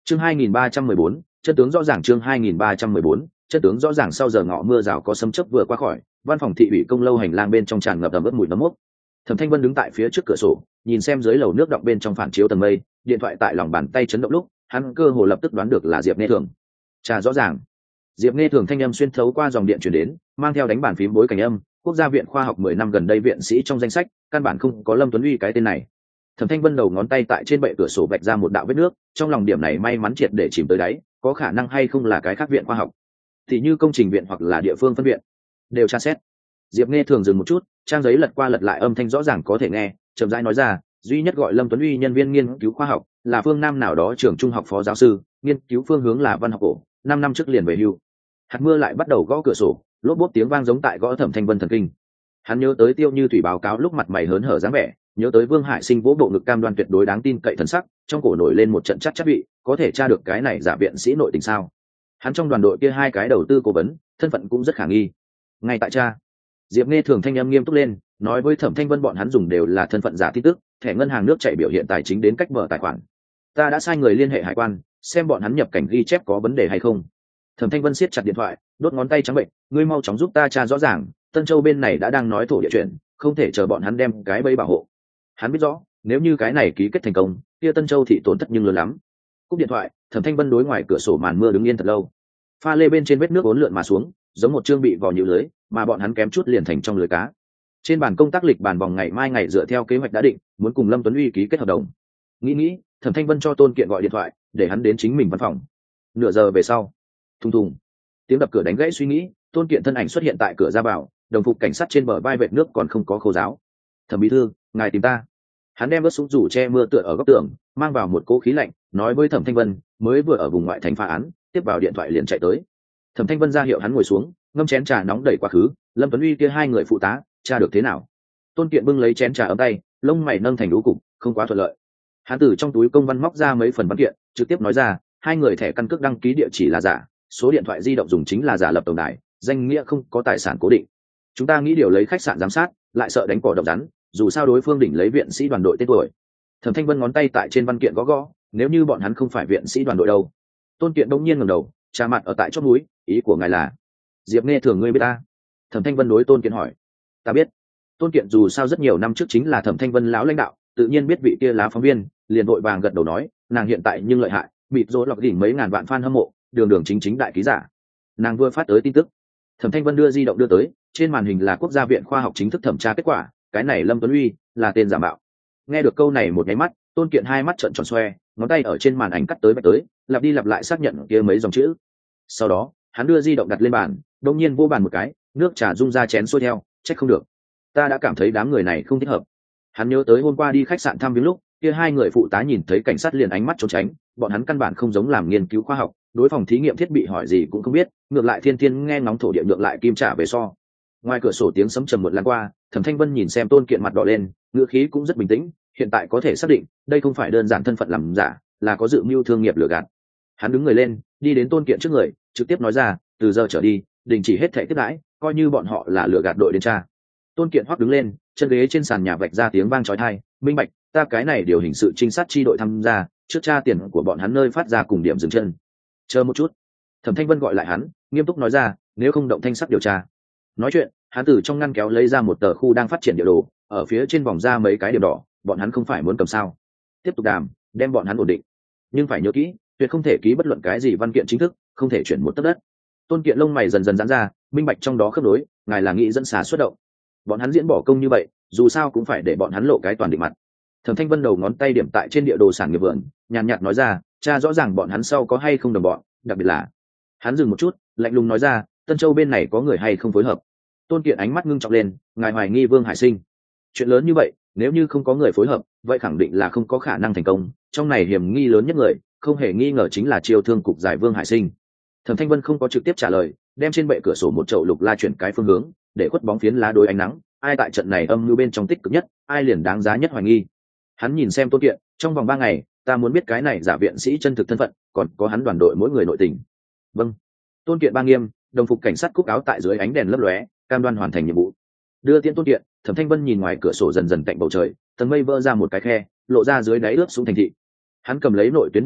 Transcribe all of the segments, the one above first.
Chương 2314, chân tướng rõ ràng. Chương 2314, chân tướng rõ ràng. Sau giờ ngọ mưa rào có sấm chớp vừa qua khỏi, văn phòng thị ủy công lâu hành lang bên trong tràn ngập ẩm ướt mùi nấm mốc. Thẩm Thanh Vân đứng tại phía trước cửa sổ, nhìn xem dưới lầu nước đọng bên trong phản chiếu tầng mây, điện thoại tại lòng bàn tay chấn động lúc, hắn cơ hồ lập tức đoán được là Diệp Nghe Thường. Trà rõ ràng. Diệp Nghe Thường thanh âm xuyên thấu qua dòng điện truyền đến, mang theo đánh bàn phím bối cảnh âm, Quốc gia viện khoa học 10 năm gần đây viện sĩ trong danh sách, căn bản không có Lâm Tuấn Uy cái tên này. Thẩm Thanh Vân đầu ngón tay tại trên bệ cửa sổ vạch ra một đạo vết nước, trong lòng điểm này may mắn triệt để chìm tới đáy, có khả năng hay không là cái khác viện khoa học, thì như công trình viện hoặc là địa phương phân viện, đều tra xét. Diệp Nghe Thường dừng một chút, trang giấy lật qua lật lại âm thanh rõ ràng có thể nghe, chậm rãi nói ra, duy nhất gọi Lâm Tuấn Uy nhân viên nghiên cứu khoa học là phương nam nào đó trường trung học phó giáo sư, nghiên cứu phương hướng là văn học cổ, 5 năm trước liền về hưu. Hạt mưa lại bắt đầu gõ cửa sổ, lốp bốp tiếng vang giống tại gõ Thẩm Thanh Vân thần kinh. Hắn nhớ tới Tiêu Như Thủy báo cáo lúc mặt mày hớn hở dáng vẻ, nhớ tới Vương Hải Sinh vỗ bộ ngực cam đoan tuyệt đối đáng tin cậy thần sắc, trong cổ nổi lên một trận chắc vị, có thể tra được cái này giả viện sĩ nội tình sao? Hắn trong đoàn đội kia 2 cái đầu tư cố vấn, thân phận cũng rất khả nghi. Ngay tại cha, Diệp Nghe Thường thanh âm nghiêm túc lên, nói với Thẩm Thanh Vân bọn hắn dùng đều là thân phận giả tin tức, thẻ ngân hàng nước chảy biểu hiện tài chính đến cách mở tài khoản. Ta đã sai người liên hệ hải quan, xem bọn hắn nhập cảnh ghi chép có vấn đề hay không. Thẩm Thanh Vân siết chặt điện thoại, đốt ngón tay trắng bệnh, ngươi mau chóng giúp ta tra rõ ràng, Tân Châu bên này đã đang nói thổ địa chuyện, không thể chờ bọn hắn đem cái bẫy bảo hộ. Hắn biết rõ, nếu như cái này ký kết thành công, kia Tân Châu thị tổn thất nhưng lớn lắm. Cúp điện thoại, Thẩm Thanh Vân đối ngoài cửa sổ màn mưa đứng yên thật lâu. Pha lê bên trên vết nước uốn lượn mà xuống, giống một chương bị vò nhũ lưới, mà bọn hắn kém chút liền thành trong lưới cá. Trên bàn công tác lịch bàn vòng ngày mai ngày dựa theo kế hoạch đã định, muốn cùng Lâm Tuấn Uy ký kết hợp đồng. Nghĩ, Thẩm Thanh Vân cho Tôn Kiện gọi điện thoại, để hắn đến chính mình văn phòng. Nửa giờ về sau, thùng thùng, tiếng đập cửa đánh gãy suy nghĩ, Tôn Kiện thân ảnh xuất hiện tại cửa ra vào, đồng phục cảnh sát trên bờ vai vệt nước còn không có khô ráo. Thẩm bí thư, ngài tìm ta. Hắn đem vớt súng rủ che mưa tựa ở góc tường, mang vào một cỗ khí lạnh, nói với Thẩm Thanh Vân, mới vừa ở vùng ngoại thành phá án, tiếp vào điện thoại liền chạy tới. Thẩm Thanh Vân ra hiệu hắn ngồi xuống, ngâm chén trà nóng đẩy quá khứ. Lâm Tuấn Uy kia 2 người phụ tá, tra được thế nào? Tôn Kiện bưng lấy chén trà ấm tay, lông mày nâng thành đú cục, không quá thuận lợi. Hắn từ trong túi công văn móc ra mấy phần văn kiện, trực tiếp nói ra, 2 người thẻ căn cước đăng ký địa chỉ là giả, số điện thoại di động dùng chính là giả lập tổng đài, danh nghĩa không có tài sản cố định. Chúng ta nghĩ điều lấy khách sạn giám sát, lại sợ đánh cỏ độc rắn, dù sao đối phương đỉnh lấy viện sĩ đoàn đội tên tuổi. Thẩm Thanh Vân ngón tay tại trên văn kiện gõ gõ, nếu như bọn hắn không phải viện sĩ đoàn đội đâu? Tôn Kiện đống nhiên ngẩng đầu, trà mặt ở tại chót núi, ý của ngài là? Diệp Nghe Thường ngươi biết ta? Thẩm Thanh Vân đối Tôn Kiện hỏi. Ta biết. Tôn Kiện dù sao rất nhiều năm trước chính là Thẩm Thanh Vân lão lãnh đạo, tự nhiên biết vị kia lá phóng viên, liền vội vàng gật đầu nói, nàng hiện tại nhưng lợi hại, mịt rối lọc đỉnh mấy ngàn vạn fan hâm mộ, đường chính đại ký giả. Nàng vừa phát tới tin tức. Thẩm Thanh Vân đưa di động đưa tới, trên màn hình là Quốc gia viện khoa học chính thức thẩm tra kết quả, cái này Lâm Tuấn Uy là tên giả mạo. Nghe được câu này một nháy mắt, Tôn Kiện 2 mắt trợn tròn xoe, ngón tay ở trên màn ảnh cắt tới vạch tới, lặp đi lặp lại xác nhận kia mấy dòng chữ. Sau đó, hắn đưa di động đặt lên bàn, đột nhiên vô bàn một cái, nước trà rung ra chén xuôi theo, trách không được. Ta đã cảm thấy đám người này không thích hợp. Hắn nhớ tới hôm qua đi khách sạn thăm viếng lúc, kia 2 người phụ tá nhìn thấy cảnh sát liền ánh mắt trốn tránh, bọn hắn căn bản không giống làm nghiên cứu khoa học, đối phòng thí nghiệm thiết bị hỏi gì cũng không biết, ngược lại thiên thiên nghe ngóng thổ địa nhượng lại kim trả về so. Ngoài cửa sổ tiếng sấm trầm một làn qua, Thẩm Thanh Vân nhìn xem Tôn Kiện mặt đỏ lên, ngữ khí cũng rất bình tĩnh, hiện tại có thể xác định, đây không phải đơn giản thân phận làm giả, là có dự mưu thương nghiệp lừa gạt. Hắn đứng người lên, đi đến Tôn Kiện trước người, trực tiếp nói ra, từ giờ trở đi, đình chỉ hết thảy tiếp đãi, coi như bọn họ là lừa gạt đội đến tra. Tôn Kiện hoắc đứng lên, chân ghế trên sàn nhà vạch ra tiếng vang chói tai, minh bạch, ta cái này điều hình sự trinh sát chi đội tham gia, trước tra tiền của bọn hắn nơi phát ra cùng điểm dừng chân. Chờ một chút. Thẩm Thanh Vân gọi lại hắn, nghiêm túc nói ra, nếu không động thanh sắc điều tra. Nói chuyện, hắn từ trong ngăn kéo lấy ra một tờ khu đang phát triển địa đồ, ở phía trên vòng ra mấy cái điểm đỏ, bọn hắn không phải muốn cầm sao? Tiếp tục đàm, đem bọn hắn ổn định. Nhưng phải nhớ kỹ, tuyệt không thể ký bất luận cái gì văn kiện chính thức, không thể chuyển một tấc đất. Tôn Kiện lông mày dần dần giãn ra, minh bạch trong đó khớp nối, ngài là nghĩ dẫn xà xuất động. Bọn hắn diễn bỏ công như vậy, dù sao cũng phải để bọn hắn lộ cái toàn định mặt. Thẩm Thanh Vân đầu ngón tay điểm tại trên địa đồ sản nghiệp vườn, nhàn nhạt nói ra, cha rõ ràng bọn hắn sau có hay không đồng bọn, đặc biệt là. Hắn dừng một chút, lạnh lùng nói ra, Tân Châu bên này có người hay không phối hợp. Tôn Kiện ánh mắt ngưng trọng lên, ngài hoài nghi Vương Hải Sinh. Chuyện lớn như vậy, nếu như không có người phối hợp, vậy khẳng định là không có khả năng thành công, trong này hiểm nghi lớn nhất người, không hề nghi ngờ chính là Triều Thương cục giải Vương Hải Sinh. Thẩm Thanh Vân không có trực tiếp trả lời, đem trên bệ cửa sổ một chậu lục la chuyển cái phương hướng, để khuất bóng phiến lá đối ánh nắng, ai tại trận này âm mưu bên trong tích cực nhất, ai liền đáng giá nhất hoài nghi. Hắn nhìn xem Tôn Kiện, trong vòng 3 ngày, ta muốn biết cái này giả viện sĩ chân thực thân phận, còn có hắn đoàn đội mỗi người nội tình. Vâng. Tôn Kiện ba nghiêm, đồng phục cảnh sát cúc áo tại dưới ánh đèn lấp lóe, cam đoan hoàn thành nhiệm vụ. Đưa tiễn Tôn Kiện, Thẩm Thanh Vân nhìn ngoài cửa sổ dần dần cạnh bầu trời, tầng mây vỡ ra một cái khe, lộ ra dưới đáy ướt xuống thành thị. Hắn cầm lấy nội tuyến điện thoại,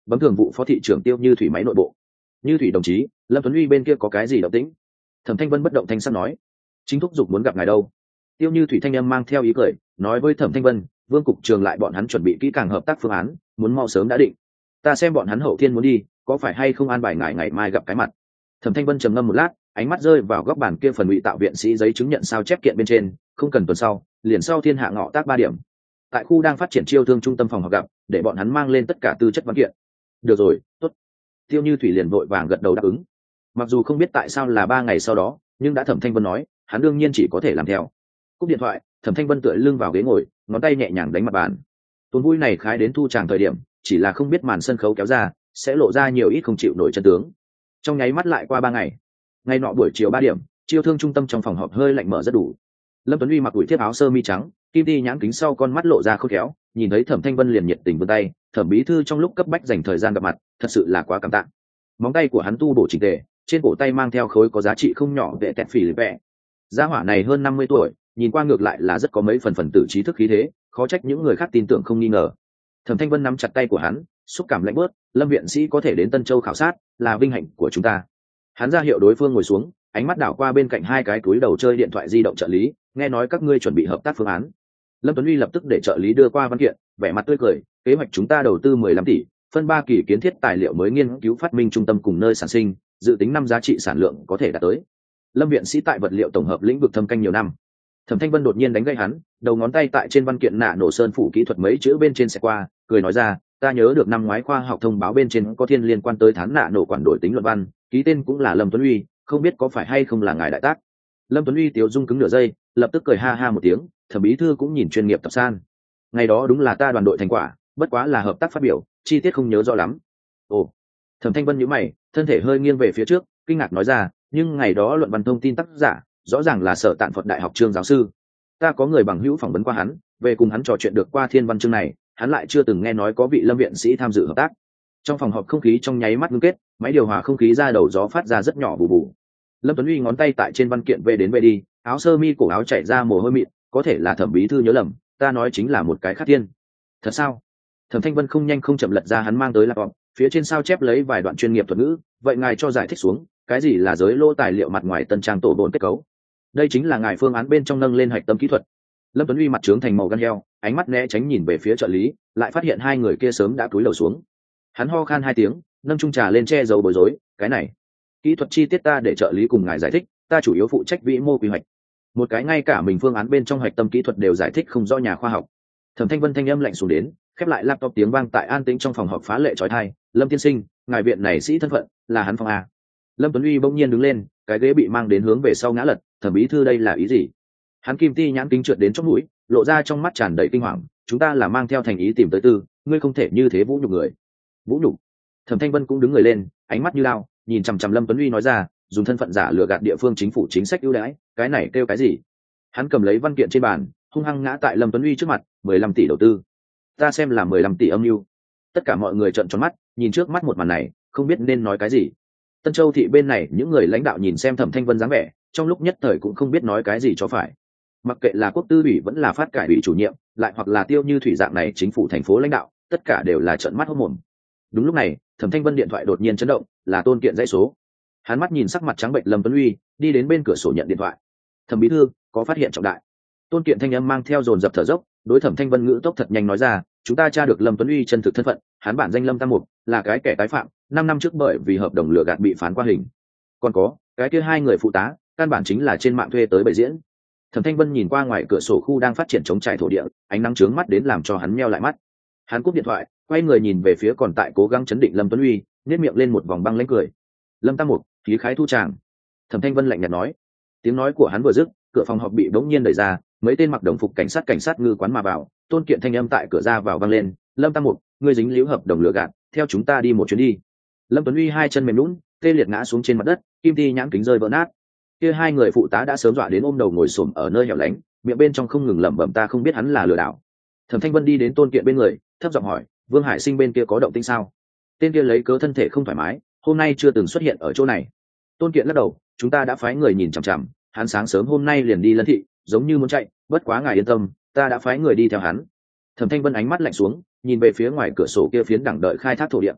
bấm thường vụ phó thị trưởng Tiêu Như Thủy máy nội bộ. Như Thủy đồng chí, Lâm Tuấn Uy bên kia có cái gì động tĩnh? Thẩm Thanh Vân bất động thanh sắc nói. Chính thúc giục muốn gặp ngài đâu. Tiêu Như Thủy thanh âm mang theo ý cười, nói với Thẩm Thanh Vân, Vương cục trường lại bọn hắn chuẩn bị kỹ càng hợp tác phương án, muốn mau sớm đã định. Ta xem bọn hắn hậu thiên muốn đi, có phải hay không an bài ngài ngày mai gặp cái mặt. Thẩm Thanh Vân trầm ngâm một lát, ánh mắt rơi vào góc bàn kia phần ngụy tạo viện sĩ giấy chứng nhận sao chép kiện bên trên, không cần tuần sau, liền sau thiên hạ ngọ tác 3 điểm. Tại khu đang phát triển chiêu thương trung tâm phòng họp gặp, để bọn hắn mang lên tất cả tư chất văn kiện. Được rồi, tốt. Tiêu Như Thủy liền vội vàng gật đầu đáp ứng. Mặc dù không biết tại sao là 3 ngày sau đó, nhưng đã Thẩm Thanh Vân nói, hắn đương nhiên chỉ có thể làm theo. Cúp điện thoại, Thẩm Thanh Vân tựa lưng vào ghế ngồi, ngón tay nhẹ nhàng đánh mặt bàn. Tuần vui này khái đến thu tràng thời điểm, chỉ là không biết màn sân khấu kéo ra, sẽ lộ ra nhiều ít không chịu nổi chân tướng. Trong nháy mắt lại qua 3 ngày. Ngày nọ buổi chiều 3 điểm, chiêu thương trung tâm trong phòng họp hơi lạnh mở rất đủ. Lâm Tuấn Uy mặc ủi thiếp áo sơ mi trắng, kim ti nhãn kính sau con mắt lộ ra khôn khéo, nhìn thấy Thẩm Thanh Vân liền nhiệt tình vươn tay, Thẩm bí thư trong lúc cấp bách dành thời gian gặp mặt, thật sự là quá cảm tạ. Móng tay của hắn tu bổ chỉnh tề, trên cổ tay mang theo khối có giá trị không nhỏ vệ tẹt phỉ vẽ. Gia hỏa này hơn 50 tuổi, nhìn qua ngược lại là rất có mấy phần tử trí thức khí thế, khó trách những người khác tin tưởng không nghi ngờ. Thẩm Thanh Vân nắm chặt tay của hắn, xúc cảm lạnh bớt, Lâm viện sĩ có thể đến Tân Châu khảo sát, là vinh hạnh của chúng ta. Hắn ra hiệu đối phương ngồi xuống, ánh mắt đảo qua bên cạnh hai cái túi đầu chơi điện thoại di động trợ lý, nghe nói các ngươi chuẩn bị hợp tác phương án. Lâm Tuấn Uy lập tức để trợ lý đưa qua văn kiện, vẻ mặt tươi cười, kế hoạch chúng ta đầu tư 15 tỷ, phân 3 kỳ kiến thiết tài liệu mới nghiên cứu phát minh trung tâm cùng nơi sản sinh, dự tính năm giá trị sản lượng có thể đạt tới. Lâm viện sĩ tại vật liệu tổng hợp lĩnh vực thâm canh nhiều năm. Thẩm Thanh Vân đột nhiên đánh gây hắn, đầu ngón tay tại trên văn kiện nạ nổ sơn phủ kỹ thuật mấy chữ bên trên sẽ qua, cười nói ra, ta nhớ được năm ngoái khoa học thông báo bên trên có thiên liên quan tới thán nạ nổ quản đổi tính luận văn, ký tên cũng là Lâm Tuấn Uy, không biết có phải hay không là ngài đại tác. Lâm Tuấn Uy tiếu dung cứng nửa giây, lập tức cười ha ha một tiếng, Thẩm bí thư cũng nhìn chuyên nghiệp tập san. Ngày đó đúng là ta đoàn đội thành quả, bất quá là hợp tác phát biểu, chi tiết không nhớ rõ lắm. Ồ. Thẩm Thanh Vân nhíu mày, thân thể hơi nghiêng về phía trước, kinh ngạc nói ra, nhưng ngày đó luận văn thông tin tác giả, rõ ràng là Sở Tạn Phật Đại học Trương giáo sư. Ta có người bằng hữu phỏng vấn qua hắn, về cùng hắn trò chuyện được qua thiên văn chương này, hắn lại chưa từng nghe nói có vị Lâm viện sĩ tham dự hợp tác. Trong phòng họp không khí trong nháy mắt ngưng kết, máy điều hòa không khí ra đầu gió phát ra rất nhỏ bù bù. Lâm Tuấn Uy ngón tay tại trên văn kiện về đến về đi, áo sơ mi cổ áo chảy ra mồ hôi mịn, có thể là Thẩm bí thư nhớ lầm, ta nói chính là một cái khác thiên. Thật sao? Thẩm Thanh Vân không nhanh không chậm lật ra hắn mang tới laptop, phía trên sao chép lấy vài đoạn chuyên nghiệp thuật ngữ, vậy ngài cho giải thích xuống, cái gì là giới lô tài liệu mặt ngoài tân trang tổ bồn kết cấu? Đây chính là ngài phương án bên trong nâng lên hạch tâm kỹ thuật. Lâm Tuấn Uy mặt trướng thành màu gan heo, ánh mắt né tránh nhìn về phía trợ lý, lại phát hiện hai người kia sớm đã cúi đầu xuống. Hắn ho khan 2 tiếng, nâng chung trà lên che giấu bối rối, cái này, kỹ thuật chi tiết ta để trợ lý cùng ngài giải thích, ta chủ yếu phụ trách vĩ mô quy hoạch. Một cái ngay cả mình phương án bên trong hạch tâm kỹ thuật đều giải thích không rõ nhà khoa học. Thẩm Thanh Vân thanh âm lạnh xuống đến, khép lại laptop tiếng vang tại an tĩnh trong phòng họp phá lệ chói tai, Lâm tiên sinh, ngài viện này sĩ thân phận là hắn phòng a. Lâm Tuấn Uy bỗng nhiên đứng lên, cái ghế bị mang đến hướng về sau ngã lật, Thẩm bí thư đây là ý gì? Hắn kim ti nhãn kính trượt đến chóp mũi, lộ ra trong mắt tràn đầy kinh hoàng, chúng ta là mang theo thành ý tìm tới tư, ngươi không thể như thế vũ nhục người. Vũ nhục? Thẩm Thanh Vân cũng đứng người lên, ánh mắt như lao, nhìn chằm chằm Lâm Tuấn Uy nói ra, dùng thân phận giả lừa gạt địa phương chính phủ chính sách ưu đãi, cái này kêu cái gì? Hắn cầm lấy văn kiện trên bàn, hung hăng ngã tại Lâm Tuấn Uy trước mặt, 15 tỷ đầu tư. Ta xem là 15 tỷ âm mưu. Tất cả mọi người trợn tròn mắt, nhìn trước mắt một màn này, không biết nên nói cái gì. Tân Châu thị bên này những người lãnh đạo nhìn xem Thẩm Thanh Vân dáng vẻ, trong lúc nhất thời cũng không biết nói cái gì cho phải. Mặc kệ là quốc tư ủy vẫn là phát cải ủy chủ nhiệm, lại hoặc là Tiêu Như Thủy dạng này chính phủ thành phố lãnh đạo, tất cả đều là trợn mắt hốt mồm. Đúng lúc này, Thẩm Thanh Vân điện thoại đột nhiên chấn động, là Tôn Kiện dãy số. Hắn mắt nhìn sắc mặt trắng bệnh Lâm Tuấn Uy, đi đến bên cửa sổ nhận điện thoại. Thẩm bí thư, có phát hiện trọng đại. Tôn Kiện thanh âm mang theo dồn dập thở dốc, đối Thẩm Thanh Vân ngữ tốc thật nhanh nói ra, chúng ta tra được Lâm Tuấn Uy chân thực thân phận, hắn bản danh Lâm Tam Mục, là cái kẻ tái phạm, 5 năm trước bởi vì hợp đồng lừa gạt bị phán qua hình. Còn có, cái kia 2 người phụ tá, căn bản chính là trên mạng thuê tới bày diễn. Thẩm Thanh Vân nhìn qua ngoài cửa sổ khu đang phát triển chống trải thổ địa, ánh nắng chướng mắt đến làm cho hắn meo lại mắt. Hắn cúp điện thoại, quay người nhìn về phía còn tại cố gắng chấn định Lâm Tuấn Uy, nhếch miệng lên một vòng băng lãnh cười. Lâm Tam Mục, khí khái thu tràng. Thẩm Thanh Vân lạnh nhạt nói. Tiếng nói của hắn vừa dứt, cửa phòng họp bị bỗng nhiên đẩy ra, mấy tên mặc đồng phục cảnh sát ngư quán mà vào. Tôn Kiện thanh âm tại cửa ra vào vang lên, Lâm Tam Mục, ngươi dính líu hợp đồng lừa gạt, theo chúng ta đi một chuyến đi. Lâm Tuấn Uy hai chân mềm nhũn, tê liệt ngã xuống trên mặt đất, kim ti nhãn kính rơi vỡ nát. Kia 2 người phụ tá đã sớm dọa đến ôm đầu ngồi xổm ở nơi hẻo lánh, miệng bên trong không ngừng lẩm bẩm ta không biết hắn là lừa đảo. Thẩm Thanh Vân đi đến Tôn Kiện bên người, thấp giọng hỏi, Vương Hải Sinh bên kia có động tĩnh sao? Tên kia lấy cớ thân thể không thoải mái, hôm nay chưa từng xuất hiện ở chỗ này. Tôn Kiện lắc đầu, chúng ta đã phái người nhìn chằm chằm, hắn sáng sớm hôm nay liền đi Lân thị, giống như muốn chạy, bất quá ngài yên tâm, ta đã phái người đi theo hắn. Thẩm Thanh Vân ánh mắt lạnh xuống, nhìn về phía ngoài cửa sổ kia phiến đẳng đợi khai thác thổ địa.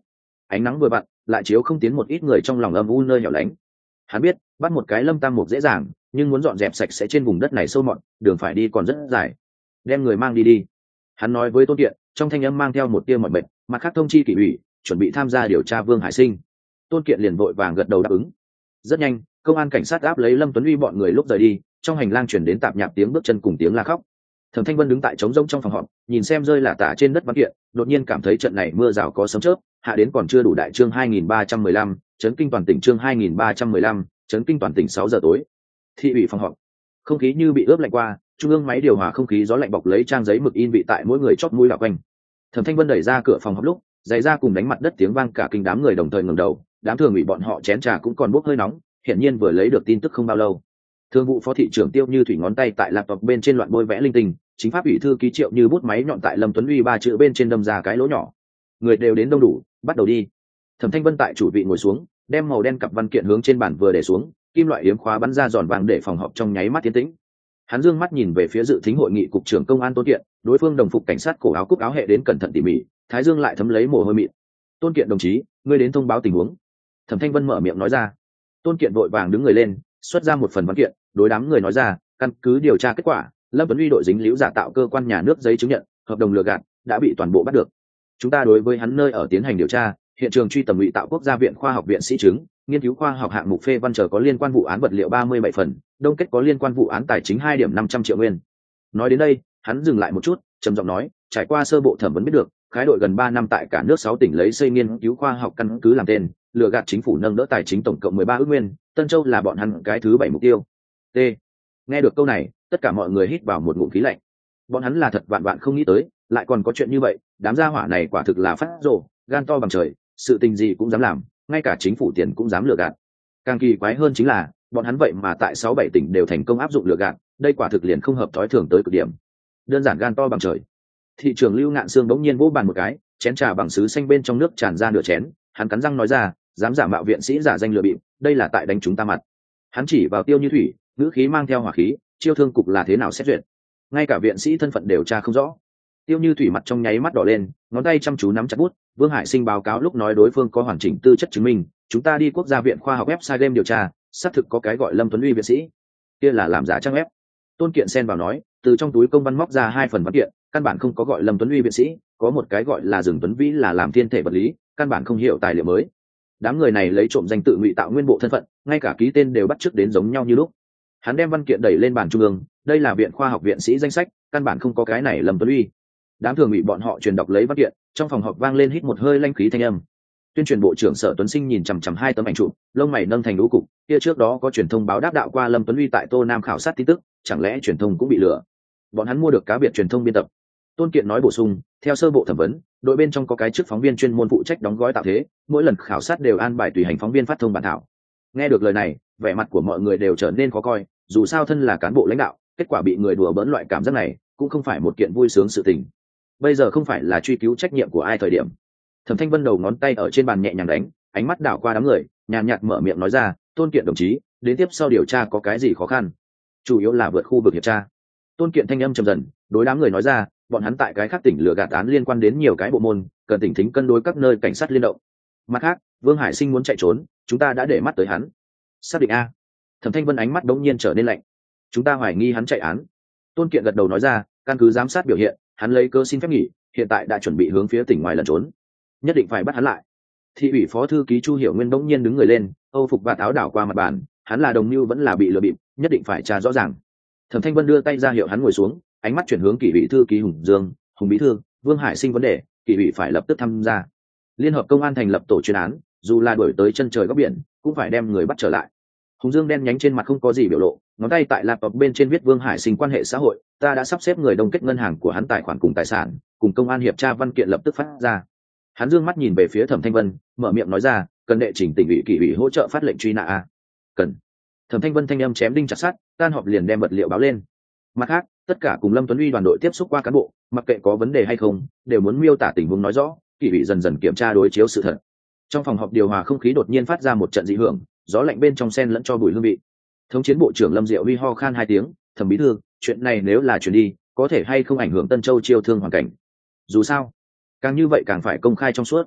ánh nắng vừa vặn lại chiếu không tiến một ít người trong lòng âm u nơi hẻo lánh. Hắn biết bắt một cái Lâm Tam Mục dễ dàng, nhưng muốn dọn dẹp sạch sẽ trên vùng đất này sâu mọt, đường phải đi còn rất dài. Đem người mang đi đi, hắn nói với Tôn Kiện, trong thanh âm mang theo một tia mọi mệt. Mặt khác thông chi kỷ ủy chuẩn bị tham gia điều tra Vương Hải Sinh. Tôn Kiện liền vội vàng gật đầu đáp ứng. Rất nhanh, công an cảnh sát áp lấy Lâm Tuấn Uy bọn người lúc rời đi, trong hành lang chuyển đến tạp nhạp tiếng bước chân cùng tiếng la khóc. Thẩm Thanh Vân đứng tại trống rỗng trong phòng họp, nhìn xem rơi lả tả trên đất văn kiện, đột nhiên cảm thấy trận này mưa rào có sấm chớp, hạ đến còn chưa đủ đại chương 2315, chấn kinh toàn tỉnh chương 2315, chấn kinh toàn tỉnh 6 giờ tối. Thị ủy phòng họp. Không khí như bị ướp lạnh qua, trung ương máy điều hòa không khí gió lạnh bọc lấy trang giấy mực in vị tại mỗi người chót mũi đảo quanh. Thẩm Thanh Vân đẩy ra cửa phòng họp lúc, giày ra cùng đánh mặt đất tiếng vang cả kinh đám người đồng thời ngẩng đầu, đám thường ủy bọn họ chén trà cũng còn bốc hơi nóng, hiển nhiên vừa lấy được tin tức không bao lâu. Thương vụ phó thị trưởng Tiêu Như Thủy ngón tay tại laptop bên trên loạn bôi vẽ linh tinh, chính pháp ủy thư ký Triệu Như bút máy nhọn tại Lâm Tuấn Uy ba chữ bên trên đâm ra cái lỗ nhỏ. Người đều đến đông đủ, bắt đầu đi. Thẩm Thanh Vân tại chủ vị ngồi xuống, đem màu đen cặp văn kiện hướng trên bàn vừa để xuống, kim loại yếm khóa bắn ra giòn vàng để phòng họp trong nháy mắt tiến tĩnh. Hắn dương mắt nhìn về phía dự thính hội nghị cục trưởng công an Tôn Kiện, đối phương đồng phục cảnh sát cổ áo cúc áo hệ đến cẩn thận tỉ mỉ, thái dương lại thấm lấy mồ hôi mịn. Tôn Kiện đồng chí, ngươi đến thông báo tình huống. Thẩm Thanh Vân mở miệng nói ra. Tôn Kiện vội vàng đứng người lên, xuất ra một phần văn kiện, đối đám người nói ra, căn cứ điều tra kết quả, Lâm Tuấn Uy đội dính líu giả tạo cơ quan nhà nước giấy chứng nhận, hợp đồng lừa gạt, đã bị toàn bộ bắt được. Chúng ta đối với hắn nơi ở tiến hành điều tra, hiện trường truy tầm ngụy tạo quốc gia viện khoa học viện sĩ chứng, nghiên cứu khoa học hạng mục phê văn chờ có liên quan vụ án vật liệu 37 phần, đông kết có liên quan vụ án tài chính 2,500 triệu nguyên. Nói đến đây, hắn dừng lại một chút, trầm giọng nói, trải qua sơ bộ thẩm vấn biết được, khái đội gần 3 năm tại cả nước 6 tỉnh lấy xây nghiên cứu khoa học căn cứ làm tên, lừa gạt chính phủ nâng đỡ tài chính tổng cộng 13 ức nguyên, Tân Châu là bọn hắn cái thứ 7 mục tiêu. T. Nghe được câu này, tất cả mọi người hít vào một ngụm khí lạnh. Bọn hắn là thật vạn vạn không nghĩ tới, lại còn có chuyện như vậy, đám gia hỏa này quả thực là phát rồ, gan to bằng trời, sự tình gì cũng dám làm, ngay cả chính phủ tiền cũng dám lừa gạt. Càng kỳ quái hơn chính là, bọn hắn vậy mà tại 6-7 tỉnh đều thành công áp dụng lừa gạt, đây quả thực liền không hợp thói thường tới cực điểm. Đơn giản gan to bằng trời. Thị trưởng Lưu Ngạn Sương bỗng nhiên vỗ bàn một cái, chén trà bằng sứ xanh bên trong nước tràn ra nửa chén, hắn cắn răng nói ra, dám giả mạo viện sĩ giả danh lừa bịp, đây là tại đánh chúng ta mặt. Hắn chỉ vào Tiêu Như Thủy, ngữ khí mang theo hỏa khí, chiêu thương cục là thế nào xét duyệt, ngay cả viện sĩ thân phận đều tra không rõ. Tiêu Như Thủy mặt trong nháy mắt đỏ lên, ngón tay chăm chú nắm chặt bút. Vương Hải Sinh báo cáo lúc nói đối phương có hoàn chỉnh tư chất chứng minh, chúng ta đi quốc gia viện khoa học website game điều tra, xác thực có cái gọi Lâm Tuấn Uy viện sĩ, kia là làm giả trang web. Tôn Kiện xen vào nói, từ trong túi công văn móc ra 2 phần văn kiện, căn bản không có gọi Lâm Tuấn Uy viện sĩ, có một cái gọi là Dừng Tuấn Vĩ là làm thiên thể vật lý, căn bản không hiểu tài liệu mới. Đám người này lấy trộm danh tự ngụy tạo nguyên bộ thân phận, ngay cả ký tên đều bắt chước đến giống nhau như lúc. Hắn đem văn kiện đẩy lên bàn trung ương, đây là viện khoa học viện sĩ danh sách, căn bản không có cái này Lâm Tuấn Uy. Đám thường ủy bọn họ truyền đọc lấy văn kiện, trong phòng họp vang lên hít một hơi lanh khí thanh âm. Tuyên truyền bộ trưởng Sở Tuấn Sinh nhìn chằm chằm 2 tấm ảnh chụp, lông mày nâng thành lũ cục, kia trước đó có truyền thông báo đáp đạo qua Lâm Tuấn Uy tại Tô Nam khảo sát tin tức, chẳng lẽ truyền thông cũng bị lừa? Bọn hắn mua được cá biệt truyền thông biên tập. Tôn Kiện nói bổ sung, theo sơ bộ thẩm vấn, đội bên trong có cái chức phóng viên chuyên môn phụ trách đóng gói tạo thế, mỗi lần khảo sát đều an bài tùy hành phóng viên phát thông bản thảo. Nghe được lời này, vẻ mặt của mọi người đều trở nên khó coi, dù sao thân là cán bộ lãnh đạo, kết quả bị người đùa bỡn loại cảm giác này, cũng không phải một kiện vui sướng sự tình. Bây giờ không phải là truy cứu trách nhiệm của ai thời điểm. Thẩm Thanh Vân đầu ngón tay ở trên bàn nhẹ nhàng đánh, ánh mắt đảo qua đám người, nhàn nhạt mở miệng nói ra, Tôn Kiện đồng chí, đến tiếp sau điều tra có cái gì khó khăn? Chủ yếu là vượt khu vực hiệp tra. Tôn Kiện thanh âm trầm dần, đối đám người nói ra, bọn hắn tại cái khác tỉnh lừa gạt án liên quan đến nhiều cái bộ môn, cần tỉnh thính cân đối các nơi cảnh sát liên động. Mặt khác, Vương Hải Sinh muốn chạy trốn, chúng ta đã để mắt tới hắn. Xác định a? Thẩm Thanh Vân ánh mắt đống nhiên trở nên lạnh. Chúng ta hoài nghi hắn chạy án. Tôn Kiện gật đầu nói ra, căn cứ giám sát biểu hiện, hắn lấy cơ xin phép nghỉ, hiện tại đã chuẩn bị hướng phía tỉnh ngoài lẩn trốn, nhất định phải bắt hắn lại. Thị ủy phó thư ký Chu Hiểu Nguyên đống nhiên đứng người lên, âu phục và áo đảo qua mặt bàn, hắn là đồng mưu vẫn là bị lừa bịp, nhất định phải tra rõ ràng. Thẩm Thanh Vân đưa tay ra hiệu hắn ngồi xuống, ánh mắt chuyển hướng kỷ ủy thư ký Hùng Dương, Hùng bí thư, Vương Hải Sinh vấn đề, kỷ ủy phải lập tức tham gia. Liên hợp công an thành lập tổ chuyên án, dù là đuổi tới chân trời góc biển, cũng phải đem người bắt trở lại. Hùng Dương đen nhánh trên mặt không có gì biểu lộ, ngón tay tại laptop bên trên viết Vương Hải Sinh quan hệ xã hội, ta đã sắp xếp người đông kết ngân hàng của hắn tài khoản cùng tài sản, cùng công an hiệp tra văn kiện lập tức phát ra. Hắn dương mắt nhìn về phía Thẩm Thanh Vân, mở miệng nói ra, cần đệ trình tỉnh ủy kỷ ủy hỗ trợ phát lệnh truy nã a. Cần. Thẩm Thanh Vân thanh âm chém đinh chặt sắt, tan họp liền đem vật liệu báo lên. Mặt khác, tất cả cùng Lâm Tuấn Uy đoàn đội tiếp xúc qua cán bộ, mặc kệ có vấn đề hay không, đều muốn miêu tả tình huống nói rõ, kỷ ủy dần dần kiểm tra đối chiếu sự thật. Trong phòng họp điều hòa không khí đột nhiên phát ra một trận dị hưởng, gió lạnh bên trong xen lẫn cho bụi hương vị. Thống chiến bộ trưởng Lâm Diệu Huy ho khan 2 tiếng, Thẩm bí thư, chuyện này nếu là chuyển đi, có thể hay không ảnh hưởng Tân Châu chiêu thương hoàn cảnh. Dù sao, càng như vậy càng phải công khai trong suốt.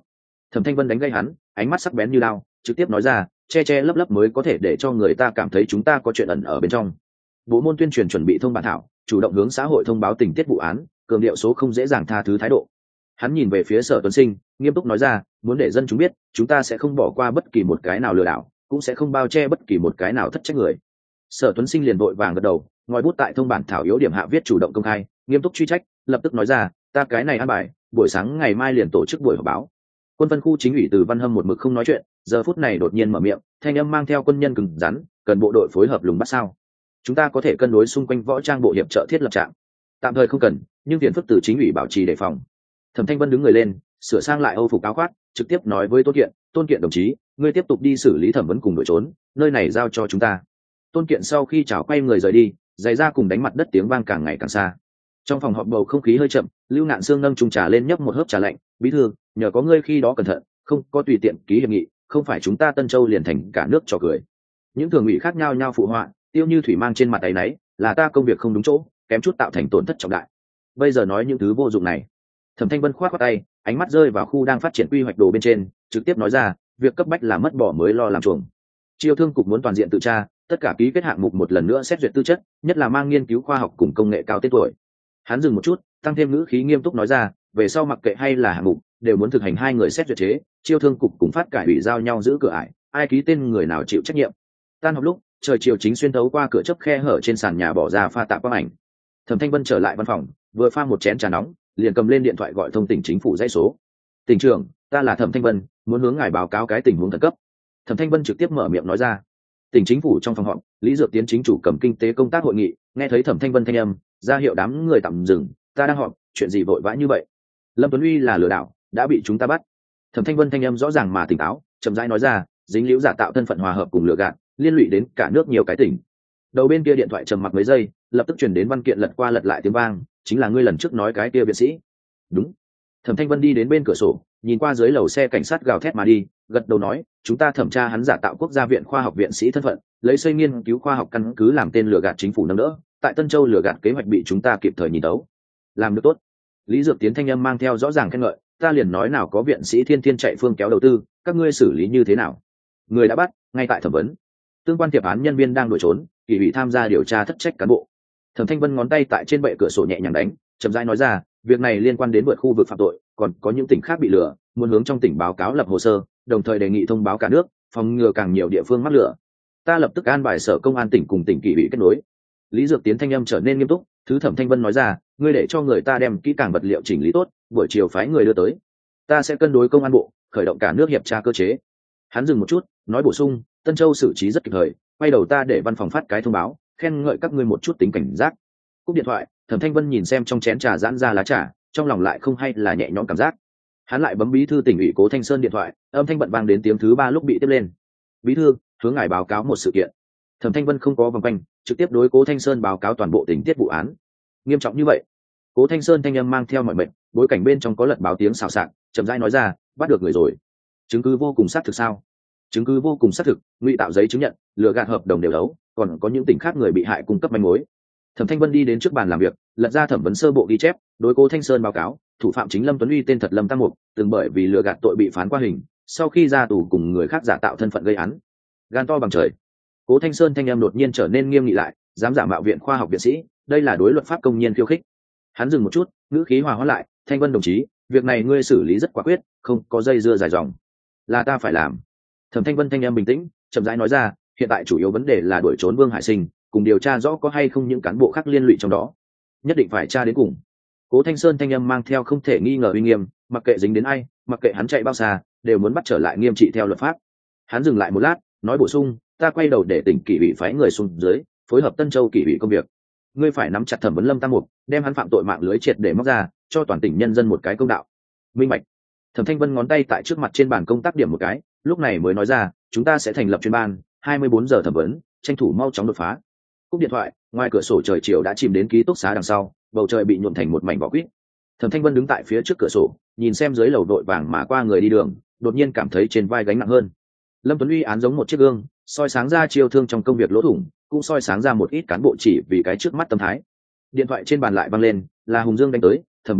Thẩm Thanh Vân đánh gây hắn, ánh mắt sắc bén như lao, trực tiếp nói ra, che che lấp lấp mới có thể để cho người ta cảm thấy chúng ta có chuyện ẩn ở bên trong. Bộ môn tuyên truyền chuẩn bị thông bản thảo, chủ động hướng xã hội thông báo tình tiết vụ án, cường điệu số không dễ dàng tha thứ thái độ. Hắn nhìn về phía Sở Tuấn Sinh, nghiêm túc nói ra, muốn để dân chúng biết, chúng ta sẽ không bỏ qua bất kỳ một cái nào lừa đảo, cũng sẽ không bao che bất kỳ một cái nào thất trách người. Sở Tuấn Sinh liền vội vàng gật đầu, ngòi bút tại thông bản thảo yếu điểm hạ viết chủ động công khai, nghiêm túc truy trách, lập tức nói ra, ta cái này an bài, buổi sáng ngày mai liền tổ chức buổi họp báo. Quân phân khu chính ủy Từ Văn Hâm một mực không nói chuyện, giờ phút này đột nhiên mở miệng, thanh âm mang theo quân nhân cứng rắn, cần bộ đội phối hợp lùng bắt sao? Chúng ta có thể cân đối xung quanh võ trang bộ hiệp trợ thiết lập trạm. Tạm thời không cần, nhưng tiền phức từ chính ủy bảo trì đề phòng. Thẩm Thanh Vân đứng người lên, sửa sang lại âu phục áo khoác, trực tiếp nói với Tôn Kiện đồng chí, ngươi tiếp tục đi xử lý thẩm vấn cùng đội trốn, nơi này giao cho chúng ta. Tôn Kiện sau khi chào quay người rời đi, giày ra cùng đánh mặt đất tiếng vang càng ngày càng xa. Trong phòng họp bầu không khí hơi chậm, Lưu Ngạn Sương nâng chung trà lên nhấp một hớp trà lạnh, bí thư, nhờ có ngươi khi đó cẩn thận, không có tùy tiện ký hiệp nghị, không phải chúng ta Tân Châu liền thành cả nước trò cười. Những thường ủy khác nhau nhau phụ họa, Tiêu Như Thủy mang trên mặt áy náy, là ta công việc không đúng chỗ, kém chút tạo thành tổn thất trọng đại. Bây giờ nói những thứ vô dụng này. Thẩm Thanh Vân khoát khoát tay, ánh mắt rơi vào khu đang phát triển quy hoạch đồ bên trên, trực tiếp nói ra, việc cấp bách là mất bỏ mới lo làm chuồng. Chiêu thương cục muốn toàn diện tự tra, tất cả ký kết hạng mục một lần nữa xét duyệt tư chất, nhất là mang nghiên cứu khoa học cùng công nghệ cao tên tuổi. Hắn dừng một chút, tăng thêm ngữ khí nghiêm túc nói ra, về sau mặc kệ hay là hạng mục, đều muốn thực hành hai người xét duyệt chế, chiêu thương cục cùng phát cải ủy giao nhau giữ cửa ải, ai ký tên người nào chịu trách nhiệm. Tan học lúc, trời chiều chính xuyên thấu qua cửa chớp khe hở trên sàn nhà bỏ ra pha tạp quang ảnh. Thẩm Thanh Vân trở lại văn phòng, vừa pha một chén trà nóng, liền cầm lên điện thoại gọi thông tỉnh chính phủ dãy số. Tỉnh trưởng, ta là Thẩm Thanh Vân, muốn hướng ngài báo cáo cái tình huống khẩn cấp. Thẩm Thanh Vân trực tiếp mở miệng nói ra. Tỉnh chính phủ trong phòng họp, Lý Dược Tiến chính chủ cầm kinh tế công tác hội nghị, nghe thấy Thẩm Thanh Vân thanh âm, ra hiệu đám người tạm dừng, ta đang họp, chuyện gì vội vã như vậy? Lâm Tuấn Uy là lừa đảo, đã bị chúng ta bắt. Thẩm Thanh Vân thanh âm rõ ràng mà tỉnh táo, chậm rãi nói ra, dính líu giả tạo thân phận hòa hợp cùng lừa gạt, liên lụy đến cả nước nhiều cái tỉnh. Đầu bên kia điện thoại trầm mặc mấy giây, lập tức truyền đến văn kiện lật qua lật lại tiếng vang, chính là ngươi lần trước nói cái kia viện sĩ. Đúng. Thẩm Thanh Vân đi đến bên cửa sổ, nhìn qua dưới lầu xe cảnh sát gào thét mà đi, gật đầu nói, chúng ta thẩm tra hắn giả tạo quốc gia viện khoa học viện sĩ thân phận, lấy xây nghiên cứu khoa học căn cứ làm tên lừa gạt chính phủ nâng đỡ, tại Tân Châu lừa gạt kế hoạch bị chúng ta kịp thời nhìn đấu. Làm được tốt. Lý Dược Tiến thanh âm mang theo rõ ràng khen ngợi, ta liền nói nào có viện sĩ thiên thiên chạy phương kéo đầu tư, các ngươi xử lý như thế nào? Người đã bắt, ngay tại thẩm vấn. Tương quan thiệp án nhân viên đang đuổi trốn, kỳ bị tham gia điều tra thất trách cán bộ. Thẩm Thanh Vân ngón tay tại trên bệ cửa sổ nhẹ nhàng đánh, chậm rãi nói ra, việc này liên quan đến vượt khu vực phạm tội, còn có những tỉnh khác bị lừa, muốn hướng trong tỉnh báo cáo lập hồ sơ, đồng thời đề nghị thông báo cả nước, phòng ngừa càng nhiều địa phương mắc lừa. Ta lập tức an bài sở công an tỉnh cùng tỉnh kỳ bị kết nối. Lý Dược Tiến thanh âm trở nên nghiêm túc, thứ Thẩm Thanh Vân nói ra, ngươi để cho người ta đem kỹ càng vật liệu chỉnh lý tốt, buổi chiều phái người đưa tới. Ta sẽ cân đối công an bộ, khởi động cả nước hiệp tra cơ chế. Hắn dừng một chút, nói bổ sung, Tân Châu xử trí rất kịp thời, quay đầu ta để văn phòng phát cái thông báo, khen ngợi các ngươi một chút tính cảnh giác. Cúp điện thoại, Thẩm Thanh Vân nhìn xem trong chén trà giãn ra lá trà, trong lòng lại không hay là nhẹ nhõm cảm giác. Hắn lại bấm bí thư tỉnh ủy Cố Thanh Sơn điện thoại, âm thanh bận vang đến tiếng thứ 3 lúc bị tiếp lên. Bí thư, hướng ngài báo cáo một sự kiện. Thẩm Thanh Vân không có vòng quanh, trực tiếp đối Cố Thanh Sơn báo cáo toàn bộ tình tiết vụ án. Nghiêm trọng như vậy? Cố Thanh Sơn thanh âm mang theo mọi mệnh, bối cảnh bên trong có lật báo tiếng xào xạc, chậm rãi nói ra, bắt được người rồi. Chứng cứ vô cùng xác thực sao? Chứng cứ vô cùng xác thực, ngụy tạo giấy chứng nhận, lừa gạt hợp đồng đều đấu, còn có những tỉnh khác người bị hại cung cấp manh mối. Thẩm Thanh Vân đi đến trước bàn làm việc, lật ra thẩm vấn sơ bộ ghi chép, đối Cố Thanh Sơn báo cáo, thủ phạm chính Lâm Tuấn Uy tên thật Lâm Tam Mục, từng bởi vì lừa gạt tội bị phán qua hình, sau khi ra tù cùng người khác giả tạo thân phận gây án. Gan to bằng trời. Cố Thanh Sơn thanh âm đột nhiên trở nên nghiêm nghị lại, dám giả mạo viện khoa học viện sĩ, đây là đối luật pháp công nhiên khiêu khích. Hắn dừng một chút, ngữ khí hòa hoãn lại, Thanh Vân đồng chí, việc này ngươi xử lý rất quả quyết, không có dây dưa dài dòng, là ta phải làm. Thẩm Thanh Vân thanh âm bình tĩnh, chậm rãi nói ra, hiện tại chủ yếu vấn đề là đuổi trốn Vương Hải Sinh, cùng điều tra rõ có hay không những cán bộ khác liên lụy trong đó, nhất định phải tra đến cùng. Cố Thanh Sơn thanh âm mang theo không thể nghi ngờ uy nghiêm, mặc kệ dính đến ai, mặc kệ hắn chạy bao xa, đều muốn bắt trở lại nghiêm trị theo luật pháp. Hắn dừng lại một lát, nói bổ sung, ta quay đầu để tỉnh kỷ ủy phái người xuống dưới, phối hợp Tân Châu kỷ ủy công việc. Ngươi phải nắm chặt thẩm vấn Lâm Tam Mục, đem hắn phạm tội mạng lưới triệt để móc ra, cho toàn tỉnh nhân dân một cái công đạo. Minh bạch. Thẩm Thanh Vân ngón tay tại trước mặt trên bàn công tác điểm một cái, lúc này mới nói ra, chúng ta sẽ thành lập chuyên ban, 24 giờ thẩm vấn, tranh thủ mau chóng đột phá. Cúp điện thoại, ngoài cửa sổ trời chiều đã chìm đến ký túc xá đằng sau, bầu trời bị nhuộm thành một mảnh vỏ quýt. Thẩm Thanh Vân đứng tại phía trước cửa sổ, nhìn xem dưới lầu đội vàng mà qua người đi đường, đột nhiên cảm thấy trên vai gánh nặng hơn. Lâm Tuấn Uy án giống một chiếc gương, soi sáng ra chiêu thương trong công việc lỗ thủng, cũng soi sáng ra một ít cán bộ chỉ vì cái trước mắt tâm thái. Điện thoại trên bàn lại vang lên, là Hùng Dương đánh tới, Thẩm bí thư,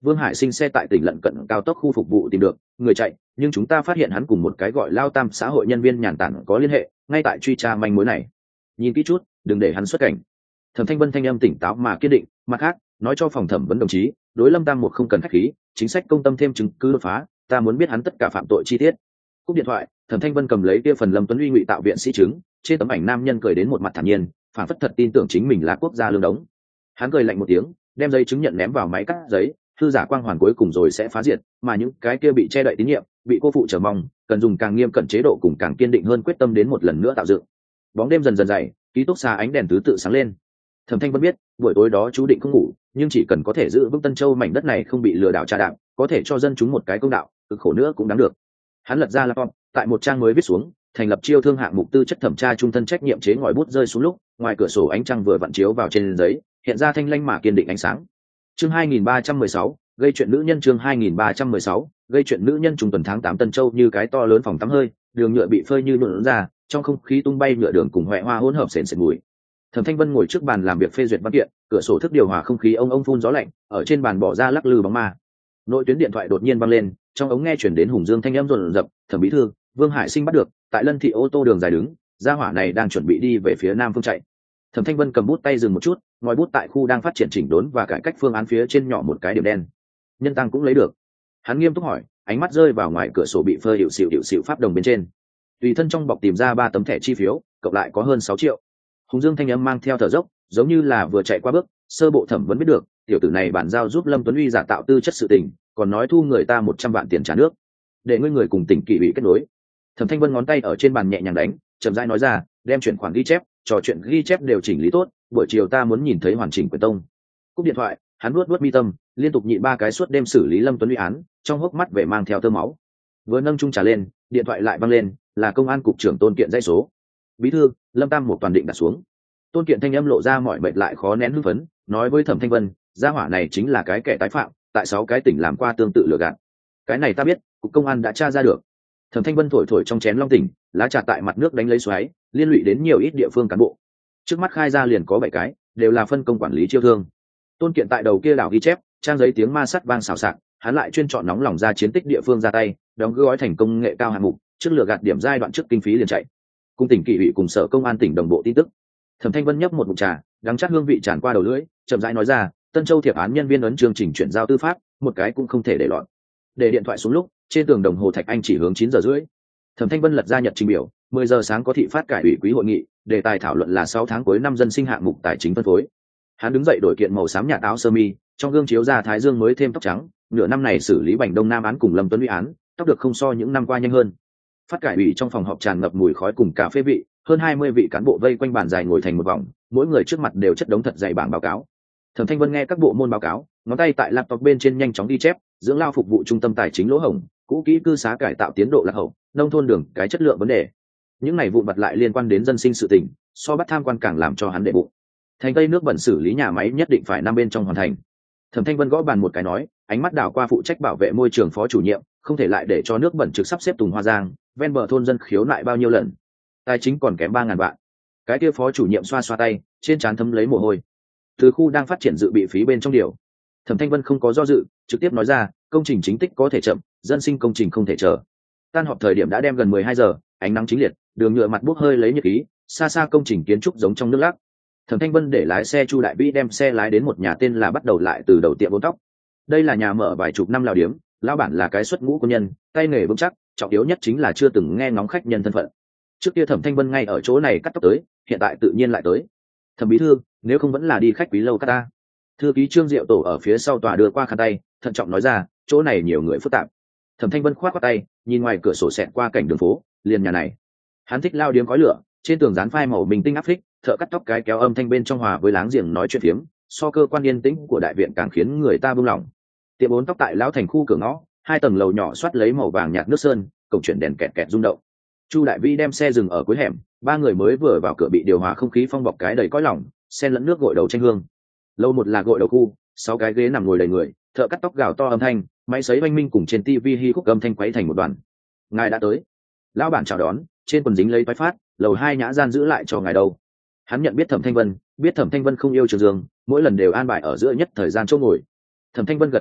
Vương Hải Sinh xe tại tỉnh lận cận cao tốc khu phục vụ tìm được người chạy, nhưng chúng ta phát hiện hắn cùng một cái gọi Lao Tam xã hội nhân viên nhàn tản có liên hệ, ngay tại truy tra manh mối này. Nhìn kỹ chút, đừng để hắn xuất cảnh. Thẩm Thanh Vân thanh âm tỉnh táo mà kiên định, mặt khác nói cho phòng thẩm vấn đồng chí, đối Lâm Tam một không cần khách khí, chính sách công tâm thêm chứng cứ đột phá, ta muốn biết hắn tất cả phạm tội chi tiết. Cúp điện thoại, Thẩm Thanh Vân cầm lấy kia phần Lâm Tuấn Uy ngụy tạo viện sĩ chứng, trên tấm ảnh nam nhân cười đến một mặt thản nhiên, phản phất thật tin tưởng chính mình là quốc gia lương đống. Hắn cười lạnh một tiếng, đem giấy chứng nhận ném vào máy cắt giấy, thư giả quang hoàn cuối cùng rồi sẽ phá diệt, mà những cái kia bị che đậy tín nhiệm, bị cô phụ chờ mong, cần dùng càng nghiêm cẩn chế độ cùng càng kiên định hơn quyết tâm đến một lần nữa tạo dựng. Bóng đêm dần dần dày, ký túc xá ánh đèn thứ tự sáng lên. Thẩm Thanh Vân biết, buổi tối đó chú định không ngủ, nhưng chỉ cần có thể giữ vững Tân Châu mảnh đất này không bị lừa đảo tra đạp, có thể cho dân chúng một cái công đạo, cực khổ nữa cũng đáng được. Hắn lật ra laptop, tại một trang mới viết xuống, thành lập chiêu thương hạng mục tư chất thẩm tra trung thân trách nhiệm chế ngòi bút rơi xuống lúc, ngoài cửa sổ ánh trăng vừa vặn chiếu vào trên giấy, hiện ra thanh lanh mà kiên định ánh sáng. Chương 2316, gây chuyện nữ nhân chương 2316, gây chuyện nữ nhân trung tuần tháng 8 Tân Châu như cái to lớn phòng tắm hơi, đường nhựa bị phơi như nhuộn ra, trong không khí tung bay nhựa đường cùng hoẹ hoa hỗn hợp sền sệt mùi. Thẩm Thanh Vân ngồi trước bàn làm việc phê duyệt văn kiện, cửa sổ thức điều hòa không khí ông phun gió lạnh, ở trên bàn bỏ ra lắc lư bóng ma. Nội tuyến điện thoại đột nhiên vang lên, trong ống nghe chuyển đến Hùng Dương thanh âm rồn rập, "Thẩm bí thư, Vương Hải Sinh bắt được, tại Lân thị ô tô đường dài đứng, gia hỏa này đang chuẩn bị đi về phía nam phương chạy." Thẩm Thanh Vân cầm bút tay dừng một chút, ngòi bút tại khu đang phát triển chỉnh đốn và cải cách phương án phía trên nhỏ một cái điểm đen. Nhân tăng cũng lấy được. Hắn nghiêm túc hỏi, ánh mắt rơi vào ngoài cửa sổ bị phơi hiệu xịu pháp đồng bên trên. Tùy thân trong bọc tìm ra 3 tấm thẻ chi phiếu, cộng lại có hơn 6 triệu. Hùng Dương thanh âm mang theo thở dốc, giống như là vừa chạy qua bước, sơ bộ thẩm vấn biết được, tiểu tử này bản giao giúp Lâm Tuấn Uy giả tạo tư chất sự tình, còn nói thu người ta 100 vạn tiền trả nước, để ngươi người cùng tỉnh kỷ ủy kết nối. Thẩm Thanh Vân ngón tay ở trên bàn nhẹ nhàng đánh, chậm rãi nói ra, đem chuyển khoản ghi chép, trò chuyện ghi chép đều chỉnh lý tốt, buổi chiều ta muốn nhìn thấy hoàn chỉnh quyển tông. Cúp điện thoại, hắn nuốt mi tâm, liên tục nhịn 3 cái suốt đêm xử lý Lâm Tuấn Uy án, trong hốc mắt vẻ mang theo tơ máu. Vừa nâng chung trà lên, điện thoại lại vang lên, là công an cục trưởng Tôn Kiện dãy số. "Bí thư, Lâm Tam một toàn định đặt xuống." Tôn Kiện thanh âm lộ ra mọi mệt lại khó nén hưng phấn, nói với Thẩm Thanh Vân, gia hỏa này chính là cái kẻ tái phạm, tại 6 cái tỉnh làm qua tương tự lừa gạt. Cái này ta biết, cục công an đã tra ra được. Thẩm Thanh Vân thổi thổi trong chén long tỉnh, lá trà tại mặt nước đánh lấy xoáy, liên lụy đến nhiều ít địa phương cán bộ. Trước mắt khai ra liền có 7 cái, đều là phân công quản lý chiêu thương. Tôn Kiện tại đầu kia đảo ghi chép, trang giấy tiếng ma sắt vang xào xạc, hắn lại chuyên chọn nóng lòng ra chiến tích địa phương ra tay, đóng gói thành công nghệ cao hạng mục, trước lừa gạt điểm giai đoạn trước kinh phí liền chạy. Cùng tỉnh kỷ ủy cùng sở công an tỉnh đồng bộ tin tức. Thẩm Thanh Vân nhấp một ngụm trà, đắng chát hương vị tràn qua đầu lưỡi, chậm rãi nói ra, Tân Châu thiệp án nhân viên ấn chương trình chuyển giao tư pháp, một cái cũng không thể để lọt. Để điện thoại xuống lúc, trên tường đồng hồ thạch anh chỉ hướng 9:30. Thẩm Thanh Vân lật ra nhật trình biểu, 10 giờ sáng có thị phát cải ủy quý hội nghị, đề tài thảo luận là 6 tháng cuối năm dân sinh hạng mục tài chính phân phối. Hắn đứng dậy đổi kiện màu xám nhạt áo sơ mi, trong gương chiếu ra thái dương mới thêm tóc trắng, nửa năm này xử lý Bành Đông Nam án cùng Lâm Tuấn Uy án, tóc được không so những năm qua nhanh hơn. Phát cải ủy trong phòng họp tràn ngập mùi khói cùng cà phê vị, hơn 20 vị cán bộ vây quanh bàn dài ngồi thành một vòng, mỗi người trước mặt đều chất đống thật dày bảng báo cáo. Thẩm Thanh Vân nghe các bộ môn báo cáo, ngón tay tại laptop bên trên nhanh chóng ghi chép, dưỡng lao phục vụ trung tâm tài chính lỗ hổng, cũ kỹ cư xá cải tạo tiến độ lạc hậu, nông thôn đường cái chất lượng vấn đề. Những này vụn vặt lại liên quan đến dân sinh sự tình, so bắt tham quan càng làm cho hắn đệ bụng. Thành Tây nước bẩn xử lý nhà máy nhất định phải năm bên trong hoàn thành. Thẩm Thanh Vân gõ bàn một cái nói, ánh mắt đảo qua phụ trách bảo vệ môi trường phó chủ nhiệm, không thể lại để cho nước bẩn trực sắp xếp Tùng Hoa Giang, ven bờ thôn dân khiếu nại bao nhiêu lần. Tài chính còn kém 3.000 vạn. Cái kia phó chủ nhiệm xoa xoa tay, trên trán thấm lấy mồ hôi. Từ khu đang phát triển dự bị phí bên trong điều. Thẩm Thanh Vân không có do dự, trực tiếp nói ra, công trình chính tích có thể chậm, dân sinh công trình không thể chờ. Tan họp thời điểm đã đem gần 12 giờ, ánh nắng chính liệt, đường nhựa mặt bốc hơi lấy nhiệt khí, xa xa công trình kiến trúc giống trong nước lắc. Thẩm Thanh Vân để lái xe Chu Đại Vĩ đem xe lái đến một nhà tên là Bắt Đầu Lại từ đầu tiệm bốn tóc. Đây là nhà mở vài chục năm lão điếm, lão bản là cái xuất ngũ quân nhân, tay nghề vững chắc, trọng yếu nhất chính là chưa từng nghe ngóng khách nhân thân phận. Trước kia Thẩm Thanh Vân ngay ở chỗ này cắt tóc tới, hiện tại tự nhiên lại tới. Thẩm bí thư, nếu không vẫn là đi khách quý lâu cắt ta. Thư ký Trương Diệu Tổ ở phía sau tòa đưa qua khăn tay, thận trọng nói ra, chỗ này nhiều người phức tạp. Thẩm Thanh Vân khoát qua tay, nhìn ngoài cửa sổ xẹt qua cảnh đường phố, liền nhà này. Hắn thích lao điếm khói lửa, trên tường dán phai màu bình tinh áp phích, thợ cắt tóc cái kéo âm thanh bên trong hòa với láng giềng nói chuyện phiếm, so cơ quan yên tĩnh của đại viện càng khiến người ta buông lỏng. Tiệm bốn tóc tại lão thành khu cửa ngõ, 2 tầng lầu nhỏ soát lấy màu vàng nhạt nước sơn, cổng chuyển đèn kẹt kẹt rung động. Chu Đại Vĩ đem xe dừng ở cuối hẻm, 3 người mới vừa vào cửa bị điều hòa không khí phong bọc cái đầy cõi lỏng, xen lẫn nước gội đầu tranh hương. Lầu 1 là gội đầu khu, 6 cái ghế nằm ngồi đầy người, thợ cắt tóc gào to âm thanh, máy sấy oanh minh cùng trên tivi hi khúc âm thanh quấy thành một đoàn. Ngài đã tới. Lão bản chào đón, trên quần dính lấy toái phát, lầu 2 nhã gian giữ lại cho ngài đâu. Hắn nhận biết Thẩm Thanh Vân, biết Thẩm Thanh Vân không yêu Trường Dương, mỗi lần đều an bài ở giữa nhất thời gian chỗ ngồi. Thẩm Thanh Vân gật gật đầu,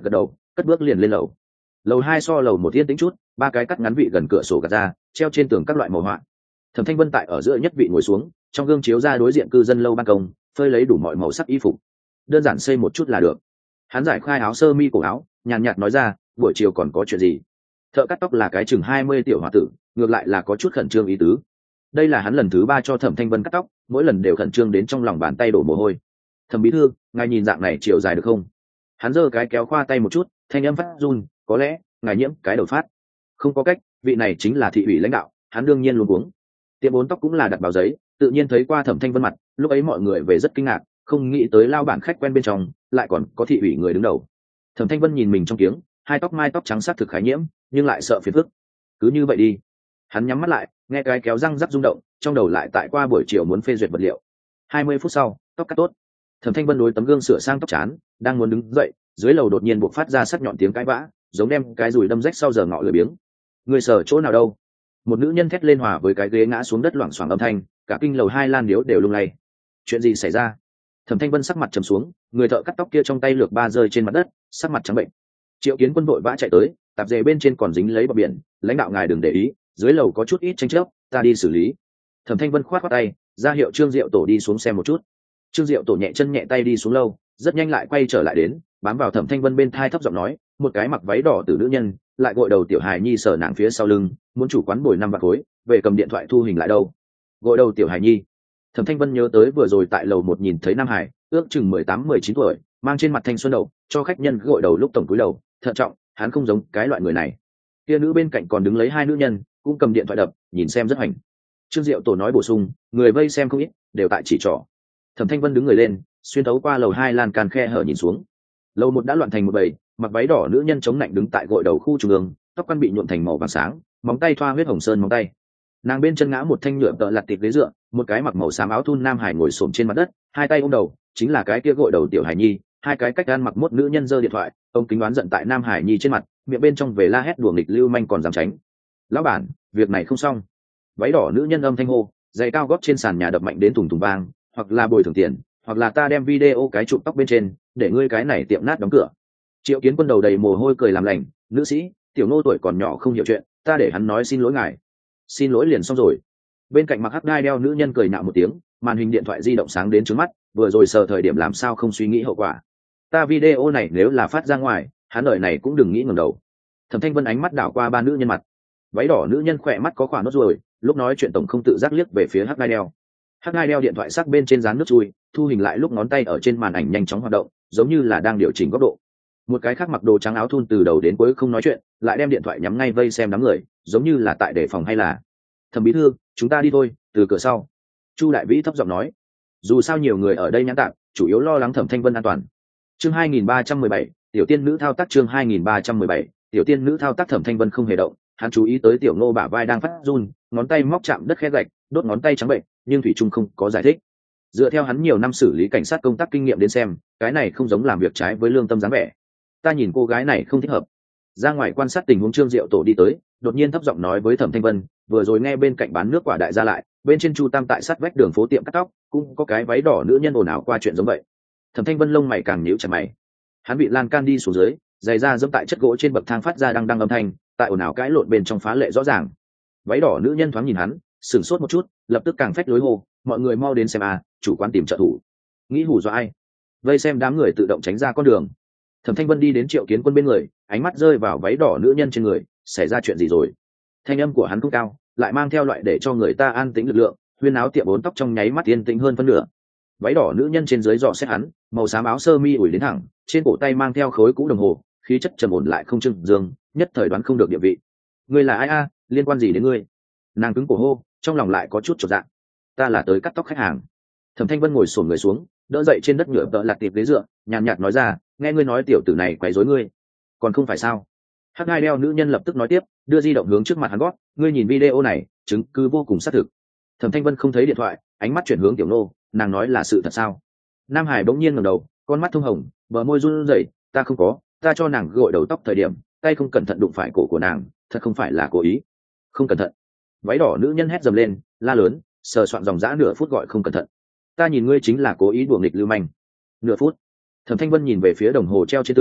cất bước liền lên lầu. Lầu 2 so lầu 1 yên tĩnh chút, ba cái cắt ngắn vị gần cửa sổ gạt ra, treo trên tường các loại màu họa. Thẩm Thanh Vân tại ở giữa nhất vị ngồi xuống, trong gương chiếu ra đối diện cư dân lâu ban công, phơi lấy đủ mọi màu sắc y phục. Đơn giản xây một chút là được. Hắn giải khai áo sơ mi cổ áo, nhàn nhạt nói ra, buổi chiều còn có chuyện gì? Thợ cắt tóc là cái chừng 20 tiểu hòa tử, ngược lại là có chút khẩn trương ý tứ. Đây là hắn lần thứ 3 cho Thẩm Thanh Vân cắt tóc, mỗi lần đều khẩn trương đến trong lòng bàn tay đổ mồ hôi. Thẩm bí thư, ngài nhìn dạng này chiều dài được không? Hắn giơ cái kéo khoa tay một chút, thanh âm phát run, có lẽ ngài nhiễm cái đầu phát. Không có cách, vị này chính là thị ủy lãnh đạo, hắn đương nhiên luôn uống. Tiệm bốn tóc cũng là đặt báo giấy, tự nhiên thấy qua Thẩm Thanh Vân mặt, lúc ấy mọi người về rất kinh ngạc, không nghĩ tới lao bản khách quen bên trong lại còn có thị ủy người đứng đầu. Thẩm Thanh Vân nhìn mình trong kiếng, hai tóc mai tóc trắng sắc thực khái nhiễm, nhưng lại sợ phiền phức. Cứ như vậy đi. Hắn nhắm mắt lại, nghe cái kéo răng rắc rung động, trong đầu lại tại qua buổi chiều muốn phê duyệt vật liệu. 20 phút sau, tóc cắt tốt. Thẩm Thanh Vân đối tấm gương sửa sang tóc chán, đang muốn đứng dậy, dưới lầu đột nhiên buộc phát ra sắc nhọn tiếng cãi vã, giống đem cái dùi đâm rách sau giờ ngọ lười biếng. Người sở chỗ nào đâu? Một nữ nhân thét lên hòa với cái ghế ngã xuống đất loảng xoảng âm thanh, cả kinh lầu 2 lan điếu đều lung lay. Chuyện gì xảy ra? Thẩm Thanh Vân sắc mặt trầm xuống, người thợ cắt tóc kia trong tay lược ba rơi trên mặt đất, sắc mặt trắng bệnh. Triệu Kiến Quân vội vã chạy tới, tạp dề bên trên còn dính lấy bọt biển, lãnh đạo ngài đừng để ý, dưới lầu có chút ít tranh chấp, ta đi xử lý. Thẩm Thanh Vân khoát khoát tay, ra hiệu Trương Diệu Tổ đi xuống xem một chút. Trương Diệu Tổ nhẹ chân nhẹ tay đi xuống lâu, rất nhanh lại quay trở lại đến, bám vào Thẩm Thanh Vân bên thai thấp giọng nói, một cái mặc váy đỏ từ nữ nhân, lại gội đầu tiểu hài nhi sờ nàng phía sau lưng, muốn chủ quán bồi 5 vạn khối, về cầm điện thoại thu hình lại đâu. Gội đầu tiểu hài nhi. Thẩm Thanh Vân nhớ tới vừa rồi tại lầu 1 nhìn thấy Nam Hải, ước chừng 18-19 tuổi, mang trên mặt thanh xuân đầu, cho khách nhân gội đầu lúc tổng cúi đầu, thận trọng, hắn không giống cái loại người này. Kia nữ bên cạnh còn đứng lấy hai nữ nhân, cũng cầm điện thoại đập, nhìn xem rất hoành. Trương Diệu Tổ nói bổ sung, người vây xem không ít, đều tại chỉ trỏ. Thẩm Thanh Vân đứng người lên, xuyên thấu qua lầu 2 lan can khe hở nhìn xuống. Lầu 1 đã loạn thành một bầy, mặc váy đỏ nữ nhân chống lạnh đứng tại gội đầu khu trung ương, tóc căn bị nhuộm thành màu vàng sáng, móng tay thoa huyết hồng sơn móng tay. Nàng bên chân ngã một thanh nhựa tợ lặt tịt ghế dựa, một cái mặc màu xám áo thun nam hải ngồi xổm trên mặt đất, hai tay ôm đầu, chính là cái kia gội đầu tiểu hải nhi. Hai cái cách gan mặc mốt nữ nhân giơ điện thoại, ông kính đoán giận tại nam hải nhi trên mặt, miệng bên trong về la hét đùa nghịch lưu manh còn dám tránh. Lão bản, việc này không xong. Váy đỏ nữ nhân âm thanh hô, giày cao gót trên sàn nhà đập mạnh đến thùng thùng vang, hoặc là bồi thường tiền, hoặc là ta đem video cái chụp tóc bên trên, để ngươi cái này tiệm nát đóng cửa. Triệu Kiến Quân đầu đầy mồ hôi cười làm lành, nữ sĩ, tiểu nô tuổi còn nhỏ không hiểu chuyện, ta để hắn nói xin lỗi ngài. Xin lỗi liền xong rồi. Bên cạnh mặc hắc đai đeo nữ nhân cười nạo một tiếng, màn hình điện thoại di động sáng đến trước mắt, vừa rồi sờ thời điểm làm sao không suy nghĩ hậu quả. Ta video này nếu là phát ra ngoài, hắn đời này cũng đừng nghĩ ngẩng đầu. Thẩm Thanh Vân ánh mắt đảo qua ba nữ nhân mặt. Váy đỏ nữ nhân khỏe mắt có khoảng nốt ruồi, lúc nói chuyện tổng không tự giác liếc về phía hắc đai đeo. Hắc đai đeo điện thoại sắc bên trên dán nước chui, thu hình lại lúc ngón tay ở trên màn ảnh nhanh chóng hoạt động, giống như là đang điều chỉnh góc độ. Một cái khác mặc đồ trắng áo thun từ đầu đến cuối không nói chuyện, lại đem điện thoại nhắm ngay vây xem đám người, giống như là tại đề phòng hay là. Thẩm bí thư, chúng ta đi thôi, từ cửa sau. Chu Đại Vĩ thấp giọng nói. Dù sao nhiều người ở đây nhãn tạm, chủ yếu lo lắng Thẩm Thanh Vân an toàn. Chương 2317, tiểu tiên nữ thao tác. Chương 2317, tiểu tiên nữ thao tác. Thẩm Thanh Vân không hề động, hắn chú ý tới tiểu nô bả vai đang phát run, ngón tay móc chạm đất khét gạch, đốt ngón tay trắng bệnh, nhưng thủy trung không có giải thích. Dựa theo hắn nhiều năm xử lý cảnh sát công tác kinh nghiệm đến xem, cái này không giống làm việc trái với lương tâm dáng vẻ. Ta nhìn cô gái này không thích hợp. Ra ngoài quan sát tình huống, Trương Diệu Tổ đi tới, đột nhiên thấp giọng nói với Thẩm Thanh Vân, vừa rồi nghe bên cạnh bán nước quả đại gia lại, bên trên Chu Tam tại sát vách đường phố tiệm cắt tóc, cũng có cái váy đỏ nữ nhân ồn ào qua chuyện giống vậy. Thẩm Thanh Vân lông mày càng nhíu chặt mày. Hắn bị lan can đi xuống dưới, giày da dẫm tại chất gỗ trên bậc thang phát ra đăng đăng âm thanh, tại ồn ào cãi lộn bên trong phá lệ rõ ràng. Váy đỏ nữ nhân thoáng nhìn hắn, sửng sốt một chút, lập tức càng phách lối hô, mọi người mau đến xem à, chủ quán tìm trợ thủ. Nghĩ hù dọa ai? Vây xem đám người tự động tránh ra con đường. Thẩm Thanh Vân đi đến Triệu Kiến Quân bên người, ánh mắt rơi vào váy đỏ nữ nhân trên người, xảy ra chuyện gì rồi? Thanh âm của hắn cũng cao, lại mang theo loại để cho người ta an tĩnh lực lượng, huyên áo tiệm bốn tóc trong nháy mắt yên tĩnh hơn phân nửa. Váy đỏ nữ nhân trên dưới dò xét hắn, màu xám áo sơ mi ủi đến thẳng, trên cổ tay mang theo khối cũ đồng hồ, khí chất trầm ổn lại không trưng dương, nhất thời đoán không được địa vị. Ngươi là ai a? Liên quan gì đến ngươi? Nàng cứng cổ hô, trong lòng lại có chút chột dạ. Ta là tới cắt tóc khách hàng. Thẩm Thanh Vân ngồi xổm người xuống, đỡ dậy trên đất nhựa tợ lặt tiệp ghế dựa, nhàn nhạt nói ra, nghe ngươi nói tiểu tử này quấy rối ngươi, còn không phải sao? Hắc Ngai đeo nữ nhân lập tức nói tiếp, đưa di động hướng trước mặt hắn gót, ngươi nhìn video này, chứng cứ vô cùng xác thực. Thẩm Thanh Vân không thấy điện thoại, ánh mắt chuyển hướng tiểu nô, nàng nói là sự thật sao? Nam Hải bỗng nhiên ngẩng đầu, con mắt thông hồng, bờ môi run rẩy, ta không có, ta cho nàng gội đầu tóc thời điểm, tay không cẩn thận đụng phải cổ của nàng, thật không phải là cố ý. Không cẩn thận. Váy đỏ nữ nhân hét dầm lên, la lớn, sờ soạn dòng dã nửa phút gọi không cẩn thận. Ta nhìn ngươi chính là cố ý đùa nghịch lưu manh. Nửa phút. Thẩm Thanh Vân nhìn về phía đồng hồ treo trên tường,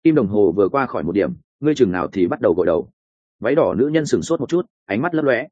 kim đồng hồ vừa qua khỏi 1 điểm, ngươi chừng nào thì bắt đầu gội đầu? Váy đỏ nữ nhân sửng sốt một chút, ánh mắt lấp lóe.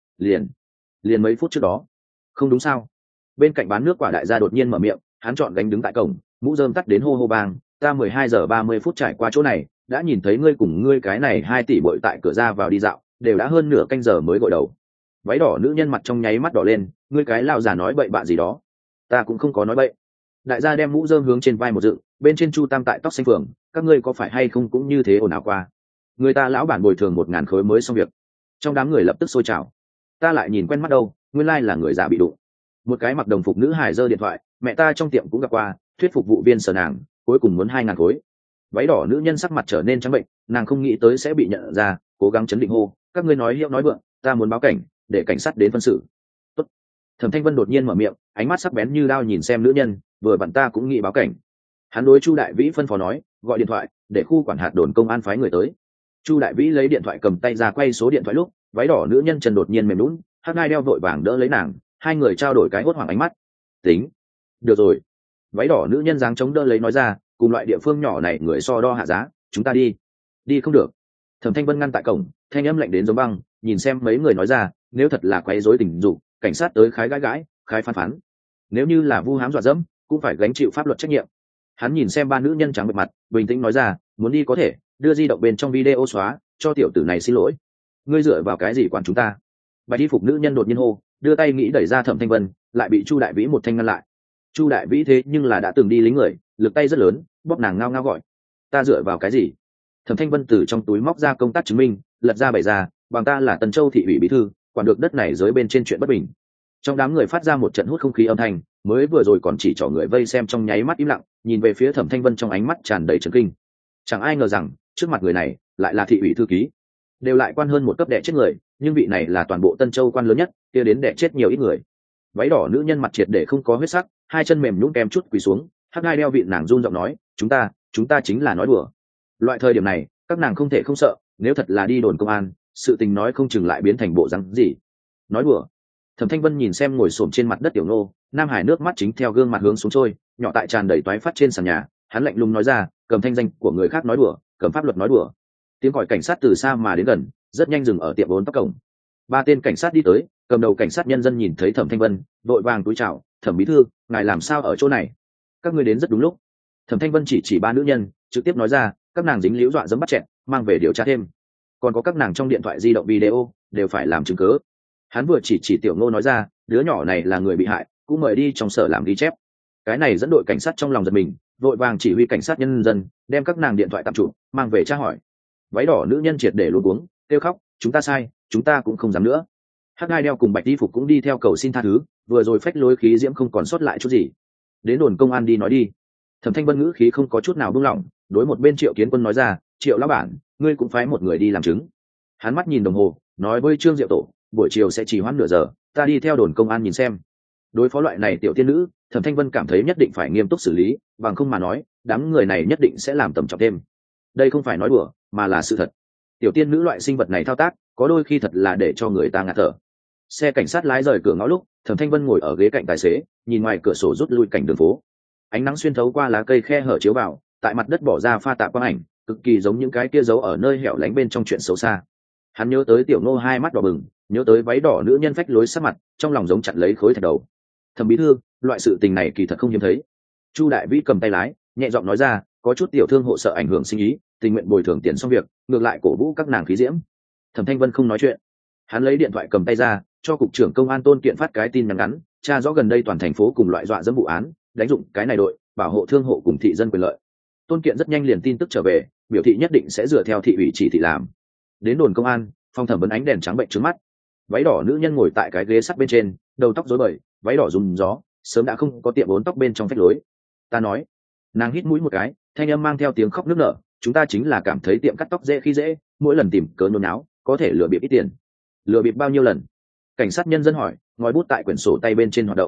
Liền mấy phút trước đó. Không đúng sao? Bên cạnh bán nước quả đại gia đột nhiên mở miệng, hắn chọn gánh đứng tại cổng, mũ rơm tắt đến hô hô bang, ta 12 giờ 30 phút trải qua chỗ này, đã nhìn thấy ngươi cùng ngươi cái này 2 tỷ bội tại cửa ra vào đi dạo, đều đã hơn nửa canh giờ mới gội đầu. Váy đỏ nữ nhân mặt trong nháy mắt đỏ lên, ngươi cái lão già nói bậy bạ gì đó? Ta cũng không có nói bậy. Đại gia đem mũ rơm hướng trên vai một dựng, bên trên Chu Tam tại tóc xanh phường, các ngươi có phải hay không cũng như thế ồn ào qua? Người ta lão bản bồi thường 1.000 khối mới xong việc. Trong đám người lập tức sôi trào. Ta lại nhìn quen mắt đâu, nguyên lai là người già bị đụng. Một cái mặc đồng phục nữ hài giơ điện thoại, mẹ ta trong tiệm cũng gặp qua, thuyết phục vụ viên sờ nàng, cuối cùng muốn 2.000 khối. Váy đỏ nữ nhân sắc mặt trở nên trắng bệnh, nàng không nghĩ tới sẽ bị nhận ra, cố gắng chấn định hô, các ngươi nói hiệu nói vượng, ta muốn báo cảnh, để cảnh sát đến phân xử. Tốt. Thẩm Thanh Vân đột nhiên mở miệng, ánh mắt sắc bén như đao nhìn xem nữ nhân, vừa vặn ta cũng nghĩ báo cảnh. Hắn đối Chu Đại Vĩ phân phó nói, gọi điện thoại, để khu quản hạt đồn công an phái người tới. Chu Đại Vĩ lấy điện thoại cầm tay ra quay số điện thoại lúc, váy đỏ nữ nhân chân đột nhiên mềm lún, Hắc Ngai đeo vội vàng đỡ lấy nàng, hai người trao đổi cái hốt hoảng ánh mắt. Tính, được rồi. Váy đỏ nữ nhân dáng chống đỡ lấy nói ra, cùng loại địa phương nhỏ này người so đo hạ giá, chúng ta đi. Đi không được. Thẩm Thanh Vân ngăn tại cổng, thanh âm lạnh đến giống băng, nhìn xem mấy người nói ra, nếu thật là quấy rối tình dục, cảnh sát tới khái gãi, khai phán phán. Nếu như là vu hãm dọa dẫm, cũng phải gánh chịu pháp luật trách nhiệm. Hắn nhìn xem ba nữ nhân trắng bệch mặt, bình tĩnh nói ra, muốn đi có thể, đưa di động bên trong video xóa, cho tiểu tử này xin lỗi. Ngươi dựa vào cái gì quản chúng ta? Bạch y phục nữ nhân đột nhiên hô, đưa tay nghĩ đẩy ra Thẩm Thanh Vân, lại bị Chu Đại Vĩ một thanh ngăn lại. Chu Đại Vĩ thế nhưng là đã từng đi lính người, lực tay rất lớn, bóp nàng ngao ngao gọi. Ta dựa vào cái gì? Thẩm Thanh Vân từ trong túi móc ra công tác chứng minh, lật ra bày ra, bằng ta là Tần Châu thị ủy bí thư, quản được đất này giới bên trên chuyện bất bình. Trong đám người phát ra một trận hút không khí âm thanh, mới vừa rồi còn chỉ trỏ người vây xem trong nháy mắt im lặng, nhìn về phía Thẩm Thanh Vân trong ánh mắt tràn đầy chấn kinh. Chẳng ai ngờ rằng, trước mặt người này lại là thị ủy thư ký, đều lại quan hơn một cấp đẻ chết người, nhưng vị này là toàn bộ Tân Châu quan lớn nhất, kia đến đẻ chết nhiều ít người. Váy đỏ nữ nhân mặt triệt để không có huyết sắc, hai chân mềm nhũn kém chút quỳ xuống, Hắc Ngai đeo vị nàng run giọng nói, chúng ta chính là nói đùa. Loại thời điểm này, các nàng không thể không sợ, nếu thật là đi đồn công an, sự tình nói không chừng lại biến thành bộ rắn gì. Nói đùa. Thẩm Thanh Vân nhìn xem ngồi xổm trên mặt đất Tiểu Nô, Nam Hải nước mắt chính theo gương mặt hướng xuống trôi, nhỏ tại tràn đầy toái phát trên sàn nhà, hắn lạnh lùng nói ra, cầm thanh danh của người khác nói đùa, cầm pháp luật nói đùa. Tiếng gọi cảnh sát từ xa mà đến gần, rất nhanh dừng ở tiệm vốn tóc cổng. Ba tên cảnh sát đi tới, cầm đầu cảnh sát nhân dân nhìn thấy Thẩm Thanh Vân, đội vàng túi chào, Thẩm bí thư, ngài làm sao ở chỗ này? Các ngươi đến rất đúng lúc. Thẩm Thanh Vân chỉ ba nữ nhân, trực tiếp nói ra, các nàng dính líu dọa dẫm bắt chẹn, mang về điều tra thêm. Còn có các nàng trong điện thoại di động video, đều phải làm chứng cứ. Hắn vừa chỉ Tiểu Ngô nói ra, đứa nhỏ này là người bị hại, cũng mời đi trong sở làm ghi chép. Cái này dẫn đội cảnh sát trong lòng giật mình, vội vàng chỉ huy cảnh sát nhân dân đem các nàng điện thoại tạm trụ, mang về tra hỏi. Váy đỏ nữ nhân triệt để luống cuống, kêu khóc, chúng ta sai, chúng ta cũng không dám nữa. Hắc Ngai đeo cùng Bạch y phục cũng đi theo cầu xin tha thứ, vừa rồi phách lối khí diễm không còn sót lại chút gì. Đến đồn công an đi nói đi. Thẩm Thanh Vân ngữ khí không có chút nào buông lỏng, đối một bên Triệu Kiến Quân nói ra, Triệu lão bản, ngươi cũng phái một người đi làm chứng. Hắn mắt nhìn đồng hồ, nói với Trương Diệu Tổ, buổi chiều sẽ chỉ hoãn nửa giờ, ta đi theo đồn công an nhìn xem. Đối phó loại này tiểu tiên nữ, Thẩm Thanh Vân cảm thấy nhất định phải nghiêm túc xử lý, bằng không mà nói, đám người này nhất định sẽ làm tầm trọng thêm. Đây không phải nói đùa, mà là sự thật. Tiểu tiên nữ loại sinh vật này thao tác, có đôi khi thật là để cho người ta ngạt thở. Xe cảnh sát lái rời cửa ngõ lúc, Thẩm Thanh Vân ngồi ở ghế cạnh tài xế, nhìn ngoài cửa sổ rút lui cảnh đường phố. Ánh nắng xuyên thấu qua lá cây khe hở chiếu vào, tại mặt đất bỏ ra pha tạp quang ảnh, cực kỳ giống những cái kia giấu ở nơi hẻo lánh bên trong chuyện xấu xa. Hắn nhớ tới Tiểu Nô hai mắt đỏ bừng, nhớ tới váy đỏ nữ nhân phách lối sắc mặt, trong lòng giống chặn lấy khối thạch đầu. Thẩm bí thư, loại sự tình này kỳ thật không hiếm thấy. Chu Đại Vĩ cầm tay lái, nhẹ giọng nói ra, có chút tiểu thương hộ sợ ảnh hưởng sinh ý, tình nguyện bồi thường tiền xong việc, ngược lại cổ vũ các nàng khí diễm. Thẩm Thanh Vân không nói chuyện, hắn lấy điện thoại cầm tay ra, cho cục trưởng công an Tôn Kiện phát cái tin nhắn ngắn, tra rõ gần đây toàn thành phố cùng loại dọa dẫm vụ án, đánh dụng cái này đội bảo hộ thương hộ cùng thị dân quyền lợi. Tôn Kiện rất nhanh liền tin tức trở về, biểu thị nhất định sẽ dựa theo thị ủy chỉ thị làm. Đến đồn công an, phòng thẩm vấn ánh đèn trắng bệnh trước mắt, váy đỏ nữ nhân ngồi tại cái ghế sắt bên trên, đầu tóc rối bời, váy đỏ rùng gió, sớm đã không có tiệm bốn tóc bên trong phách lối. Ta nói, nàng hít mũi một cái, thanh âm mang theo tiếng khóc nức nở, chúng ta chính là cảm thấy tiệm cắt tóc dễ khi dễ, mỗi lần tìm cớ nhốn náo, có thể lừa bịp ít tiền. Lừa bịp bao nhiêu lần? Cảnh sát nhân dân hỏi, ngòi bút tại quyển sổ tay bên trên hoạt động.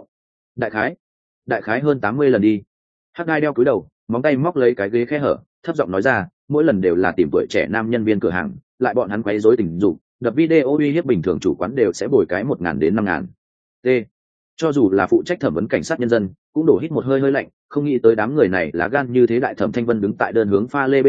Đại khái hơn 80 lần đi. Hắc Ngai đeo cúi đầu, móng tay móc lấy cái ghế khe hở, thấp giọng nói ra, mỗi lần đều là tìm tuổi trẻ nam nhân viên cửa hàng, lại bọn hắn quấy rối tình dục, đập video uy hiếp bình thường chủ quán đều sẽ bồi cái 1.000 đến 5.000. T. Cho dù là phụ trách thẩm vấn cảnh sát nhân dân, cũng đổ hít một hơi hơi lạnh, không nghĩ tới đám người này lá gan như thế. Đại Thẩm Thanh Vân đứng tại đơn hướng pha lê bên ngoài,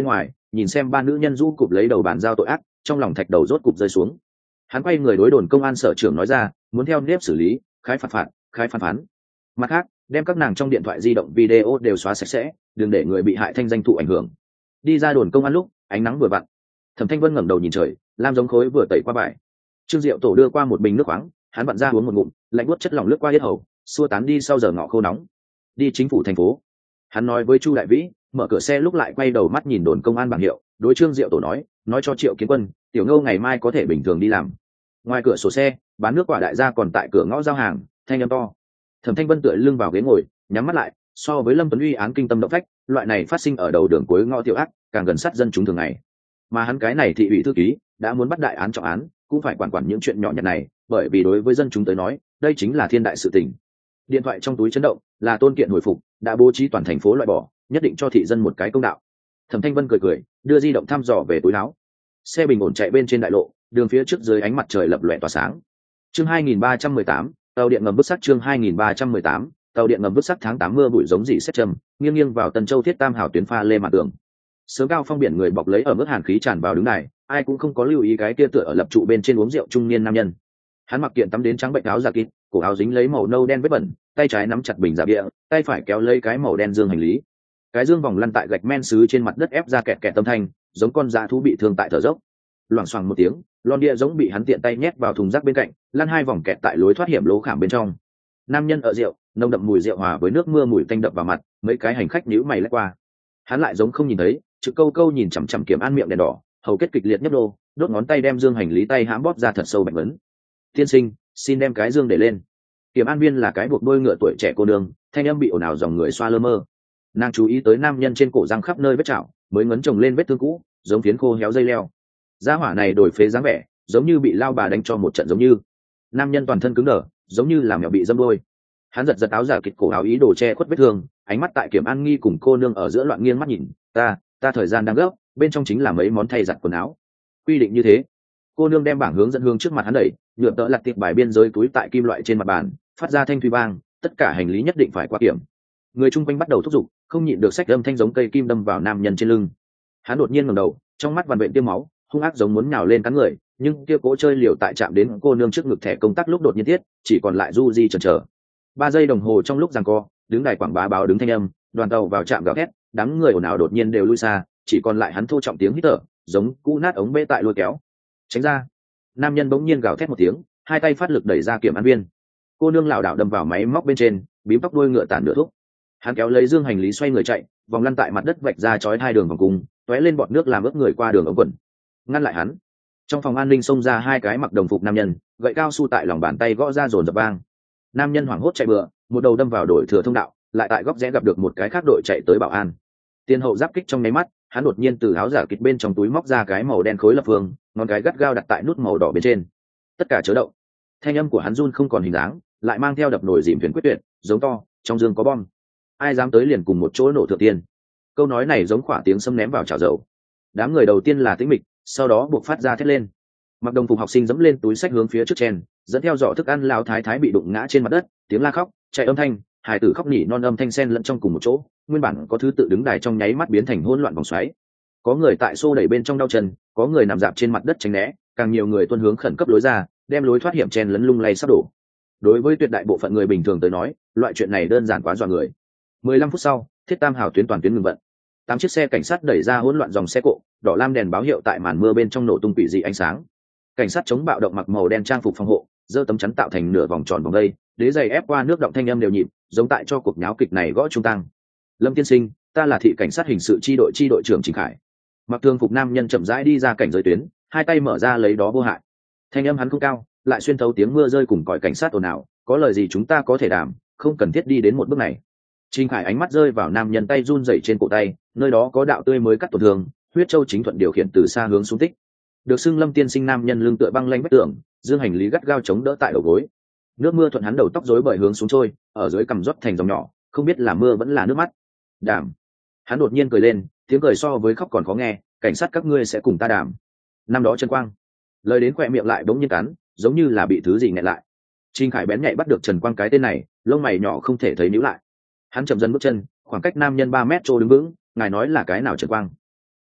nhìn xem ba nữ nhân rũ cụp lấy đầu bàn giao tội ác, trong lòng thạch đầu rốt cụp rơi xuống. Hắn quay người đối đồn công an sở trưởng nói ra, muốn theo nếp xử lý, khái phạt phạt, khái phán phán. Mặt khác, đem các nàng trong điện thoại di động video đều xóa sạch sẽ, đừng để người bị hại thanh danh thụ ảnh hưởng. Đi ra đồn công an lúc ánh nắng vừa vặn, Thẩm Thanh Vân ngẩng đầu nhìn trời, lam giống khối vừa tẩy qua bài. Trương Diệu Tổ đưa qua một bình nước khoáng, hắn vặn ra uống một ngụm, lạnh buốt chất lỏng lướt qua yết hầu, xua tán đi sau giờ ngọ khô nóng. Đi chính phủ thành phố. Hắn nói với Chu Đại Vĩ, mở cửa xe lúc lại quay đầu mắt nhìn đồn công an bảng hiệu, đối Trương Diệu Tổ nói cho Triệu Kiến Quân, Tiểu Ngô ngày mai có thể bình thường đi làm. Ngoài cửa sổ xe, bán nước quả đại gia còn tại cửa ngõ giao hàng, thanh âm to. Thẩm Thanh Vân tựa lưng vào ghế ngồi, nhắm mắt lại, so với Lâm Tuấn Uy án kinh tâm động phách, loại này phát sinh ở đầu đường cuối ngõ tiểu ác, càng gần sát dân chúng thường ngày. Mà hắn cái này thị ủy thư ký, đã muốn bắt đại án trọng án, cũng phải quản những chuyện nhỏ nhặt này, bởi vì đối với dân chúng tới nói, đây chính là thiên đại sự tình. Điện thoại trong túi chấn động, là tôn kiện hồi phục, đã bố trí toàn thành phố loại bỏ, nhất định cho thị dân một cái công đạo. Thẩm Thanh Vân cười, đưa di động thăm dò về túi áo. Xe bình ổn chạy bên trên đại lộ, đường phía trước dưới ánh mặt trời lập lòe tỏa sáng. Chương 2318, tàu điện ngầm vứt xác. Chương 2318, tàu điện ngầm vứt xác. Tháng 8 mưa bụi giống dỉ sét trầm, nghiêng vào Tân Châu Thiết Tam Hảo tuyến pha lê mặt tường. Sớm cao phong biển người bọc lấy ở mức hàn khí tràn vào đứng này, ai cũng không có lưu ý cái kia tựa ở lập trụ bên trên uống rượu trung niên nam nhân. Hắn mặc kiện tắm đến trắng bệnh áo da kín, cổ áo dính lấy màu nâu đen vết bẩn, tay trái nắm chặt bình giả bia, tay phải kéo lấy cái màu đen dương hành lý. Cái dương vòng lăn tại gạch men sứ trên mặt đất ép ra kẹt kẹt âm thanh, giống con dã thú bị thương tại thở dốc. Loảng xoảng một tiếng, lon bia giống bị hắn tiện tay nhét vào thùng rác bên cạnh, lăn hai vòng kẹt tại lối thoát hiểm lỗ khảm bên trong. Nam nhân ở rượu, nồng đậm mùi rượu hòa với nước mưa mùi tanh đập vào mặt, mấy cái hành khách nhíu mày lách qua. Hắn lại giống không nhìn thấy, trực câu nhìn chằm chằm Kiểm An miệng đèn đỏ, hầu kết kịch liệt nhấp đô, đốt ngón tay đem dương hành lý tay hãm bóp ra thật sâu bạch vấn. Tiên sinh, xin đem cái dương để lên. Kiểm An viên là cái buộc đôi ngựa tuổi trẻ cô nương, thanh âm bị ồn ào dòng người xoa lơ mơ. Nàng chú ý tới nam nhân trên cổ răng khắp nơi vết chảo, mới ngấn chồng lên vết thương cũ, giống phiến khô héo dây leo. Gia hỏa này đổi phế dáng vẻ, giống như bị lao bà đánh cho một trận giống như. Nam nhân toàn thân cứng đờ, giống như là mèo bị dâm đôi. Hắn giật áo giả kịch cổ áo ý đồ che khuất vết thương, ánh mắt tại Kiểm An nghi cùng cô nương ở giữa loạn nghiêng mắt nhìn. Ta thời gian đang gấp, bên trong chính là mấy món thay giặt quần áo. Quy định như thế. Cô nương đem bảng hướng dẫn hướng trước mặt hắn đẩy, nhựa tợ lặt tiệp bài biên giới túi tại kim loại trên mặt bàn, phát ra thanh thủy vang, tất cả hành lý nhất định phải qua kiểm. Người chung quanh bắt đầu thúc giục, không nhịn được xách âm thanh giống cây kim đâm vào nam nhân trên lưng. Hắn đột nhiên ngẩng đầu, trong mắt vằn vện tiêm máu, hung ác giống muốn nhào lên cắn người, nhưng kia cố chơi liều tại chạm đến cô nương trước ngực thẻ công tác lúc đột nhiên tiết, chỉ còn lại du di chần chờ. 3 giây đồng hồ trong lúc giằng co, đứng đài quảng bá báo đứng thanh âm, đoàn tàu vào trạm gào thét, đám người ồn ào đột nhiên đều lui xa, chỉ còn lại hắn thô trọng tiếng hít thở, giống cũ nát ống bê tại lôi kéo. Tránh ra. Nam nhân bỗng nhiên gào thét một tiếng, hai tay phát lực đẩy ra Kiểm An viên. Cô nương lảo đảo đâm vào máy móc bên trên, bím tóc đuôi ngựa tản nửa thúc. Hắn kéo lấy dương hành lý xoay người chạy, vòng lăn tại mặt đất vạch ra chói hai đường vòng cung, tóe lên bọt nước làm ướt người qua đường ống quần. Ngăn lại hắn. Trong phòng an ninh xông ra hai cái mặc đồng phục nam nhân, gậy cao su tại lòng bàn tay gõ ra dồn dập vang. Nam nhân hoảng hốt chạy bừa, một đầu đâm vào đội thừa thông đạo, lại tại góc rẽ gặp được một cái khác đội chạy tới bảo an. Tiên hậu giáp kích trong nháy mắt, hắn đột nhiên từ áo giả kịch bên trong túi móc ra cái màu đen khối lập phương, ngón cái gắt gao đặt tại nút màu đỏ bên trên. Tất cả chớ động. Thanh âm của hắn run không còn hình dáng, lại mang theo đập nổi dìm thuyền quyết tuyệt, giống to, trong dương có bom. Ai dám tới liền cùng một chỗ nổ thượng tiên. Câu nói này giống khỏa tiếng sấm ném vào chảo dầu. Đám người đầu tiên là tĩnh mịch, sau đó buộc phát ra thét lên. Mặc đồng phục học sinh dẫm lên túi sách hướng phía trước chen, dẫn theo giỏ thức ăn lao thái thái bị đụng ngã trên mặt đất, tiếng la khóc, chạy âm thanh, hài tử khóc nỉ non âm thanh xen lẫn trong cùng một chỗ, nguyên bản có thứ tự đứng đài trong nháy mắt biến thành hỗn loạn vòng xoáy. Có người tại xô đẩy bên trong đau chân, có người nằm dạp trên mặt đất tránh né, càng nhiều người tuân hướng khẩn cấp lối ra, đem lối thoát hiểm chen lấn lung lay sắp đổ. Đối với tuyệt đại bộ phận người bình thường tới nói, loại chuyện này đơn giản quá dọa người. 15 phút sau, Thiết Tam Hảo tuyến toàn tuyến ngừng vận. 8 chiếc xe cảnh sát đẩy ra hỗn loạn dòng xe cộ, đỏ lam đèn báo hiệu tại màn mưa bên trong nổ tung quỷ dị ánh sáng. Cảnh sát chống bạo động mặc màu đen trang phục phòng hộ, giơ tấm chắn tạo thành nửa vòng tròn vòng đây, đế giày ép qua nước động thanh âm đều nhịp, giống tại cho cuộc nháo kịch này gõ trung tăng. Lâm tiên sinh, ta là thị cảnh sát hình sự chi đội trưởng Trình Khải. Mặc thường phục nam nhân chậm rãi đi ra cảnh giới tuyến, hai tay mở ra lấy đó vô hại. Thanh âm hắn không cao, lại xuyên thấu tiếng mưa rơi cùng còi cảnh sát ồn ào, có lời gì chúng ta có thể đàm, không cần thiết đi đến một bước này. Trình Khải ánh mắt rơi vào nam nhân tay run rẩy trên cổ tay, nơi đó có đạo tươi mới cắt tổn thương, huyết châu chính thuận điều khiển từ xa hướng xuống tích. Được xưng Lâm tiên sinh nam nhân lưng tựa băng lanh vách tường, dương hành lý gắt gao chống đỡ tại đầu gối. Nước mưa thuận hắn đầu tóc rối bời hướng xuống trôi, ở dưới cằm rót thành dòng nhỏ, không biết là mưa vẫn là nước mắt. Đàm. Hắn đột nhiên cười lên, tiếng cười so với khóc còn khó nghe, cảnh sát các ngươi sẽ cùng ta đàm. Năm đó Trần Quang, lời đến khỏe miệng lại bỗng nhiên cắn, giống như là bị thứ gì nghẹn lại. Trình Khải bén nhạy bắt được Trần Quang cái tên này, lông mày nhỏ không thể thấy nhíu lại. Hắn chậm dần bước chân, khoảng cách nam nhân 3 mét trôi đứng vững, ngài nói là cái nào Trần Quang?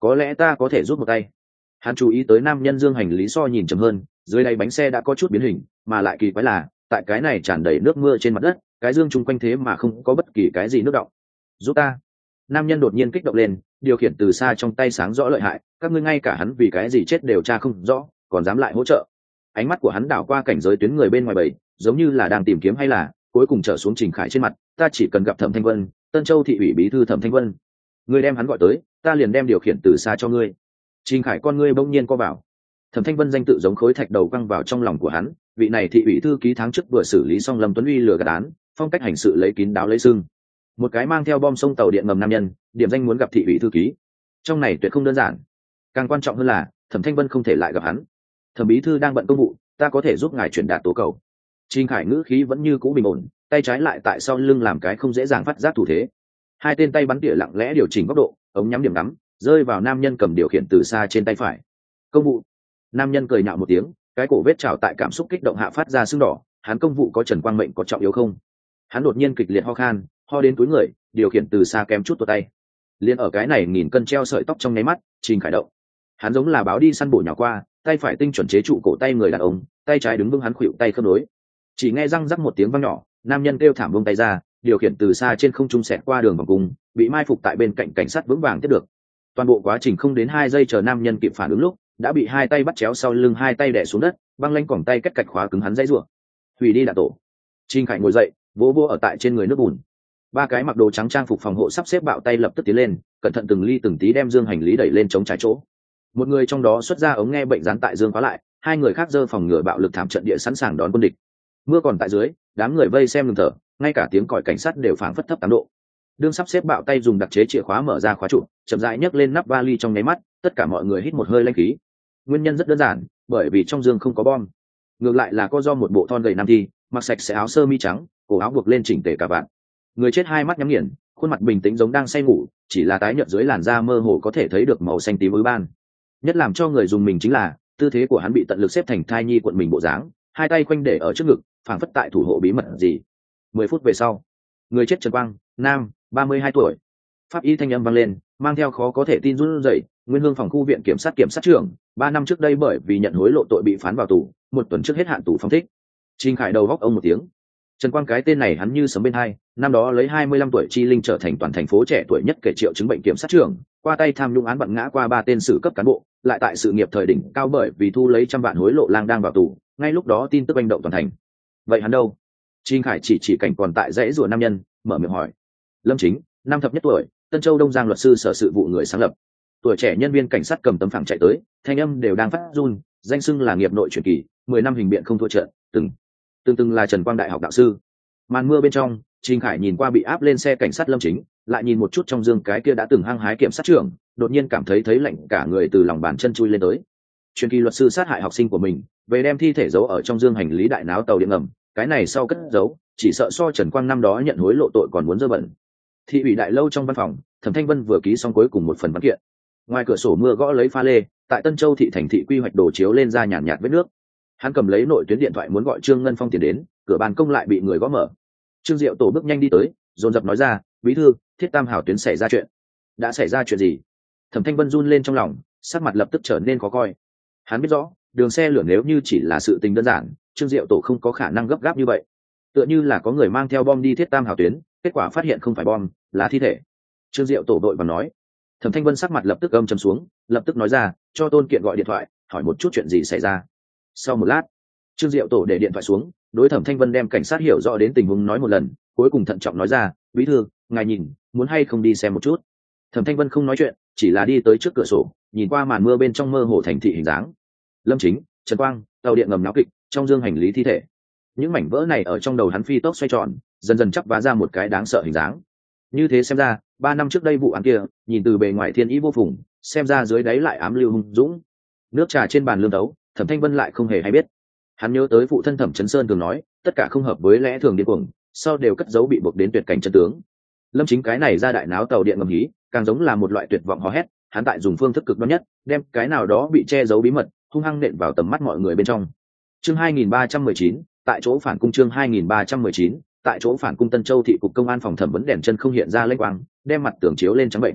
có lẽ ta có thể giúp một tay. Hắn chú ý tới nam nhân dương hành lý so nhìn chậm hơn, dưới đáy bánh xe đã có chút biến hình, mà lại kỳ quái là tại cái này tràn đầy nước mưa trên mặt đất, cái dương chung quanh thế mà không có bất kỳ cái gì nước đọng. Giúp ta. Nam nhân đột nhiên kích động lên, điều khiển từ xa trong tay sáng rõ lợi hại, các ngươi ngay cả hắn vì cái gì chết đều tra không rõ, còn dám lại hỗ trợ. Ánh mắt của hắn đảo qua cảnh giới tuyến người bên ngoài bầy, giống như là đang tìm kiếm hay là cuối cùng trở xuống Trình Khải trên mặt. Ta chỉ cần gặp Thẩm Thanh Vân, Tân Châu thị ủy bí thư Thẩm Thanh Vân. Ngươi đem hắn gọi tới, ta liền đem điều khiển từ xa cho ngươi. Trình Khải con ngươi bỗng nhiên co vào. Thẩm Thanh Vân danh tự giống khối thạch đầu quăng vào trong lòng của hắn, vị này thị ủy thư ký tháng trước vừa xử lý xong Lâm Tuấn Uy lừa gạt án, phong cách hành sự lấy kín đáo lấy sưng. Một cái mang theo bom sông tàu điện ngầm nam nhân, điểm danh muốn gặp thị ủy thư ký. Trong này tuyệt không đơn giản. Càng quan trọng hơn là, Thẩm Thanh Vân không thể lại gặp hắn. Thẩm bí thư đang bận công vụ, ta có thể giúp ngài truyền đạt tố cầu. Trình Khải ngữ khí vẫn như cũ bình ổn, tay trái lại tại sau lưng làm cái không dễ dàng phát giác thủ thế. Hai tên tay bắn tỉa lặng lẽ điều chỉnh góc độ, ống nhắm điểm ngắm, rơi vào nam nhân cầm điều khiển từ xa trên tay phải. Công vụ. Nam nhân cười nhạo một tiếng, cái cổ vết trào tại cảm xúc kích động hạ phát ra sưng đỏ. Hắn công vụ có Trần Quang mệnh có trọng yếu không? Hắn đột nhiên kịch liệt ho khan, ho đến túi người, điều khiển từ xa kém chút tuột tay. Liên ở cái này nghìn cân treo sợi tóc trong nháy mắt, Trình Khải động. Hắn giống là báo đi săn bổ nhào qua, tay phải tinh chuẩn chế trụ cổ tay người đàn ông, tay trái đứng vững hắn khuỵu tay khớp nối. Chỉ nghe răng rắc một tiếng vang nhỏ, nam nhân kêu thảm buông tay ra, điều khiển từ xa trên không trung xẹt qua đường vòng cung, bị mai phục tại bên cạnh cảnh sát vững vàng tiếp được. Toàn bộ quá trình không đến 2 giây chờ nam nhân kịp phản ứng lúc, đã bị hai tay bắt chéo sau lưng, hai tay đè xuống đất, băng lanh còng tay cách cạch khóa cứng hắn dãy rủa. Hủy đi đạn tổ. Trình Khải ngồi dậy, vỗ vỗ ở tại trên người nước bùn. Ba cái mặc đồ trắng trang phục phòng hộ sắp xếp bạo tay lập tức tiến lên, cẩn thận từng ly từng tí đem dương hành lý đẩy lên chống trái chỗ. Một người trong đó xuất ra ống nghe bệnh dán tại dương khóa lại, hai người khác giơ phòng ngừa bạo lực thảm trận địa sẵn sàng đón quân địch. Mưa còn tại dưới, đám người vây xem ngừng thở, ngay cả tiếng còi cảnh sát đều phảng phất thấp 8 độ. Đương sắp xếp bạo tay dùng đặc chế chìa khóa mở ra khóa trụ, chậm rãi nhấc lên nắp vali trong nháy mắt, tất cả mọi người hít một hơi lãnh khí. Nguyên nhân rất đơn giản, bởi vì trong dương không có bom. Ngược lại là có do một bộ thon gầy nam thi, mặc sạch sẽ áo sơ mi trắng, cổ áo buộc lên chỉnh tề cả vạn. Người chết hai mắt nhắm nghiền, khuôn mặt bình tĩnh giống đang say ngủ, chỉ là tái nhợt dưới làn da mơ hồ có thể thấy được màu xanh tím ứ ban. Nhất làm cho người dùng mình chính là tư thế của hắn bị tận lực xếp thành thai nhi cuộn mình bộ dáng, hai tay khoanh để ở trước ngực, phảng phất tại thủ hộ bí mật gì. 10 phút về sau, người chết Trần Quang, nam, 32 tuổi. Pháp y thanh âm vang lên, mang theo khó có thể tin run rẩy, Nguyên Hương phòng khu viện kiểm sát trưởng, 3 năm trước đây bởi vì nhận hối lộ tội bị phán vào tù, 1 tuần trước hết hạn tù phóng thích. Trình Khải đầu góc ông một tiếng. Trần Quang cái tên này hắn như sấm bên hai, năm đó lấy 25 tuổi chi linh trở thành toàn thành phố trẻ tuổi nhất kể triệu chứng bệnh kiểm sát trưởng, qua tay tham nhũng án bận ngã qua 3 tên xử cấp cán bộ, lại tại sự nghiệp thời đỉnh cao bởi vì thu lấy trăm vạn hối lộ lang đang vào tù, ngay lúc đó tin tức oanh động toàn thành. Vậy hắn đâu? Trình Khải chỉ cảnh còn tại dãy rùa nam nhân, mở miệng hỏi. Lâm Chính, năm thập nhất tuổi, Tân Châu Đông Giang luật sư sở sự vụ người sáng lập. Tuổi trẻ nhân viên cảnh sát cầm tấm phẳng chạy tới, thanh âm đều đang phát run, danh xưng là nghiệp nội truyền kỳ, 10 năm hình biện không thua trận, từng là Trần Quang đại học đạo sư. Màn mưa bên trong, Trình Khải nhìn qua bị áp lên xe cảnh sát Lâm Chính, lại nhìn một chút trong dương cái kia đã từng hăng hái kiểm sát trưởng, đột nhiên cảm thấy lạnh cả người từ lòng bàn chân chui lên tới. Truyền kỳ luật sư sát hại học sinh của mình, về đem thi thể giấu ở trong dương hành lý đại náo tàu điện ngầm, cái này sau cất giấu, chỉ sợ so Trần Quang năm đó nhận hối lộ tội còn muốn dơ bẩn. Thị ủy đại lâu trong văn phòng, Thẩm Thanh Vân vừa ký xong cuối cùng một phần văn kiện. Ngoài cửa sổ mưa gõ lấy pha lê, tại Tân Châu thị thành thị quy hoạch đồ chiếu lên ra nhàn nhạt vết nước. Hắn cầm lấy nội tuyến điện thoại muốn gọi Trương Ngân Phong tiền đến, cửa ban công lại bị người gõ mở. Trương Diệu Tổ bước nhanh đi tới, dồn dập nói ra, bí thư, Thiết Tam Hảo tuyến xảy ra chuyện. Đã xảy ra chuyện gì? Thẩm Thanh Vân run lên trong lòng, sắc mặt lập tức trở nên khó coi. Hắn biết rõ, đường xe lửa nếu như chỉ là sự tình đơn giản, Trương Diệu Tổ không có khả năng gấp gáp như vậy. Tựa như là có người mang theo bom đi Thiết Tam Hảo tuyến, kết quả phát hiện không phải bom, là thi thể. Trương Diệu Tổ đội và nói. Thẩm Thanh Vân sắc mặt lập tức âm trầm xuống, lập tức nói ra, cho Tôn Kiện gọi điện thoại, hỏi một chút chuyện gì xảy ra. Sau một lát, Trương Diệu Tổ để điện thoại xuống, đối Thẩm Thanh Vân đem cảnh sát hiểu rõ đến tình huống nói một lần, cuối cùng thận trọng nói ra, bí thư, ngài nhìn, muốn hay không đi xem một chút. Thẩm Thanh Vân không nói chuyện, chỉ là đi tới trước cửa sổ, nhìn qua màn mưa bên trong mơ hồ thành thị hình dáng. Lâm Chính, Trần Quang, tàu điện ngầm náo kịch, trong dương hành lý thi thể. Những mảnh vỡ này ở trong đầu hắn phi tốc xoay tròn, dần dần chắp vá ra một cái đáng sợ hình dáng. Như thế xem ra, 3 năm trước đây vụ án kia, nhìn từ bề ngoài thiên ý vô phùng, xem ra dưới đáy lại ám lưu hung dũng. Nước trà trên bàn lương tấu, Thẩm Thanh Vân lại không hề hay biết. Hắn nhớ tới phụ thân Thẩm Chấn Sơn thường nói, tất cả không hợp với lẽ thường điên cuồng, sau đều cất giấu bị buộc đến tuyệt cảnh chân tướng. Lâm Chính cái này ra đại náo tàu điện ngầm hí, càng giống là một loại tuyệt vọng hò hét, hắn tại dùng phương thức cực đoan nhất, đem cái nào đó bị che giấu bí mật, hung hăng nện vào tầm mắt mọi người bên trong. Chương 2319, tại chỗ phản cung. Chương 2319, tại chỗ phản cung. Tân Châu thị cục công an phòng thẩm vấn đèn chân không hiện ra lênh quang, đem mặt tường chiếu lên trắng bệnh.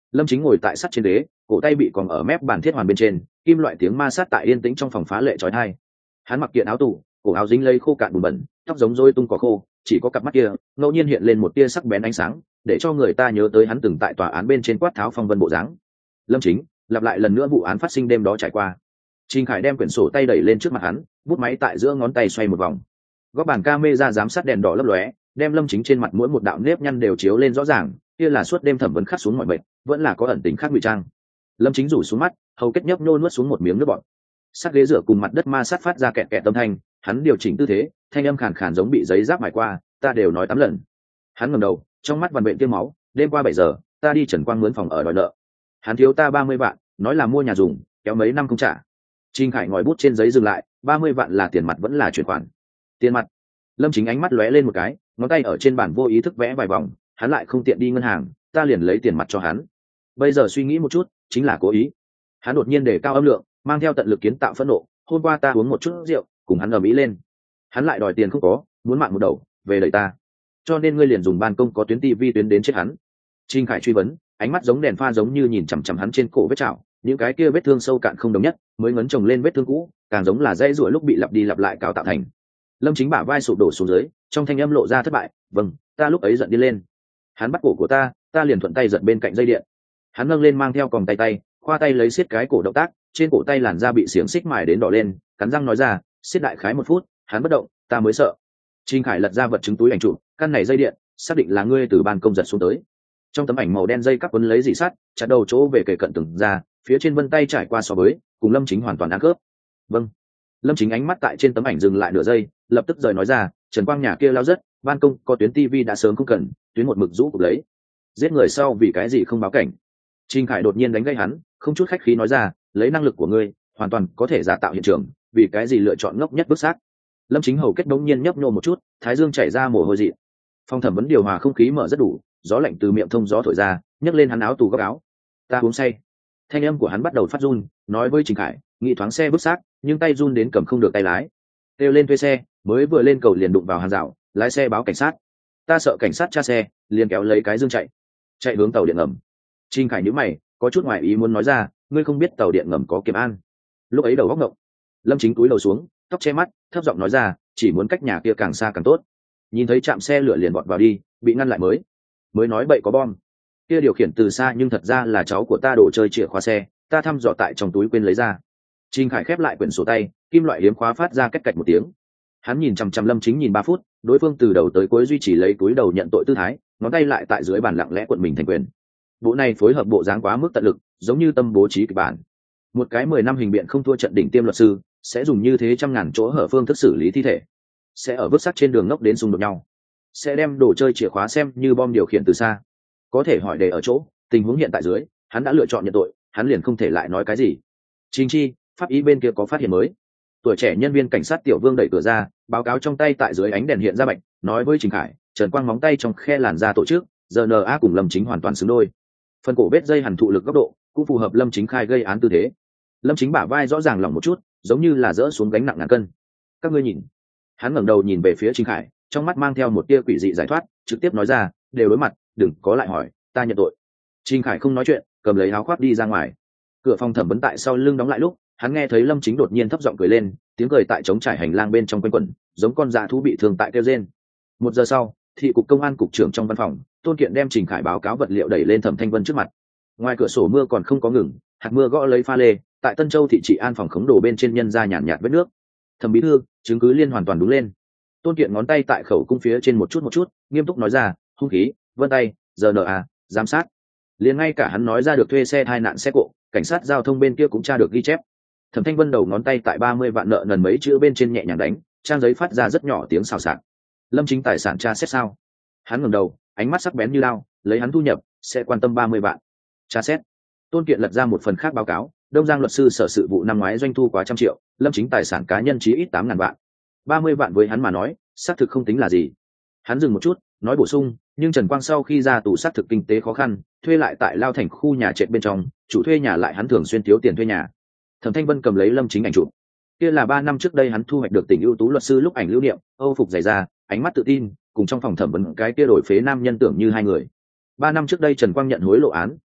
Lâm Chính ngồi tại sắt trên ghế, cổ tay bị còng ở mép bàn thiết hoàn bên trên, kim loại tiếng ma sát tại yên tĩnh trong phòng phá lệ chói tai. Hắn mặc kiện áo tù, cổ áo dính lây khô cạn bùn bẩn, tóc giống rối tung cỏ khô, chỉ có cặp mắt kia ngẫu nhiên hiện lên một tia sắc bén ánh sáng, để cho người ta nhớ tới hắn từng tại tòa án bên trên quát tháo phong vân bộ dáng. Lâm Chính lặp lại lần nữa vụ án phát sinh đêm đó trải qua. Trình Khải đem quyển sổ tay đẩy lên trước mặt hắn, bút máy tại giữa ngón tay xoay một vòng. Góc bàn camera giám sát đèn đỏ lấp lóe, đem Lâm Chính trên mặt mỗi một đạo nếp nhăn đều chiếu lên rõ ràng, kia là suốt đêm thẩm vấn khắc xuống mọi mệt, vẫn là có ẩn tình khác ngụy trang. Lâm Chính rủ xuống mắt, hầu kết nhấp nhô nuốt xuống một miếng nước bọt. Sát ghế rửa cùng mặt đất ma sát phát ra kẹt kẹt âm thanh, hắn điều chỉnh tư thế, thanh âm khàn khàn giống bị giấy giáp mài qua, ta đều nói 8 lần. Hắn ngẩng đầu, trong mắt vằn vện tiêm máu, đêm qua 7 giờ, ta đi Trần Quang mướn phòng ở đòi nợ. Hắn thiếu ta 30 vạn, nói là mua nhà dùng, kéo mấy năm không trả. Trình Khải ngòi bút trên giấy dừng lại, 30 vạn là tiền mặt vẫn là chuyển khoản? Tiền mặt. Lâm Chính ánh mắt lóe lên một cái, ngón tay ở trên bàn vô ý thức vẽ vài vòng, hắn lại không tiện đi ngân hàng, ta liền lấy tiền mặt cho hắn. Bây giờ suy nghĩ một chút, chính là cố ý. Hắn đột nhiên đề cao âm lượng, mang theo tận lực kiến tạo phẫn nộ, hôm qua ta uống một chút rượu, cùng hắn ầm ĩ lên. Hắn lại đòi tiền không có, muốn mạng một đầu, về đẩy ta. Cho nên ngươi liền dùng ban công có tuyến tivi tuyến đến chết hắn. Trình Khải truy vấn, ánh mắt giống đèn pha giống như nhìn chằm chằm hắn trên cổ vết chảo, những cái kia vết thương sâu cạn không đồng nhất, mới ngấn chồng lên vết thương cũ, càng giống là dây rủa lúc bị lặp đi lặp lại cào tạo thành. Lâm Chính bả vai sụp đổ xuống dưới, trong thanh âm lộ ra thất bại, vâng, ta lúc ấy giận đi lên. Hắn bắt cổ của ta liền thuận tay giật bên cạnh dây điện. Hắn nâng lên mang theo còng tay, khoa tay lấy siết cái cổ động tác, trên cổ tay làn da bị xiềng xích mài đến đỏ lên, cắn răng nói ra, siết đại khái 1 phút, hắn bất động, ta mới sợ. Trình Khải lật ra vật chứng túi ảnh chụp, căn này dây điện, xác định là ngươi từ ban công giật xuống tới. Trong tấm ảnh màu đen dây cắp quấn lấy dì sắt, chặt đầu chỗ về kề cận từng ra, phía trên vân tay trải qua so với, cùng Lâm Chính hoàn toàn ăn khớp. Vâng. Lâm Chính ánh mắt tại trên tấm ảnh dừng lại nửa giây, lập tức rời nói ra, Trần Quang nhà kia lao rất, ban công có tuyến tivi đã sớm không cần, tuyến một mực rũ cục lấy. Giết người sau vì cái gì không báo cảnh? Trình Khải đột nhiên đánh gây hắn, không chút khách khí nói ra, lấy năng lực của ngươi, hoàn toàn có thể giả tạo hiện trường, vì cái gì lựa chọn ngốc nhất bức xác? Lâm Chính hầu kết đống nhiên nhấp nhô một chút, thái dương chảy ra mồ hôi dị. Phòng thẩm vấn điều hòa không khí mở rất đủ, gió lạnh từ miệng thông gió thổi ra, nhấc lên hắn áo tù góc áo. Ta uống say. Thanh âm của hắn bắt đầu phát run, nói với Trình Khải, nghĩ thoáng xe bức xác, nhưng tay run đến cầm không được tay lái. Kêu lên thuê xe, mới vừa lên cầu liền đụng vào hàng rào, lái xe báo cảnh sát. Ta sợ cảnh sát tra xe, liền kéo lấy cái dương chạy hướng tàu điện ngầm. Trình Khải nhíu mày, có chút ngoài ý muốn nói ra, ngươi không biết tàu điện ngầm có kiểm an. Lúc ấy đầu góc ngộng. Lâm Chính cúi đầu xuống, tóc che mắt, thấp giọng nói ra, chỉ muốn cách nhà kia càng xa càng tốt. Nhìn thấy trạm xe lửa liền vọt vào đi, bị ngăn lại mới nói bậy có bom. Kia điều khiển từ xa nhưng thật ra là cháu của ta đổ chơi chìa khóa xe, ta thăm dò tại trong túi quên lấy ra. Trình Khải khép lại quyển sổ tay, kim loại hiếm khóa phát ra cách cạch một tiếng. Hắn nhìn chằm chằm Lâm Chính nhìn 3 phút, đối phương từ đầu tới cuối duy trì lấy túi đầu nhận tội tư thái, ngón tay lại tại dưới bàn lặng lẽ cuộn mình thành quyền. Bộ này phối hợp bộ dáng quá mức tận lực, giống như tâm bố trí kịch bản. Một cái 10 năm hình biện không thua trận đỉnh tiêm luật sư, sẽ dùng như thế trăm ngàn chỗ hở phương thức xử lý thi thể, sẽ ở vứt xác trên đường ngốc đến xung đột nhau, sẽ đem đồ chơi chìa khóa xem như bom điều khiển từ xa. Có thể hỏi đề ở chỗ, tình huống hiện tại dưới, hắn đã lựa chọn nhận tội, hắn liền không thể lại nói cái gì. Chính chi, pháp ý bên kia có phát hiện mới. Tuổi trẻ nhân viên cảnh sát Tiểu Vương đẩy cửa ra, báo cáo trong tay tại dưới ánh đèn hiện ra bạch, nói với Trình Khải, Trần Quang móng tay trong khe làn da tổ chức, RNA cùng Lâm Chính hoàn toàn xứng đôi. Phần cổ vết dây hẳn thụ lực góc độ, cũng phù hợp Lâm Chính khai gây án tư thế. Lâm Chính bả vai rõ ràng lỏng một chút, giống như là dỡ xuống gánh nặng ngàn cân. Các ngươi nhìn. Hắn ngẩng đầu nhìn về phía Trình Khải, trong mắt mang theo một tia quỷ dị giải thoát, trực tiếp nói ra, đều đối mặt, đừng có lại hỏi, ta nhận tội. Trình Khải không nói chuyện, cầm lấy áo khoác đi ra ngoài. Cửa phòng thẩm vấn tại sau lưng đóng lại lúc, hắn nghe thấy Lâm Chính đột nhiên thấp giọng cười lên, tiếng cười tại trống trải hành lang bên trong quanh quẩn, giống con dã thú bị thương tại kêu rên. 1 giờ sau, thị cục công an cục trưởng trong văn phòng, Tôn Kiện đem Trình Khải báo cáo vật liệu đẩy lên Thẩm Thanh Vân trước mặt. Ngoài cửa sổ mưa còn không có ngừng, hạt mưa gõ lấy pha lê, tại Tân Châu thị trị an phòng khống đồ bên trên nhân ra nhàn nhạt vết nước. Thẩm bí thư, chứng cứ liên hoàn toàn đúng lên. Tôn Kiện ngón tay tại khẩu cung phía trên một chút, nghiêm túc nói ra, hung khí, vân tay, RNA, giám sát. Liền ngay cả hắn nói ra được thuê xe tai nạn xe cộ, cảnh sát giao thông bên kia cũng tra được ghi chép. Thẩm Thanh Vân đầu ngón tay tại 30 vạn nợ nần mấy chữ bên trên nhẹ nhàng đánh, trang giấy phát ra rất nhỏ tiếng xào xạc. Lâm Chính tài sản tra xét sao? Hắn ngẩng đầu, ánh mắt sắc bén như lao, lấy hắn thu nhập, sẽ quan tâm 30 vạn. Tra xét. Tôn Kiện lật ra một phần khác báo cáo, Đông Giang luật sư sở sự vụ năm ngoái doanh thu quá 100 triệu, Lâm Chính tài sản cá nhân chí ít 8.000 vạn. 30 vạn với hắn mà nói, xác thực không tính là gì. Hắn dừng một chút, nói bổ sung, nhưng Trần Quang sau khi ra tù xác thực kinh tế khó khăn, thuê lại tại Lao Thành khu nhà trệt bên trong, chủ thuê nhà lại hắn thường xuyên thiếu tiền thuê nhà. Thẩm Thanh Vân cầm lấy Lâm Chính ảnh chụp. Kia là 3 năm trước đây hắn thu hoạch được tình ưu tú luật sư lúc ảnh lưu niệm, Âu phục dày da, ánh mắt tự tin, cùng trong phòng thẩm vấn cái kia đổi phế nam nhân tưởng như hai người. 3 năm trước đây Trần Quang nhận hối lộ án,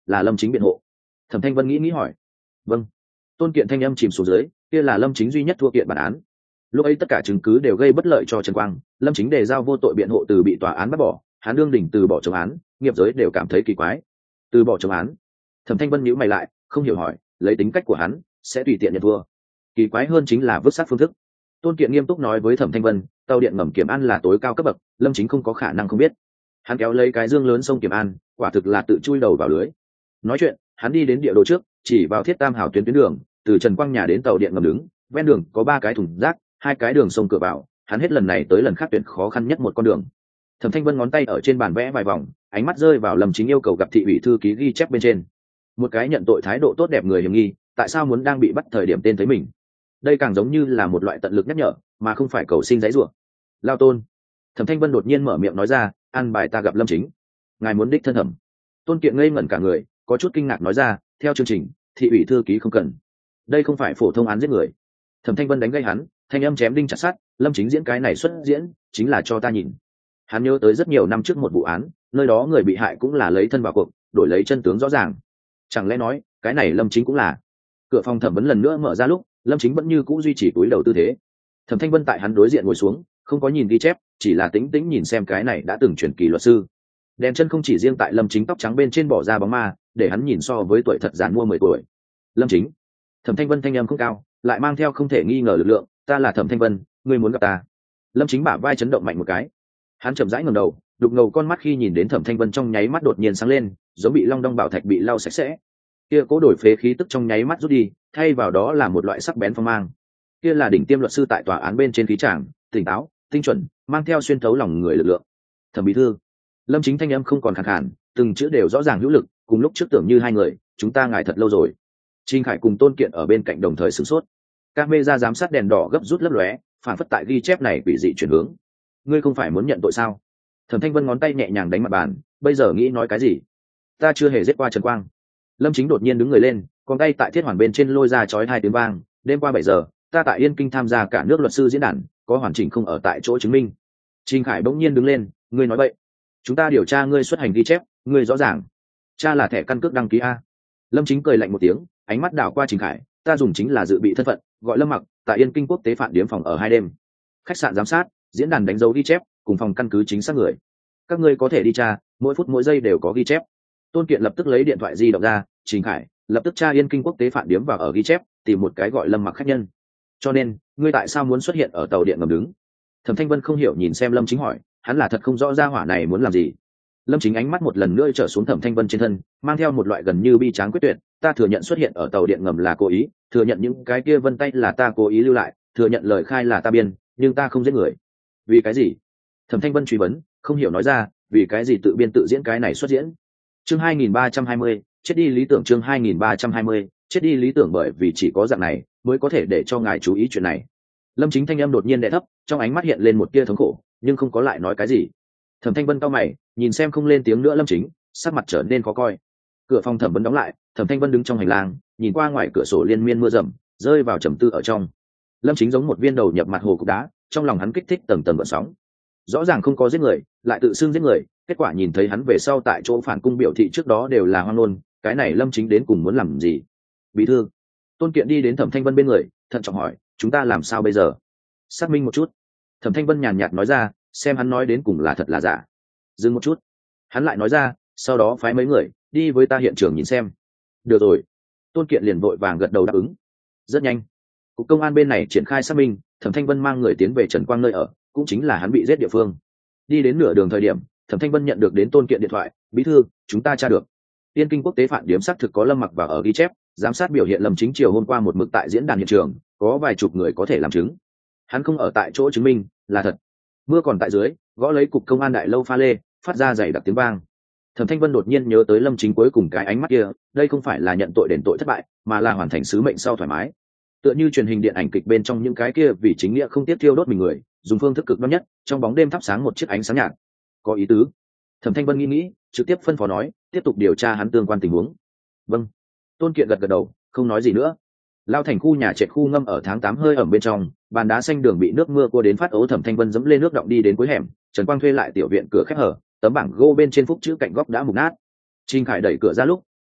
là Lâm Chính biện hộ. Thẩm Thanh Vân nghĩ hỏi. Vâng. Tôn Kiện thanh âm chìm xuống dưới, kia là Lâm Chính duy nhất thua kiện bản án. Lúc ấy tất cả chứng cứ đều gây bất lợi cho Trần Quang, Lâm Chính đề giao vô tội biện hộ từ bị tòa án bắt bỏ, hắn đương đỉnh từ bỏ chống án, nghiệp giới đều cảm thấy kỳ quái. Từ bỏ chống án? Thẩm Thanh Vân nhíu mày lại, không hiểu hỏi, lấy tính cách của hắn, sẽ tùy tiện nhận thua. Kỳ quái hơn chính là vứt xác phương thức. Tôn Kiện nghiêm túc nói với Thẩm Thanh Vân, tàu điện ngầm Kiểm An là tối cao cấp bậc, Lâm Chính không có khả năng không biết. Hắn kéo lấy cái dương lớn sông Kiểm An, quả thực là tự chui đầu vào lưới. Nói chuyện, hắn đi đến địa đồ trước, chỉ vào thiết tam hào tuyến đường, từ Trần Quang nhà đến tàu điện ngầm đứng, ven đường có 3 cái thùng rác, 2 cái đường sông cửa vào, hắn hết lần này tới lần khác tuyển khó khăn nhất một con đường. Thẩm Thanh Vân ngón tay ở trên bàn vẽ vài vòng, ánh mắt rơi vào Lâm Chính yêu cầu gặp thị ủy thư ký ghi chép bên trên. Một cái nhận tội thái độ tốt đẹp người hiểm nghi, tại sao muốn đang bị bắt thời điểm tên thấy mình? Đây càng giống như là một loại tận lực nhắc nhở, mà không phải cầu xin giấy rủa. Lao Tôn. Thẩm Thanh Vân đột nhiên mở miệng nói ra, an bài ta gặp Lâm Chính. Ngài muốn đích thân thẩm. Tôn Kiện ngây ngẩn cả người, có chút kinh ngạc nói ra, theo chương trình, thị ủy thư ký không cần. Đây không phải phổ thông án giết người. Thẩm Thanh Vân đánh gây hắn, thanh âm chém đinh chặt sắt, Lâm Chính diễn cái này xuất diễn, chính là cho ta nhìn. Hắn nhớ tới rất nhiều năm trước một vụ án, nơi đó người bị hại cũng là lấy thân vào cuộc, đổi lấy chân tướng rõ ràng. Chẳng lẽ nói, cái này Lâm Chính cũng là? Cửa phòng thẩm vấn lần nữa mở ra lúc, Lâm Chính vẫn như cũ duy trì cúi đầu tư thế. Thẩm Thanh Vân tại hắn đối diện ngồi xuống, không có nhìn ghi chép, chỉ là tĩnh tĩnh nhìn xem cái này đã từng chuyển kỳ luật sư. Đèn chân không chỉ riêng tại Lâm Chính tóc trắng bên trên bỏ ra bóng ma, để hắn nhìn so với tuổi thật giàn mua 10 tuổi. Lâm Chính. Thẩm Thanh Vân thanh âm không cao, lại mang theo không thể nghi ngờ lực lượng, ta là Thẩm Thanh Vân, ngươi muốn gặp ta? Lâm Chính bả vai chấn động mạnh một cái. Hắn chậm rãi ngẩng đầu, đục ngầu con mắt khi nhìn đến Thẩm Thanh Vân trong nháy mắt đột nhiên sáng lên, giống bị long đong bảo thạch bị lau sạch sẽ. Kia cố đổi phế khí tức trong nháy mắt rút đi, thay vào đó là một loại sắc bén phong mang. Kia là đỉnh tiêm luật sư tại tòa án bên trên khí tràng, tỉnh táo, tinh chuẩn, mang theo xuyên thấu lòng người lực lượng. Thẩm bí thư. Lâm Chính thanh âm không còn khàn khàn, từng chữ đều rõ ràng hữu lực, cùng lúc trước tưởng như hai người, chúng ta ngài thật lâu rồi. Trình Khải cùng Tôn Kiện ở bên cạnh đồng thời sửng sốt. Camera giám sát đèn đỏ gấp rút lấp lóe, phản phất tại ghi chép này quỷ dị chuyển hướng. Ngươi không phải muốn nhận tội sao? Thẩm Thanh Vân ngón tay nhẹ nhàng đánh mặt bàn, bây giờ nghĩ nói cái gì? Ta chưa hề giết qua Trần Quang. Lâm Chính đột nhiên đứng người lên, con tay tại thiết hoàn bên trên lôi ra chói 2 tiếng vang, đêm qua 7 giờ, ta tại Yên Kinh tham gia cả nước luật sư diễn đàn, có hoàn chỉnh không ở tại chỗ chứng minh. Trình Khải bỗng nhiên đứng lên, ngươi nói bậy. Chúng ta điều tra ngươi xuất hành ghi chép, ngươi rõ ràng. Cha là thẻ căn cước đăng ký a. Lâm Chính cười lạnh một tiếng, ánh mắt đảo qua Trình Khải, ta dùng chính là dự bị thân phận, gọi Lâm Mặc, tại Yên Kinh quốc tế phản điếm phòng ở 2 đêm. Khách sạn giám sát, diễn đàn đánh dấu ghi chép, cùng phòng căn cứ chính xác người. Các ngươi có thể đi tra, mỗi phút mỗi giây đều có ghi chép. Tôn Kiện lập tức lấy điện thoại di động ra, Trình Khải, lập tức tra Yên Kinh quốc tế phản điếm vào ở ghi chép, tìm một cái gọi Lâm Mặc khách nhân. Cho nên, ngươi tại sao muốn xuất hiện ở tàu điện ngầm đứng? Thẩm Thanh Vân không hiểu nhìn xem Lâm Chính hỏi, hắn là thật không rõ ra hỏa này muốn làm gì. Lâm Chính ánh mắt một lần nữa trở xuống Thẩm Thanh Vân trên thân, mang theo một loại gần như bi tráng quyết tuyệt, ta thừa nhận xuất hiện ở tàu điện ngầm là cố ý, thừa nhận những cái kia vân tay là ta cố ý lưu lại, thừa nhận lời khai là ta biên, nhưng ta không giết người. Vì cái gì? Thẩm Thanh Vân truy vấn, không hiểu nói ra, vì cái gì tự biên tự diễn cái này xuất diễn. Chương 2320, chết đi lý tưởng. Chương 2320, chết đi lý tưởng, bởi vì chỉ có dạng này mới có thể để cho ngài chú ý chuyện này. Lâm Chính thanh âm đột nhiên đè thấp, trong ánh mắt hiện lên một tia thống khổ, nhưng không có lại nói cái gì. Thẩm Thanh Vân cau mày, nhìn xem không lên tiếng nữa Lâm Chính, sắc mặt trở nên khó coi. Cửa phòng thẩm vấn đóng lại, Thẩm Thanh Vân đứng trong hành lang, nhìn qua ngoài cửa sổ liên miên mưa rầm, rơi vào trầm tư ở trong. Lâm Chính giống một viên đầu nhập mặt hồ cục đá, trong lòng hắn kích thích tầng tầng gợn sóng. Rõ ràng không có giết người, lại tự xưng giết người, kết quả nhìn thấy hắn về sau tại chỗ phản cung biểu thị trước đó đều là hoang ngôn, cái này Lâm Chính đến cùng muốn làm gì? Bí thư. Tôn Kiện đi đến Thẩm Thanh Vân bên người, thận trọng hỏi, chúng ta làm sao bây giờ? Xác minh một chút. Thẩm Thanh Vân nhàn nhạt nói ra, xem hắn nói đến cùng là thật là giả. Dừng một chút, hắn lại nói ra, sau đó phái mấy người đi với ta hiện trường nhìn xem. Được rồi. Tôn Kiện liền vội vàng gật đầu đáp ứng. Rất nhanh, cục công an bên này triển khai xác minh, Thẩm Thanh Vân mang người tiến về Trần Quang nơi ở, cũng chính là hắn bị giết địa phương. Đi đến nửa đường thời điểm, Thẩm Thanh Vân nhận được đến Tôn Kiện điện thoại, bí thư, chúng ta tra được. Yên Kinh quốc tế phản điếm xác thực có Lâm Mặc vào ở ghi chép, giám sát biểu hiện Lâm Chính chiều hôm qua một mực tại diễn đàn hiện trường, có vài chục người có thể làm chứng. Hắn không ở tại chỗ chứng minh, là thật. Mưa còn tại dưới, gõ lấy cục công an đại lâu pha lê, phát ra dày đặc tiếng vang. Thẩm Thanh Vân đột nhiên nhớ tới Lâm Chính cuối cùng cái ánh mắt kia, đây không phải là nhận tội đền tội thất bại, mà là hoàn thành sứ mệnh sau thoải mái. Tựa như truyền hình điện ảnh kịch bên trong những cái kia vì chính nghĩa không tiếp thiêu đốt mình người, dùng phương thức cực đoan nhất, trong bóng đêm thắp sáng một chiếc ánh sáng nhạt. Có ý tứ. Thẩm Thanh Vân nghĩ, trực tiếp phân phó nói, tiếp tục điều tra hắn tương quan tình huống. Vâng. Tôn Kiện gật đầu, không nói gì nữa. Lao thành khu nhà trệt khu ngâm ở tháng 8 hơi ẩm bên trong, bàn đá xanh đường bị nước mưa cua đến phát ố. Thẩm Thanh Vân dẫm lên nước động đi đến cuối hẻm, Trần Quang thuê lại tiểu viện cửa khép hở, tấm bảng gỗ bên trên phúc chữ cạnh góc đã mục nát. Trình Khải đẩy cửa ra lúc,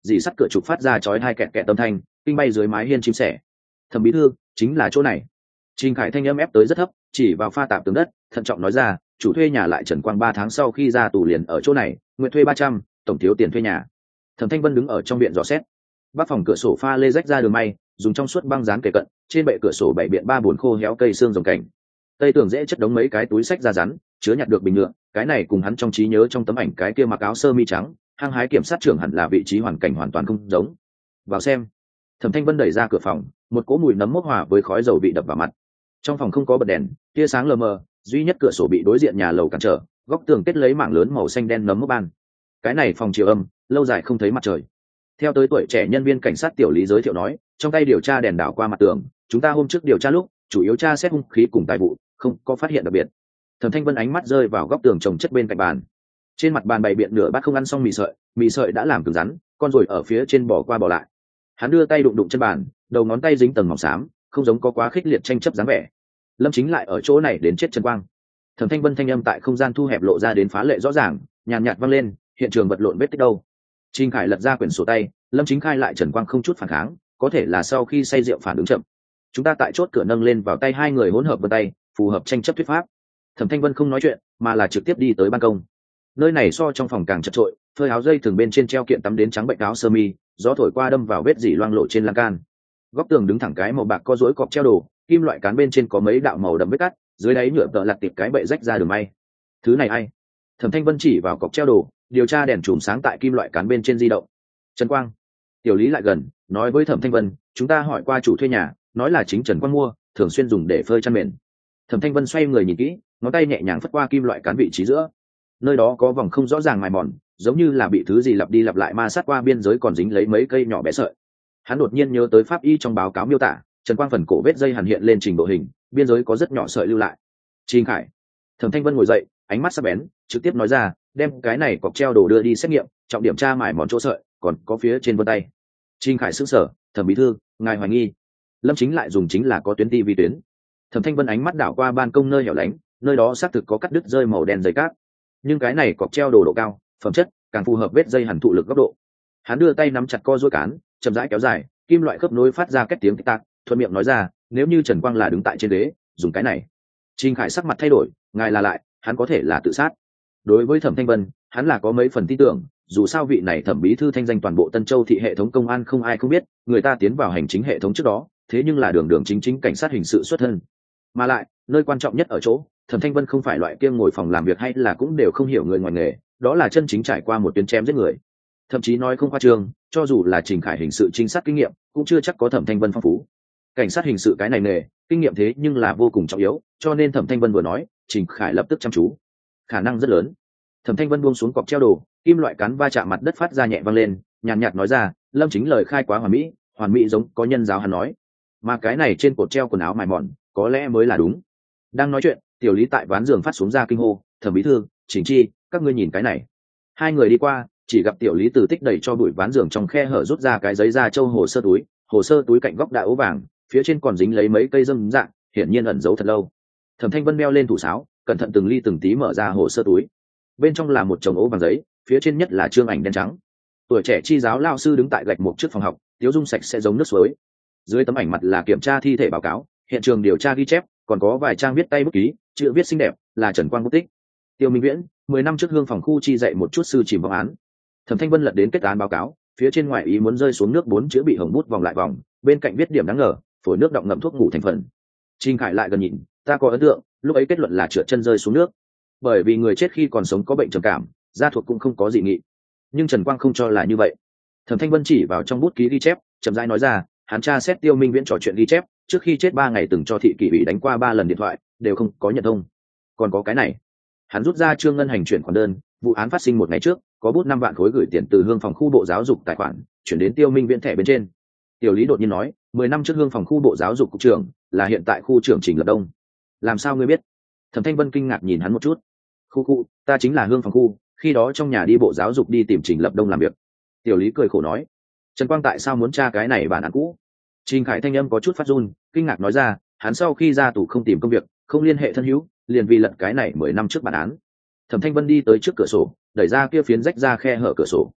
dì sắt cửa trục phát ra chói hai kẹt kẹt âm thanh, kinh bay dưới mái hiên chim sẻ. Thẩm bí thư, chính là chỗ này. Trình Khải thanh âm ép tới rất thấp, chỉ vào pha tạp tường đất, thận trọng nói ra, chủ thuê nhà lại Trần Quang 3 tháng sau khi ra tù liền ở chỗ này, nguyện thuê 300, tổng thiếu tiền thuê nhà. Thẩm Thanh Vân đứng ở trong viện dò xét. Bắc phòng cửa sổ pha lê rách ra đường may, dùng trong suốt băng dán kề cận, trên bệ cửa sổ bảy biện 3 buồn khô héo cây xương rồng cảnh. Tây tường dễ chất đống mấy cái túi sách da rắn, chứa nhặt được bình nhựa, cái này cùng hắn trong trí nhớ trong tấm ảnh cái kia mặc áo sơ mi trắng, hăng hái kiểm sát trưởng hẳn là vị trí hoàn cảnh hoàn toàn không giống. Vào xem. Thẩm Thanh Vân đẩy ra cửa phòng, một cỗ mùi nấm mốc hòa với khói dầu bị đập vào mặt. Trong phòng không có bật đèn, tia sáng lờ mờ, duy nhất cửa sổ bị đối diện nhà lầu cản trở, góc tường kết lấy mảng lớn màu xanh đen nấm mốc ban. Cái này phòng chiều âm, lâu dài không thấy mặt trời. Theo tới tuổi trẻ nhân viên cảnh sát tiểu lý giới thiệu nói, trong tay điều tra đèn đảo qua mặt tường, chúng ta hôm trước điều tra lúc chủ yếu tra xét hung khí cùng tài vụ, không có phát hiện đặc biệt. Thẩm Thanh Vân ánh mắt rơi vào góc tường chồng chất bên cạnh bàn. Trên mặt bàn bày biện nửa bát không ăn xong mì sợi đã làm cứng rắn, con rồi ở phía trên bỏ qua bỏ lại. Hắn đưa tay đụng đụng chân bàn, đầu ngón tay dính tầng mỏng xám, không giống có quá khích liệt tranh chấp dáng vẻ. Lâm Chính lại ở chỗ này đến chết Trần Quang. Thẩm Thanh Vân thanh âm tại không gian thu hẹp lộ ra đến phá lệ rõ ràng, nhàn nhạt vang lên, hiện trường vật lộn vết tích đâu. Trình Khải lật ra quyển sổ tay, Lâm Chính khai lại Trần Quang không chút phản kháng, có thể là sau khi say rượu phản ứng chậm. Chúng ta tại chốt cửa nâng lên vào tay hai người hỗn hợp vân tay, phù hợp tranh chấp thuyết pháp. Thẩm Thanh Vân không nói chuyện, mà là trực tiếp đi tới ban công. Nơi này so trong phòng càng chật trội, phơi áo dây thường bên trên treo kiện tắm đến trắng bệnh áo sơ mi, gió thổi qua đâm vào vết dỉ loang lộ trên lan can. Góc tường đứng thẳng cái màu bạc có rối cọc treo đồ, kim loại cán bên trên có mấy đạo màu đậm vết cắt, dưới đáy nhựa tợ lặt tiệp cái bệ rách ra đường may. Thứ này ai? Thẩm Thanh Vân chỉ vào cọc treo đồ, điều tra đèn chùm sáng tại kim loại cán bên trên di động. Trần Quang. Tiểu Lý lại gần, nói với Thẩm Thanh Vân, chúng ta hỏi qua chủ thuê nhà, nói là chính Trần Quang mua, thường xuyên dùng để phơi chăn mền. Thẩm Thanh Vân xoay người nhìn kỹ, ngón tay nhẹ nhàng phất qua kim loại cán vị trí giữa. Nơi đó có vòng không rõ ràng mài mòn, giống như là bị thứ gì lặp đi lặp lại ma sát qua biên giới còn dính lấy mấy cây nhỏ bé sợi. Hắn đột nhiên nhớ tới pháp y trong báo cáo miêu tả, Trần Quang phần cổ vết dây hằn hiện lên trình độ hình, biên giới có rất nhỏ sợi lưu lại. Trình Khải. Thẩm Thanh Vân ngồi dậy, ánh mắt sắc bén, trực tiếp nói ra, đem cái này cọc treo đồ đưa đi xét nghiệm, trọng điểm tra mài mòn chỗ sợi, còn có phía trên vân tay. Trình Khải sững sờ, Thẩm bí thư, ngài hoài nghi. Lâm Chính lại dùng chính là có tuyến ti vi tuyến. Thẩm Thanh Vân ánh mắt đảo qua ban công nơi hẻo lánh, nơi đó xác thực có cắt đứt rơi màu đen dây cát, nhưng cái này cọc treo đồ độ cao, phẩm chất càng phù hợp vết dây hàn thụ lực góc độ. Hắn đưa tay nắm chặt co duỗi cán, chậm rãi kéo dài, kim loại khớp nối phát ra két tiếng tách tạc, thuận miệng nói ra, nếu như Trần Quang là đứng tại trên ghế, dùng cái này. Trình Khải sắc mặt thay đổi, ngài là lại, hắn có thể là tự sát. Đối với Thẩm Thanh Vân, hắn là có mấy phần tin tưởng, dù sao vị này Thẩm bí thư thanh danh toàn bộ Tân Châu thị hệ thống công an không ai không biết, người ta tiến vào hành chính hệ thống trước đó, thế nhưng là đường đường chính chính cảnh sát hình sự xuất thân. Mà lại, nơi quan trọng nhất ở chỗ, Thẩm Thanh Vân không phải loại kia ngồi phòng làm việc hay là cũng đều không hiểu người ngoài nghề, đó là chân chính trải qua một tuyến chém giết người. Thậm chí nói không khoa trương, cho dù là Trình Khải hình sự trinh sát kinh nghiệm, cũng chưa chắc có Thẩm Thanh Vân phong phú. Cảnh sát hình sự cái này nghề, kinh nghiệm thế nhưng là vô cùng trọng yếu, cho nên Thẩm Thanh Vân vừa nói, Trình Khải lập tức chăm chú. Khả năng rất lớn. Thẩm Thanh Vân buông xuống cọc treo đồ, kim loại cán va chạm mặt đất phát ra nhẹ vang lên, nhàn nhạt nói ra, Lâm Chính lời khai quá hoàn mỹ giống có nhân giáo hắn nói. Mà cái này trên cột treo quần áo mài mòn, có lẽ mới là đúng. Đang nói chuyện, Tiểu Lý tại ván giường phát xuống ra kinh hô, Thẩm bí thư, Chỉnh Chi, các ngươi nhìn cái này. Hai người đi qua, chỉ gặp Tiểu Lý từ tích đẩy cho bụi ván giường trong khe hở rút ra cái giấy da trâu hồ sơ túi cạnh góc đã ố vàng, phía trên còn dính lấy mấy cây dâm dạng, hiển nhiên ẩn giấu thật lâu. Thẩm Thanh Vân đeo lên thủ sáo, cẩn thận từng ly từng tí mở ra hồ sơ túi. Bên trong là một chồng ố vàng giấy, phía trên nhất là trương ảnh đen trắng. Tuổi trẻ chi giáo lao sư đứng tại gạch mục trước phòng học, tiếu dung sạch sẽ giống nước suối. Dưới tấm ảnh mặt là kiểm tra thi thể báo cáo, hiện trường điều tra ghi chép, còn có vài trang viết tay bút ký, chữ viết xinh đẹp, là Trần Quang bút tích. Tiêu Minh Viễn, 10 năm trước Hương phòng khu chi dạy một chút sư chìm vong án. Thẩm Thanh Vân lật đến kết án báo cáo, phía trên ngoài ý muốn rơi xuống nước 4 chữ bị hồng bút vòng lại vòng, bên cạnh viết điểm đáng ngờ, phổi nước đọng ngậm thuốc ngủ thành phần. Trình Khải lại gần nhìn, ta có ấn tượng, lúc ấy kết luận là trượt chân rơi xuống nước. Bởi vì người chết khi còn sống có bệnh trầm cảm, gia thuộc cũng không có dị nghị. Nhưng Trần Quang không cho là như vậy. Thẩm Thanh Vân chỉ vào trong bút ký ghi chép, chậm rãi nói ra, hắn tra xét Tiêu Minh Viễn trò chuyện ghi chép, trước khi chết 3 ngày từng cho thị kỷ bị đánh qua 3 lần điện thoại, đều không có nhận thông. Còn có cái này, hắn rút ra trương ngân hành chuyển khoản đơn, vụ án phát sinh 1 ngày trước, có bút 5 vạn khối gửi tiền từ Hương phòng khu bộ giáo dục tài khoản chuyển đến Tiêu Minh Viễn thẻ bên trên. Tiểu Lý đột nhiên nói, 10 năm trước Hương phòng khu bộ giáo dục cục trưởng là hiện tại khu trưởng Trình Lập Đông. Làm sao ngươi biết? Thẩm Thanh Vân kinh ngạc nhìn hắn một chút. Khu, ta chính là Hương phòng khu, khi đó trong nhà đi bộ giáo dục đi tìm Trình Lập Đông làm việc. Tiểu Lý cười khổ nói, Trần Quang tại sao muốn tra cái này bản án cũ? Trình Khải thanh âm có chút phát run, kinh ngạc nói ra, hắn sau khi ra tù không tìm công việc, không liên hệ thân hữu, liền vì lật cái này 10 năm trước bản án. Thẩm Thanh Vân đi tới trước cửa sổ, đẩy ra kia phiến rách ra khe hở cửa sổ.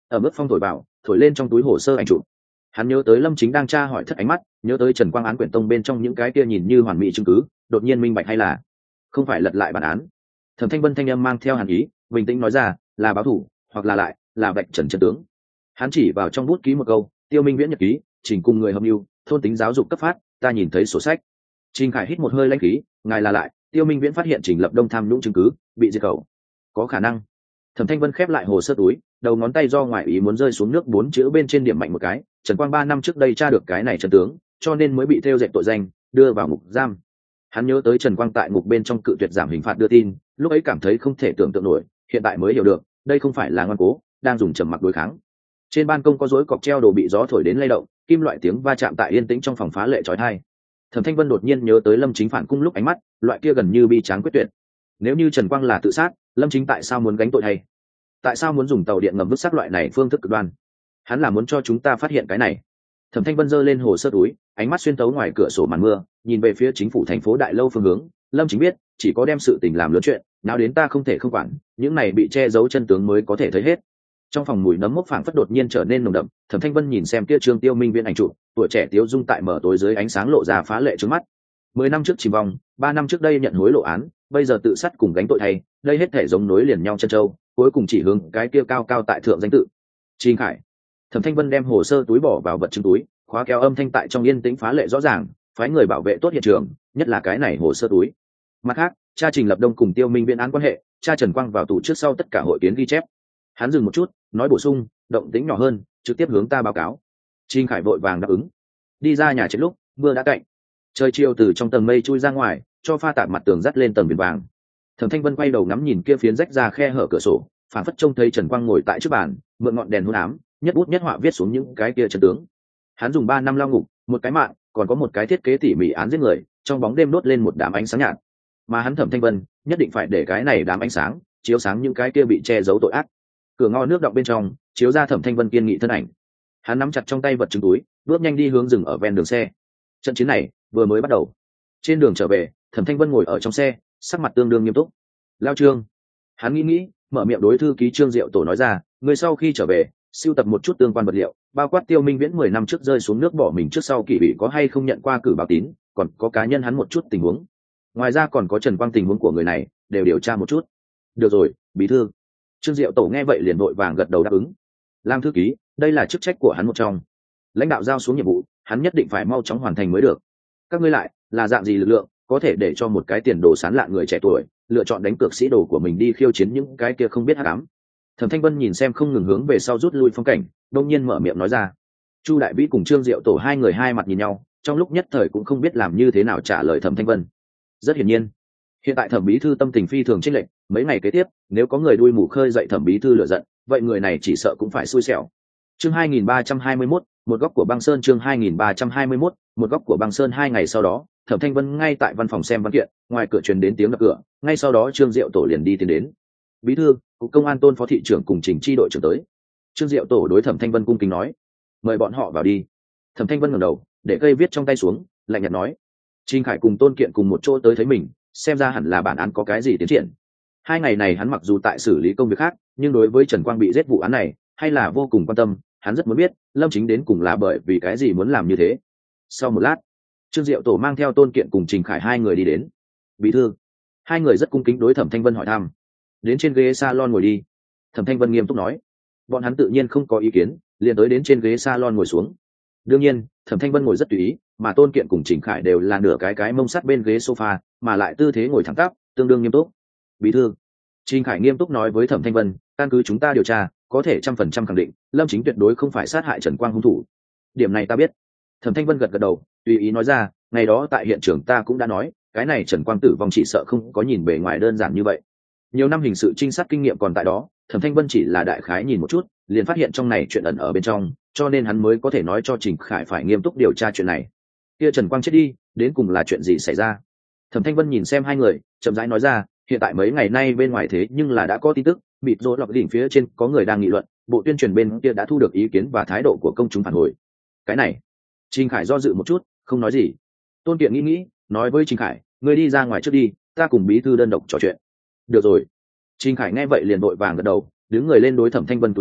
ở mức phong thổi vào thổi lên trong túi hồ sơ ảnh chụp. Hắn nhớ tới Lâm Chính đang tra hỏi thất ánh mắt, nhớ tới Trần Quang án quyển tông bên trong những cái kia nhìn như hoàn mỹ chứng cứ, đột nhiên minh bạch hay là không phải lật lại bản án. Thẩm Thanh Vân thanh âm mang theo hàn ý, bình tĩnh nói ra, là báo thủ, hoặc là lại là vạch trần chân tướng. Hắn chỉ vào trong bút ký một câu, Tiêu Minh Viễn nhật ký, trình cùng người hợp mưu, thôn tính giáo dục cấp phát, ta nhìn thấy sổ sách. Trình Khải hít một hơi lãnh khí, ngài là lại, Tiêu Minh Viễn phát hiện Trình Lập Đông tham nhũng chứng cứ, bị diệt khẩu. Có khả năng. Thẩm Thanh Vân khép lại hồ sơ túi, đầu ngón tay do ngoại ý muốn rơi xuống nước 4 chữ bên trên điểm mạnh một cái, Trần Quang 3 năm trước đây tra được cái này chân tướng, cho nên mới bị theo dệt tội danh, đưa vào ngục giam. Hắn nhớ tới Trần Quang tại ngục bên trong cự tuyệt giảm hình phạt đưa tin, lúc ấy cảm thấy không thể tưởng tượng nổi, hiện tại mới hiểu được, đây không phải là ngoan cố, đang dùng trầm mặc đối kháng. Trên ban công có rối cọc treo đồ bị gió thổi đến lay động, kim loại tiếng va chạm tại yên tĩnh trong phòng phá lệ chói tai. Thẩm Thanh Vân đột nhiên nhớ tới Lâm Chính phản cung lúc ánh mắt, loại kia gần như bi tráng quyết tuyệt. Nếu như Trần Quang là tự sát, Lâm Chính tại sao muốn gánh tội hay? Tại sao muốn dùng tàu điện ngầm vứt xác loại này phương thức cực đoan? Hắn là muốn cho chúng ta phát hiện cái này. Thẩm Thanh Vân giơ lên hồ sơ túi, ánh mắt xuyên tấu ngoài cửa sổ màn mưa, nhìn về phía chính phủ thành phố Đại Lâu phương hướng. Lâm Chính biết, chỉ có đem sự tình làm lớn chuyện, nào đến ta không thể không quản, những này bị che giấu chân tướng mới có thể thấy hết. Trong phòng mùi nấm mốc phảng phất đột nhiên trở nên nồng đậm, Thẩm Thanh Vân nhìn xem kia Trương Tiêu Minh Viễn ảnh chụp, tuổi trẻ tiêu dung tại mở tối dưới ánh sáng lộ ra phá lệ trước mắt. 10 năm trước chìm vòng, 3 năm trước đây nhận hối lộ án, bây giờ tự sát cùng gánh tội thay, đây hết thể giống nối liền nhau chân châu, cuối cùng chỉ hướng cái kia cao cao tại thượng danh tự. Trình Khải. Thẩm Thanh Vân đem hồ sơ túi bỏ vào vật chứng túi, khóa kéo âm thanh tại trong yên tĩnh phá lệ rõ ràng, phái người bảo vệ tốt hiện trường, nhất là cái này hồ sơ túi. Mặt khác, cha Trình Lập Đông cùng Tiêu Minh Viễn án quan hệ, cha Trần Quang vào tù trước sau tất cả hội kiến ghi chép. Hắn dừng một chút, nói bổ sung, động tĩnh nhỏ hơn, trực tiếp hướng ta báo cáo. Trình Khải vội vàng đáp ứng. Đi ra nhà trên lúc mưa đã cạnh, trời chiều từ trong tầng mây chui ra ngoài, cho pha tạp mặt tường dắt lên tầng biển vàng. Thẩm Thanh Vân quay đầu ngắm nhìn kia phiến rách ra khe hở cửa sổ, phản phất trông thấy Trần Quang ngồi tại trước bàn, mượn ngọn đèn hôn ám, nhất bút nhất họa viết xuống những cái kia chân tướng. Hắn dùng 3 năm lao ngục, một cái mạng, còn có một cái thiết kế tỉ mỉ án giết người, trong bóng đêm đốt lên một đám ánh sáng nhạt. Mà hắn Thẩm Thanh Vân nhất định phải để cái này đám ánh sáng chiếu sáng những cái kia bị che giấu tội ác. Cửa ngõ nước đọng bên trong chiếu ra Thẩm Thanh Vân kiên nghị thân ảnh. Hắn nắm chặt trong tay vật chứng túi, bước nhanh đi hướng dừng ở ven đường xe. Trận chiến này vừa mới bắt đầu. Trên đường trở về, Thẩm Thanh Vân ngồi ở trong xe, sắc mặt tương đương nghiêm túc. Lao Trương. Hắn nghĩ, mở miệng đối thư ký Trương Diệu Tổ nói ra, người sau khi trở về, sưu tập một chút tương quan vật liệu, bao quát Tiêu Minh Viễn 10 năm trước rơi xuống nước bỏ mình trước sau kỳ bị có hay không nhận qua cử báo tín, còn có cá nhân hắn một chút tình huống. Ngoài ra còn có Trần Quang tình huống của người này, đều điều tra một chút. Được rồi, bí thư. Trương Diệu Tổ nghe vậy liền vội vàng gật đầu đáp ứng. Làm thư ký, đây là chức trách của hắn một trong. Lãnh đạo giao xuống nhiệm vụ, hắn nhất định phải mau chóng hoàn thành mới được. Các ngươi lại là dạng gì lực lượng có thể để cho một cái tiền đồ sán lạn người trẻ tuổi lựa chọn đánh cược sĩ đồ của mình đi khiêu chiến những cái kia không biết hắc ám? Thẩm Thanh Vân nhìn xem không ngừng hướng về sau rút lui phong cảnh, đông nhiên mở miệng nói ra. Chu Đại Vĩ cùng Trương Diệu Tổ hai người hai mặt nhìn nhau, trong lúc nhất thời cũng không biết làm như thế nào trả lời Thẩm Thanh Vân. Rất hiển nhiên, hiện tại Thẩm bí thư tâm tình phi thường chênh lệch, mấy ngày kế tiếp, nếu có người đuôi mù khơi dậy Thẩm bí thư lửa giận, vậy người này chỉ sợ cũng phải xui xẻo. Chương 2321, một góc của băng sơn. Chương 2321, một góc của băng sơn. 2 ngày sau đó, Thẩm Thanh Vân ngay tại văn phòng xem văn kiện, ngoài cửa truyền đến tiếng đập cửa, ngay sau đó Trương Diệu Tổ liền đi tiến đến. Bí thư, cục công an Tôn phó thị trưởng cùng Trình chi đội trưởng tới. Trương Diệu Tổ đối Thẩm Thanh Vân cung kính nói, mời bọn họ vào đi. Thẩm Thanh Vân ngẩng đầu, để cây viết trong tay xuống, lạnh nhạt nói, Trình Khải cùng Tôn Kiện cùng một chỗ tới thấy mình, xem ra hẳn là bản án có cái gì tiến triển. 2 ngày này hắn mặc dù tại xử lý công việc khác, nhưng đối với Trần Quang bị giết vụ án này, hay là vô cùng quan tâm. Hắn rất muốn biết Lâm Chính đến cùng là bởi vì cái gì muốn làm như thế. Sau một lát, Trương Diệu Tổ mang theo Tôn Kiện cùng Trình Khải hai người đi đến. Bí thư. Hai người rất cung kính đối Thẩm Thanh Vân hỏi thăm. Đến trên ghế salon ngồi đi. Thẩm Thanh Vân nghiêm túc nói. Bọn hắn tự nhiên không có ý kiến, liền tới đến trên ghế salon ngồi xuống. Đương nhiên, Thẩm Thanh Vân ngồi rất tùy ý, mà Tôn Kiện cùng Trình Khải đều là nửa cái mông sắt bên ghế sofa, mà lại tư thế ngồi thẳng tắp, tương đương nghiêm túc. Bí thư. Trình Khải nghiêm túc nói với Thẩm Thanh Vân, căn cứ chúng ta điều tra, có thể 100% khẳng định Lâm Chính tuyệt đối không phải sát hại Trần Quang hung thủ. Điểm này ta biết. Thẩm Thanh Vân gật gật đầu, tùy ý nói ra, ngày đó tại hiện trường ta cũng đã nói, cái này Trần Quang tử vong chỉ sợ không có nhìn bề ngoài đơn giản như vậy. Nhiều năm hình sự trinh sát kinh nghiệm còn tại đó, Thẩm Thanh Vân chỉ là đại khái nhìn một chút, liền phát hiện trong này chuyện ẩn ở bên trong, cho nên hắn mới có thể nói cho Trình Khải phải nghiêm túc điều tra chuyện này. Kia Trần Quang chết đi, đến cùng là chuyện gì xảy ra? Thẩm Thanh Vân nhìn xem hai người, chậm rãi nói ra, hiện tại mấy ngày nay bên ngoài thế nhưng là đã có tin tức, bịt rối lọc đỉnh phía trên có người đang nghị luận, bộ tuyên truyền bên kia đã thu được ý kiến và thái độ của công chúng phản hồi. Cái này, Trình Khải do dự một chút, không nói gì. Tôn Kiện nghĩ, nói với Trình Khải, ngươi đi ra ngoài trước đi, ta cùng bí thư đơn độc trò chuyện. Được rồi. Trình Khải nghe vậy liền vội vàng gật đầu, đứng người lên đối Thẩm Thanh Vân túi chào,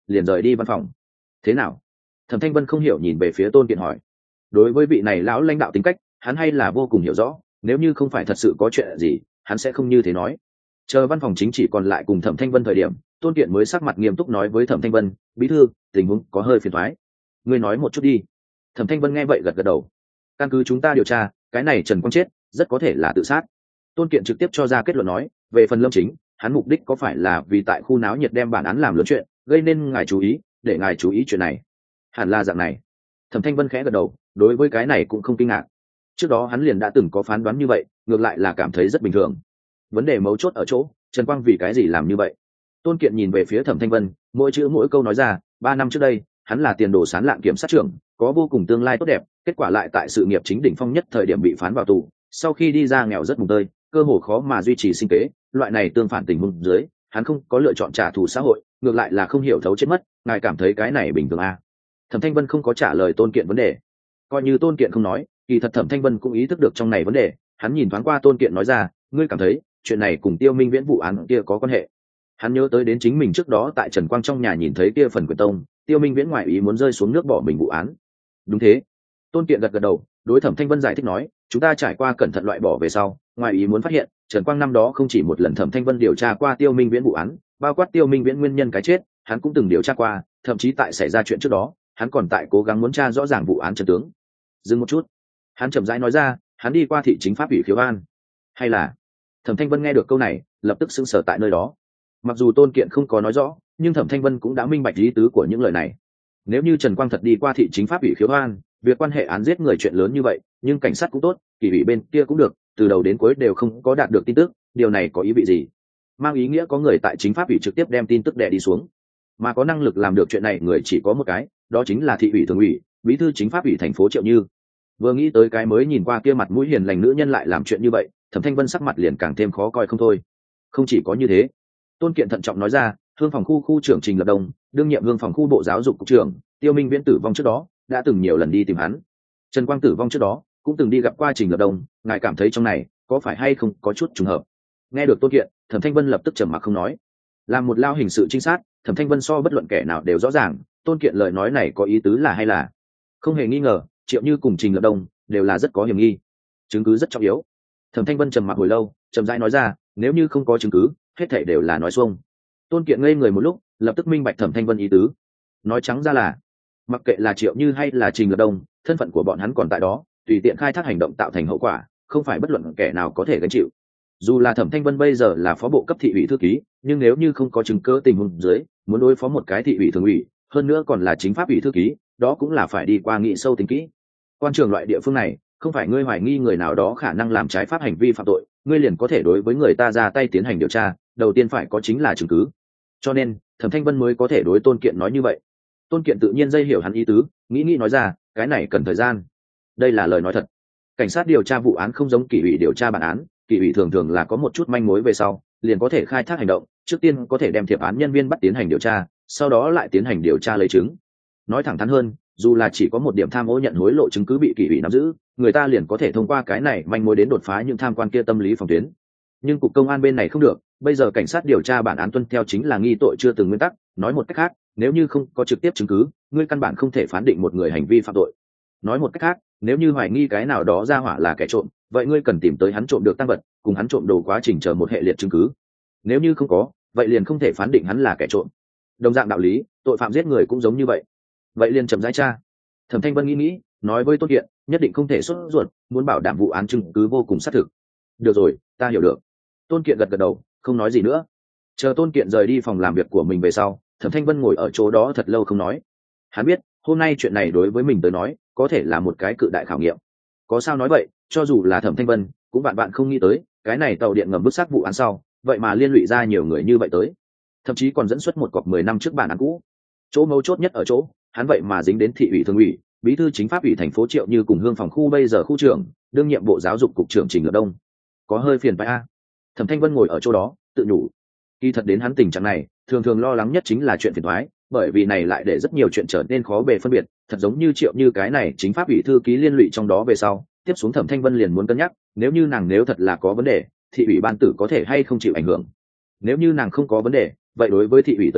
liền rời đi văn phòng. Thế nào? Thẩm Thanh Vân không hiểu nhìn về phía Tôn Kiện hỏi. Đối với vị này lão lãnh đạo tính cách, hắn hay là vô cùng hiểu rõ, nếu như không phải thật sự có chuyện gì, hắn sẽ không như thế nói. Chờ văn phòng chính chỉ còn lại cùng Thẩm Thanh Vân thời điểm, Tôn Kiện mới sắc mặt nghiêm túc nói với Thẩm Thanh Vân, bí thư, tình huống có hơi phiền toái. Ngươi nói một chút đi. Thẩm Thanh Vân nghe vậy gật gật đầu. Căn cứ chúng ta điều tra, cái này Trần Quang chết rất có thể là tự sát. Tôn Kiện trực tiếp cho ra kết luận nói, về phần Lâm Chính, hắn mục đích có phải là vì tại khu náo nhiệt đem bản án làm lớn chuyện, gây nên ngài chú ý, để ngài chú ý chuyện này. Hẳn là dạng này. Thẩm Thanh Vân khẽ gật đầu, đối với cái này cũng không kinh ngạc. Trước đó hắn liền đã từng có phán đoán như vậy, ngược lại là cảm thấy rất bình thường. Vấn đề mấu chốt ở chỗ, Trần Quang vì cái gì làm như vậy? Tôn Kiện nhìn về phía Thẩm Thanh Vân, mỗi chữ mỗi câu nói ra, 3 năm trước đây, hắn là tiền đồ sán lạng kiểm sát trưởng, có vô cùng tương lai tốt đẹp, kết quả lại tại sự nghiệp chính đỉnh phong nhất thời điểm bị phán vào tù, sau khi đi ra nghèo rất mùng tơi, cơ hồ khó mà duy trì sinh kế, loại này tương phản tình huống dưới, hắn không có lựa chọn trả thù xã hội, ngược lại là không hiểu thấu chết mất, ngài cảm thấy cái này bình thường à? Thẩm Thanh Vân không có trả lời Tôn Kiện vấn đề. Coi như Tôn Kiện không nói, kỳ thật Thẩm Thanh Vân cũng ý thức được trong này vấn đề, hắn nhìn thoáng qua Tôn Kiện nói ra, ngươi cảm thấy chuyện này cùng Tiêu Minh Viễn vụ án kia có quan hệ? Hắn nhớ tới đến chính mình trước đó tại Trần Quang trong nhà nhìn thấy kia phần quyển tông, Tiêu Minh Viễn ngoại ý muốn rơi xuống nước bỏ mình vụ án. Đúng thế. Tôn Kiện gật gật đầu, đối Thẩm Thanh Vân giải thích nói, chúng ta trải qua cẩn thận loại bỏ về sau, ngoại ý muốn phát hiện, Trần Quang năm đó không chỉ một lần Thẩm Thanh Vân điều tra qua Tiêu Minh Viễn vụ án, bao quát Tiêu Minh Viễn nguyên nhân cái chết, hắn cũng từng điều tra qua, thậm chí tại xảy ra chuyện trước đó, hắn còn tại cố gắng muốn tra rõ ràng vụ án chân tướng. Dừng một chút, hắn chậm rãi nói ra, hắn đi qua thị chính pháp ủy khiếu an. Hay là? Thẩm Thanh Vân nghe được câu này, lập tức sững sờ tại nơi đó. Mặc dù Tôn Kiện không có nói rõ, nhưng Thẩm Thanh Vân cũng đã minh bạch ý tứ của những lời này. Nếu như Trần Quang thật đi qua thị chính pháp ủy khiếu an, việc quan hệ án giết người chuyện lớn như vậy, nhưng cảnh sát cũng tốt, kỷ ủy bên kia cũng được, từ đầu đến cuối đều không có đạt được tin tức, điều này có ý vị gì? Mang ý nghĩa có người tại chính pháp ủy trực tiếp đem tin tức đè đi xuống, mà có năng lực làm được chuyện này người chỉ có một cái, đó chính là thị ủy thường ủy, bí thư chính pháp ủy thành phố Triệu Như. Vừa nghĩ tới cái mới nhìn qua kia mặt mũi hiền lành nữ nhân lại làm chuyện như vậy, Thẩm Thanh Vân sắc mặt liền càng thêm khó coi không thôi. Không chỉ có như thế, Tôn Kiện thận trọng nói ra, hương phòng khu trưởng Trình Lập Đông, đương nhiệm hương phòng khu bộ giáo dục cục trưởng, Tiêu Minh Viễn tử vong trước đó, đã từng nhiều lần đi tìm hắn. Trần Quang tử vong trước đó, cũng từng đi gặp qua Trình Lập Đông, ngài cảm thấy trong này có phải hay không có chút trùng hợp? Nghe được Tôn Kiện, Thẩm Thanh Vân lập tức trầm mặc không nói. Làm một lao hình sự trinh sát, Thẩm Thanh Vân so bất luận kẻ nào đều rõ ràng, Tôn Kiện lời nói này có ý tứ là hay là không hề nghi ngờ, Triệu Như cùng Trình Lập Đông đều là rất có hiểm nghi, chứng cứ rất trọng yếu. Thẩm Thanh Vân trầm mặc hồi lâu, chậm rãi nói ra, nếu như không có chứng cứ, hết thảy đều là nói xuông. Tôn Kiện ngây người một lúc, lập tức minh bạch Thẩm Thanh Vân ý tứ. Nói trắng ra là, mặc kệ là Triệu Như hay là Trình Lập Đông, thân phận của bọn hắn còn tại đó, tùy tiện khai thác hành động tạo thành hậu quả, không phải bất luận kẻ nào có thể gánh chịu. Dù là Thẩm Thanh Vân bây giờ là phó bộ cấp thị ủy thư ký, nhưng nếu như không có chứng cứ tình huống dưới, muốn đối phó một cái thị ủy thường ủy, hơn nữa còn là chính pháp ủy thư ký, đó cũng là phải đi qua nghị sâu tính kỹ. Quan trường loại địa phương này, không phải ngươi hoài nghi người nào đó khả năng làm trái pháp hành vi phạm tội, ngươi liền có thể đối với người ta ra tay tiến hành điều tra, đầu tiên phải có chính là chứng cứ. Cho nên, Thẩm Thanh Vân mới có thể đối Tôn Kiện nói như vậy. Tôn Kiện tự nhiên dây hiểu hắn ý tứ, nghĩ nói ra, cái này cần thời gian. Đây là lời nói thật. Cảnh sát điều tra vụ án không giống kỷ ủy điều tra bản án, kỷ ủy thường thường là có một chút manh mối về sau, liền có thể khai thác hành động, trước tiên có thể đem thiệp án nhân viên bắt tiến hành điều tra, sau đó lại tiến hành điều tra lấy chứng. Nói thẳng thắn hơn, dù là chỉ có một điểm tham ô nhận hối lộ chứng cứ bị kỷ ủy nắm giữ, người ta liền có thể thông qua cái này manh mối đến đột phá những tham quan kia tâm lý phòng tuyến. Nhưng cục công an bên này không được, bây giờ cảnh sát điều tra bản án tuân theo chính là nghi tội chưa từng nguyên tắc, nói một cách khác, nếu như không có trực tiếp chứng cứ, ngươi căn bản không thể phán định một người hành vi phạm tội. Nói một cách khác, nếu như hoài nghi cái nào đó ra hỏa là kẻ trộm, vậy ngươi cần tìm tới hắn trộm được tang vật, cùng hắn trộm đồ quá trình chờ một hệ liệt chứng cứ. Nếu như không có, vậy liền không thể phán định hắn là kẻ trộm. Đồng dạng đạo lý, tội phạm giết người cũng giống như vậy. Vậy liền chậm rãi tra. Thẩm Thanh Vân nghĩ, nói với Tôn Kiện, nhất định không thể sốt ruột, muốn bảo đảm vụ án chứng cứ vô cùng xác thực. Được rồi, ta hiểu được. Tôn Kiện gật gật đầu, không nói gì nữa. Chờ Tôn Kiện rời đi phòng làm việc của mình về sau, Thẩm Thanh Vân ngồi ở chỗ đó thật lâu không nói. Hắn biết, hôm nay chuyện này đối với mình tới nói, có thể là một cái cự đại khảo nghiệm. Có sao nói vậy, cho dù là Thẩm Thanh Vân, cũng bạn không nghĩ tới, cái này tàu điện ngầm bức xác vụ án sau, vậy mà liên lụy ra nhiều người như vậy tới. Thậm chí còn dẫn xuất một cọc 10 năm trước bản án cũ. Chỗ mấu chốt nhất ở chỗ, hắn vậy mà dính đến thị ủy thường ủy, bí thư chính pháp ủy thành phố Triệu Như cùng hương phòng khu bây giờ khu trưởng, đương nhiệm bộ giáo dục cục trưởng Trình Lập Đông. Có hơi phiền phải a. Thẩm Thanh Vân ngồi ở chỗ đó, tự nhủ. Kỳ thật đến hắn tình trạng này, thường thường lo lắng nhất chính là chuyện phiền toái, bởi vì này lại để rất nhiều chuyện trở nên khó bề phân biệt, thật giống như Triệu Như cái này chính pháp ủy thư ký liên lụy trong đó về sau, tiếp xuống Thẩm Thanh Vân liền muốn cân nhắc, nếu như nàng nếu thật là có vấn đề, thị ủy ban tử có thể hay không chịu ảnh hưởng. Nếu như nàng không có vấn đề, vậy đối với thị ủy tới nói,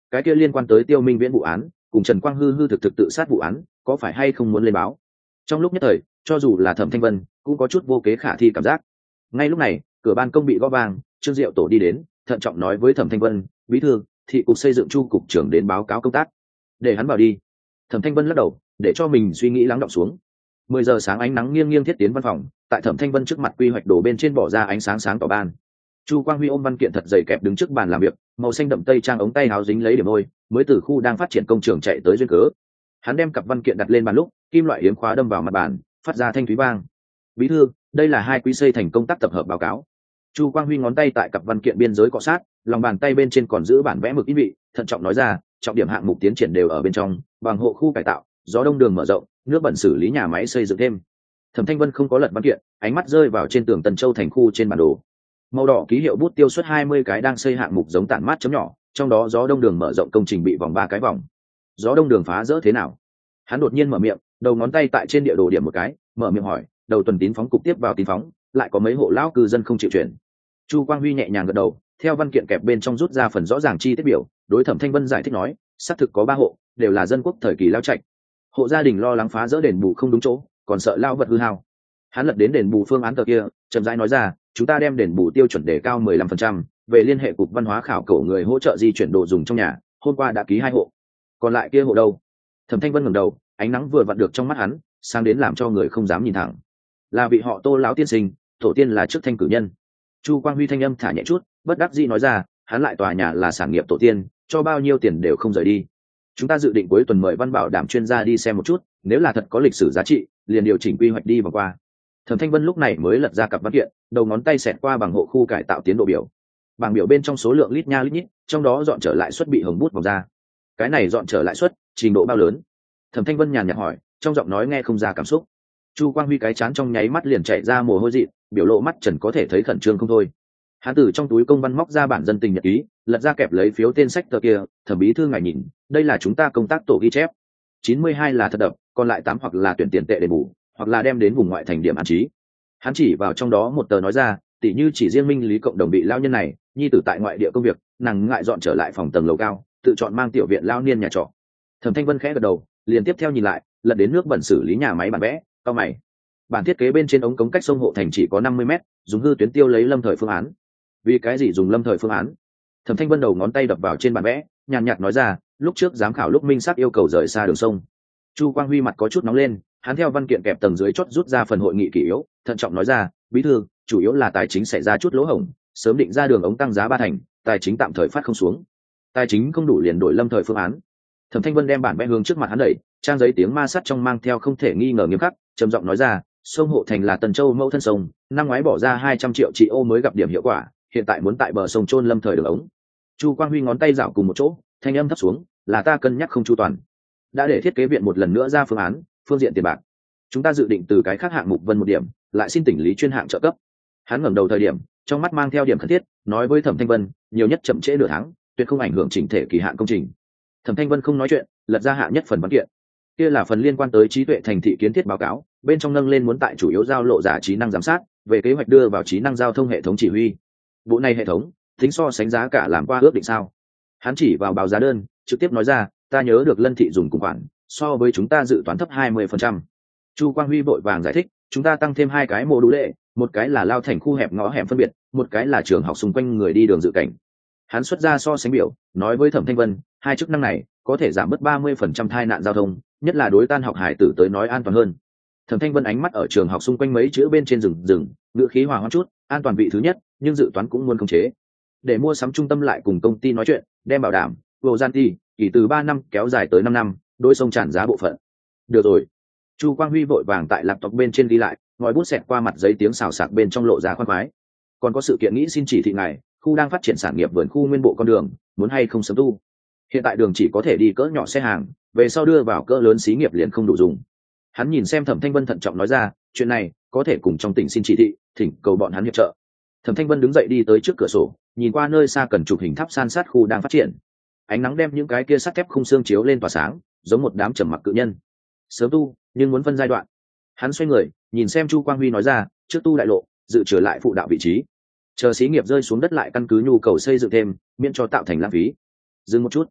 cái kia liên quan tới Tiêu Minh Viễn vụ án cùng Trần Quang hư thực tự sát vụ án có phải hay không muốn lên báo. Trong lúc nhất thời cho dù là Thẩm Thanh Vân cũng có chút vô kế khả thi cảm giác. Ngay lúc này cửa ban công bị gõ vang, Trương Diệu Tổ đi đến thận trọng nói với Thẩm Thanh Vân, bí thư thị cục xây dựng Chu cục trưởng đến báo cáo công tác, để hắn vào đi. Thẩm Thanh Vân lắc đầu để cho mình suy nghĩ lắng đọng xuống. 10 giờ sáng ánh nắng nghiêng nghiêng thiết tiến văn phòng, tại Thẩm Thanh Vân trước mặt quy hoạch đồ bên trên bỏ ra ánh sáng sáng tỏ ban. Chu Quang Huy ôm văn kiện thật dày kẹp đứng trước bàn làm việc, màu xanh đậm tây trang ống tay áo dính lấy điểm môi, mới từ khu đang phát triển công trường chạy tới duyên cớ. Hắn đem cặp văn kiện đặt lên bàn lúc, kim loại hiếm khóa đâm vào mặt bàn, phát ra thanh thúy vang. Bí thư, đây là 2 quý xây thành công tác tập hợp báo cáo. Chu Quang Huy ngón tay tại cặp văn kiện biên giới cọ sát, lòng bàn tay bên trên còn giữ bản vẽ mực in vị, thận trọng nói ra, trọng điểm hạng mục tiến triển đều ở bên trong, bằng hộ khu cải tạo, gió đông đường mở rộng, nước bẩn xử lý nhà máy xây dựng thêm. Thẩm Thanh Vân không có lật văn kiện, ánh mắt rơi vào trên tường Tần Châu thành khu trên bản đồ. Màu đỏ ký hiệu bút tiêu xuất 20 cái đang xây hạng mục giống tản mát chấm nhỏ, trong đó gió đông đường mở rộng công trình bị vòng 3 cái vòng. Gió đông đường phá rỡ thế nào? Hắn đột nhiên mở miệng, đầu ngón tay tại trên địa đồ điểm một cái, mở miệng hỏi, đầu tuần tín phóng cục tiếp vào tín phóng, lại có mấy hộ lão cư dân không chịu chuyển. Chu Quang Huy nhẹ nhàng gật đầu, theo văn kiện kẹp bên trong rút ra phần rõ ràng chi tiết biểu, đối Thẩm Thanh Vân giải thích nói, xác thực có 3 hộ, đều là dân quốc thời kỳ lao trạch. Hộ gia đình lo lắng phá rỡ đền bù không đúng chỗ, còn sợ lao vật hư hao. Hắn lật đến đền bù phương án tờ kia, chậm rãi nói ra, chúng ta đem đền bù tiêu chuẩn đề cao 15%, về liên hệ cục văn hóa khảo cổ người hỗ trợ di chuyển đồ dùng trong nhà, hôm qua đã ký 2 hộ. Còn lại kia hộ đâu? Thẩm Thanh Vân ngẩng đầu, ánh nắng vừa vặn được trong mắt hắn, sáng đến làm cho người không dám nhìn thẳng. Là vị họ Tô lão tiên sinh, tổ tiên là trước thanh cử nhân. Chu Quang Huy thanh âm thả nhẹ chút, bất đắc dĩ nói ra, hắn lại tòa nhà là sản nghiệp tổ tiên, cho bao nhiêu tiền đều không rời đi. Chúng ta dự định cuối tuần mời Văn Bảo đảm chuyên gia đi xem một chút, nếu là thật có lịch sử giá trị, liền điều chỉnh quy hoạch đi vòng qua. Thẩm Thanh Vân lúc này mới lật ra cặp văn kiện, đầu ngón tay xẹt qua bằng hộ khu cải tạo tiến độ biểu. Bảng biểu bên trong số lượng lít nha lít nhít, trong đó dọn trở lại suất bị hồng bút vòng ra. Cái này dọn trở lại suất, trình độ bao lớn? Thẩm Thanh Vân nhàn nhạt hỏi, trong giọng nói nghe không ra cảm xúc. Chu Quang Huy cái chán trong nháy mắt liền chạy ra mồ hôi dị, biểu lộ mắt trần có thể thấy khẩn trương không thôi. Hắn từ trong túi công văn móc ra bản dân tình nhật ký, lật ra kẹp lấy phiếu tên sách tờ kia, Thẩm bí thư ngài nhìn, đây là chúng ta công tác tổ ghi chép. 92 là thật đập, còn lại 8 hoặc là tuyển tiền tệ để bù, hoặc là đem đến vùng ngoại thành điểm an trí. Hắn chỉ vào trong đó một tờ nói ra, tỷ như chỉ riêng Minh Lý cộng đồng bị lao nhân này, nhi tử tại ngoại địa công việc, nàng ngại dọn trở lại phòng tầng lầu cao, tự chọn mang tiểu viện lao niên nhà trọ. Thẩm Thanh Vân khẽ gật đầu, liền tiếp theo nhìn lại, lật đến nước bẩn xử lý nhà máy bản vẽ, cao mày. Bản thiết kế bên trên ống cống cách sông hộ thành chỉ có 50 m, dùng hư tuyến tiêu lấy lâm thời phương án. Vì cái gì dùng lâm thời phương án? Thẩm Thanh Vân đầu ngón tay đập vào trên bản vẽ, nhàn nhạt nói ra, lúc trước giám khảo lúc minh xác yêu cầu rời xa đường sông. Chu Quang Huy mặt có chút nóng lên, hắn theo văn kiện kẹp tầng dưới chót rút ra phần hội nghị kỷ yếu, thận trọng nói ra, bí thư, chủ yếu là tài chính xảy ra chút lỗ hổng, sớm định ra đường ống tăng giá 3 thành, tài chính tạm thời phát không xuống. Tài chính không đủ liền đổi lâm thời phương án. Thẩm Thanh Vân đem bản vẽ hướng trước mặt hắn đẩy, trang giấy tiếng ma sắt trong mang theo không thể nghi ngờ nghiêm khắc, trầm giọng nói ra, sông hộ thành là Tần Châu mẫu thân sông, năm ngoái bỏ ra 200 triệu trị ô mới gặp điểm hiệu quả, hiện tại muốn tại bờ sông chôn lâm thời đường ống. Chu Quang Huy ngón tay rảo cùng một chỗ, thanh âm thấp xuống, là ta cân nhắc không chu toàn. Đã để thiết kế viện một lần nữa ra phương án, phương diện tiền bạc, chúng ta dự định từ cái khác hạng mục vân một điểm, lại xin tỉnh lý chuyên hạng trợ cấp. Hắn ngẩng đầu thời điểm, trong mắt mang theo điểm khẩn thiết, nói với Thẩm Thanh Vân, nhiều nhất chậm trễ nửa tháng, tuyệt không ảnh hưởng chỉnh thể kỳ hạn công trình. Thẩm Thanh Vân không nói chuyện, lật ra hạ nhất phần văn kiện. Kia là phần liên quan tới trí tuệ thành thị kiến thiết báo cáo, bên trong nâng lên muốn tại chủ yếu giao lộ giả trí năng giám sát, về kế hoạch đưa vào trí năng giao thông hệ thống chỉ huy. Bộ này hệ thống, tính so sánh giá cả làm qua ước định sao? Hắn chỉ vào báo giá đơn, trực tiếp nói ra, ta nhớ được Lân thị dùng cùng khoản, so với chúng ta dự toán thấp 20%. Chu Quang Huy vội vàng giải thích, chúng ta tăng thêm 2 cái mô đũ lệ, một cái là lao thành khu hẹp ngõ hẻm phân biệt, một cái là trường học xung quanh người đi đường dự cảnh. Hắn xuất ra so sánh biểu, nói với Thẩm Thanh Vân, 2 chức năng này có thể giảm bớt 30% tai nạn giao thông, nhất là đối tan học hải tử tới nói an toàn hơn. Thẩm Thanh Vân ánh mắt ở trường học xung quanh mấy chữ bên trên rừng, ngữ khí hòa hoãn chút, an toàn vị thứ nhất, nhưng dự toán cũng muốn khống chế. Để mua sắm trung tâm lại cùng công ty nói chuyện, đem bảo đảm, vô gian ti, kỳ từ 3 năm kéo dài tới 5 năm, đối sông tràn giá bộ phận. Được rồi. Chu Quang Huy vội vàng tại laptop bên trên ghi lại, ngòi bút xẹt qua mặt giấy tiếng xào xạc bên trong lộ ra khoan khoái. Còn có sự kiện nghĩ xin chỉ thị ngài, khu đang phát triển sản nghiệp vườn khu nguyên bộ con đường, muốn hay không sớm tu. Hiện tại đường chỉ có thể đi cỡ nhỏ xe hàng, về sau đưa vào cỡ lớn xí nghiệp liền không đủ dùng. Hắn nhìn xem Thẩm Thanh Vân thận trọng nói ra, chuyện này có thể cùng trong tỉnh xin chỉ thị, thỉnh cầu bọn hắn hiệp trợ. Thẩm Thanh Vân đứng dậy đi tới trước cửa sổ, nhìn qua nơi xa cần chụp hình tháp san sát khu đang phát triển. Ánh nắng đem những cái kia sắt thép khung xương chiếu lên tỏa sáng, giống một đám trầm mặc cự nhân. Sớm tu, nhưng muốn phân giai đoạn. Hắn xoay người, nhìn xem Chu Quang Huy nói ra, trước tu đại lộ, dự trở lại phụ đạo vị trí. Chờ xí nghiệp rơi xuống đất lại căn cứ nhu cầu xây dựng thêm, miễn cho tạo thành lãng phí. Dừng một chút.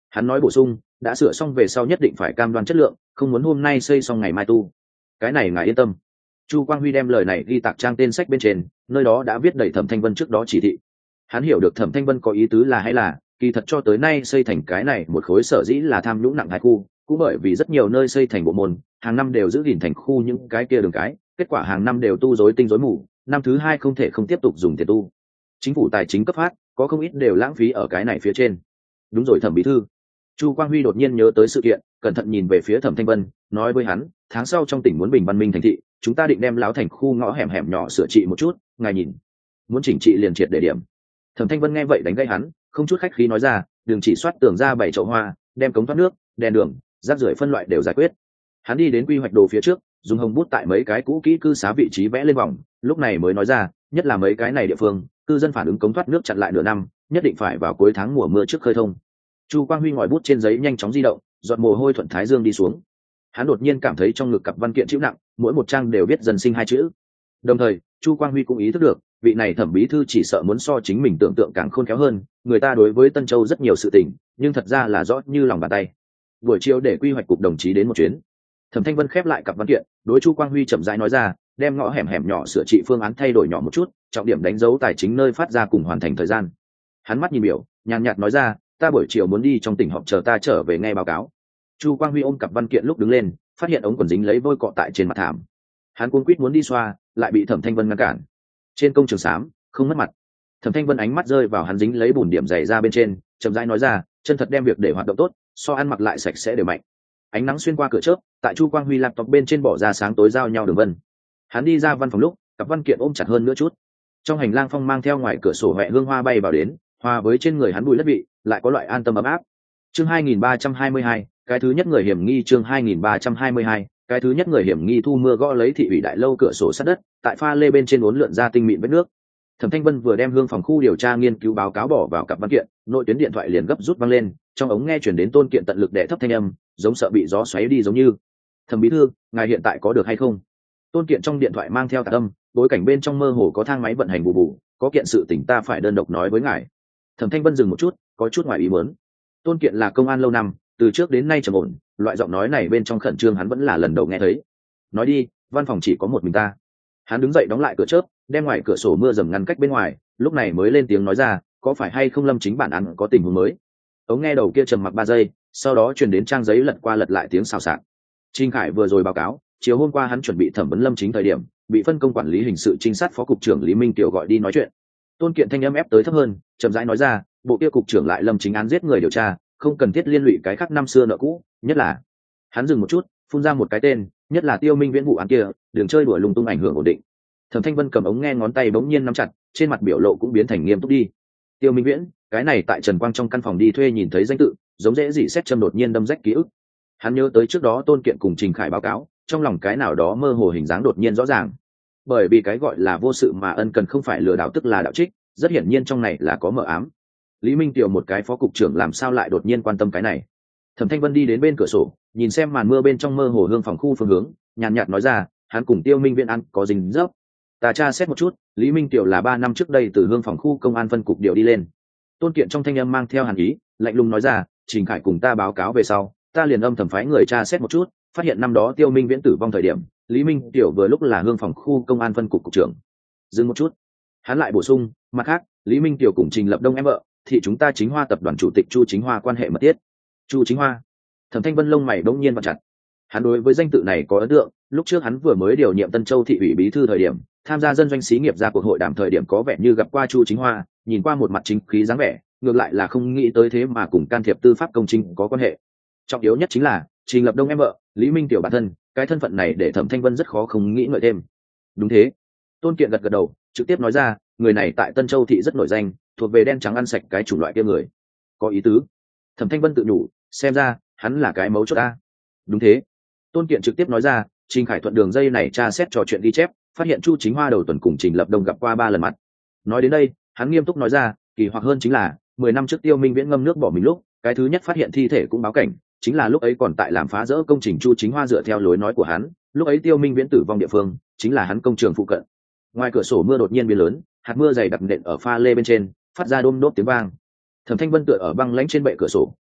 Hắn nói bổ sung, đã sửa xong về sau nhất định phải cam đoan chất lượng, không muốn hôm nay xây xong ngày mai tu. Cái này ngài yên tâm. Chu Quang Huy đem lời này ghi tạc trang tên sách bên trên, nơi đó đã viết đầy Thẩm Thanh Vân trước đó chỉ thị. Hắn hiểu được Thẩm Thanh Vân có ý tứ là hay là kỳ thật cho tới nay xây thành cái này một khối sở dĩ là tham nhũng nặng hai khu, cũng bởi vì rất nhiều nơi xây thành bộ môn, hàng năm đều giữ gìn thành khu những cái kia đường cái, kết quả hàng năm đều tu rối tinh rối mù, năm thứ hai không thể không tiếp tục dùng tiền tu. Chính phủ tài chính cấp phát, có không ít đều lãng phí ở cái này phía trên. Đúng rồi Thẩm bí thư. Chu Quang Huy đột nhiên nhớ tới sự kiện, cẩn thận nhìn về phía Thẩm Thanh Vân, nói với hắn, tháng sau trong tỉnh muốn bình văn minh thành thị, chúng ta định đem láo thành khu ngõ hẻm hẻm nhỏ sửa trị một chút, ngài nhìn, muốn chỉnh trị liền triệt để điểm. Thẩm Thanh Vân nghe vậy đánh gây hắn, không chút khách khí nói ra, đường chỉ soát tường ra 7 chậu hoa, đem cống thoát nước, đèn đường, rác rưởi phân loại đều giải quyết. Hắn đi đến quy hoạch đồ phía trước, dùng hồng bút tại mấy cái cũ kỹ cư xá vị trí vẽ lên vòng, lúc này mới nói ra, nhất là mấy cái này địa phương, cư dân phản ứng cống thoát nước chặn lại nửa năm, nhất định phải vào cuối tháng mùa mưa trước khơi thông. Chu Quang Huy ngòi bút trên giấy nhanh chóng di động, giọt mồ hôi thuận thái dương đi xuống. Hắn đột nhiên cảm thấy trong ngực cặp văn kiện chịu nặng, mỗi một trang đều viết dân sinh hai chữ. Đồng thời, Chu Quang Huy cũng ý thức được, vị này Thẩm bí thư chỉ sợ muốn so chính mình tưởng tượng càng khôn khéo hơn, người ta đối với Tân Châu rất nhiều sự tình, nhưng thật ra là rõ như lòng bàn tay. Buổi chiều để quy hoạch cục đồng chí đến một chuyến. Thẩm Thanh Vân khép lại cặp văn kiện, đối Chu Quang Huy chậm rãi nói ra, đem ngõ hẻm hẻm nhỏ sửa trị phương án thay đổi nhỏ một chút, trọng điểm đánh dấu tài chính nơi phát ra cùng hoàn thành thời gian. Hắn mắt nhìn biểu, nhàn nhạt nói ra, ta buổi chiều muốn đi trong tỉnh họp, chờ ta trở về nghe báo cáo. Chu Quang Huy ôm cặp văn kiện lúc đứng lên, phát hiện ống quần dính lấy vôi cọ tại trên mặt thảm. Hắn cuống quýt muốn đi xoa, lại bị Thẩm Thanh Vân ngăn cản. Trên công trường xám, không mất mặt. Thẩm Thanh Vân ánh mắt rơi vào hắn dính lấy bùn điểm dày ra bên trên, chậm rãi nói ra, chân thật đem việc để hoạt động tốt, so ăn mặc lại sạch sẽ đều mạnh. Ánh nắng xuyên qua cửa chớp, tại Chu Quang Huy laptop bên trên bỏ ra sáng tối giao nhau đường vân. Hắn đi ra văn phòng lúc, cặp văn kiện ôm chặt hơn nữa chút. Trong hành lang phong mang theo ngoài cửa sổ huệ hương hoa bay vào đến, hòa với trên người hắn bụi đất vị, lại có loại an tâm ấm áp. Chương 2322, cái thứ nhất người hiểm nghi. Chương 2322, cái thứ nhất người hiểm nghi. Thu mưa gõ lấy thị ủy đại lâu cửa sổ sát đất, tại pha lê bên trên uốn lượn ra tinh mịn vết nước. Thẩm Thanh Vân vừa đem hương phòng khu điều tra nghiên cứu báo cáo bỏ vào cặp văn kiện, nội tuyến điện thoại liền gấp rút vang lên, trong ống nghe chuyển đến Tôn Kiện tận lực đè thấp thanh âm, giống sợ bị gió xoáy đi giống như. Thẩm bí thư, ngài hiện tại có được hay không? Tôn Kiện trong điện thoại mang theo tạc âm, bối cảnh bên trong mơ hồ có thang máy vận hành bù bù, có kiện sự tình ta phải đơn độc nói với ngài. Thẩm Thanh Vân dừng một chút, có chút ngoài ý muốn. Tôn Kiện là công an lâu năm, từ trước đến nay trầm ổn, loại giọng nói này bên trong khẩn trương hắn vẫn là lần đầu nghe thấy. Nói đi, văn phòng chỉ có một mình ta. Hắn đứng dậy đóng lại cửa chớp, đem ngoài cửa sổ mưa dầm ngăn cách bên ngoài, lúc này mới lên tiếng nói ra, có phải hay không Lâm Chính bản án có tình huống mới? Ống nghe đầu kia trầm mặc 3 giây, sau đó truyền đến trang giấy lật qua lật lại tiếng xào xạc. Trình Khải vừa rồi báo cáo, chiều hôm qua hắn chuẩn bị thẩm vấn Lâm Chính thời điểm, bị phân công quản lý hình sự trinh sát phó cục trưởng Lý Minh Tiểu gọi đi nói chuyện. Tôn Kiện thanh âm ép tới thấp hơn, chậm rãi nói ra, bộ kia cục trưởng lại Lâm Chính án giết người điều tra, không cần thiết liên lụy cái khác năm xưa nợ cũ, nhất là. Hắn dừng một chút, phun ra một cái tên, nhất là Tiêu Minh Viễn vụ án kia, đường chơi đùa lung tung ảnh hưởng ổn định. Thẩm Thanh Vân cầm ống nghe ngón tay bỗng nhiên nắm chặt, trên mặt biểu lộ cũng biến thành nghiêm túc đi. Tiêu Minh Viễn, cái này tại Trần Quang trong căn phòng đi thuê nhìn thấy danh tự, giống dễ dị xét châm đột nhiên đâm rách ký ức. Hắn nhớ tới trước đó Tôn Kiện cùng Trình Khải báo cáo, trong lòng cái nào đó mơ hồ hình dáng đột nhiên rõ ràng. Bởi vì cái gọi là vô sự mà ân cần không phải lừa đảo tức là đạo trích, rất hiển nhiên trong này là có mờ ám. Lý Minh Tiểu một cái phó cục trưởng làm sao lại đột nhiên quan tâm cái này? Thẩm Thanh Vân đi đến bên cửa sổ, nhìn xem màn mưa bên trong mơ hồ hương phòng khu phương hướng, nhàn nhạt nói ra, hắn cùng Tiêu Minh Viễn ăn có dính dấp. Ta tra xét một chút, Lý Minh Tiểu là 3 năm trước đây từ hương phòng khu công an phân cục điều đi lên. Tôn Kiện trong thanh âm mang theo hàn ý, lạnh lùng nói ra, Trình Khải cùng ta báo cáo về sau, ta liền âm thầm phái người tra xét một chút, phát hiện năm đó Tiêu Minh Viễn tử vong thời điểm, Lý Minh Tiểu vừa lúc là hương phòng khu công an phân cục cục trưởng. Dừng một chút, hắn lại bổ sung, mặt khác, Lý Minh Tiểu cùng Trình Lập Đông em vợ, thì chúng ta Chính Hoa tập đoàn chủ tịch Chu Chính Hoa quan hệ mật thiết. Chu Chính Hoa. Thẩm Thanh Vân lông mày bỗng nhiên vặn chặt. Hắn đối với danh tự này có ấn tượng, lúc trước hắn vừa mới điều nhiệm Tân Châu thị ủy bí thư thời điểm, tham gia dân doanh xí nghiệp ra cuộc hội đàm thời điểm có vẻ như gặp qua Chu Chính Hoa, nhìn qua một mặt chính khí dáng vẻ, ngược lại là không nghĩ tới thế mà cùng can thiệp tư pháp công chính có quan hệ. Trọng yếu nhất chính là Trình Lập Đông em vợ, Lý Minh Tiểu bản thân, cái thân phận này để Thẩm Thanh Vân rất khó không nghĩ ngợi thêm. Đúng thế. Tôn Kiện gật gật đầu, trực tiếp nói ra, người này tại Tân Châu thị rất nổi danh, thuộc về đen trắng ăn sạch cái chủng loại kia người. Có ý tứ. Thẩm Thanh Vân tự nhủ, xem ra hắn là cái mấu chốt ta. Đúng thế. Tôn Kiện trực tiếp nói ra, Trình Khải thuận đường dây này tra xét trò chuyện ghi chép, phát hiện Chu Chính Hoa đầu tuần cùng Trình Lập Đông gặp qua 3 lần mặt. Nói đến đây, hắn nghiêm túc nói ra, kỳ hoặc hơn chính là 10 năm trước Tiêu Minh Viễn ngâm nước bỏ mình lúc, cái thứ nhất phát hiện thi thể cũng báo cảnh, chính là lúc ấy còn tại làm phá rỡ công trình Chu Chính Hoa dựa theo lối nói của hắn, lúc ấy Tiêu Minh Viễn tử vong địa phương chính là hắn công trường phụ cận. Ngoài cửa sổ mưa đột nhiên biến lớn, hạt mưa dày đặc nện ở pha lê bên trên, phát ra đôm đốp tiếng vang. Thẩm Thanh Vân tựa ở băng lãnh trên bệ cửa sổ,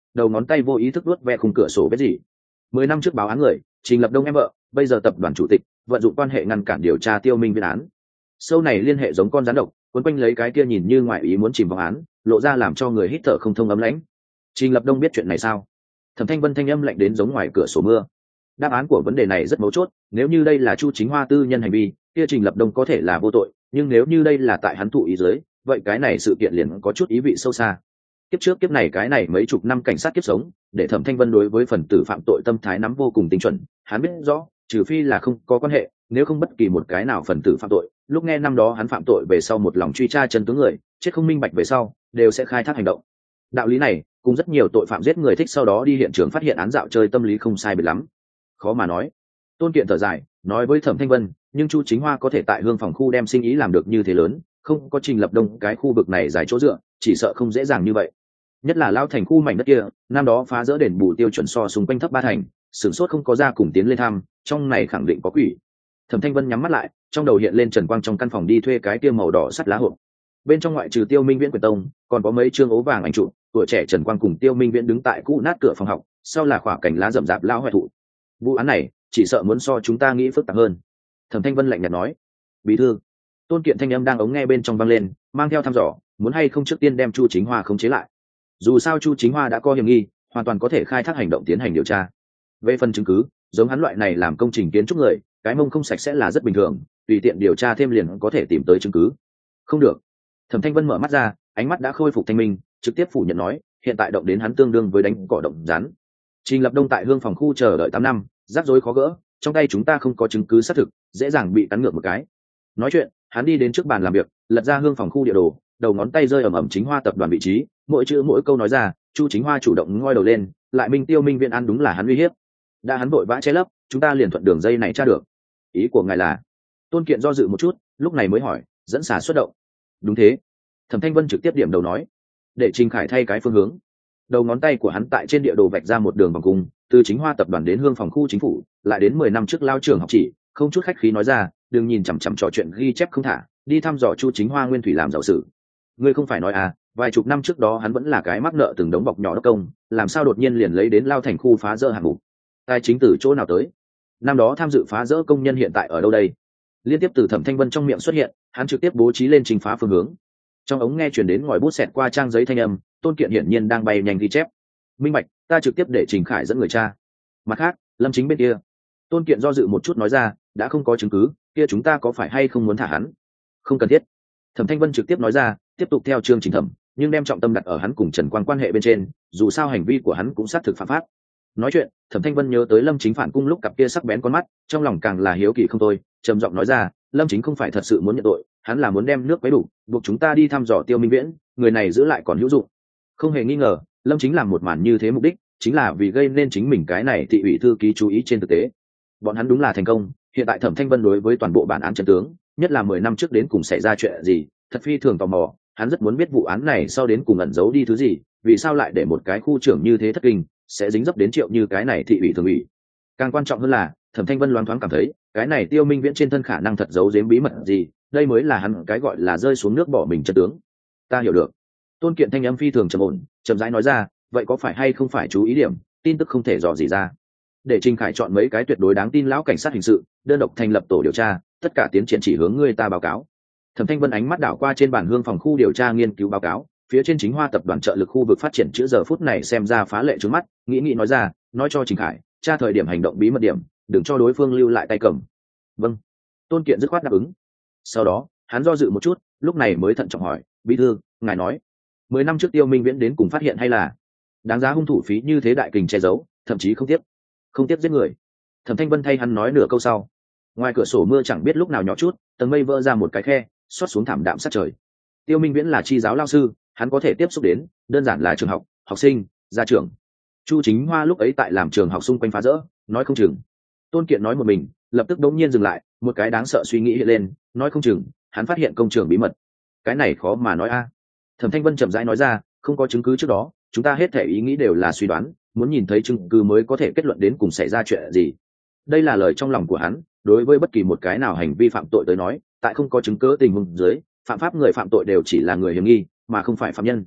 đầu ngón tay vô ý thức vuốt ve khung cửa sổ vết gì. 10 năm trước báo án người, Trình Lập Đông em vợ, bây giờ tập đoàn chủ tịch, vận dụng quan hệ ngăn cản điều tra Tiêu Minh Viễn án. Sâu này liên hệ giống con rắn độc, quấn quanh lấy cái kia nhìn như ngoại ý muốn chìm vào án, lộ ra làm cho người hít thở không thông ấm lãnh. Trình Lập Đông biết chuyện này sao? Thẩm Thanh Vân thanh âm lạnh đến giống ngoài cửa sổ mưa. Đáp án của vấn đề này rất mấu chốt, nếu như đây là Chu Chính Hoa tư nhân hành vi, kia Trình Lập Đông có thể là vô tội, nhưng nếu như đây là tại hắn thụ ý dưới, vậy cái này sự kiện liền có chút ý vị sâu xa. Kiếp trước kiếp này cái này mấy chục năm cảnh sát kiếp sống, để Thẩm Thanh Vân đối với phần tử phạm tội tâm thái nắm vô cùng tinh chuẩn, hắn biết rõ, trừ phi là không có quan hệ, nếu không bất kỳ một cái nào phần tử phạm tội, lúc nghe năm đó hắn phạm tội về sau một lòng truy tra chân tướng người, chết không minh bạch về sau, đều sẽ khai thác hành động. Đạo lý này, cùng rất nhiều tội phạm giết người thích sau đó đi hiện trường phát hiện án dạo chơi tâm lý không sai biệt lắm. Khó mà nói. Tôn Kiện thở dài, nói với Thẩm Thanh Vân, nhưng Chu Chính Hoa có thể tại Hương Phòng khu đem sinh ý làm được như thế lớn, không có Trình Lập Đông cái khu vực này dài chỗ dựa, chỉ sợ không dễ dàng như vậy. Nhất là Lao Thành khu mảnh đất kia, năm đó phá rỡ đền bù tiêu chuẩn so xung quanh thấp 3 thành, sửng sốt không có ra cùng tiến lên thăm, trong này khẳng định có quỷ. Thẩm Thanh Vân nhắm mắt lại, trong đầu hiện lên Trần Quang trong căn phòng đi thuê cái kia màu đỏ sắt lá hộp. Bên trong ngoại trừ Tiêu Minh Viễn quyền tông, còn có mấy chương ố vàng ảnh trụ, tuổi trẻ Trần Quang cùng Tiêu Minh Viễn đứng tại cũ nát cửa phòng học, sau là khỏa cảnh lá rậm rạp lao hoại thụ. Vụ án này, chỉ sợ muốn so chúng ta nghĩ phức tạp hơn. Thẩm Thanh Vân lạnh nhạt nói. Bí thư. Tôn Kiện thanh âm đang ống nghe bên trong vang lên, mang theo thăm dò, muốn hay không trước tiên đem Chu Chính Hoa khống chế lại. Dù sao Chu Chính Hoa đã có hiểm nghi, hoàn toàn có thể khai thác hành động tiến hành điều tra. Về phần chứng cứ, giống hắn loại này làm công trình kiến trúc người, cái mông không sạch sẽ là rất bình thường, tùy tiện điều tra thêm liền có thể tìm tới chứng cứ. Không được. Thẩm Thanh Vân mở mắt ra, ánh mắt đã khôi phục thanh minh, trực tiếp phủ nhận nói, hiện tại động đến hắn tương đương với đánh cỏ động rắn. Trình Lập Đông tại Hương Phòng khu chờ đợi 8 năm, rắc rối khó gỡ, trong tay chúng ta không có chứng cứ xác thực, dễ dàng bị cắn ngược một cái. Nói chuyện, hắn đi đến trước bàn làm việc, lật ra Hương Phòng khu địa đồ, đầu ngón tay rơi ẩm ẩm Chính Hoa tập đoàn vị trí, mỗi chữ mỗi câu nói ra, Chu Chính Hoa chủ động ngoi đầu lên, lại minh Tiêu Minh Viễn ăn đúng là hắn uy hiếp. Đã hắn vội vã che lấp, chúng ta liền thuận đường dây này tra được. Ý của ngài là? Tôn Kiện do dự một chút, lúc này mới hỏi, dẫn xả xuất động. Đúng thế. Thẩm Thanh Vân trực tiếp điểm đầu nói, để Trình Khải thay cái phương hướng. Đầu ngón tay của hắn tại trên địa đồ vạch ra một đường vòng cung, từ Chính Hoa tập đoàn đến Hương Phòng khu chính phủ, lại đến 10 năm trước Lao trường học chỉ, không chút khách khí nói ra, đừng nhìn chằm chằm trò chuyện ghi chép không thả, đi thăm dò Chu Chính Hoa nguyên thủy làm giàu sự. Ngươi không phải nói à, vài chục năm trước đó hắn vẫn là cái mắc nợ từng đống bọc nhỏ đốc công, làm sao đột nhiên liền lấy đến Lao thành khu phá rỡ hạng mục? Tài chính từ chỗ nào tới? Năm đó tham dự phá rỡ công nhân hiện tại ở đâu đây? Liên tiếp từ Thẩm Thanh Vân trong miệng xuất hiện, hắn trực tiếp bố trí lên trình phá phương hướng. Trong ống nghe truyền đến ngòi bút xẹt qua trang giấy thanh âm, Tôn Kiện hiển nhiên đang bay nhanh ghi chép. Minh bạch, ta trực tiếp để Trình Khải dẫn người tra. Mặt khác, Lâm Chính bên kia. Tôn Kiện do dự một chút nói ra, đã không có chứng cứ, kia chúng ta có phải hay không muốn thả hắn? Không cần thiết. Thẩm Thanh Vân trực tiếp nói ra, tiếp tục theo chương trình thẩm, nhưng đem trọng tâm đặt ở hắn cùng Trần Quang quan hệ bên trên, dù sao hành vi của hắn cũng xác thực phạm pháp. Nói chuyện, Thẩm Thanh Vân nhớ tới Lâm Chính phản cung lúc cặp kia sắc bén con mắt, trong lòng càng là hiếu kỳ không thôi, trầm giọng nói ra, Lâm Chính không phải thật sự muốn nhận tội, hắn là muốn đem nước quấy đủ, buộc chúng ta đi thăm dò Tiêu Minh Viễn, người này giữ lại còn hữu dụng. Không hề nghi ngờ, Lâm Chính làm một màn như thế mục đích chính là vì gây nên chính mình cái này thị ủy thư ký chú ý trên thực tế. Bọn hắn đúng là thành công, hiện tại Thẩm Thanh Vân đối với toàn bộ bản án chân tướng, nhất là 10 năm trước đến cùng xảy ra chuyện gì, thật phi thường tò mò, hắn rất muốn biết vụ án này sau đến cùng ẩn giấu đi thứ gì, vì sao lại để một cái khu trưởng như thế thất kinh, sẽ dính dấp đến Triệu Như cái này thị ủy thường ủy. Càng quan trọng hơn là, Thẩm Thanh Vân loáng thoáng cảm thấy, cái này Tiêu Minh Viễn trên thân khả năng thật giấu giếm bí mật gì, đây mới là hắn cái gọi là rơi xuống nước bỏ mình chân tướng. Ta hiểu được. Tôn Kiện thanh âm phi thường trầm ổn, chậm rãi nói ra, vậy có phải hay không phải chú ý điểm, tin tức không thể dò gì ra. Để Trình Khải chọn mấy cái tuyệt đối đáng tin lão cảnh sát hình sự, đơn độc thành lập tổ điều tra, tất cả tiến triển chỉ hướng người ta báo cáo. Thẩm Thanh Vân ánh mắt đảo qua trên bản Hương Phòng khu điều tra nghiên cứu báo cáo, phía trên Chính Hoa tập đoàn trợ lực khu vực phát triển chữ giờ phút này xem ra phá lệ trước mắt, nghĩ nói ra, nói cho Trình Khải, tra thời điểm hành động bí mật điểm, đừng cho đối phương lưu lại tay cầm. Vâng. Tôn Kiện dứt khoát đáp ứng. Sau đó, hắn do dự một chút, lúc này mới thận trọng hỏi, bí thư, ngài nói, 10 năm trước Tiêu Minh Viễn đến cùng phát hiện hay là đáng giá hung thủ phí như thế đại kình che giấu, thậm chí không tiếp giết người. Thẩm Thanh Vân thay hắn nói nửa câu sau. Ngoài cửa sổ mưa chẳng biết lúc nào nhỏ chút, tầng mây vỡ ra một cái khe, xót xuống thảm đạm sát trời. Tiêu Minh Viễn là chi giáo lao sư, hắn có thể tiếp xúc đến, đơn giản là trường học, học sinh, gia trưởng. Chu Chính Hoa lúc ấy tại làm trường học xung quanh phá rỡ, nói không chừng. Tôn Kiện nói một mình, lập tức đống nhiên dừng lại, một cái đáng sợ suy nghĩ hiện lên, nói không chừng, hắn phát hiện công trường bí mật. Cái này khó mà nói a. Thẩm Thanh Vân chậm rãi nói ra, không có chứng cứ trước đó, chúng ta hết thể ý nghĩ đều là suy đoán, muốn nhìn thấy chứng cứ mới có thể kết luận đến cùng xảy ra chuyện gì. Đây là lời trong lòng của hắn, đối với bất kỳ một cái nào hành vi phạm tội tới nói, tại không có chứng cứ tình huống dưới, phạm pháp người phạm tội đều chỉ là người hiểm nghi, mà không phải phạm nhân.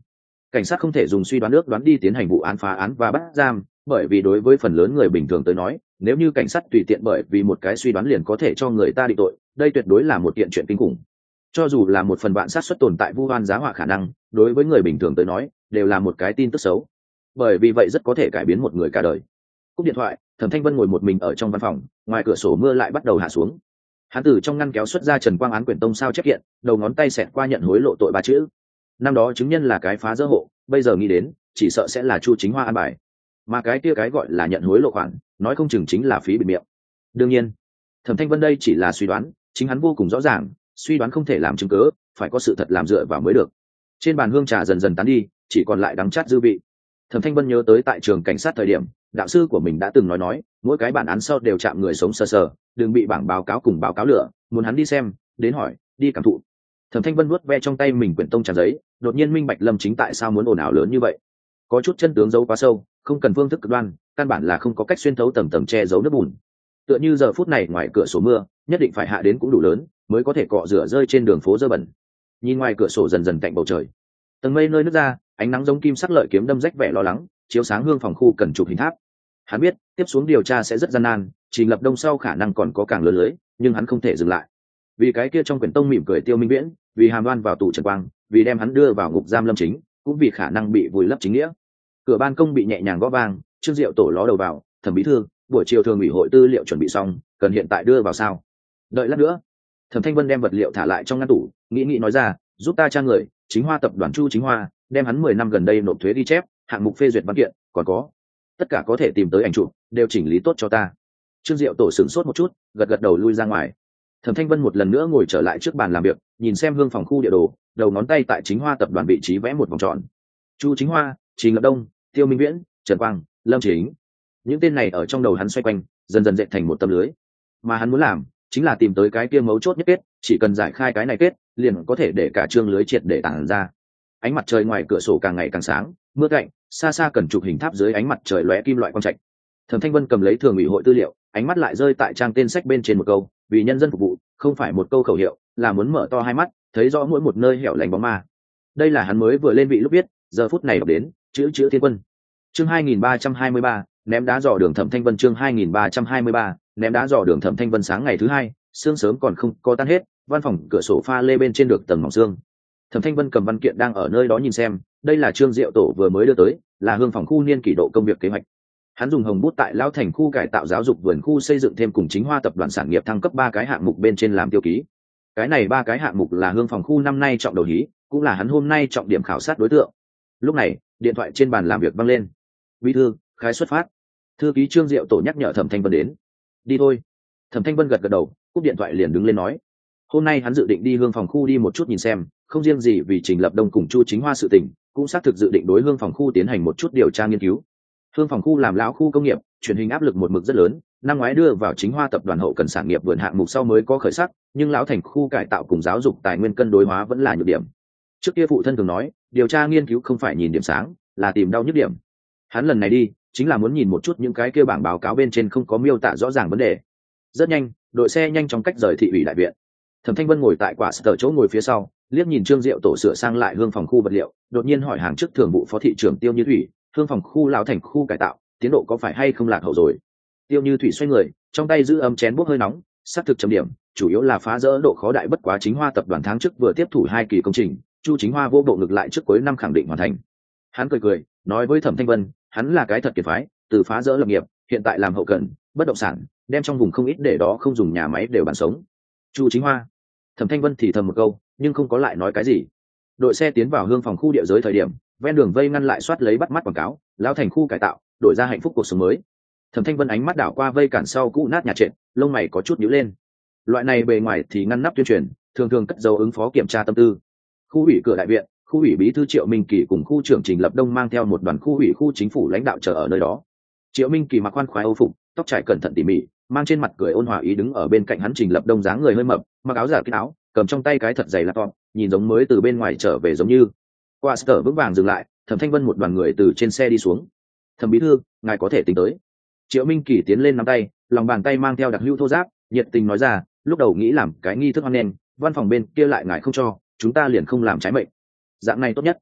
cảnh sát không thể dùng suy đoán ước đoán đi tiến hành vụ án phá án và bắt giam, bởi vì đối với phần lớn người bình thường tới nói, nếu như cảnh sát tùy tiện bởi vì một cái suy đoán liền có thể cho người ta định tội, đây tuyệt đối là một kiện chuyện kinh khủng. Cho dù là một phần vạn xác suất tồn tại vu oan giá họa khả năng, đối với người bình thường tới nói đều là một cái tin tức xấu, bởi vì vậy rất có thể cải biến một người cả đời. Cúp điện thoại, Thẩm Thanh Vân ngồi một mình ở trong văn phòng, ngoài cửa sổ mưa lại bắt đầu hạ xuống. Hắn từ trong ngăn kéo xuất ra Trần Quang án quyển tông sao chép kiện, đầu ngón tay xẹt qua nhận hối lộ tội 3 chữ. Năm đó chứng nhân là cái phá dỡ hộ, bây giờ nghĩ đến chỉ sợ sẽ là Chu Chính Hoa an bài, mà cái kia cái gọi là nhận hối lộ khoản nói không chừng chính là phí bịt miệng. Đương nhiên Thẩm Thanh Vân đây chỉ là suy đoán, chính hắn vô cùng rõ ràng suy đoán không thể làm chứng cớ, phải có sự thật làm dựa vào mới được. Trên bàn hương trà dần dần tán đi, chỉ còn lại đắng chát dư vị. Thẩm Thanh Vân nhớ tới tại trường cảnh sát thời điểm đạo sư của mình đã từng nói mỗi cái bản án sau đều chạm người sống sờ sờ, đừng bị bảng báo cáo cùng báo cáo lửa, muốn hắn đi xem, đến hỏi, đi cảm thụ. Thẩm Thanh Vân vuốt ve trong tay mình quyển tông trà giấy, đột nhiên minh bạch Lâm Chính tại sao muốn ồn ào lớn như vậy. Có chút chân tướng giấu quá sâu, không cần phương thức cực đoan, căn bản là không có cách xuyên thấu tầng tầng che giấu nước bùn. Tựa như giờ phút này ngoài cửa sổ mưa, nhất định phải hạ đến cũng đủ lớn, mới có thể cọ rửa rơi trên đường phố dơ bẩn. Nhìn ngoài cửa sổ dần dần cạnh bầu trời, tầng mây nơi nứt ra, ánh nắng giống kim sắc lợi kiếm đâm rách vẻ lo lắng, chiếu sáng hương phòng khu cần chụp hình tháp. Hắn biết tiếp xuống điều tra sẽ rất gian nan, Trình Lập Đông sau khả năng còn có càng lớn lưới, nhưng hắn không thể dừng lại. Vì cái kia trong quyển tông mỉm cười Tiêu Minh Viễn, vì hàm đoan vào tù Trần Quang, vì đem hắn đưa vào ngục giam Lâm Chính, cũng vì khả năng bị vùi lấp chính nghĩa. Cửa ban công bị nhẹ nhàng gõ vang, Trương Diệu Tổ ló đầu vào, Thẩm bí thư, buổi chiều thường ủy hội tư liệu chuẩn bị xong, cần hiện tại đưa vào sao? Đợi lát nữa. Thẩm Thanh Vân đem vật liệu thả lại trong ngăn tủ, nghĩ nói ra, giúp ta tra người, Chính Hoa tập đoàn Chu Chính Hoa, đem hắn 10 năm gần đây nộp thuế ghi chép, hạng mục phê duyệt văn kiện, còn có tất cả có thể tìm tới ảnh chụp, đều chỉnh lý tốt cho ta. Trương Diệu Tổ sửng sốt một chút, gật đầu lui ra ngoài. Thẩm Thanh Vân một lần nữa ngồi trở lại trước bàn làm việc, nhìn xem hương phòng khu địa đồ, đầu ngón tay tại Chính Hoa tập đoàn vị trí vẽ một vòng tròn. Chu Chính Hoa, Trình Lập Đông, Tiêu Minh Viễn, Trần Quang, Lâm Chính, những tên này ở trong đầu hắn xoay quanh, dần dần dệt thành một tấm lưới. Mà hắn muốn làm chính là tìm tới cái kia mấu chốt nhất kết, chỉ cần giải khai cái này kết, liền có thể để cả chương lưới triệt để tản ra. Ánh mặt trời ngoài cửa sổ càng ngày càng sáng, mưa cạnh, xa xa cần chụp hình tháp dưới ánh mặt trời lóe kim loại quang trạch. Thẩm Thanh Vân cầm lấy thường ủy hội tư liệu, ánh mắt lại rơi tại trang tên sách bên trên một câu, vì nhân dân phục vụ, không phải một câu khẩu hiệu, là muốn mở to hai mắt, thấy rõ mỗi một nơi hẻo lánh bóng ma. Đây là hắn mới vừa lên vị lúc biết, giờ phút này đọc đến, chữ thiên quân. Chương 2323, ném đá dò đường Thẩm Thanh Vân. Chương 2323, ném đá dò đường Thẩm Thanh Vân. Sáng ngày thứ hai, sương sớm còn không có tan hết, văn phòng cửa sổ pha lê bên trên được tầng mỏng sương. Thẩm Thanh Vân cầm văn kiện đang ở nơi đó nhìn xem, đây là Trương Diệu Tổ vừa mới đưa tới, là hương phòng khu niên kỷ độ công việc kế hoạch. Hắn dùng hồng bút tại Lão Thành khu cải tạo giáo dục vườn khu xây dựng thêm cùng Chính Hoa tập đoàn sản nghiệp thăng cấp 3 cái hạng mục bên trên làm tiêu ký. Cái này 3 cái hạng mục là hương phòng khu năm nay trọng đầu hí, cũng là hắn hôm nay trọng điểm khảo sát đối tượng. Lúc này, điện thoại trên bàn làm việc vang lên. Bí thư, khai xuất phát. Thư ký Trương Diệu Tổ nhắc nhở Thẩm Thanh Vân đến. Đi thôi. Thẩm Thanh Vân gật đầu, cúp điện thoại liền đứng lên nói. Hôm nay hắn dự định đi hương phòng khu đi một chút nhìn xem, không riêng gì vì Trình Lập Đông cùng Chu Chính Hoa sự tình, cũng xác thực dự định đối hương phòng khu tiến hành một chút điều tra nghiên cứu. Hương phòng khu làm lão khu công nghiệp, truyền hình áp lực một mực rất lớn, năm ngoái đưa vào Chính Hoa tập đoàn hậu cần sản nghiệp vườn hạng mục sau mới có khởi sắc, nhưng lão thành khu cải tạo cùng giáo dục tài nguyên cân đối hóa vẫn là nhược điểm. Trước kia phụ thân thường nói, điều tra nghiên cứu không phải nhìn điểm sáng, là tìm đau nhức điểm. Hắn lần này đi, chính là muốn nhìn một chút những cái kia bảng báo cáo bên trên không có miêu tả rõ ràng vấn đề. Rất nhanh, đội xe nhanh chóng cách rời thị ủy đại viện. Thẩm Thanh Vân ngồi tại quả sở chỗ ngồi phía sau, liếc nhìn Trương Diệu Tổ sửa sang lại hương phòng khu vật liệu, đột nhiên hỏi hàng trước thường vụ phó thị trưởng Tiêu Như Thủy, hương phòng khu lão thành khu cải tạo, tiến độ có phải hay không lạc hậu rồi? Tiêu Như Thủy xoay người, trong tay giữ ấm chén bốc hơi nóng, xác thực chấm điểm, chủ yếu là phá rỡ độ khó đại bất quá. Chính Hoa tập đoàn tháng trước vừa tiếp thủ 2 kỳ công trình, Chu Chính Hoa vô bộ ngược lại trước cuối năm khẳng định hoàn thành. Hắn cười, nói với Thẩm Thanh Vân, hắn là cái thật kiệt phái, từ phá rỡ lập nghiệp, hiện tại làm hậu cần, bất động sản, đem trong vùng không ít để đó không dùng nhà máy đều bán sống. Chu Chính Hoa. Thẩm Thanh Vân thì thầm một câu, nhưng không có lại nói cái gì. Đội xe tiến vào hương phòng khu địa giới thời điểm, ven đường vây ngăn lại soát lấy bắt mắt quảng cáo, lão thành khu cải tạo, đổi ra hạnh phúc cuộc sống mới. Thẩm Thanh Vân ánh mắt đảo qua vây cản sau cũ nát nhà trệt, lông mày có chút nhíu lên. Loại này bề ngoài thì ngăn nắp tuyên truyền, thường thường cất dấu ứng phó kiểm tra tâm tư. Khu ủy cửa đại viện, khu ủy bí thư Triệu Minh Kỳ cùng khu trưởng Trình Lập Đông mang theo một đoàn khu ủy khu chính phủ lãnh đạo chờ ở nơi đó. Triệu Minh Kỳ mặc khoan khoái âu phục, tóc trải cẩn thận tỉ mỉ, mang trên mặt cười ôn hòa ý đứng ở bên cạnh hắn. Trình Lập Đông dáng người hơi mập, mặc áo giả kín áo, cầm trong tay cái thật dày laptop, nhìn giống mới từ bên ngoài trở về giống như. Qua sở vững vàng dừng lại, Thẩm Thanh Vân một đoàn người từ trên xe đi xuống. Thẩm bí thư, ngài có thể tính tới. Triệu Minh Kỳ tiến lên nắm tay, lòng bàn tay mang theo đặc hữu thô giáp, nhiệt tình nói ra, lúc đầu nghĩ làm cái nghi thức hoan nghênh, văn phòng bên kia lại ngài không cho, chúng ta liền không làm trái mệnh. Dạng này tốt nhất.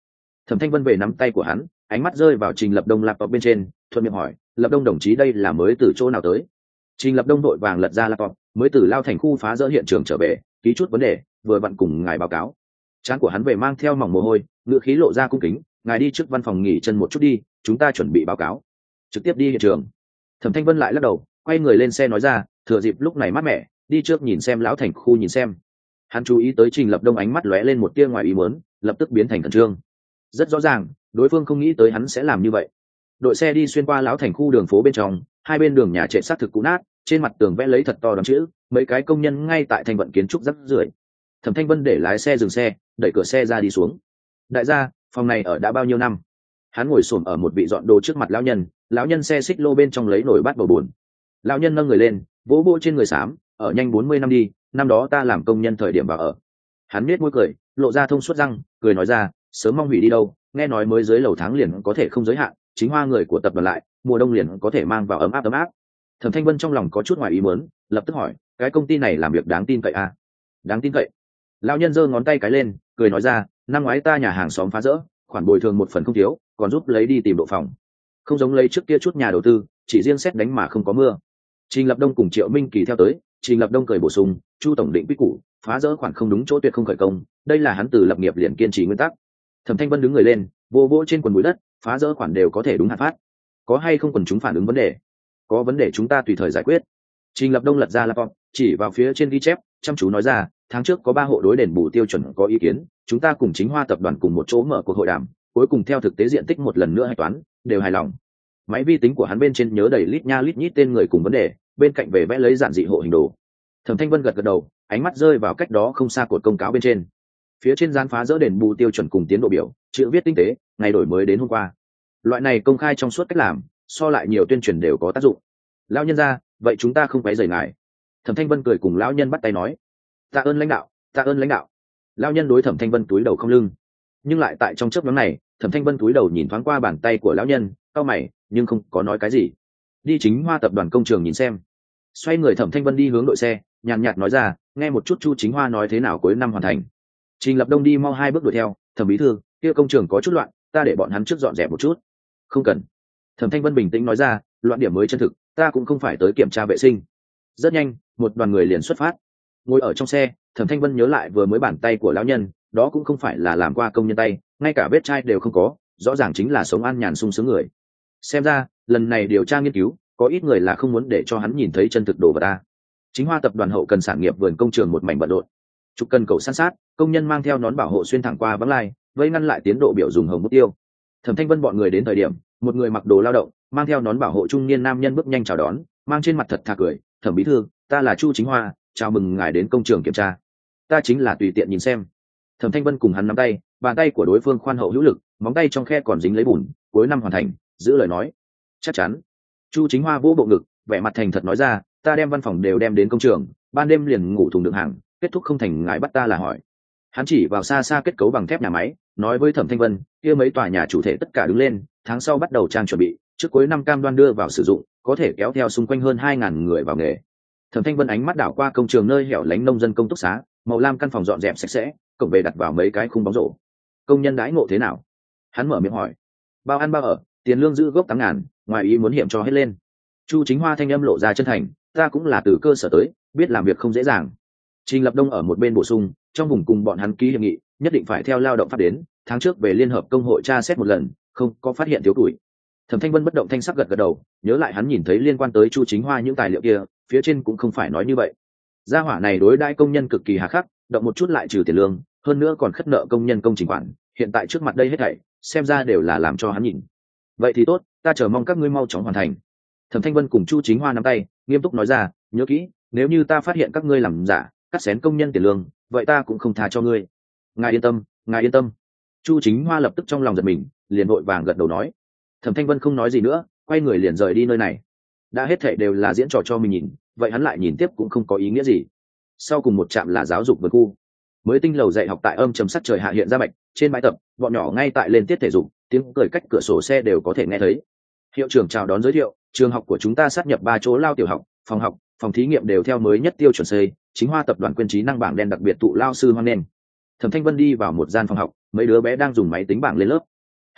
Thẩm Thanh Vân về nắm tay của hắn, ánh mắt rơi vào Trình Lập Đông laptop bên trên, thuận miệng hỏi, Lập Đông đồng chí đây là mới từ chỗ nào tới? Trình Lập Đông đội vàng lật ra laptop, mới từ Lao Thành khu phá rỡ hiện trường trở về, ký chút vấn đề, vừa vặn cùng ngài báo cáo. Trán của hắn về mang theo mỏng mồ hôi, ngữ khí lộ ra cung kính, ngài đi trước văn phòng nghỉ chân một chút đi, chúng ta chuẩn bị báo cáo. Trực tiếp đi hiện trường. Thẩm Thanh Vân lại lắc đầu, quay người lên xe nói ra, thừa dịp lúc này mát mẻ, đi trước nhìn xem Lão Thành khu nhìn xem. Hắn chú ý tới Trình Lập Đông ánh mắt lóe lên một tia ngoài ý muốn, lập tức biến thành khẩn trương. Rất rõ ràng, đối phương không nghĩ tới hắn sẽ làm như vậy. Đội xe đi xuyên qua Lão Thành khu đường phố bên trong, hai bên đường nhà trệ sát thực cũ nát, trên mặt tường vẽ lấy thật to đóng chữ, mấy cái công nhân ngay tại thành vận kiến trúc rất rưởi. Thẩm Thanh Vân để lái xe dừng xe, đẩy cửa xe ra đi xuống. Đại gia, phòng này ở đã bao nhiêu năm? Hắn ngồi xổm ở một vị dọn đồ trước mặt lão nhân xe xích lô bên trong lấy nồi bát bầu buồn. Lão nhân nâng người lên, vỗ vỗ trên người xám, ở nhanh 40 năm đi, năm đó ta làm công nhân thời điểm vào ở. Hắn nhếch môi cười, lộ ra thông suốt răng, cười nói ra, sớm mong hủy đi đâu, nghe nói mới dưới lầu tháng liền có thể không giới hạn, chính hoa người của tập đoàn lại, mùa đông liền có thể mang vào ấm áp. Thẩm Thanh Vân trong lòng có chút ngoài ý muốn, lập tức hỏi, cái công ty này làm việc đáng tin cậy à? Đáng tin cậy. Lão nhân giơ ngón tay cái lên, cười nói ra, năm ngoái ta nhà hàng xóm phá rỡ, khoản bồi thường 1 phần không thiếu, còn giúp lấy đi tìm độ phòng. Không giống lấy trước kia chút nhà đầu tư, chỉ riêng xét đánh mà không có mưa. Trình Lập Đông cùng Triệu Minh Kỳ theo tới, Trình Lập Đông cười bổ sung, Chu tổng định quy củ, phá rỡ khoản không đúng chỗ tuyệt không khởi công, đây là hắn từ lập nghiệp liền kiên trì nguyên tắc. Thẩm Thanh Vân đứng người lên, vô vỗ trên quần bụi đất, phá rỡ khoản đều có thể đúng hạn phát. Có hay không quần chúng phản ứng vấn đề? Có vấn đề chúng ta tùy thời giải quyết. Trình Lập Đông lật ra laptop, chỉ vào phía trên ghi chép, chăm chú nói ra, tháng trước có 3 hộ đối đền bù tiêu chuẩn có ý kiến, chúng ta cùng Chính Hoa tập đoàn cùng một chỗ mở cuộc hội đàm, cuối cùng theo thực tế diện tích một lần nữa hạch toán, đều hài lòng. Máy vi tính của hắn bên trên nhớ đầy lít nha lít nhít tên người cùng vấn đề, bên cạnh về vẽ lấy giản dị hộ hình đồ. Thẩm Thanh Vân gật gật đầu, ánh mắt rơi vào cách đó không xa cột công cáo bên trên. Phía trên dán phá rỡ đền bù tiêu chuẩn cùng tiến độ biểu, chữ viết tinh tế, ngày đổi mới đến hôm qua. Loại này công khai trong suốt cách làm, so lại nhiều tuyên truyền đều có tác dụng. Lão nhân gia, vậy chúng ta không quấy rầy ngài. Thẩm Thanh Vân cười cùng lão nhân bắt tay nói, tạ ơn lãnh đạo, tạ ơn lãnh đạo. Lão nhân đối Thẩm Thanh Vân túi đầu không lưng, nhưng lại tại trong chớp nhoáng này, Thẩm Thanh Vân túi đầu nhìn thoáng qua bàn tay của lão nhân, cau mày, nhưng không có nói cái gì. Đi Chính Hoa tập đoàn công trường nhìn xem. Xoay người Thẩm Thanh Vân đi hướng đội xe, nhàn nhạt nói ra, nghe một chút Chu Chính Hoa nói thế nào cuối năm hoàn thành. Trình Lập Đông đi mau 2 bước đuổi theo, Thẩm bí thư, kia công trường có chút loạn, ta để bọn hắn trước dọn dẹp một chút. Không cần. Thẩm Thanh Vân bình tĩnh nói ra, loạn điểm mới chân thực, ta cũng không phải tới kiểm tra vệ sinh. Rất nhanh, một đoàn người liền xuất phát. Ngồi ở trong xe, Thẩm Thanh Vân nhớ lại vừa mới bàn tay của lão nhân, đó cũng không phải là làm qua công nhân tay, ngay cả vết chai đều không có, rõ ràng chính là sống an nhàn sung sướng người. Xem ra, lần này điều tra nghiên cứu, có ít người là không muốn để cho hắn nhìn thấy chân thực đồ vật ta. Chính Hoa tập đoàn hậu cần sản nghiệp vườn công trường một mảnh bận rộn. Trục cần cầu san sát, công nhân mang theo nón bảo hộ xuyên thẳng qua vắng lai, vây ngăn lại tiến độ biểu dùng hồng bút tiêu. Thẩm Thanh Vân bọn người đến thời điểm, một người mặc đồ lao động, mang theo nón bảo hộ trung niên nam nhân bước nhanh chào đón, mang trên mặt thật thà cười, Thẩm bí thư, ta là Chu Chính Hoa, chào mừng ngài đến công trường kiểm tra. Ta chính là tùy tiện nhìn xem. Thẩm Thanh Vân cùng hắn nắm tay, bàn tay của đối phương khoan hậu hữu lực, móng tay trong khe còn dính lấy bùn, cuối năm hoàn thành, giữ lời nói. Chắc chắn. Chu Chính Hoa vỗ bộ ngực, vẻ mặt thành thật nói ra, ta đem văn phòng đều đem đến công trường, ban đêm liền ngủ thùng đựng hàng, kết thúc không thành ngài bắt ta là hỏi. Hắn chỉ vào xa xa kết cấu bằng thép nhà máy, nói với Thẩm Thanh Vân, kia mấy tòa nhà chủ thể tất cả đứng lên, tháng sau bắt đầu trang chuẩn bị, trước cuối năm cam đoan đưa vào sử dụng, có thể kéo theo xung quanh hơn 2.000 người vào nghề. Thẩm Thanh Vân ánh mắt đảo qua công trường nơi hẻo lánh nông dân công túc xá, màu lam căn phòng dọn dẹp sạch sẽ, cổng về đặt vào mấy cái khung bóng rổ. Công nhân đãi ngộ thế nào? Hắn mở miệng hỏi. Bao ăn bao ở, tiền lương giữ gốc 8.000, ngoài ý muốn hiểm cho hết lên. Chu Chính Hoa thanh âm lộ ra chân thành, ta cũng là từ cơ sở tới, biết làm việc không dễ dàng. Trình Lập Đông ở một bên bổ sung, trong vùng cùng bọn hắn ký hiệp nghị, nhất định phải theo lao động pháp đến, tháng trước về liên hợp công hội tra xét một lần, không có phát hiện thiếu tuổi. Thẩm Thanh Vân bất động thanh sắc gật gật đầu, nhớ lại hắn nhìn thấy liên quan tới Chu Chính Hoa những tài liệu kia, phía trên cũng không phải nói như vậy. Gia hỏa này đối đãi công nhân cực kỳ hà khắc, động một chút lại trừ tiền lương, hơn nữa còn khất nợ công nhân công trình khoản, hiện tại trước mặt đây hết thảy, xem ra đều là làm cho hắn nhìn. Vậy thì tốt, ta chờ mong các ngươi mau chóng hoàn thành. Thẩm Thanh Vân cùng Chu Chính Hoa nắm tay, nghiêm túc nói ra, nhớ kỹ, nếu như ta phát hiện các ngươi làm giả, cắt xén công nhân tiền lương, vậy ta cũng không tha cho ngươi. Ngài yên tâm, ngài yên tâm. Chu Chính Hoa lập tức trong lòng giật mình, liền vội vàng gật đầu nói. Thẩm Thanh Vân không nói gì nữa, quay người liền rời đi nơi này. Đã hết thảy đều là diễn trò cho mình nhìn, vậy hắn lại nhìn tiếp cũng không có ý nghĩa gì. Sau cùng một trạm là giáo dục vườn khu. Mới tinh lầu dạy học tại âm trầm sắc trời hạ hiện ra bạch, trên bãi tập, bọn nhỏ ngay tại lên tiết thể dục, tiếng cười cách cửa sổ xe đều có thể nghe thấy. Hiệu trưởng chào đón giới thiệu, trường học của chúng ta sát nhập 3 chỗ lao tiểu học, phòng thí nghiệm đều theo mới nhất tiêu chuẩn xây, Chính Hoa tập đoàn quyên trí năng bảng đen đặc biệt tụ lao sư hoan nghênh. Thẩm Thanh Vân đi vào một gian phòng học, mấy đứa bé đang dùng máy tính bảng lên lớp,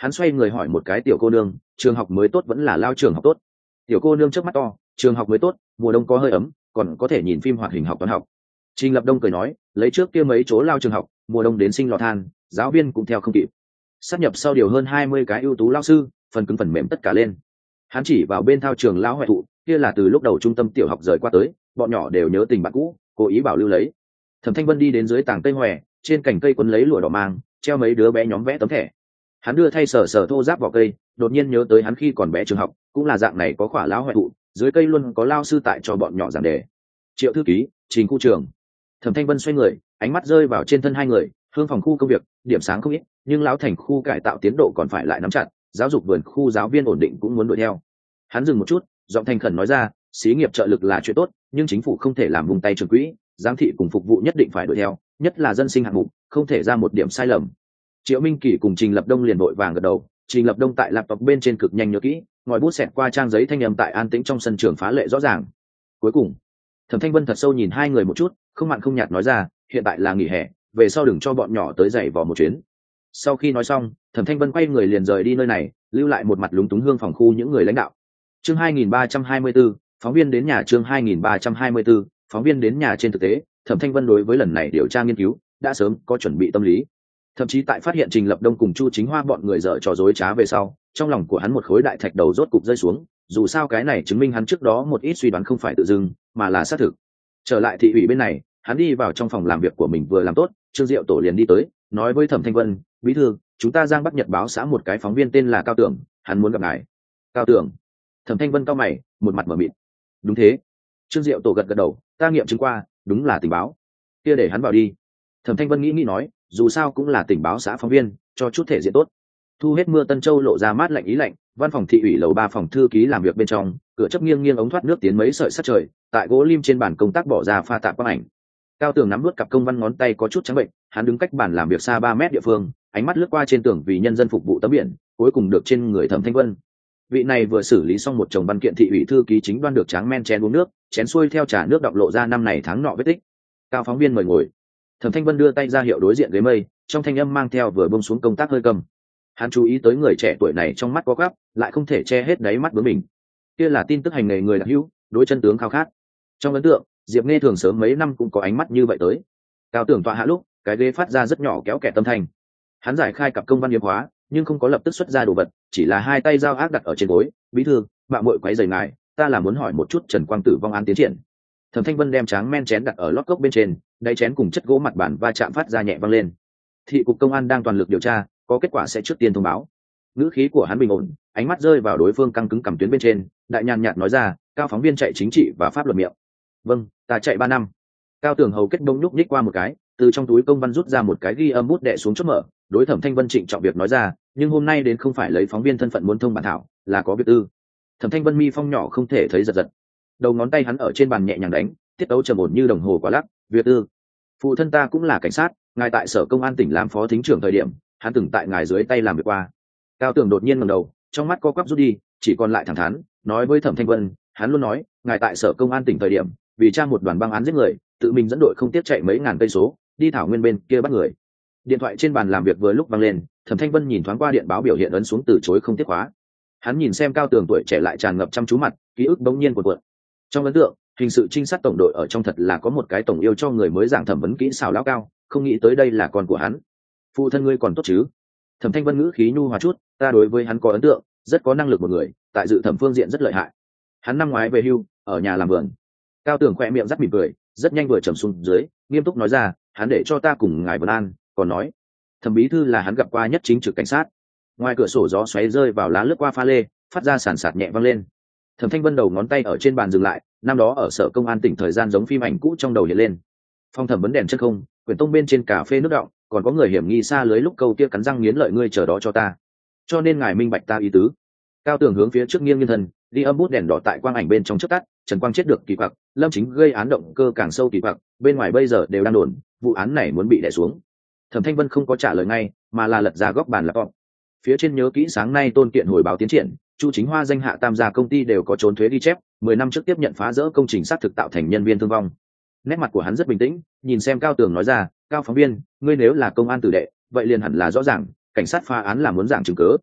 Hắn xoay người hỏi một cái tiểu cô nương, trường học mới tốt vẫn là lao trường học tốt? Tiểu cô nương trước mắt to, trường học mới tốt, mùa đông có hơi ấm, còn có thể nhìn phim hoạt hình học toán học. Trình Lập Đông cười nói, lấy trước kia mấy chỗ lao trường học, mùa đông đến sinh lò than, giáo viên cũng theo không kịp. Sáp nhập sau điều hơn 20 cái ưu tú lao sư, phần cứng phần mềm tất cả lên. Hắn chỉ vào bên thao trường lao hoại thụ, kia là từ lúc đầu trung tâm tiểu học rời qua tới, bọn nhỏ đều nhớ tình bạn cũ, cố ý bảo lưu lấy. Thẩm Thanh Vân đi đến dưới tảng cây hoè, trên cành cây quấn lấy lụa đỏ mang, treo mấy đứa bé nhóm vẽ tấm thẻ. Hắn đưa thay sờ sờ thô giáp vào cây, đột nhiên nhớ tới hắn khi còn bé trường học, cũng là dạng này có khỏa lão hoại thụ, dưới cây luôn có lao sư tại cho bọn nhỏ giảng đề. Triệu thư ký, Trình khu trường. Thẩm Thanh Vân xoay người, ánh mắt rơi vào trên thân hai người, hương phòng khu công việc, điểm sáng không ít, nhưng lão thành khu cải tạo tiến độ còn phải lại nắm chặt, giáo dục vườn khu giáo viên ổn định cũng muốn đuổi theo. Hắn dừng một chút, giọng thành khẩn nói ra, xí nghiệp trợ lực là chuyện tốt, nhưng chính phủ không thể làm vùng tay trường quỹ, giám thị cùng phục vụ nhất định phải đuổi theo, nhất là dân sinh hạng mục, không thể ra một điểm sai lầm. Triệu Minh Kỳ cùng Trình Lập Đông liền vội vàng gật đầu. Trình Lập Đông tại laptop bên trên cực nhanh nhớ kỹ, ngòi bút xẹt qua trang giấy thanh âm tại an tĩnh trong sân trường phá lệ rõ ràng. Cuối cùng, Thẩm Thanh Vân thật sâu nhìn hai người một chút, không mặn không nhạt nói ra, hiện tại là nghỉ hè, về sau đừng cho bọn nhỏ tới dậy vò một chuyến. Sau khi nói xong, Thẩm Thanh Vân quay người liền rời đi nơi này, lưu lại một mặt lúng túng hương phòng khu những người lãnh đạo. Chương 2324, phóng viên đến nhà. Chương 2324, phóng viên đến nhà. Trên thực tế, Thẩm Thanh Vân đối với lần này điều tra nghiên cứu đã sớm có chuẩn bị tâm lý. Thậm chí tại phát hiện Trình Lập Đông cùng Chu Chính Hoa bọn người dở trò dối trá về sau, trong lòng của hắn một khối đại thạch đầu rốt cục rơi xuống, dù sao cái này chứng minh hắn trước đó một ít suy đoán không phải tự dưng, mà là xác thực. Trở lại thị ủy bên này, hắn đi vào trong phòng làm việc của mình vừa làm tốt, Trương Diệu Tổ liền đi tới, nói với Thẩm Thanh Vân, bí thư, chúng ta Giang Bắc Nhật báo xã một cái phóng viên tên là Cao Tưởng, hắn muốn gặp ngài. Cao Tưởng? Thẩm Thanh Vân cau mày, một mặt mở mịt. Đúng thế. Trương Diệu Tổ gật gật đầu, ta nghiệm chứng qua, đúng là tình báo. Kia để hắn vào đi. Thẩm Thanh Vân nghĩ nói, dù sao cũng là tình báo xã phóng viên, cho chút thể diện tốt. Thu hết mưa Tân Châu lộ ra mát lạnh ý lạnh, văn phòng thị ủy lầu 3 phòng thư ký làm việc bên trong, cửa chấp nghiêng nghiêng ống thoát nước tiến mấy sợi sắt trời, tại gỗ lim trên bàn công tác bỏ ra pha tạp quang ảnh. Cao Tường nắm nuốt cặp công văn ngón tay có chút trắng bệnh, hắn đứng cách bàn làm việc xa 3 mét địa phương, ánh mắt lướt qua trên tường vì nhân dân phục vụ tấm biển, cuối cùng được trên người Thẩm Thanh Vân. Vị này vừa xử lý xong một chồng văn kiện thị ủy thư ký chính đoan được tráng men chén uống nước, chén xuôi theo trà nước đọng lộ ra năm này tháng nọ vết tích. Cao phóng viên mời ngồi. Thẩm Thanh Vân đưa tay ra hiệu đối diện ghế mây, trong thanh âm mang theo vừa buông xuống công tác hơi cầm. Hắn chú ý tới người trẻ tuổi này trong mắt có gắp, lại không thể che hết đáy mắt bướng mình. Kia là tin tức hành nghề người đặc hữu, đối chân tướng khao khát. Trong ấn tượng, Diệp Nghe thường sớm mấy năm cũng có ánh mắt như vậy tới. Cao Tưởng tọa hạ lúc, cái ghế phát ra rất nhỏ kéo kẹt tâm thành. Hắn giải khai cặp công văn yếm hóa, nhưng không có lập tức xuất ra đồ vật, chỉ là hai tay giao ác đặt ở trên gối. Bí thư, mạng muội quấy rầy ngài, ta là muốn hỏi một chút Trần Quang Tử vong án tiến triển. Thẩm Thanh Vân đem tráng men chén đặt ở lót cốc bên trên, đáy chén cùng chất gỗ mặt bàn va chạm phát ra nhẹ vang lên. Thị cục công an đang toàn lực điều tra, có kết quả sẽ trước tiên thông báo. Ngữ khí của hắn bình ổn, ánh mắt rơi vào đối phương căng cứng cầm tuyến bên trên, đại nhàn nhạt nói ra, Cao phóng viên chạy chính trị và pháp luật miệng. Vâng, ta chạy 3 năm. Cao Tường hầu kết bông nhúc nhích qua một cái, từ trong túi công văn rút ra một cái ghi âm bút đệ xuống chốt mở, đối Thẩm Thanh Vân trịnh trọng việc nói ra, nhưng hôm nay đến không phải lấy phóng viên thân phận muốn thông bản thảo, là có việc tư. Thẩm Thanh Vân mi phong nhỏ không thể thấy giật giật, đầu ngón tay hắn ở trên bàn nhẹ nhàng đánh, tiết tấu trầm ổn như đồng hồ quả lắc. Việc tư, phụ thân ta cũng là cảnh sát, ngài tại sở công an tỉnh làm phó thính trưởng thời điểm, hắn từng tại ngài dưới tay làm việc qua. Cao Tường đột nhiên ngẩng đầu, trong mắt co quắp rút đi, chỉ còn lại thẳng thắn nói với Thẩm Thanh Vân, hắn luôn nói, ngài tại sở công an tỉnh thời điểm, vì tra một đoàn băng án giết người, tự mình dẫn đội không tiếc chạy mấy ngàn cây số, đi thảo nguyên bên kia bắt người. Điện thoại trên bàn làm việc vừa lúc vang lên, Thẩm Thanh Vân nhìn thoáng qua điện báo biểu hiện ấn xuống từ chối không tiếp khóa. Hắn nhìn xem Cao Tường tuổi trẻ lại tràn ngập chăm chú mặt, ký ức bỗng nhiên cuộn cuộn. Trong ấn tượng, hình sự trinh sát tổng đội ở trong thật là có một cái tổng yêu cho người mới giảng thẩm vấn kỹ xảo lão Cao, không nghĩ tới đây là con của hắn. Phụ thân ngươi còn tốt chứ? Thẩm Thanh Vân ngữ khí nhu hòa chút, ta đối với hắn có ấn tượng, rất có năng lực một người, tại dự thẩm phương diện rất lợi hại. Hắn năm ngoái về hưu, ở nhà làm vườn. Cao Tường khẽ miệng rắc mỉm cười, rất nhanh vừa trầm xuống dưới, nghiêm túc nói ra, hắn để cho ta cùng ngài vấn an, còn nói, Thẩm bí thư là hắn gặp qua nhất chính trực cảnh sát. Ngoài cửa sổ gió xoáy rơi vào lá lướt qua pha lê, phát ra sàn sạt nhẹ vang lên. Thẩm Thanh Vân đầu ngón tay ở trên bàn dừng lại, năm đó ở sở công an tỉnh thời gian giống phim ảnh cũ trong đầu hiện lên. Phong thẩm vấn đèn chân không, quyển tông bên trên cà phê nước đọng, còn có người hiểm nghi xa lưới lúc câu kia cắn răng nghiến lợi ngươi chờ đó cho ta. Cho nên ngài minh bạch ta ý tứ. Cao Tường hướng phía trước nghiêng nghiêng thân, đi âm bút đèn đỏ tại quang ảnh bên trong chớp tắt, Trần Quang chết được kỳ quặc, Lâm Chính gây án động cơ càng sâu kỳ quặc, bên ngoài bây giờ đều đang đồn, vụ án này muốn bị đè xuống. Thẩm Thanh Vân không có trả lời ngay, mà là lật ra góc bàn laptop. Phía trên nhớ kỹ sáng nay Tôn Kiện hồi báo tiến triển, Chu Chính Hoa danh hạ tam gia công ty đều có trốn thuế ghi chép, 10 năm trước tiếp nhận phá rỡ công trình xác thực tạo thành nhân viên thương vong. Nét mặt của hắn rất bình tĩnh, nhìn xem Cao Tường nói ra, Cao phóng viên, ngươi nếu là công an tử đệ, vậy liền hẳn là rõ ràng, cảnh sát phá án là muốn giảng chứng cứ,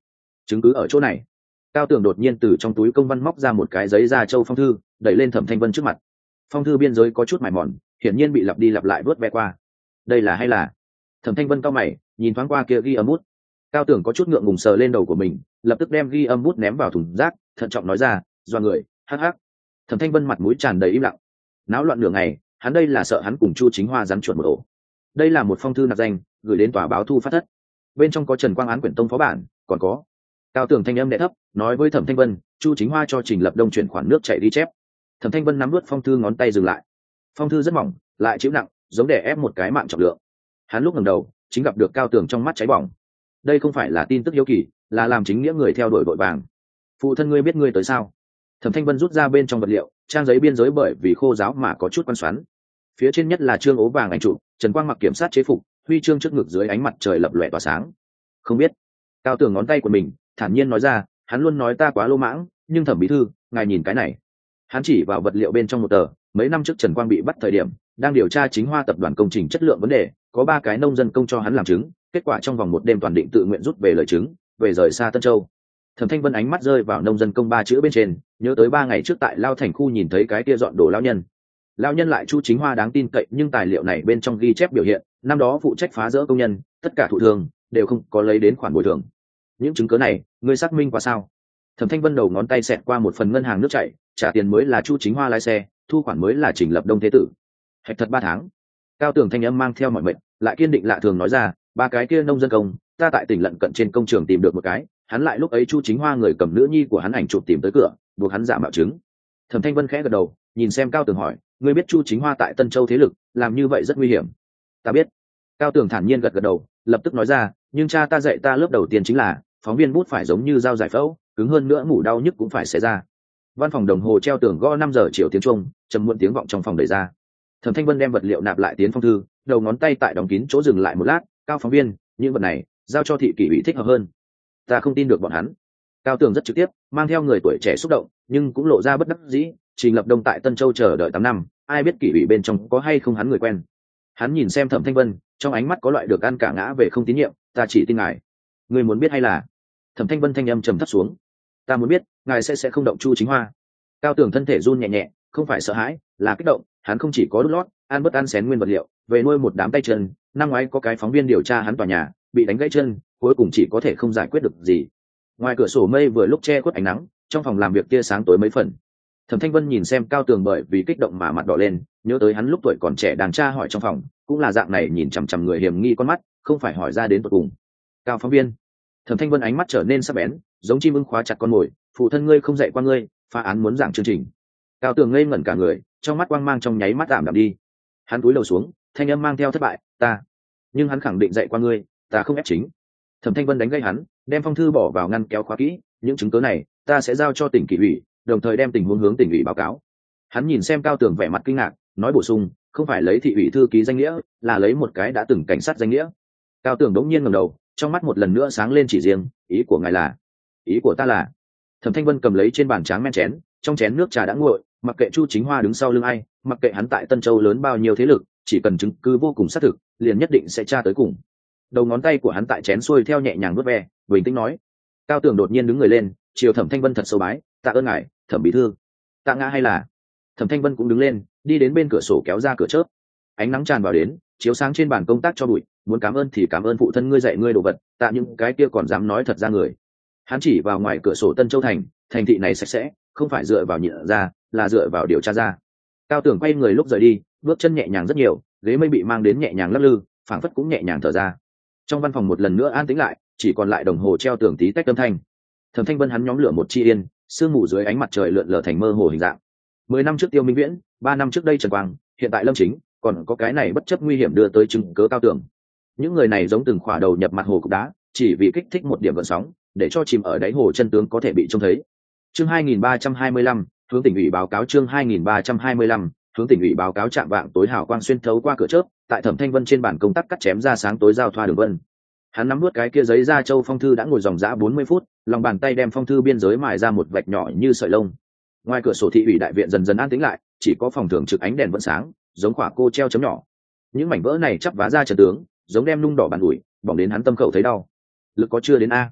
Chứng cứ ở chỗ này. Cao Tường đột nhiên từ trong túi công văn móc ra một cái giấy da châu phong thư, đẩy lên Thẩm Thanh Vân trước mặt. Phong thư biên giới có chút mài mòn, hiển nhiên bị lặp đi lặp lại vớt ve qua. Đây là hay là? Thẩm Thanh Vân cau mày, nhìn thoáng qua kia ghi âm bút. Cao Tường có chút ngượng ngùng sờ lên đầu của mình, lập tức đem ghi âm bút ném vào thùng rác, thận trọng nói ra, "Do người, hắc hắc." Thẩm Thanh Vân mặt mũi tràn đầy im lặng. Náo loạn nửa ngày, hắn đây là sợ hắn cùng Chu Chính Hoa rắn chuột một ổ. Đây là một phong thư nạp danh, gửi đến tòa báo thu phát thất. Bên trong có Trần Quang Án quyển tông phó bản, còn có. Cao Tường thanh âm đẽ thấp, nói với Thẩm Thanh Vân, Chu Chính Hoa cho Trình Lập Đông chuyển khoản nước chảy ghi chép. Thẩm Thanh Vân nắm nuốt phong thư, ngón tay dừng lại. Phong thư rất mỏng, lại chịu nặng, giống đè ép một cái mạng trọng lượng. Hắn lúc ngẩng đầu, chính gặp được Cao Tường trong mắt cháy bỏng. Đây không phải là tin tức hiếu kỳ, là làm chính nghĩa người theo đuổi vội vàng. "Phụ thân ngươi biết ngươi tới sao?" Thẩm Thanh Vân rút ra bên trong vật liệu, trang giấy biên giới bởi vì khô ráo mà có chút quan xoắn. Phía trên nhất là trương ố vàng ảnh trụ, Trần Quang mặc kiểm sát chế phục, huy chương trước ngực dưới ánh mặt trời lập lòe tỏa sáng. "Không biết." Cao Tường ngón tay của mình, thản nhiên nói ra, "Hắn luôn nói ta quá lô mãng, nhưng Thẩm bí thư, ngài nhìn cái này." Hắn chỉ vào vật liệu bên trong một tờ, mấy năm trước Trần Quang bị bắt thời điểm, đang điều tra Chính Hoa tập đoàn công trình chất lượng vấn đề, có 3 cái nông dân công cho hắn làm chứng, kết quả trong vòng 1 đêm toàn định tự nguyện rút về lời chứng, về rời xa Tân Châu. Thẩm Thanh Vân ánh mắt rơi vào nông dân công 3 chữ bên trên, nhớ tới 3 ngày trước tại Lao Thành khu nhìn thấy cái kia dọn đồ lão nhân. Lão nhân lại Chu Chính Hoa đáng tin cậy, nhưng tài liệu này bên trong ghi chép biểu hiện, năm đó phụ trách phá rỡ công nhân, tất cả thụ thương đều không có lấy đến khoản bồi thường. Những chứng cứ này, ngươi xác minh qua sao? Thẩm Thanh Vân đầu ngón tay xẹt qua một phần ngân hàng nước chảy, trả tiền mới là Chu Chính Hoa lái xe, thu khoản mới là Trình Lập Đông thế tử. Hạch thật 3 tháng. Cao Tường thanh âm mang theo mọi mệnh, lại kiên định lạ thường nói ra, 3 cái kia nông dân công, ta tại tỉnh lận cận trên công trường tìm được một cái, hắn lại lúc ấy Chu Chính Hoa người cầm nữ nhi của hắn ảnh chụp tìm tới cửa, buộc hắn giả mạo chứng. Thẩm Thanh Vân khẽ gật đầu, nhìn xem Cao Tường hỏi, ngươi biết Chu Chính Hoa tại Tân Châu thế lực, làm như vậy rất nguy hiểm. Ta biết. Cao Tường thản nhiên gật gật đầu, lập tức nói ra, nhưng cha ta dạy ta lớp đầu tiên chính là, phóng viên bút phải giống như dao giải phẫu, cứng hơn nữa mủ đau nhức cũng phải xé ra. Văn phòng đồng hồ treo tường gõ 5 giờ chiều tiếng chuông, trầm muộn tiếng vọng trong phòng đẩy ra. Thẩm Thanh Vân đem vật liệu nạp lại tiến phong thư, đầu ngón tay tại đóng kín chỗ dừng lại một lát, Cao phóng viên, những vật này giao cho thị kỷ ủy thích hợp hơn. Ta không tin được bọn hắn. Cao Tường rất trực tiếp, mang theo người tuổi trẻ xúc động, nhưng cũng lộ ra bất đắc dĩ. Trình Lập Đông tại Tân Châu chờ đợi 8 năm, ai biết kỷ ủy bên trong có hay không hắn người quen. Hắn nhìn xem Thẩm Thanh Vân, trong ánh mắt có loại được ăn cả ngã về không tín nhiệm. Ta chỉ tin ngài. Người muốn biết hay là? Thẩm Thanh Vân thanh âm trầm thấp xuống. Ta muốn biết, ngài sẽ không động Chu Chính Hoa. Cao Tường thân thể run nhẹ nhẹ, không phải sợ hãi, là kích động. Hắn không chỉ có đút lót, ăn bất ăn xén nguyên vật liệu, về nuôi một đám tay chân. Năm ngoái có cái phóng viên điều tra hắn tòa nhà, bị đánh gãy chân, cuối cùng chỉ có thể không giải quyết được gì. Ngoài cửa sổ mây vừa lúc che khuất ánh nắng, trong phòng làm việc tia sáng tối mấy phần. Thẩm Thanh Vân nhìn xem Cao Tường bởi vì kích động mà mặt đỏ lên, nhớ tới hắn lúc tuổi còn trẻ đàn tra hỏi trong phòng, cũng là dạng này nhìn chằm chằm người hiểm nghi con mắt, không phải hỏi ra đến tận cùng. Cao phóng viên. Thẩm Thanh Vân ánh mắt trở nên sắc bén, giống chim ưng khóa chặt con mồi, phụ thân ngươi không dạy qua ngươi, phá án muốn giảng chương trình. Cao Tường ngây ngẩn cả người, trong mắt quang mang trong nháy mắt ảm đạm đi. Hắn cúi đầu xuống, thanh âm mang theo thất bại, ta. Nhưng hắn khẳng định dạy qua ngươi, ta không ép chính. Thẩm Thanh Vân đánh gây hắn, đem phong thư bỏ vào ngăn kéo khóa kỹ, những chứng cứ này ta sẽ giao cho tỉnh kỷ ủy, đồng thời đem tình huống hướng tỉnh ủy báo cáo. Hắn nhìn xem Cao Tường vẻ mặt kinh ngạc, nói bổ sung, không phải lấy thị ủy thư ký danh nghĩa, là lấy một cái đã từng cảnh sát danh nghĩa. Cao Tường đống nhiên ngẩng đầu, trong mắt một lần nữa sáng lên chỉ riêng, ý của ngài là? Ý của ta là. Thẩm Thanh Vân cầm lấy trên bàn tráng men chén, trong chén nước trà đã nguội, mặc kệ Chu Chính Hoa đứng sau lưng ai, mặc kệ hắn tại Tân Châu lớn bao nhiêu thế lực, chỉ cần chứng cứ vô cùng xác thực, liền nhất định sẽ tra tới cùng. Đầu ngón tay của hắn tại chén xuôi theo nhẹ nhàng vuốt ve, bình tĩnh nói. Cao Tường đột nhiên đứng người lên, chiều Thẩm Thanh Vân thật sâu bái, tạ ơn ngài, Thẩm bí thư. Tạ ngã hay là? Thẩm Thanh Vân cũng đứng lên, đi đến bên cửa sổ kéo ra cửa chớp. Ánh nắng tràn vào đến, chiếu sáng trên bàn công tác cho bụi, muốn cảm ơn thì cảm ơn phụ thân ngươi dạy ngươi đồ vật, tạ những cái kia còn dám nói thật ra người. Hắn chỉ vào ngoài cửa sổ Tân Châu thành, thành thị này sạch sẽ, không phải dựa vào nhịn ra, là dựa vào điều tra ra. Cao Tường quay người lúc rời đi, bước chân nhẹ nhàng rất nhiều, ghế mây bị mang đến nhẹ nhàng lắc lư, phảng phất cũng nhẹ nhàng thở ra. Trong văn phòng một lần nữa an tĩnh lại, chỉ còn lại đồng hồ treo tường tí tách âm thanh. Thẩm Thanh Vân hắn nhóm lửa một chi yên, sương mù dưới ánh mặt trời lượn lờ thành mơ hồ hình dạng. 10 năm trước Tiêu Minh Viễn, 3 năm trước đây Trần Quang, hiện tại Lâm Chính, còn có cái này bất chấp nguy hiểm đưa tới chứng cớ Cao Tường. Những người này giống từng khỏa đầu nhập mặt hồ cục đá, chỉ vì kích thích một điểm gợn sóng, để cho chìm ở đáy hồ chân tướng có thể bị trông thấy. Chương 2325, hướng tỉnh ủy báo cáo. Chương 2325, hướng tỉnh ủy báo cáo. Chạm vạng tối hào quang xuyên thấu qua cửa chớp, tại Thẩm Thanh Vân trên bàn công tác cắt chém ra sáng tối giao thoa đường vân. Hắn nắm nuốt cái kia giấy da châu phong thư đã ngồi dòng dã 40 phút, lòng bàn tay đem phong thư biên giới mài ra một vạch nhỏ như sợi lông. Ngoài cửa sổ thị ủy đại viện dần dần an tĩnh lại, chỉ có phòng thường trực ánh đèn vẫn sáng, giống khỏa cô treo chấm nhỏ. Những mảnh vỡ này chắp vá ra trận tướng, giống đem nung đỏ bàn ủi, bỏng đến hắn tâm khẩu thấy đau. Lực có chưa đến a?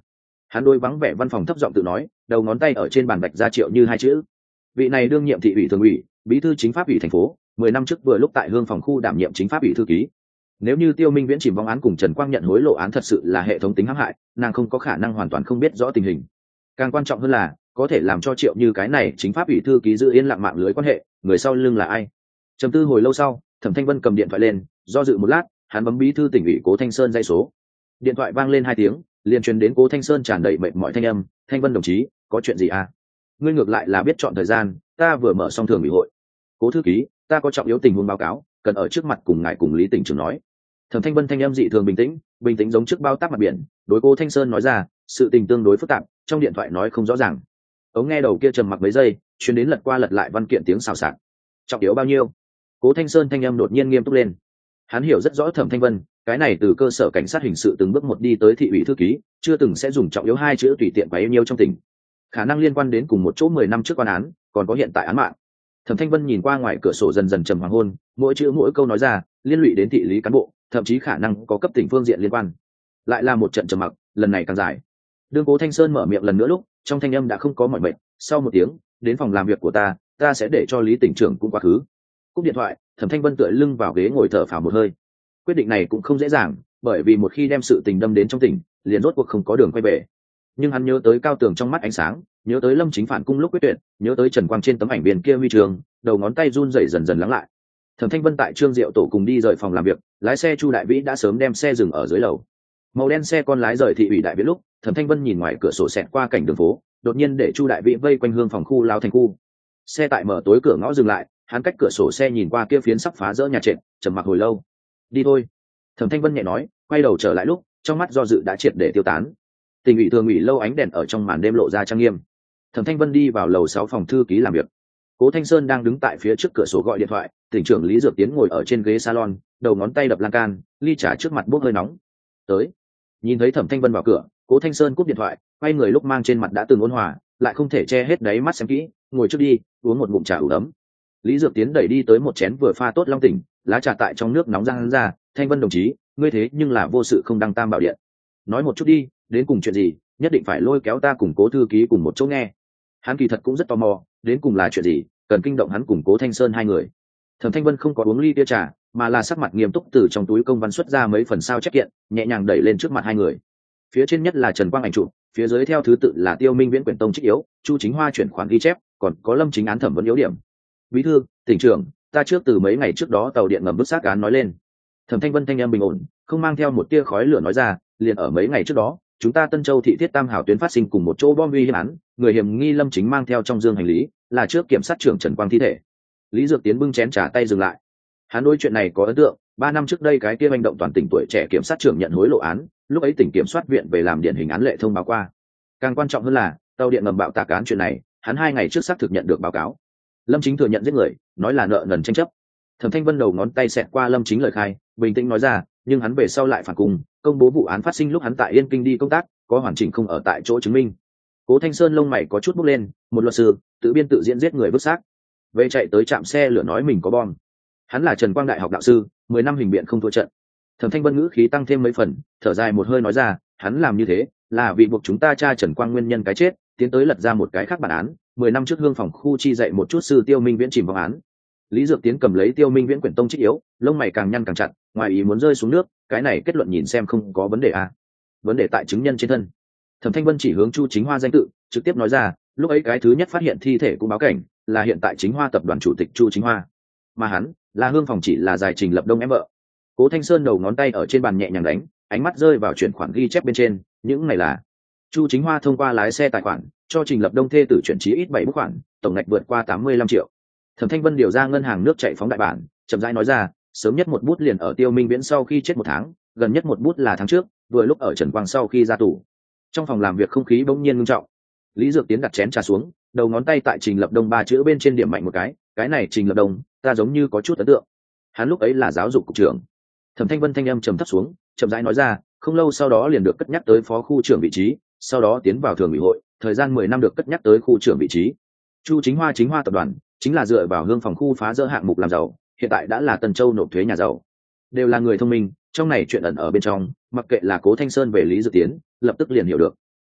Hắn đôi vắng vẻ văn phòng thấp giọng tự nói, đầu ngón tay ở trên bàn gạch ra Triệu Như hai chữ. Vị này đương nhiệm thị ủy thường ủy, bí thư chính pháp ủy thành phố, 10 năm trước vừa lúc tại Hương phòng khu đảm nhiệm chính pháp ủy thư ký. Nếu như Tiêu Minh Viễn chìm vong án cùng Trần Quang nhận hối lộ án thật sự là hệ thống tính hãm hại, nàng không có khả năng hoàn toàn không biết rõ tình hình. Càng quan trọng hơn là có thể làm cho Triệu Như cái này chính pháp ủy thư ký giữ yên lặng mạng lưới quan hệ, người sau lưng là ai? Trầm tư hồi lâu sau, Thẩm Thanh Vân cầm điện thoại lên, do dự một lát, hắn bấm bí thư tỉnh ủy Cố Thanh Sơn dây số. Điện thoại vang lên 2 tiếng, liền truyền đến Cố Thanh Sơn tràn đầy mệt mỏi thanh âm, "Thanh Vân đồng chí, có chuyện gì à? Ngươi ngược lại là biết chọn thời gian, ta vừa mở xong thường ủy hội. Cố thư ký, ta có trọng yếu tình huống báo cáo, cần ở trước mặt cùng ngài cùng Lý tỉnh trưởng nói." Thẩm Thanh Vân thanh âm dị thường bình tĩnh giống trước bao táp mặt biển, đối Cố Thanh Sơn nói ra, sự tình tương đối phức tạp, trong điện thoại nói không rõ ràng. Ống nghe đầu kia trầm mặc mấy giây, truyền đến lật qua lật lại văn kiện tiếng xào xạc. "Trọng yếu bao nhiêu?" Cố Thanh Sơn thanh âm đột nhiên nghiêm túc lên. Hắn hiểu rất rõ Thẩm Thanh Vân, cái này từ cơ sở cảnh sát hình sự từng bước một đi tới thị ủy thư ký, chưa từng sẽ dùng trọng yếu hai chữ tùy tiện bấy nhiêu trong tỉnh. Khả năng liên quan đến cùng một chỗ 10 năm trước quan án, còn có hiện tại án mạng. Thẩm Thanh Vân nhìn qua ngoài cửa sổ dần dần trầm hoàng hôn, mỗi chữ mỗi câu nói ra, liên lụy đến thị lý cán bộ, thậm chí khả năng có cấp tỉnh phương diện liên quan. Lại là một trận trầm mặc, lần này càng dài. Đương Cố Thanh Sơn mở miệng lần nữa lúc, trong thanh âm đã không có mỏi mệt, sau một tiếng, "Đến phòng làm việc của ta sẽ để cho Lý tỉnh trưởng cũng quá khứ." Cúp điện thoại, Thẩm Thanh Vân tựa lưng vào ghế ngồi thở phào một hơi. Quyết định này cũng không dễ dàng, bởi vì một khi đem sự tình đâm đến trong tỉnh, liền rốt cuộc không có đường quay về. Nhưng hắn nhớ tới Cao Tường trong mắt ánh sáng, nhớ tới Lâm Chính phản cung lúc quyết tuyệt, nhớ tới Trần Quang trên tấm ảnh biển kia huy trường, đầu ngón tay run rẩy dần dần lắng lại. Thẩm Thanh Vân tại Trương Diệu tổ cùng đi rời phòng làm việc, lái xe Chu Đại Vĩ đã sớm đem xe dừng ở dưới lầu. Màu đen xe con lái rời thị ủy đại viện lúc, Thẩm Thanh Vân nhìn ngoài cửa sổ xẹt qua cảnh đường phố, đột nhiên để Chu Đại Vĩ vây quanh Hương phòng khu lao thành khu. Xe tại mở tối cửa ngõ dừng lại, hắn cách cửa sổ xe nhìn qua kia phiến sắp phá rỡ nhà trệt, trầm mặc hồi lâu. "Đi thôi." Thẩm Thanh Vân nhẹ nói, quay đầu trở lại lúc, trong mắt do dự đã triệt để tiêu tán. Tỉnh ủy thường ủy lâu ánh đèn ở trong màn đêm lộ ra trang nghiêm. Thẩm Thanh Vân đi vào lầu 6 phòng thư ký làm việc. Cố Thanh Sơn đang đứng tại phía trước cửa sổ gọi điện thoại, tỉnh trưởng Lý Dược Tiến ngồi ở trên ghế salon, đầu ngón tay đập lan can, ly trà trước mặt bốc hơi nóng. "Tới." Nhìn thấy Thẩm Thanh Vân vào cửa, Cố Thanh Sơn cúp điện thoại, quay người lúc mang trên mặt đã từng ôn hòa, lại không thể che hết đáy mắt xem kỹ, "Ngồi trước đi, uống một ngụm trà ủ ấm." Lý Dược Tiến đẩy đi tới một chén vừa pha tốt long tỉnh, lá trà tại trong nước nóng rang ra, "Thanh Vân đồng chí, ngươi thế nhưng là vô sự không đăng tam bảo điện. Nói một chút đi, đến cùng chuyện gì, nhất định phải lôi kéo ta cùng Cố thư ký cùng một chỗ nghe." Hắn kỳ thật cũng rất tò mò, đến cùng là chuyện gì, cần kinh động hắn cùng Cố Thanh Sơn hai người. Thẩm Thanh Vân không có uống ly tia trà, mà là sắc mặt nghiêm túc từ trong túi công văn xuất ra mấy phần sao chép kiện, nhẹ nhàng đẩy lên trước mặt hai người. Phía trên nhất là Trần Quang ảnh chụp, phía dưới theo thứ tự là Tiêu Minh Viễn quyển tông trích yếu, Chu Chính Hoa chuyển khoản ghi chép, còn có Lâm Chính án thẩm vấn yếu điểm. "Bí thư, tỉnh trưởng, ta trước từ mấy ngày trước đó tàu điện ngầm vứt xác án nói lên." Thẩm Thanh Vân thanh em bình ổn, không mang theo một tia khói lửa nói ra, "Liền ở mấy ngày trước đó, chúng ta Tân Châu thị thiết Tam Hảo tuyến phát sinh cùng một chỗ bom uy hiếp án, người hiểm nghi Lâm Chính mang theo trong dương hành lý, là trước kiểm sát trưởng Trần Quang thi thể." Lý Dược Tiến bưng chén trà tay dừng lại. Hắn đối chuyện này có ấn tượng, 3 năm trước đây cái kia hành động toàn tỉnh tuổi trẻ kiểm sát trưởng nhận hối lộ án, lúc ấy tỉnh kiểm soát viện về làm điển hình án lệ thông báo qua. Càng quan trọng hơn là, tàu điện ngầm bạo tạc án chuyện này, hắn 2 ngày trước xác thực nhận được báo cáo. Lâm Chính thừa nhận giết người, nói là nợ nần tranh chấp. Thẩm Thanh Vân đầu ngón tay xẹt qua Lâm Chính lời khai, bình tĩnh nói ra, nhưng hắn về sau lại phản cung, công bố vụ án phát sinh lúc hắn tại Yên Kinh đi công tác, có hoàn chỉnh không ở tại chỗ chứng minh. Cố Thanh Sơn lông mày có chút bốc lên, một luật sư, tự biên tự diễn giết người vứt xác. Về chạy tới trạm xe lửa nói mình có bom. Hắn là Trần Quang đại học đạo sư, 10 năm hình biện không thua trận. Thẩm Thanh Vân ngữ khí tăng thêm mấy phần, thở dài một hơi nói ra, hắn làm như thế là vì buộc chúng ta tra Trần Quang nguyên nhân cái chết, tiến tới lật ra một cái khác bản án. 10 năm trước Hương phòng khu chi dạy một chút sư Tiêu Minh Viễn chìm vong án. Lý Dược Tiến cầm lấy Tiêu Minh Viễn quyển tông trích yếu, lông mày càng nhăn càng chặt, ngoài ý muốn rơi xuống nước, cái này kết luận nhìn xem không có vấn đề à? Vấn đề tại chứng nhân trên thân. Thẩm Thanh Vân chỉ hướng Chu Chính Hoa danh tự, trực tiếp nói ra, lúc ấy cái thứ nhất phát hiện thi thể cũng báo cảnh, là hiện tại Chính Hoa tập đoàn chủ tịch Chu Chính Hoa, mà hắn là Hương phòng chỉ là giải Trình Lập Đông em vợ. Cố Thanh Sơn đầu ngón tay ở trên bàn nhẹ nhàng đánh, ánh mắt rơi vào chuyển khoản ghi chép bên trên, những này là Chu Chính Hoa thông qua lái xe tài khoản cho Trình Lập Đông thê tử chuyển chí ít 7 bút khoản, tổng ngạch vượt qua 85 triệu. Thẩm Thanh Vân điều ra ngân hàng nước chạy phóng đại bản, chậm rãi nói ra, sớm nhất một bút liền ở Tiêu Minh Viễn sau khi chết 1 tháng, gần nhất một bút là tháng trước, vừa lúc ở Trần Quang sau khi ra tù. Trong phòng làm việc không khí bỗng nhiên ngưng trọng. Lý Dược Tiến đặt chén trà xuống, đầu ngón tay tại Trình Lập Đông 3 chữ bên trên điểm mạnh một cái này Trình Lập Đông, ta giống như có chút ấn tượng. Hắn lúc ấy là giáo dục cục trưởng. Thẩm Thanh Vân thanh âm trầm thấp xuống, chậm rãi nói ra, không lâu sau đó liền được cất nhắc tới phó khu trưởng vị trí, sau đó tiến vào thường ủy hội, thời gian 10 năm được cất nhắc tới khu trưởng vị trí. Chu Chính Hoa tập đoàn chính là dựa vào Hương phòng khu phá rỡ hạng mục làm giàu, hiện tại đã là Tân Châu nộp thuế nhà giàu. Đều là người thông minh, trong này chuyện ẩn ở bên trong, mặc kệ là Cố Thanh Sơn về Lý Dược Tiến, lập tức liền hiểu được.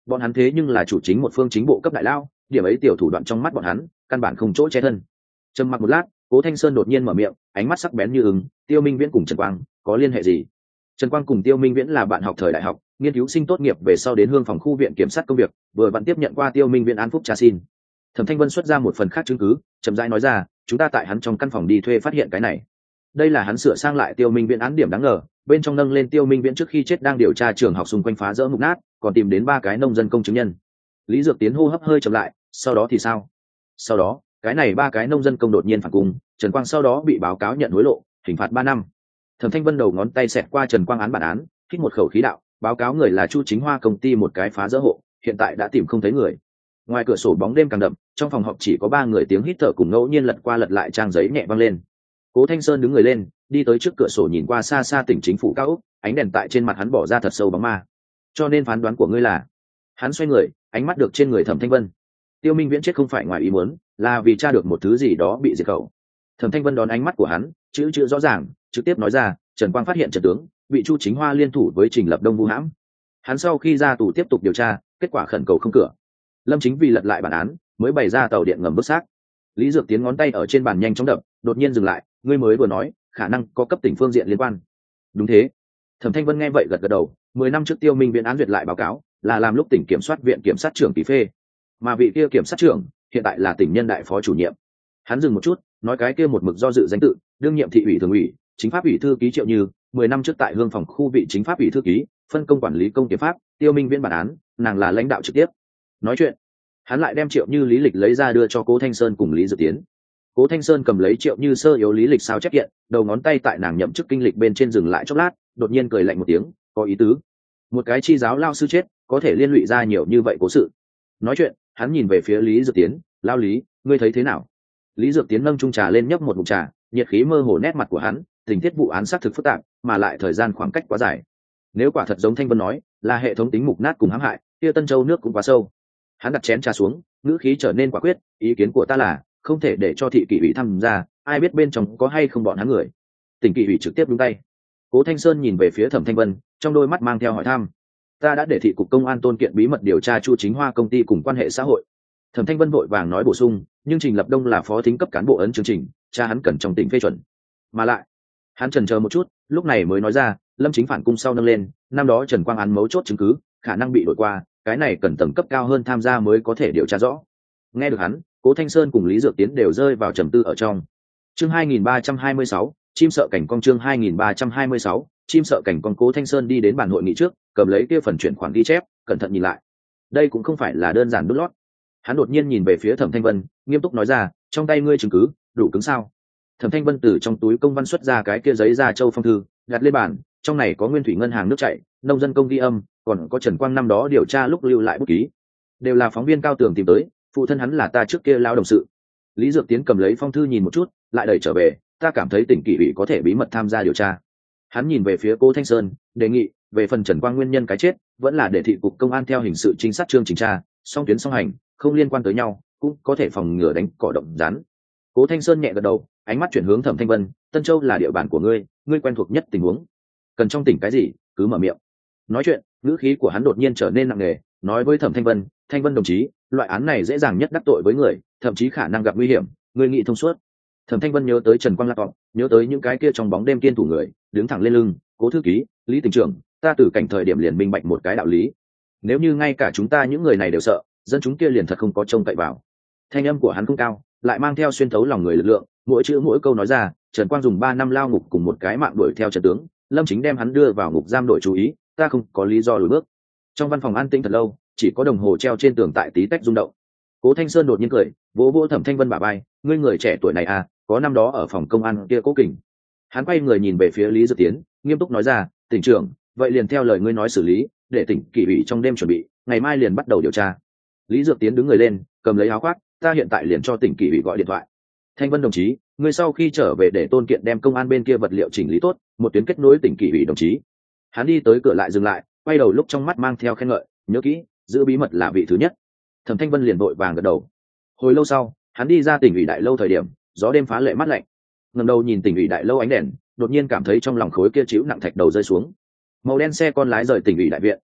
bọn hắn thế nhưng là chủ chính một phương chính bộ cấp đại lao, điểm ấy tiểu thủ đoạn trong mắt bọn hắn căn bản không chỗ che thân. Trầm mặc một lát, Cố Thanh Sơn đột nhiên mở miệng, ánh mắt sắc bén như ứng. Tiêu Minh Viễn cùng Trần Quang có liên hệ gì? Trần Quang cùng Tiêu Minh Viễn là bạn học thời đại học, nghiên cứu sinh tốt nghiệp về sau đến Hương phòng khu viện kiểm sát công việc, vừa vặn tiếp nhận qua Tiêu Minh Viễn án phúc tra xin. Thẩm Thanh Vân xuất ra một phần khác chứng cứ, chậm rãi nói ra, chúng ta tại hắn trong căn phòng đi thuê phát hiện cái này. Đây là hắn sửa sang lại Tiêu Minh Viễn án điểm đáng ngờ, bên trong nâng lên Tiêu Minh Viễn trước khi chết đang điều tra trường học xung quanh phá rỡ mục nát, còn tìm đến 3 cái nông dân công chứng nhân. Lý Dược Tiến hô hấp hơi chậm lại, sau đó thì sao? Sau đó, cái này 3 cái nông dân công đột nhiên phản cung, Trần Quang sau đó bị báo cáo nhận hối lộ, hình phạt 3 năm. Thẩm Thanh Vân đầu ngón tay xẹt qua Trần Quang án bản án, hít một khẩu khí đạo, báo cáo người là Chu Chính Hoa công ty một cái phá rỡ hộ, hiện tại đã tìm không thấy người. Ngoài cửa sổ bóng đêm càng đậm, trong phòng họp chỉ có 3 người tiếng hít thở cùng ngẫu nhiên lật qua lật lại trang giấy nhẹ vang lên. Cố Thanh Sơn đứng người lên, đi tới trước cửa sổ nhìn qua xa xa tỉnh chính phủ cao ốc, ánh đèn tại trên mặt hắn bỏ ra thật sâu bóng ma. Cho nên phán đoán của ngươi là? Hắn xoay người, ánh mắt được trên người Thẩm Thanh Vân. Tiêu Minh Viễn chết không phải ngoài ý muốn, là vì tra được một thứ gì đó bị diệt khẩu. Thẩm Thanh Vân đón ánh mắt của hắn, chữ rõ ràng, trực tiếp nói ra, Trần Quang phát hiện Trần tướng bị Chu Chính Hoa liên thủ với Trình Lập Đông vu hãm. Hắn sau khi ra tù tiếp tục điều tra, kết quả khẩn cầu không cửa. Lâm Chính vì lật lại bản án, mới bày ra tàu điện ngầm vứt xác. Lý Dược Tiến ngón tay ở trên bàn nhanh chóng đập, đột nhiên dừng lại, ngươi mới vừa nói, khả năng có cấp tỉnh phương diện liên quan. Đúng thế. Thẩm Thanh Vân nghe vậy gật gật đầu, 10 năm trước Tiêu Minh Viễn án duyệt lại báo cáo, là làm lúc tỉnh kiểm soát viện kiểm sát trưởng ký phê, mà vị kia kiểm sát trưởng hiện tại là tỉnh nhân đại phó chủ nhiệm. Hắn dừng một chút, nói cái kia một mực do dự danh tự, đương nhiệm thị ủy thường ủy, chính pháp ủy thư ký Triệu Như, 10 năm trước tại Hương phòng khu vị chính pháp ủy thư ký, phân công quản lý công kiểm pháp, Tiêu Minh Viễn bản án, nàng là lãnh đạo trực tiếp. Nói chuyện, hắn lại đem Triệu Như lý lịch lấy ra đưa cho Cố Thanh Sơn cùng Lý Dược Tiến. Cố Thanh Sơn cầm lấy Triệu Như sơ yếu lý lịch sao chép hiện, đầu ngón tay tại nàng nhậm chức kinh lịch bên trên dừng lại chốc lát, đột nhiên cười lạnh một tiếng, có ý tứ. Một cái chi giáo lao sư chết, có thể liên lụy ra nhiều như vậy cố sự. Nói chuyện, hắn nhìn về phía Lý Dược Tiến, lao Lý, ngươi thấy thế nào? Lý Dược Tiến nâng chung trà lên nhấp một ngụm trà, nhiệt khí mơ hồ nét mặt của hắn, tình tiết vụ án xác thực phức tạp, mà lại thời gian khoảng cách quá dài. Nếu quả thật giống Thanh Vân nói, là hệ thống tính mục nát cùng hãm hại, kia Tân Châu nước cũng quá sâu. Hắn đặt chén trà xuống, ngữ khí trở nên quả quyết, ý kiến của ta là không thể để cho thị kỷ ủy tham gia, ai biết bên trong có hay không bọn hắn người. Tỉnh kỷ ủy trực tiếp đúng tay. Cố Thanh Sơn nhìn về phía Thẩm Thanh Vân, trong đôi mắt mang theo hỏi thăm. Ta đã để thị cục công an tôn kiện bí mật điều tra Chu Chính Hoa công ty cùng quan hệ xã hội. Thẩm Thanh Vân vội vàng nói bổ sung, nhưng Trình Lập Đông là phó thính cấp cán bộ ấn chương trình, cha hắn cần trong tỉnh phê chuẩn. Mà lại, hắn chần chờ một chút, lúc này mới nói ra, Lâm Chính phản cung sau nâng lên, năm đó Trần Quang án mấu chốt chứng cứ, khả năng bị đổi qua, cái này cần tầng cấp cao hơn tham gia mới có thể điều tra rõ. Nghe được hắn, Cố Thanh Sơn cùng Lý Dược Tiến đều rơi vào trầm tư ở trong. Chương 2326, chim sợ cảnh con, chương 2326, chim sợ cảnh con. Cố Thanh Sơn đi đến bàn hội nghị trước, cầm lấy kia phần chuyển khoản ghi chép, cẩn thận nhìn lại. Đây cũng không phải là đơn giản đút lót. Hắn đột nhiên nhìn về phía Thẩm Thanh Vân, nghiêm túc nói ra, trong tay ngươi chứng cứ đủ cứng sao? Thẩm Thanh Vân từ trong túi công văn xuất ra cái kia giấy da châu phong thư, đặt lên bàn, trong này có Nguyên Thủy ngân hàng nước chảy, nông dân công ghi âm, còn có Trần Quang năm đó điều tra lúc lưu lại bút ký, đều là phóng viên Cao Tường tìm tới, phụ thân hắn là ta trước kia lao đồng sự. Lý Dược Tiến cầm lấy phong thư nhìn một chút, lại đẩy trở về, ta cảm thấy tỉnh kỷ ủy có thể bí mật tham gia điều tra. Hắn nhìn về phía Cố Thanh Sơn, đề nghị về phần Trần Quang nguyên nhân cái chết, vẫn là để thị cục công an theo hình sự trinh sát chương trình tra, song tuyến song hành, không liên quan tới nhau, cũng có thể phòng ngừa đánh cỏ động rắn. Cố Thanh Sơn nhẹ gật đầu, ánh mắt chuyển hướng Thẩm Thanh Vân, Tân Châu là địa bàn của ngươi, ngươi quen thuộc nhất tình huống, cần trong tỉnh cái gì cứ mở miệng. Nói chuyện, ngữ khí của hắn đột nhiên trở nên nặng nề, nói với Thẩm Thanh Vân, Thanh Vân đồng chí, loại án này dễ dàng nhất đắc tội với người, thậm chí khả năng gặp nguy hiểm, ngươi nghĩ thông suốt. Thẩm Thanh Vân nhớ tới Trần Quang laptop, nhớ tới những cái kia trong bóng đêm kiên thủ người, đứng thẳng lên lưng, Cố thư ký, Lý tỉnh trưởng, ta từ cảnh thời điểm liền minh bạch một cái đạo lý, nếu như ngay cả chúng ta những người này đều sợ, dân chúng kia liền thật không có trông cậy vào. Thanh âm của hắn không cao, lại mang theo xuyên thấu lòng người lực lượng, mỗi chữ mỗi câu nói ra, Trần Quang dùng 3 năm lao ngục cùng một cái mạng đuổi theo Trần tướng, Lâm Chính đem hắn đưa vào ngục giam đội chú ý, ta không có lý do lùi bước. Trong văn phòng an tĩnh thật lâu, chỉ có đồng hồ treo trên tường tại tí tách rung động. Cố Thanh Sơn đột nhiên cười, vỗ vỗ Thẩm Thanh Vân bả vai, ngươi người trẻ tuổi này à, có năm đó ở phòng công an kia Cố Kình. Hắn quay người nhìn về phía Lý Dược Tiến, nghiêm túc nói ra, tỉnh trưởng, vậy liền theo lời ngươi nói xử lý, để tỉnh kỷ ủy trong đêm chuẩn bị, ngày mai liền bắt đầu điều tra. Lý Dược Tiến đứng người lên, cầm lấy áo khoác, ta hiện tại liền cho tỉnh kỷ ủy gọi điện thoại. Thanh Vân đồng chí, ngươi sau khi trở về để Tôn Kiện đem công an bên kia vật liệu chỉnh lý tốt, một tuyến kết nối tỉnh kỷ ủy đồng chí. Hắn đi tới cửa lại dừng lại, quay đầu lúc trong mắt mang theo khen ngợi, nhớ kỹ, giữ bí mật là vị thứ nhất. Thẩm Thanh Vân liền vội vàng gật đầu. Hồi lâu sau, hắn đi ra tỉnh ủy đại lâu thời điểm, gió đêm phá lệ mát lạnh. Ngẩng đầu nhìn tỉnh ủy đại lâu ánh đèn, đột nhiên cảm thấy trong lòng khối kia chịu nặng thạch đầu rơi xuống. Màu đen xe con lái rời tỉnh ủy đại viện,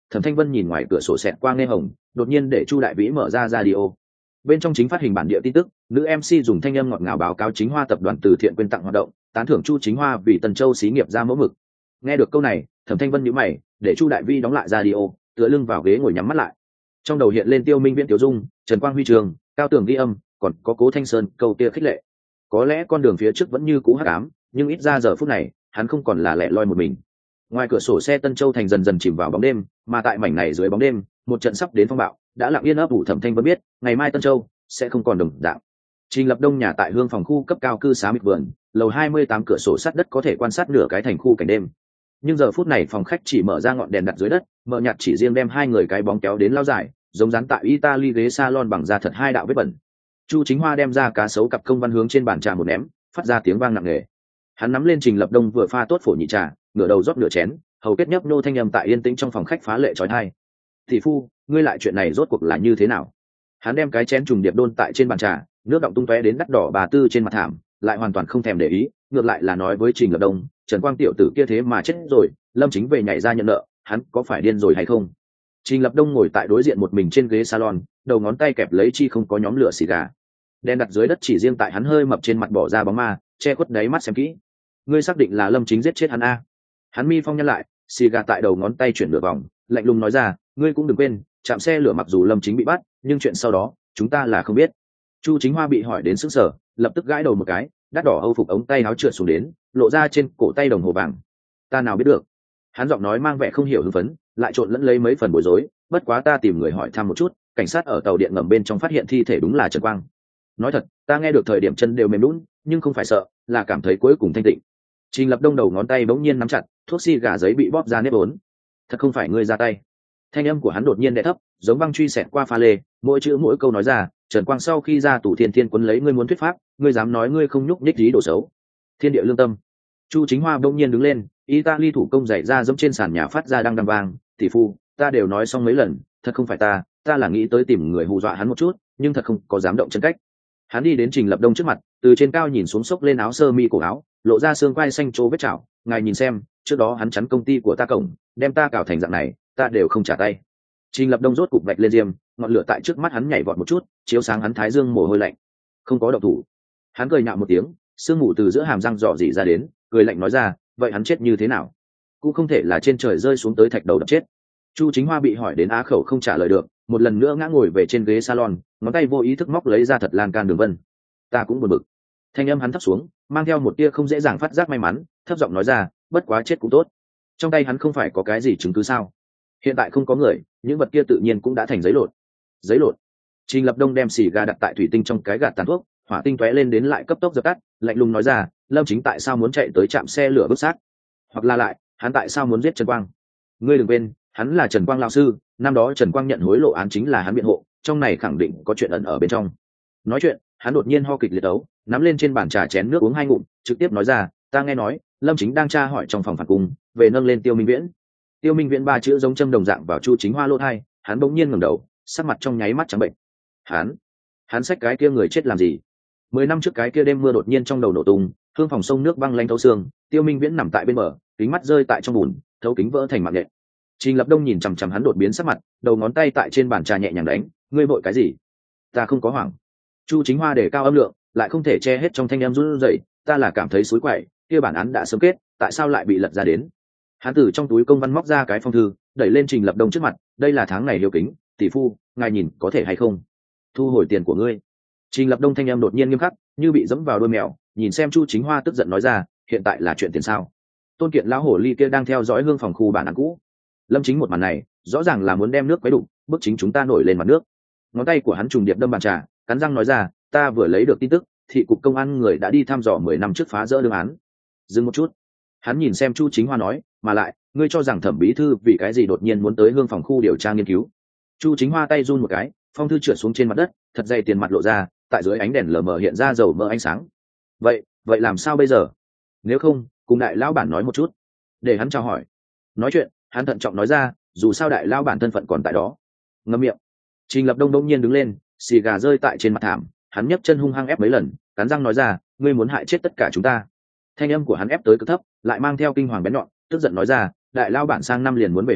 Thẩm Thanh Vân nhìn ngoài cửa sổ xẹt qua nghe hồng, đột nhiên để Chu Đại Vĩ mở ra radio. Bên trong chính phát hình bản địa tin tức, nữ MC dùng thanh âm ngọt ngào báo cáo Chính Hoa tập đoàn từ thiện quyên tặng hoạt động, tán thưởng Chu Chính Hoa vì Tân Châu xí nghiệp ra mẫu mực. Nghe được câu này, Thẩm Thanh Vân nhíu mày, để Chu Đại Vĩ đóng lại radio, tựa lưng vào ghế ngồi nhắm mắt lại. Trong đầu hiện lên Tiêu Minh Viễn Tiểu Dung, Trần Quang Huy Trường, Cao Tường ghi âm, còn có Cố Thanh Sơn câu kia khích lệ. Có lẽ con đường phía trước vẫn như cũ hắc ám, nhưng ít ra giờ phút này, hắn không còn là lẻ loi một mình. Ngoài cửa sổ xe Tân Châu thành dần dần chìm vào bóng đêm, mà tại mảnh này dưới bóng đêm, một trận sắp đến phong bạo đã lặng yên ấp ủ. Thẩm Thanh Vân biết, ngày mai Tân Châu sẽ không còn đồng dạng. Trình Lập Đông nhà tại Hương phòng khu cấp cao cư xá Mịch Vườn, lầu 28 cửa sổ sắt đất có thể quan sát nửa cái thành khu cảnh đêm. Nhưng giờ phút này phòng khách chỉ mở ra ngọn đèn đặt dưới đất, mờ nhạt chỉ riêng đem hai người cái bóng kéo đến lao dài, giống dán tại Italy ghế salon bằng da thật hai đạo vết bẩn. Chu Chính Hoa đem ra cá sấu cặp công văn hướng trên bàn trà một ném, phát ra tiếng vang nặng nề. Hắn nắm lên Trình Lập Đông vừa pha tốt phổ nhị trà, ngửa đầu rót nửa chén, hầu kết nhấp nô thanh âm tại yên tĩnh trong phòng khách phá lệ chói tai. "Thị phu, ngươi lại chuyện này rốt cuộc là như thế nào?" Hắn đem cái chén trùng điệp đôn tại trên bàn trà, nước đọng tung tóe đến đắt đỏ bà tư trên mặt thảm, lại hoàn toàn không thèm để ý, ngược lại là nói với Trình Lập Đông, Trần Quang tiểu tử kia thế mà chết rồi, Lâm Chính về nhảy ra nhận nợ, hắn có phải điên rồi hay không? Trình Lập Đông ngồi tại đối diện một mình trên ghế salon, đầu ngón tay kẹp lấy chi không có nhóm lửa xì gà. Đèn đặt dưới đất chỉ riêng tại hắn hơi mập trên mặt bỏ ra bóng ma, che khuất đáy mắt xem kỹ. Ngươi xác định là Lâm Chính giết chết hắn a? Hắn mi phong nhăn lại, xì gà tại đầu ngón tay chuyển nửa vòng, lạnh lùng nói ra, ngươi cũng đừng quên, chạm xe lửa mặc dù Lâm Chính bị bắt, nhưng chuyện sau đó, chúng ta là không biết. Chu Chính Hoa bị hỏi đến sững sờ, lập tức gãi đầu một cái, đắt đỏ âu phục ống tay áo trượt xuống đến, lộ ra trên cổ tay đồng hồ vàng. Ta nào biết được? Hắn giọng nói mang vẻ không hiểu hưng phấn, lại trộn lẫn lấy mấy phần bối rối, bất quá ta tìm người hỏi thăm một chút, cảnh sát ở tàu điện ngầm bên trong phát hiện thi thể đúng là Trần Quang. Nói thật, ta nghe được thời điểm chân đều mềm lún, nhưng không phải sợ, là cảm thấy cuối cùng thanh tịnh. Trình Lập Đông đầu ngón tay bỗng nhiên nắm chặt, thuốc xi gà giấy bị bóp ra nếp vốn. Thật không phải ngươi ra tay. Thanh âm của hắn đột nhiên đè thấp, giống băng truy xẹt qua pha lê, mỗi chữ mỗi câu nói ra, Trần Quang sau khi ra tù thiên thiên quấn lấy ngươi muốn thuyết pháp, ngươi dám nói ngươi không nhúc nhích ý đồ xấu. Thiên địa lương tâm. Chu Chính Hoa bỗng nhiên đứng lên, Italy thủ công giày ra dẫm trên sàn nhà phát ra đang đăm vang, tỷ phu, ta đều nói xong mấy lần, thật không phải ta là nghĩ tới tìm người hù dọa hắn một chút, nhưng thật không có dám động chân cách. Hắn đi đến Trình Lập Đông trước mặt, từ trên cao nhìn xuống xốc lên áo sơ mi cổ áo, lộ ra xương quai xanh trố vết chảo, ngài nhìn xem, trước đó hắn chắn công ty của ta cổng, đem ta cào thành dạng này, ta đều không trả tay. Trình Lập Đông rốt cục vạch lên diêm, ngọn lửa tại trước mắt hắn nhảy vọt một chút, chiếu sáng hắn thái dương mồ hôi lạnh. Không có động thủ. Hắn cười nhạo một tiếng, sương mù từ giữa hàm răng rọ rỉ ra đến, cười lạnh nói ra, vậy hắn chết như thế nào? Cũng không thể là trên trời rơi xuống tới thạch đầu đập chết. Chu Chính Hoa bị hỏi đến á khẩu không trả lời được, một lần nữa ngã ngồi về trên ghế salon, ngón tay vô ý thức móc lấy ra thật lan can đường vân. Ta cũng buồn bực. Thanh âm hắn thấp xuống, mang theo một tia không dễ dàng phát giác may mắn, thấp giọng nói ra, bất quá chết cũng tốt. Trong tay hắn không phải có cái gì chứng cứ sao? Hiện tại không có người, những vật kia tự nhiên cũng đã thành giấy lộn. Giấy lộn. Trình Lập Đông đem xì gà đặt tại thủy tinh trong cái gạt tàn thuốc, hỏa tinh tóe lên đến lại cấp tốc dập tắt, lạnh lùng nói ra, Lâm Chính tại sao muốn chạy tới trạm xe lửa vứt xác? Hoặc là lại, hắn tại sao muốn giết Trần Quang? Ngươi đừng quên, hắn là Trần Quang lão sư, năm đó Trần Quang nhận hối lộ án chính là hắn biện hộ, trong này khẳng định có chuyện ẩn ở bên trong. Nói chuyện, hắn đột nhiên ho kịch liệt ấu, nắm lên trên bàn trà chén nước uống hai ngụm, trực tiếp nói ra, ta nghe nói, Lâm Chính đang tra hỏi trong phòng phản cung, về nâng lên Tiêu Minh Viễn. Tiêu Minh Viễn ba chữ giống châm đồng dạng vào Chu Chính Hoa lỗ tai, hắn bỗng nhiên ngẩng đầu, sắc mặt trong nháy mắt trắng bệnh. Hắn xách cái kia người chết làm gì? 10 năm trước cái kia đêm mưa đột nhiên trong đầu nổ tung, hương phòng sông nước băng lanh thấu xương, Tiêu Minh Viễn nằm tại bên bờ, kính mắt rơi tại trong bùn, thấu kính vỡ thành mạng nhện. Trình Lập Đông nhìn chằm chằm hắn đột biến sắc mặt, đầu ngón tay tại trên bàn trà nhẹ nhàng đánh, ngươi vội cái gì? Ta không có hoảng. Chu Chính Hoa để cao âm lượng, lại không thể che hết trong thanh em run rẩy, ta là cảm thấy xối quậy, kia bản án đã sớm kết, tại sao lại bị lật ra đến? Hắn từ trong túi công văn móc ra cái phong thư, đẩy lên Trình Lập Đông trước mặt, đây là tháng này liều kính, tỷ phu, ngài nhìn có thể hay không? Thu hồi tiền của ngươi. Trình Lập Đông thanh em đột nhiên nghiêm khắc, như bị dẫm vào đuôi mèo, nhìn xem Chu Chính Hoa tức giận nói ra, hiện tại là chuyện tiền sao? Tôn Kiện lão hổ ly kia đang theo dõi hương phòng khu bản án cũ. Lâm Chính một màn này, rõ ràng là muốn đem nước quấy đục, bức chính chúng ta nổi lên mặt nước. Ngón tay của hắn trùng điệp đâm bàn trà, cắn răng nói ra, ta vừa lấy được tin tức, thị cục công an người đã đi thăm dò 10 năm trước phá rỡ đương án. Dừng một chút, hắn nhìn xem Chu Chính Hoa nói, mà lại, ngươi cho rằng thẩm bí thư vì cái gì đột nhiên muốn tới hương phòng khu điều tra nghiên cứu? Chu Chính Hoa tay run một cái, phong thư trượt xuống trên mặt đất, thật dày tiền mặt lộ ra, tại dưới ánh đèn lờ mờ hiện ra dầu mỡ ánh sáng. Vậy làm sao bây giờ? Nếu không, cùng đại lão bản nói một chút, để hắn chào hỏi. Nói chuyện, hắn thận trọng nói ra, dù sao đại lão bản thân phận còn tại đó. Ngậm miệng. Trình Lập Đông đông nhiên đứng lên, xì gà rơi tại trên mặt thảm, hắn nhấc chân hung hăng ép mấy lần, cắn răng nói ra, ngươi muốn hại chết tất cả chúng ta. Thanh âm của hắn ép tới cực thấp, lại mang theo kinh hoàng bén nhọn, tức giận nói ra, đại lão bản sang năm liền muốn về hưu,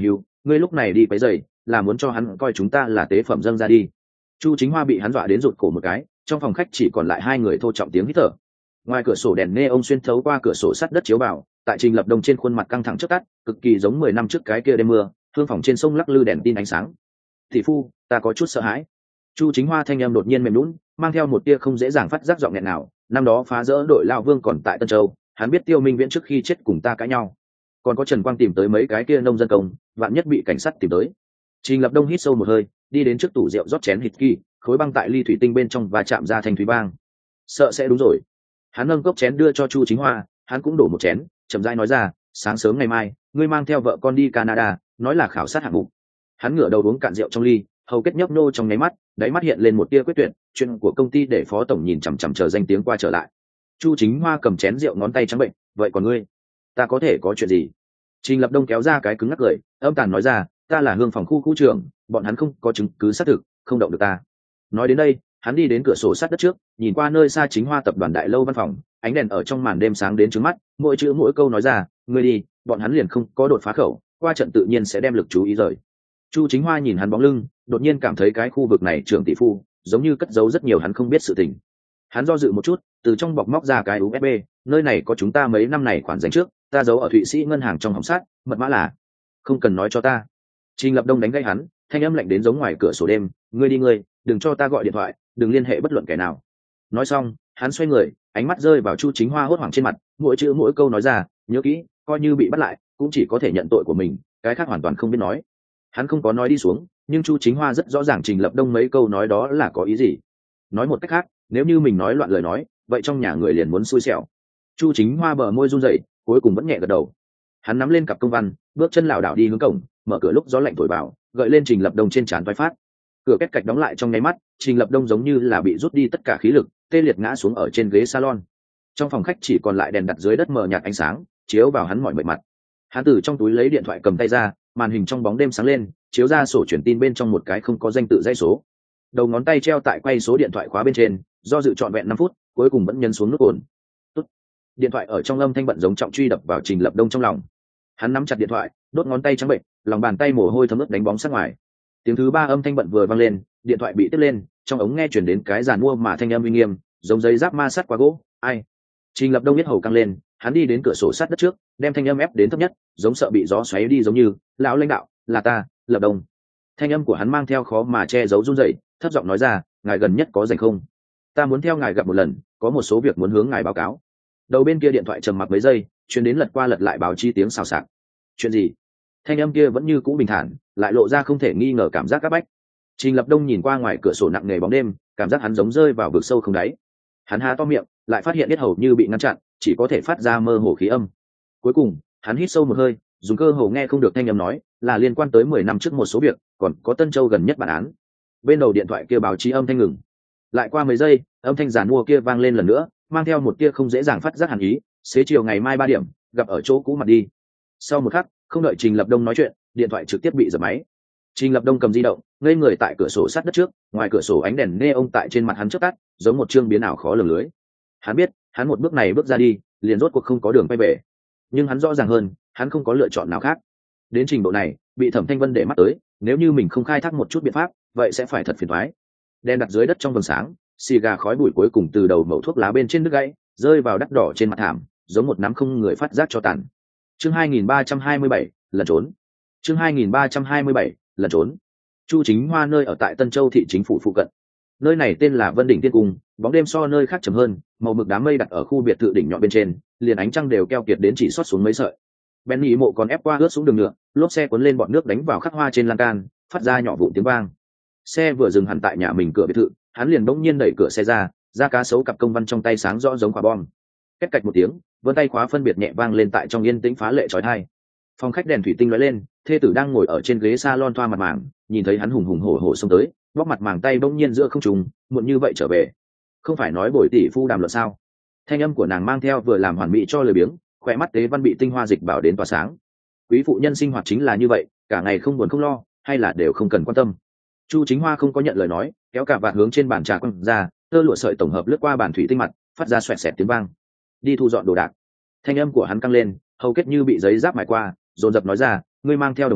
ngươi lúc này đi quấy rầy là muốn cho hắn coi chúng ta là tế phẩm dâng ra đi. Chu Chính Hoa bị hắn dọa đến rụt cổ một cái, trong phòng khách chỉ còn lại hai người thô trọng tiếng hít thở. Ngoài cửa sổ đèn neon xuyên thấu qua cửa sổ sắt đất chiếu vào, tại Trình Lập Đông trên khuôn mặt căng thẳng chớp tắt, cực kỳ giống 10 năm trước cái kia đêm mưa, hương phòng trên sông lắc lư đèn tin ánh sáng. Thị phu, ta có chút sợ hãi. Chu Chính Hoa thanh âm đột nhiên mềm nhũn, mang theo một tia không dễ dàng phát giác giọng nghẹn nào. Năm đó phá rỡ đội Lão Vương còn tại Tân Châu, hắn biết Tiêu Minh Viễn trước khi chết cùng ta cãi nhau, còn có Trần Quang tìm tới mấy cái kia nông dân công, vạn nhất bị cảnh sát tìm tới. Trình Lập Đông hít sâu một hơi, đi đến trước tủ rượu rót chén hít kỳ, khối băng tại ly thủy tinh bên trong và chạm ra thành thủy băng. Sợ sẽ đúng rồi. Hắn nâng cốc chén đưa cho Chu Chính Hoa, hắn cũng đổ một chén, chậm rãi nói ra, sáng sớm ngày mai, ngươi mang theo vợ con đi Canada, nói là khảo sát hạng mục. Hắn ngửa đầu uống cạn rượu trong ly, hầu kết nhấp nô trong nháy mắt, đáy mắt hiện lên một tia quyết tuyệt, chuyện của công ty để phó tổng nhìn chằm chằm chờ danh tiếng qua trở lại. Chu Chính Hoa cầm chén rượu ngón tay trắng bệnh, vậy còn ngươi, ta có thể có chuyện gì? Trình Lập Đông kéo ra cái cứng ngắc cười, âm tàn nói ra, ta là hương phòng khu trưởng, bọn hắn không có chứng cứ xác thực, không động được ta. Nói đến đây, hắn đi đến cửa sổ sát đất trước, nhìn qua nơi xa Chính Hoa tập đoàn đại lâu văn phòng, ánh đèn ở trong màn đêm sáng đến trứng mắt, mỗi chữ mỗi câu nói ra, ngươi đi, bọn hắn liền không có đột phá khẩu, qua trận tự nhiên sẽ đem lực chú ý rời. Chu Chính Hoa nhìn hắn bóng lưng, đột nhiên cảm thấy cái khu vực này trưởng tỷ phu, giống như cất giấu rất nhiều hắn không biết sự tình. Hắn do dự một chút, từ trong bọc móc ra cái USB, nơi này có chúng ta mấy năm này khoản dành trước, ta giấu ở Thụy Sĩ ngân hàng trong hòm sát, mật mã là, không cần nói cho ta. Trình Lập Đông đánh gây hắn, thanh âm lạnh đến giống ngoài cửa sổ đêm, ngươi đi ngươi, đừng cho ta gọi điện thoại, đừng liên hệ bất luận kẻ nào. Nói xong, hắn xoay người, ánh mắt rơi vào Chu Chính Hoa hốt hoảng trên mặt, mỗi chữ mỗi câu nói ra, nhớ kỹ, coi như bị bắt lại, cũng chỉ có thể nhận tội của mình, cái khác hoàn toàn không biết nói. Hắn không có nói đi xuống, nhưng Chu Chính Hoa rất rõ ràng Trình Lập Đông mấy câu nói đó là có ý gì. Nói một cách khác, nếu như mình nói loạn lời nói, vậy trong nhà người liền muốn xui xẻo. Chu Chính Hoa bờ môi run rẩy, cuối cùng vẫn nhẹ gật đầu. Hắn nắm lên cặp công văn, bước chân lảo đảo đi hướng cổng, mở cửa lúc gió lạnh thổi vào, gợi lên Trình Lập Đông trên trán vai phát. Cửa két cạch đóng lại trong nháy mắt, Trình Lập Đông giống như là bị rút đi tất cả khí lực, tê liệt ngã xuống ở trên ghế salon. Trong phòng khách chỉ còn lại đèn đặt dưới đất mờ nhạt ánh sáng, chiếu vào hắn mỏi mệt mặt. Hắn từ trong túi lấy điện thoại cầm tay ra, màn hình trong bóng đêm sáng lên, chiếu ra sổ truyền tin bên trong một cái không có danh tự dãy số. Đầu ngón tay treo tại quay số điện thoại khóa bên trên, do dự trọn vẹn 5 phút, cuối cùng vẫn nhấn xuống nút ổn. Tốt. Điện thoại ở trong âm thanh bận giống trọng truy đập vào Trình Lập Đông trong lòng. Hắn nắm chặt điện thoại, đốt ngón tay trắng bệnh, lòng bàn tay mồ hôi thấm ướt đánh bóng sát ngoài. Tiếng thứ 3 âm thanh bận vừa vang lên, điện thoại bị tiếp lên, trong ống nghe truyền đến cái giàn mua mà thanh âm uy nghiêm, giống giấy giáp ma sát qua gỗ. Ai? Trình Lập Đông biết hầu căng lên, hắn đi đến cửa sổ sát đất trước, đem thanh âm ép đến thấp nhất, giống sợ bị gió xoáy đi giống như, lão lãnh đạo, là ta, Lập Đông. Thanh âm của hắn mang theo khó mà che giấu run rẩy, thấp giọng nói ra, ngài gần nhất có rảnh không? Ta muốn theo ngài gặp một lần, có một số việc muốn hướng ngài báo cáo. Đầu bên kia điện thoại trầm mặc mấy giây, truyền đến lật qua lật lại báo chi tiếng xào xạc. Chuyện gì? Thanh âm kia vẫn như cũ bình thản, lại lộ ra không thể nghi ngờ cảm giác áp bách. Trình Lập Đông nhìn qua ngoài cửa sổ nặng nề bóng đêm, cảm giác hắn giống rơi vào vực sâu không đáy. Hắn há to miệng, lại phát hiện biết hầu như bị ngăn chặn, chỉ có thể phát ra mơ hồ khí âm. Cuối cùng, hắn hít sâu một hơi, dùng cơ hồ nghe không được thanh âm nói, là liên quan tới 10 năm trước một số việc, còn có Tân Châu gần nhất bản án. Bên đầu điện thoại kia báo chí âm thanh ngừng. Lại qua mấy giây, âm thanh giàn mua kia vang lên lần nữa, mang theo một tia không dễ dàng phát giác hàn ý, xế chiều ngày mai 3 điểm, gặp ở chỗ cũ mặt đi. Sau một khắc, không đợi Trình Lập Đông nói chuyện, điện thoại trực tiếp bị giật máy. Trình Lập Đông cầm di động, ngây người tại cửa sổ sát đất trước, ngoài cửa sổ ánh đèn neon tại trên mặt hắn chớp tắt, giống một chương biến ảo khó lường lưới. Hắn biết, hắn một bước này bước ra đi, liền rốt cuộc không có đường quay về. Nhưng hắn rõ ràng hơn, hắn không có lựa chọn nào khác. Đến trình độ này, bị Thẩm Thanh Vân để mắt tới, nếu như mình không khai thác một chút biện pháp, vậy sẽ phải thật phiền toái. Đèn đặt dưới đất trong vầng sáng, xì gà khói bụi cuối cùng từ đầu mẩu thuốc lá bên trên đứt gãy, rơi vào đắt đỏ trên mặt thảm, giống một nắm không người phát giác cho tàn. Chương 2327, lần trốn. Chương 2327, lần trốn. Chu Chính Hoa nơi ở tại Tân Châu thị chính phủ phụ cận. Nơi này tên là Vân Đỉnh Tiên Cung, bóng đêm so nơi khác trầm hơn, màu mực đám mây đặt ở khu biệt thự đỉnh nhọn bên trên, liền ánh trăng đều keo kiệt đến chỉ xót xuống mấy sợi. Benny mộ còn ép qua ướt xuống đường nhựa, lốp xe cuốn lên bọt nước đánh vào khắc hoa trên lan can, phát ra nhỏ vụn tiếng vang. Xe vừa dừng hẳn tại nhà mình cửa biệt thự, hắn liền bỗng nhiên đẩy cửa xe ra cá sấu cặp công văn trong tay sáng rõ giống quả bom. Két cạch một tiếng, vân tay khóa phân biệt nhẹ vang lên tại trong yên tĩnh phá lệ chói tai. Phòng khách đèn thủy tinh lóe lên, thê tử đang ngồi ở trên ghế salon thoa mặt màng, nhìn thấy hắn hùng hùng hổ hổ xông tới, bóc mặt màng tay bỗng nhiên giữa không trung, muộn như vậy trở về, không phải nói bồi tỷ phu đàm luận sao? Thanh âm của nàng mang theo vừa làm hoàn mỹ cho lời biếng, khỏe mắt tế văn bị tinh hoa dịch bảo đến tỏa sáng. Quý phụ nhân sinh hoạt chính là như vậy, cả ngày không buồn không lo, hay là đều không cần quan tâm. Chu Chính Hoa không có nhận lời nói, kéo cả vạt hướng trên bàn trà quăng ra, tơ lụa sợi tổng hợp lướt qua bàn thủy tinh mặt, phát ra xoẹt xẹt tiếng vang. Đi thu dọn đồ đạc. Thanh âm của hắn căng lên, hầu kết như bị giấy giáp mài qua, dồn dập nói ra, ngươi mang theo đồng đồng,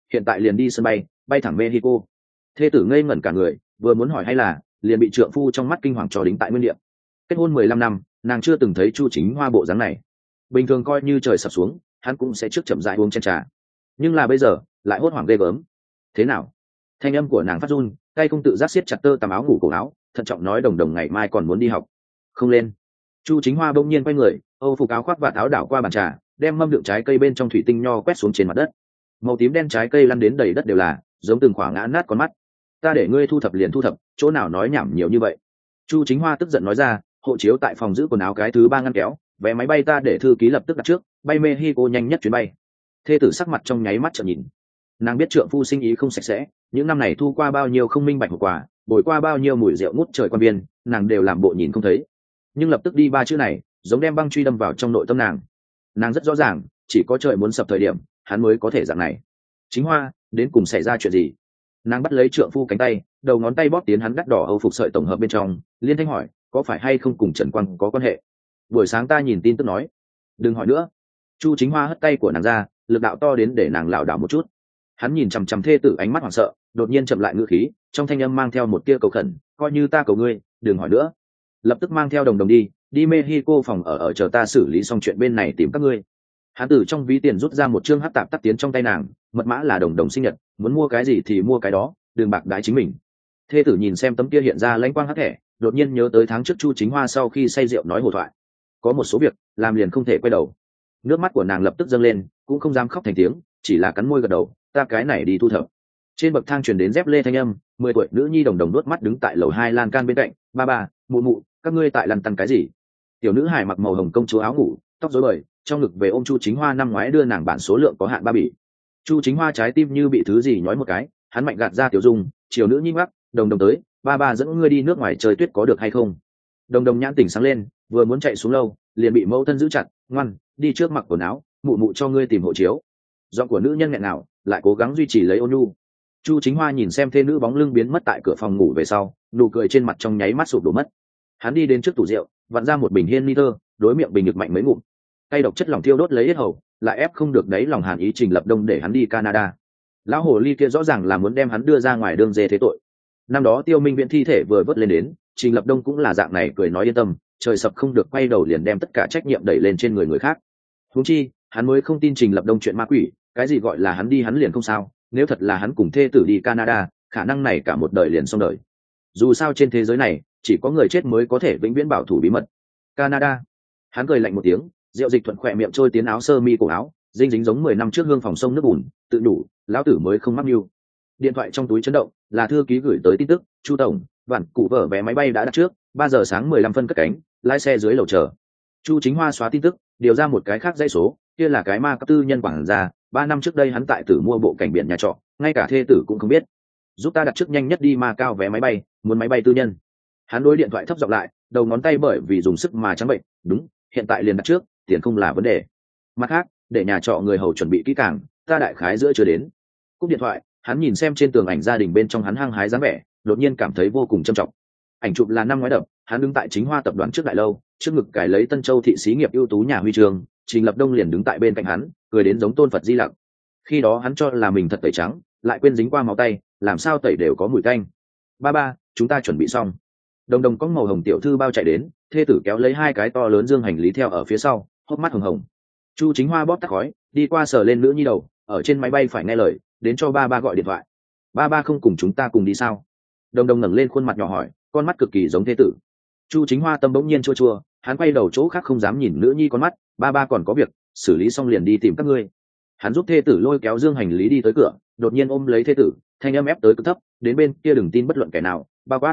hiện tại liền đi sân bay, bay thẳng Mexico. Thê tử ngây ngẩn cả người, vừa muốn hỏi hay là, liền bị trượng phu trong mắt kinh hoàng cho đính tại nguyên địa. Kết hôn 15 năm, nàng chưa từng thấy Chu Chính Hoa bộ dáng này. Bình thường coi như trời sập xuống, hắn cũng sẽ trước chậm rãi uống chén trà. Nhưng là bây giờ, lại hốt hoảng ghê gớm. Thế nào? Thanh âm của nàng phát run, tay không tự giác siết chặt tơ tằm áo ngủ cổ áo, thận trọng nói Đồng Đồng ngày mai còn muốn đi học. Không lên. Chu Chính Hoa bỗng nhiên quay người, âu phục áo khoác và áo đảo qua bàn trà, đem mâm đựng trái cây bên trong thủy tinh nho quét xuống trên mặt đất. Màu tím đen trái cây lăn đến đầy đất đều là, giống từng khoảng ngã nát con mắt. Ta để ngươi thu thập liền thu thập, chỗ nào nói nhảm nhiều như vậy? Chu Chính Hoa tức giận nói ra, hộ chiếu tại phòng giữ quần áo cái thứ 3 ngăn kéo, vé máy bay ta để thư ký lập tức đặt trước, bay Mexico nhanh nhất chuyến bay. Thê tử sắc mặt trong nháy mắt trợn nhìn. Nàng biết trượng phu sinh ý không sạch sẽ, những năm này thu qua bao nhiêu không minh bạch hậu quả, bồi qua bao nhiêu mùi rượu ngút trời quan biên, nàng đều làm bộ nhìn không thấy. Nhưng lập tức đi 3 chữ này, giống đem băng truy đâm vào trong nội tâm nàng. Nàng rất rõ ràng, chỉ có trời muốn sập thời điểm, hắn mới có thể dạng này. Chính Hoa, đến cùng xảy ra chuyện gì? Nàng bắt lấy trượng phu cánh tay, đầu ngón tay bóp tiến hắn đắt đỏ âu phục sợi tổng hợp bên trong, liên thanh hỏi, có phải hay không cùng Trần Quang có quan hệ? Buổi sáng ta nhìn tin tức nói, đừng hỏi nữa. Chu Chính Hoa hất tay của nàng ra, lực đạo to đến để nàng lảo đảo một chút. Hắn nhìn chằm chằm thê tử ánh mắt hoảng sợ, đột nhiên chậm lại ngữ khí, trong thanh âm mang theo một tia cầu khẩn, coi như ta cầu ngươi, đừng hỏi nữa. Lập tức mang theo Đồng Đồng đi Mexico phòng ở chờ ta xử lý xong chuyện bên này tìm các ngươi. Hắn từ trong ví tiền rút ra một chương hắc tạp tắt tiến trong tay nàng, mật mã là Đồng Đồng sinh nhật, muốn mua cái gì thì mua cái đó, đừng bạc đái chính mình. Thê tử nhìn xem tấm kia hiện ra lãnh quang hắc thẻ, đột nhiên nhớ tới tháng trước Chu Chính Hoa sau khi say rượu nói hồ thoại. Có một số việc làm liền không thể quay đầu. Nước mắt của nàng lập tức dâng lên, cũng không dám khóc thành tiếng, chỉ là cắn môi gật đầu, ta cái này đi thu thập. Trên bậc thang truyền đến dép lê thanh âm, 10 tuổi nữ nhi Đồng Đồng đuốt mắt đứng tại lầu 2 lan can bên cạnh, ba, mụ mụ, các ngươi tại lăn tăn cái gì? Tiểu nữ hài mặc màu hồng công chúa áo ngủ, tóc rối bời, trong ngực về ôm Chu Chính Hoa năm ngoái đưa nàng bản số lượng có hạn 3 bỉ. Chu Chính Hoa trái tim như bị thứ gì nhói một cái, hắn mạnh gạt ra tiểu dung, chiều nữ nhi ngoắc, Đồng Đồng tới, ba dẫn ngươi đi nước ngoài chơi tuyết có được hay không? Đồng Đồng nhãn tỉnh sáng lên, vừa muốn chạy xuống lâu, liền bị mẫu thân giữ chặt, ngoan, đi trước mặc quần áo, mụ mụ cho ngươi tìm hộ chiếu. Giọng của nữ nhân nghẹn nào, lại cố gắng duy trì lấy ôn nhu. Chu Chính Hoa nhìn xem thê nữ bóng lưng biến mất tại cửa phòng ngủ về sau, nụ cười trên mặt trong nháy mắt sụp đổ mất. Hắn đi đến trước tủ rượu, vặn ra một bình hiên nitơ, đối miệng bình ngực mạnh mấy ngụm. Tay độc chất lòng thiêu đốt lấy yết hầu, lại ép không được đấy lòng hàn ý Trình Lập Đông để hắn đi Canada. Lão hồ ly kia rõ ràng là muốn đem hắn đưa ra ngoài đương dê thế tội. Năm đó Tiêu Minh Viễn thi thể vừa vớt lên đến, Trình Lập Đông cũng là dạng này cười nói yên tâm, trời sập không được quay đầu liền đem tất cả trách nhiệm đẩy lên trên người khác. Huống chi, hắn mới không tin Trình Lập Đông chuyện ma quỷ, cái gì gọi là hắn đi hắn liền không sao, nếu thật là hắn cùng thê tử đi Canada, khả năng này cả một đời liền xong đời. Dù sao trên thế giới này, chỉ có người chết mới có thể vĩnh viễn bảo thủ bí mật. Canada. Hắn cười lạnh một tiếng, rượu dịch thuận khỏe miệng trôi tiến áo sơ mi cổ áo, dinh dính giống 10 năm trước hương phòng sông nước bùn, tự đủ, lão tử mới không mắc mưu. Điện thoại trong túi chấn động, là thư ký gửi tới tin tức, Chu tổng, vạn cụ vở vé máy bay đã đặt trước, 3 giờ sáng 15 phân cất cánh, lái xe dưới lầu chờ. Chu Chính Hoa xóa tin tức, điều ra một cái khác dãy số, kia là cái ma cấp tư nhân quảng gia, 3 năm trước đây hắn tại Tử mua bộ cảnh biển nhà trọ, ngay cả thê tử cũng không biết. Giúp ta đặt trước nhanh nhất đi Ma Cao vé máy bay, muốn máy bay tư nhân. Hắn đối điện thoại thấp giọng lại, đầu ngón tay bởi vì dùng sức mà trắng bệnh, đúng, hiện tại liền đặt trước, tiền không là vấn đề. Mặt khác, để nhà trọ người hầu chuẩn bị kỹ càng, ta đại khái giữa chưa đến. Cúp điện thoại, hắn nhìn xem trên tường ảnh gia đình bên trong hắn hăng hái dáng vẻ, đột nhiên cảm thấy vô cùng trầm trọng. Ảnh chụp là năm ngoái đập, hắn đứng tại Chính Hoa tập đoàn trước đại lâu, trước ngực cài lấy Tân Châu thị xí nghiệp ưu tú nhà huy trường, Trình Lập Đông liền đứng tại bên cạnh hắn, cười đến giống tôn Phật Di Lặc. Khi đó hắn cho là mình thật tẩy trắng, lại quên dính qua máu tay, làm sao tẩy đều có mùi tanh. Ba, chúng ta chuẩn bị xong. Đồng Đồng có màu hồng tiểu thư bao chạy đến, thê tử kéo lấy 2 cái to lớn dương hành lý theo ở phía sau, hốc mắt hồng hồng. Chu Chính Hoa bóp tắt khói, đi qua sờ lên nữ nhi đầu, ở trên máy bay phải nghe lời, đến cho ba gọi điện thoại. Ba không cùng chúng ta cùng đi sao? Đồng Đồng ngẩng lên khuôn mặt nhỏ hỏi, con mắt cực kỳ giống thê tử. Chu Chính Hoa tâm bỗng nhiên chua chua, hắn quay đầu chỗ khác không dám nhìn nữ nhi con mắt, ba còn có việc, xử lý xong liền đi tìm các ngươi. Hắn giúp thê tử lôi kéo dương hành lý đi tới cửa, đột nhiên ôm lấy thê tử, thanh âm ép tới cực thấp, đến bên kia đừng tin bất luận kẻ nào,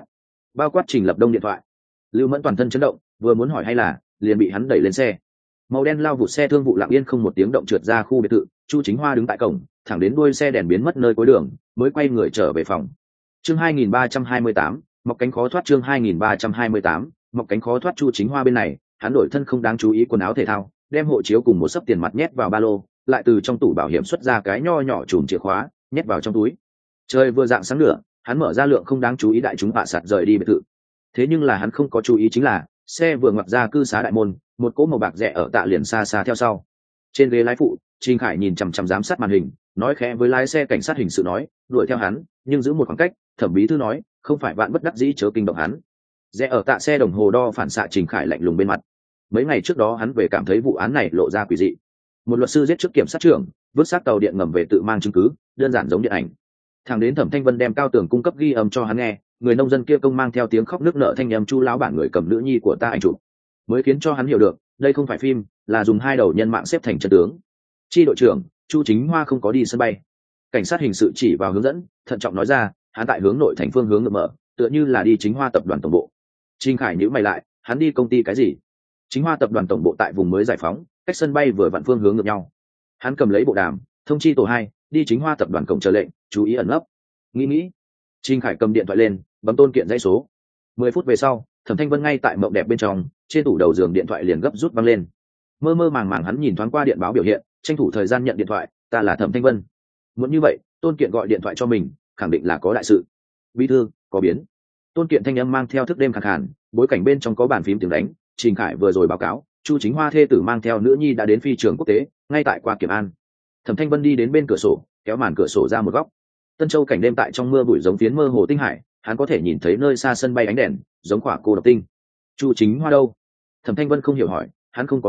bao quát Trình Lập Đông điện thoại. Lưu Mẫn toàn thân chấn động, vừa muốn hỏi hay là, liền bị hắn đẩy lên xe. Màu đen lao vụt xe thương vụ lặng yên không một tiếng động trượt ra khu biệt thự, Chu Chính Hoa đứng tại cổng, thẳng đến đuôi xe đèn biến mất nơi cuối đường, mới quay người trở về phòng. Chương 2328, mọc cánh khó thoát. Chương 2328, mọc cánh khó thoát. Chu Chính Hoa bên này, hắn đổi thân không đáng chú ý quần áo thể thao, đem hộ chiếu cùng một xấp tiền mặt nhét vào ba lô, lại từ trong tủ bảo hiểm xuất ra cái nho nhỏ chùm chìa khóa, nhét vào trong túi. Trời vừa dạng sáng nửa, hắn mở ra lượng không đáng chú ý đại chúng bạ sạt rời đi biệt thự. Thế nhưng là hắn không có chú ý chính là, xe vừa ngoặt ra cư xá đại môn, một cỗ màu bạc rẽ ở tạ liền xa xa theo sau. Trên ghế lái phụ, Trình Khải nhìn chằm chằm giám sát màn hình, nói khẽ với lái xe cảnh sát hình sự nói, đuổi theo hắn, nhưng giữ một khoảng cách. Thẩm bí thư nói, không phải vạn bất đắc dĩ chớ kinh động hắn. Rẽ ở tạ xe đồng hồ đo phản xạ Trình Khải lạnh lùng bên mặt. Mấy ngày trước đó hắn về cảm thấy vụ án này lộ ra quỷ dị. Một luật sư giết trước kiểm sát trưởng, vứt xác tàu điện ngầm về tự mang chứng cứ, đơn giản giống điện ảnh. Thằng đến Thẩm Thanh Vân đem Cao Tường cung cấp ghi âm cho hắn nghe, người nông dân kia công mang theo tiếng khóc nức nở thanh âm chu lão bản người cầm nữ nhi của ta ảnh chụp, mới khiến cho hắn hiểu được, đây không phải phim, là dùng hai đầu nhân mạng xếp thành chân tướng. Chi đội trưởng Chu Chính Hoa không có đi sân bay. Cảnh sát hình sự chỉ vào hướng dẫn, thận trọng nói ra, hắn tại hướng nội thành phương hướng ngược mở, tựa như là đi Chính Hoa tập đoàn tổng bộ. Trình Khải nhíu mày lại, hắn đi công ty cái gì? Chính Hoa tập đoàn tổng bộ tại vùng mới giải phóng, cách sân bay vừa vặn phương hướng ngược nhau. Hắn cầm lấy bộ đàm, thông chi tổ 2, đi Chính Hoa tập đoàn cổng chờ lệnh, chú ý ẩn nấp. Nghĩ. Trình Khải cầm điện thoại lên, bấm tôn kiện dãy số. 10 phút về sau, Thẩm Thanh Vân ngay tại mộng đẹp bên trong, trên tủ đầu giường điện thoại liền gấp rút văng lên. Mơ mơ màng màng hắn nhìn thoáng qua điện báo biểu hiện, tranh thủ thời gian nhận điện thoại, ta là Thẩm Thanh Vân. Muốn như vậy, tôn kiện gọi điện thoại cho mình, khẳng định là có đại sự. Bí thư, có biến. Tôn kiện thanh âm mang theo thức đêm khàn khàn, bối cảnh bên trong có bàn phím tiếng đánh. Trình Khải vừa rồi báo cáo, Chu Chính Hoa thê tử mang theo nữ nhi đã đến phi trường quốc tế, ngay tại qua kiểm an. Thẩm Thanh Vân đi đến bên cửa sổ, kéo màn cửa sổ ra một góc. Tân Châu cảnh đêm tại trong mưa bụi giống phiến mơ hồ tinh hải, hắn có thể nhìn thấy nơi xa sân bay ánh đèn, giống quả cô độc tinh. Chu Chính Hoa đâu? Thẩm Thanh Vân không hiểu hỏi, hắn không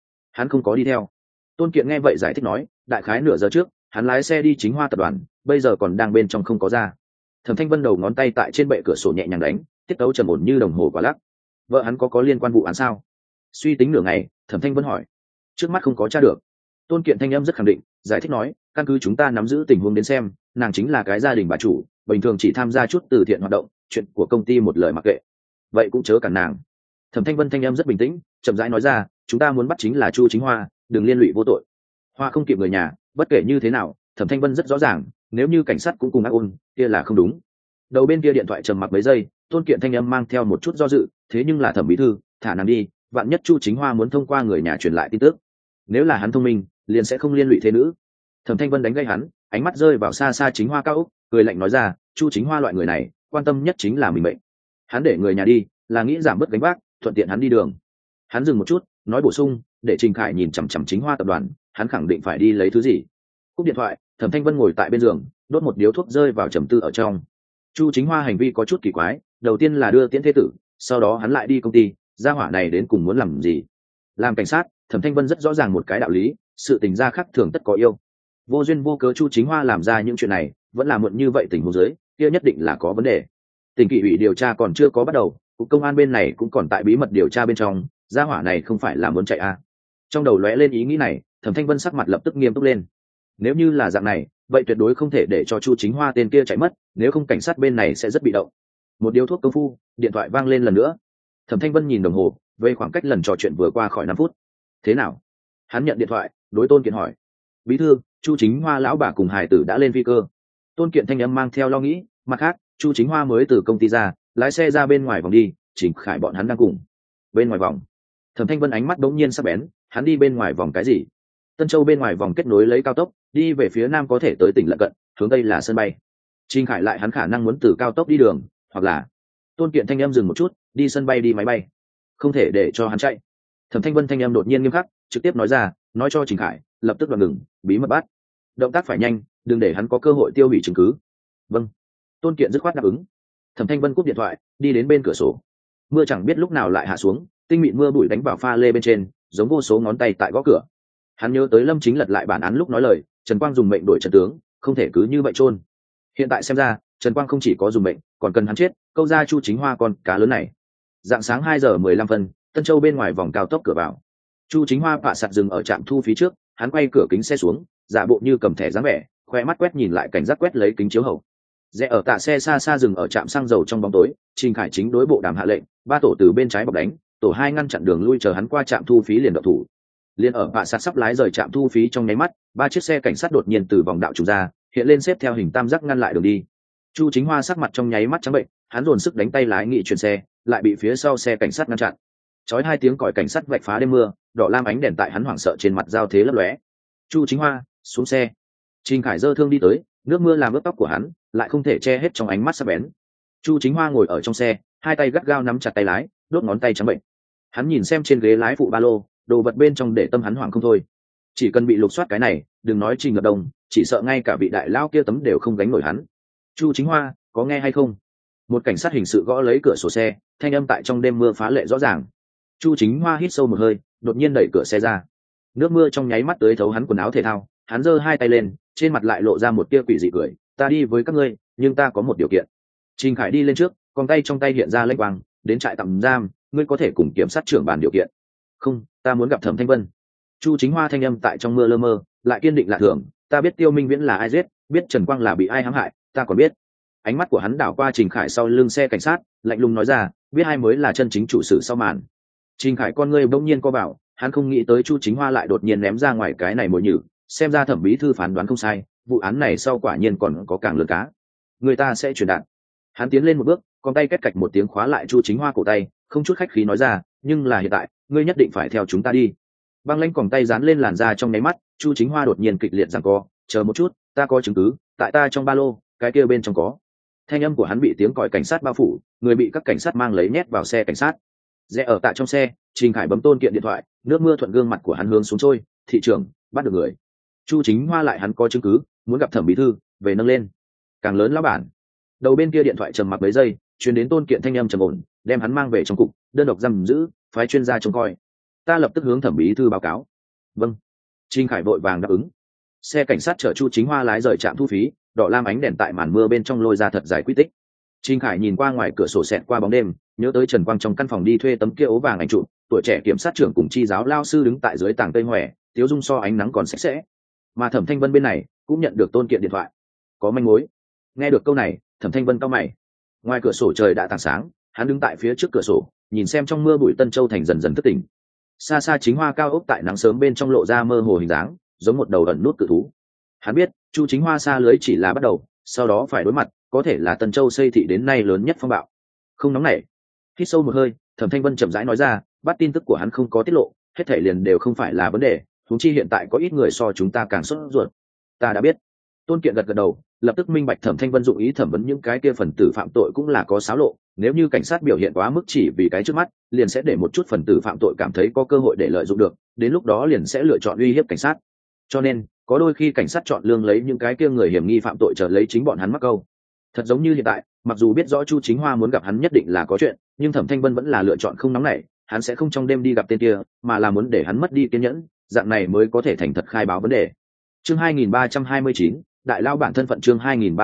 có đi theo. Tôn Kiện nghe vậy giải thích nói, đại khái nửa giờ trước, hắn lái xe đi Chính Hoa tập đoàn, bây giờ còn đang bên trong không có ra. Thẩm Thanh Vân đầu ngón tay tại trên bệ cửa sổ nhẹ nhàng đánh, tiết tấu trầm ổn như đồng hồ quả lắc. Vợ hắn có liên quan vụ án sao? Suy tính nửa ngày, Thẩm Thanh Vân hỏi. Trước mắt không có tra được. Tôn Kiện thanh âm rất khẳng định, giải thích nói, căn cứ chúng ta nắm giữ tình huống đến xem, nàng chính là cái gia đình bà chủ, bình thường chỉ tham gia chút từ thiện hoạt động, chuyện của công ty một lời mặc kệ. Vậy cũng chớ cản nàng. Thẩm Thanh Vân thanh âm rất bình tĩnh, chậm rãi nói ra, chúng ta muốn bắt chính là Chu Chính Hoa, đừng liên lụy vô tội. Hoa không kịp người nhà, bất kể như thế nào, Thẩm Thanh Vân rất rõ ràng, nếu như cảnh sát cũng cùng ác ôn, kia là không đúng. Đầu bên kia điện thoại trầm mặc mấy giây, Tôn Kiện thanh âm mang theo một chút do dự, thế nhưng là Thẩm bí thư, thả nàng đi, vạn nhất Chu Chính Hoa muốn thông qua người nhà truyền lại tin tức. Nếu là hắn thông minh, liền sẽ không liên lụy thế nữ. Thẩm Thanh Vân đánh gây hắn, ánh mắt rơi vào xa xa Chính Hoa cao ốc, cười lạnh nói ra, Chu Chính Hoa loại người này, quan tâm nhất chính là mình mệnh. Hắn để người nhà đi, là nghĩ giảm bớt gánh vác, thuận tiện hắn đi đường. Hắn dừng một chút, nói bổ sung, để Trình Khải nhìn chằm chằm Chính Hoa tập đoàn, hắn khẳng định phải đi lấy thứ gì. Cúp điện thoại, Thẩm Thanh Vân ngồi tại bên giường, đốt một điếu thuốc rơi vào trầm tư ở trong. Chu Chính Hoa hành vi có chút kỳ quái, đầu tiên là đưa tiễn thế tử, sau đó hắn lại đi công ty, gia hỏa này đến cùng muốn làm gì? Làm cảnh sát, Thẩm Thanh Vân rất rõ ràng một cái đạo lý, sự tình gia khác thường tất có yêu. Vô duyên vô cớ Chu Chính Hoa làm ra những chuyện này, vẫn là muộn như vậy tình huống dưới, kia nhất định là có vấn đề. Tỉnh kỷ ủy điều tra còn chưa có bắt đầu, cục công an bên này cũng còn tại bí mật điều tra bên trong, gia hỏa này không phải là muốn chạy à? Trong đầu lóe lên ý nghĩ này, Thẩm Thanh Vân sắc mặt lập tức nghiêm túc lên. Nếu như là dạng này, vậy tuyệt đối không thể để cho Chu Chính Hoa tên kia chạy mất, nếu không cảnh sát bên này sẽ rất bị động. Một điếu thuốc công phu, điện thoại vang lên lần nữa. Thẩm Thanh Vân nhìn đồng hồ, về khoảng cách lần trò chuyện vừa qua khỏi 5 phút. Thế nào? Hắn nhận điện thoại, đối Tôn Kiện hỏi. Bí thư, Chu Chính Hoa lão bà cùng hải tử đã lên phi cơ. Tôn Kiện thanh âm mang theo lo nghĩ, mặt khác, Chu Chính Hoa mới từ công ty ra, lái xe ra bên ngoài vòng đi, Trình Khải bọn hắn đang cùng. Bên ngoài vòng? Thẩm Thanh Vân ánh mắt đống nhiên sắc bén, hắn đi bên ngoài vòng cái gì? Tân Châu bên ngoài vòng kết nối lấy cao tốc, đi về phía nam có thể tới tỉnh Lận Cận, hướng tây là sân bay. Trình Khải lại hắn khả năng muốn từ cao tốc đi đường, hoặc là Tôn Kiện thanh âm dừng một chút, đi sân bay đi máy bay. Không thể để cho hắn chạy. Thẩm Thanh Vân thanh âm đột nhiên nghiêm khắc, trực tiếp nói ra, nói cho Trình Khải, lập tức đoạn ngừng, bí mật bắt. Động tác phải nhanh, đừng để hắn có cơ hội tiêu hủy chứng cứ. Vâng. Tôn Kiện dứt khoát đáp ứng. Thẩm Thanh Vân cúp điện thoại, đi đến bên cửa sổ. Mưa chẳng biết lúc nào lại hạ xuống, tinh mịn mưa bụi đánh vào pha lê bên trên, giống vô số ngón tay tại gõ cửa. Hắn nhớ tới Lâm Chính lật lại bản án lúc nói lời, Trần Quang dùng mệnh đổi Trần tướng, không thể cứ như vậy chôn. Hiện tại xem ra, Trần Quang không chỉ có dùng mệnh, còn cần hắn chết, câu ra Chu Chính Hoa con cá lớn này. Dạng sáng 2:15 phân, Tân Châu bên ngoài vòng cao tốc cửa vào. Chu Chính Hoa pạ sạt dừng ở trạm thu phí trước, hắn quay cửa kính xe xuống, giả bộ như cầm thẻ dáng vẻ, khoe mắt quét nhìn lại cảnh giác quét lấy kính chiếu hậu. Rẽ ở tạ xe xa xa dừng ở trạm xăng dầu trong bóng tối, Trình Khải chính đối bộ đàm hạ lệnh, 3 tổ từ bên trái bọc đánh, tổ 2 ngăn chặn đường lui chờ hắn qua trạm thu phí liền động thủ. Liên ở pạ sạt sắp lái rời trạm thu phí trong nháy mắt, 3 chiếc xe cảnh sát đột nhiên từ vòng đạo trùng ra, hiện lên xếp theo hình tam giác ngăn lại đường đi. Chu Chính Hoa sắc mặt trong nháy mắt trắng bệnh, hắn dồn sức đánh tay lái nghị chuyển xe, lại bị phía sau xe cảnh sát ngăn chặn. Chói 2 tiếng còi cảnh sát vạch phá đêm mưa, đỏ lam ánh đèn tại hắn hoảng sợ trên mặt giao thế lấp lóe. Chu Chính Hoa, xuống xe. Trình Khải giơ thương đi tới, nước mưa làm ướt tóc của hắn, lại không thể che hết trong ánh mắt sắc bén. Chu Chính Hoa ngồi ở trong xe, hai tay gắt gao nắm chặt tay lái, đốt ngón tay trắng bệnh. Hắn nhìn xem trên ghế lái phụ ba lô, đồ vật bên trong để tâm hắn hoảng không thôi. chỉ cần bị lục soát cái này, đừng nói Trình Lập Đông, chỉ sợ ngay cả vị đại lao kia tấm đều không gánh nổi hắn. Chu Chính Hoa, có nghe hay không? Một cảnh sát hình sự gõ lấy cửa sổ xe, thanh âm tại trong đêm mưa phá lệ rõ ràng. Chu Chính Hoa hít sâu một hơi, đột nhiên đẩy cửa xe ra. Nước mưa trong nháy mắt tới thấu hắn quần áo thể thao, hắn giơ hai tay lên, trên mặt lại lộ ra một tia quỷ dị cười. Ta đi với các ngươi, nhưng ta có một điều kiện. Trình Khải đi lên trước, con tay trong tay hiện ra lênh quang, đến trại tạm giam, ngươi có thể cùng kiểm sát trưởng bàn điều kiện. Không, ta muốn gặp Thẩm Thanh Vân. Chu Chính Hoa thanh âm tại trong mưa lơ mơ, lại kiên định lạ thường. Ta biết Tiêu Minh Viễn là ai giết, biết Trần Quang là bị ai hãm hại, ta còn biết. Ánh mắt của hắn đảo qua Trình Khải sau lưng xe cảnh sát, lạnh lùng nói ra, biết ai mới là chân chính chủ sử sau màn. Trình Khải con ngươi bỗng nhiên co bảo, hắn không nghĩ tới Chu Chính Hoa lại đột nhiên ném ra ngoài cái này mồi nhử, xem ra Thẩm bí thư phán đoán không sai, vụ án này sau quả nhiên còn có càng lớn cá. Người ta sẽ chuyển đạn. Hắn tiến lên một bước, con tay kết cạch một tiếng khóa lại Chu Chính Hoa cổ tay, không chút khách khí nói ra, nhưng là hiện tại, ngươi nhất định phải theo chúng ta đi. Băng lãnh còng tay dán lên làn da trong nháy mắt, Chu Chính Hoa đột nhiên kịch liệt giằng co, chờ một chút, ta có chứng cứ, tại ta trong ba lô, cái kia bên trong có. Thanh âm của hắn bị tiếng còi cảnh sát bao phủ, người bị các cảnh sát mang lấy nhét vào xe cảnh sát. Rẽ ở tại trong xe, Trình Khải bấm Tôn Kiện điện thoại, nước mưa thuận gương mặt của hắn hướng xuống trôi, thị trưởng, bắt được người. Chu Chính Hoa lại hắn có chứng cứ, muốn gặp Thẩm bí thư, về nâng lên. Càng lớn lão bản. Đầu bên kia điện thoại trầm mặc mấy giây, truyền đến Tôn Kiện thanh âm trầm ổn, đem hắn mang về trong cục, đơn độc giam giữ, phái chuyên gia trông coi. Ta lập tức hướng Thẩm bí thư báo cáo. Vâng. Trình Khải vội vàng đáp ứng. Xe cảnh sát chở Chu Chính Hoa lái rời trạm thu phí, đỏ lam ánh đèn tại màn mưa bên trong lôi ra thật dài quy tích. Trình Khải nhìn qua ngoài cửa sổ xẹt qua bóng đêm, nhớ tới Trần Quang trong căn phòng đi thuê tấm kia ố vàng ảnh chụp, tuổi trẻ kiểm sát trưởng cùng chi giáo lao sư đứng tại dưới tảng cây hoè, tiếu dung so ánh nắng còn sạch sẽ. Mà Thẩm Thanh Vân bên này cũng nhận được Tôn Kiện điện thoại, có manh mối. Nghe được câu này, Thẩm Thanh Vân cau mày. Ngoài cửa sổ trời đã tảng sáng, hắn đứng tại phía trước cửa sổ, nhìn xem trong mưa bụi Tân Châu thành dần dần thức tỉnh. Xa xa Chính Hoa cao ốc tại nắng sớm bên trong lộ ra mơ hồ hình dáng, giống một đầu ẩn nút cự thú. Hắn biết, Chu Chính Hoa xa lưới chỉ là bắt đầu, sau đó phải đối mặt, có thể là Tân Châu xây thị đến nay lớn nhất phong bạo. Không nóng nảy. Hít sâu một hơi, Thẩm Thanh Vân chậm rãi nói ra, bắt tin tức của hắn không có tiết lộ, hết thảy liền đều không phải là vấn đề, huống chi hiện tại có ít người so chúng ta càng sốt ruột. Ta đã biết. Tôn Kiện gật gật đầu, lập tức minh bạch Thẩm Thanh Vân dụng ý thẩm vấn những cái kia phần tử phạm tội cũng là có xáo lộ, nếu như cảnh sát biểu hiện quá mức chỉ vì cái trước mắt, liền sẽ để một chút phần tử phạm tội cảm thấy có cơ hội để lợi dụng được, đến lúc đó liền sẽ lựa chọn uy hiếp cảnh sát. Cho nên, có đôi khi cảnh sát chọn lương lấy những cái kia người hiểm nghi phạm tội chờ lấy chính bọn hắn mắc câu. Thật giống như hiện tại, mặc dù biết rõ Chu Chính Hoa muốn gặp hắn nhất định là có chuyện, nhưng Thẩm Thanh Vân vẫn là lựa chọn không nóng nảy, hắn sẽ không trong đêm đi gặp tên kia, mà là muốn để hắn mất đi kiên nhẫn, dạng này mới có thể thành thật khai báo vấn đề. Chương 2329, đại lao bản thân phận. Chương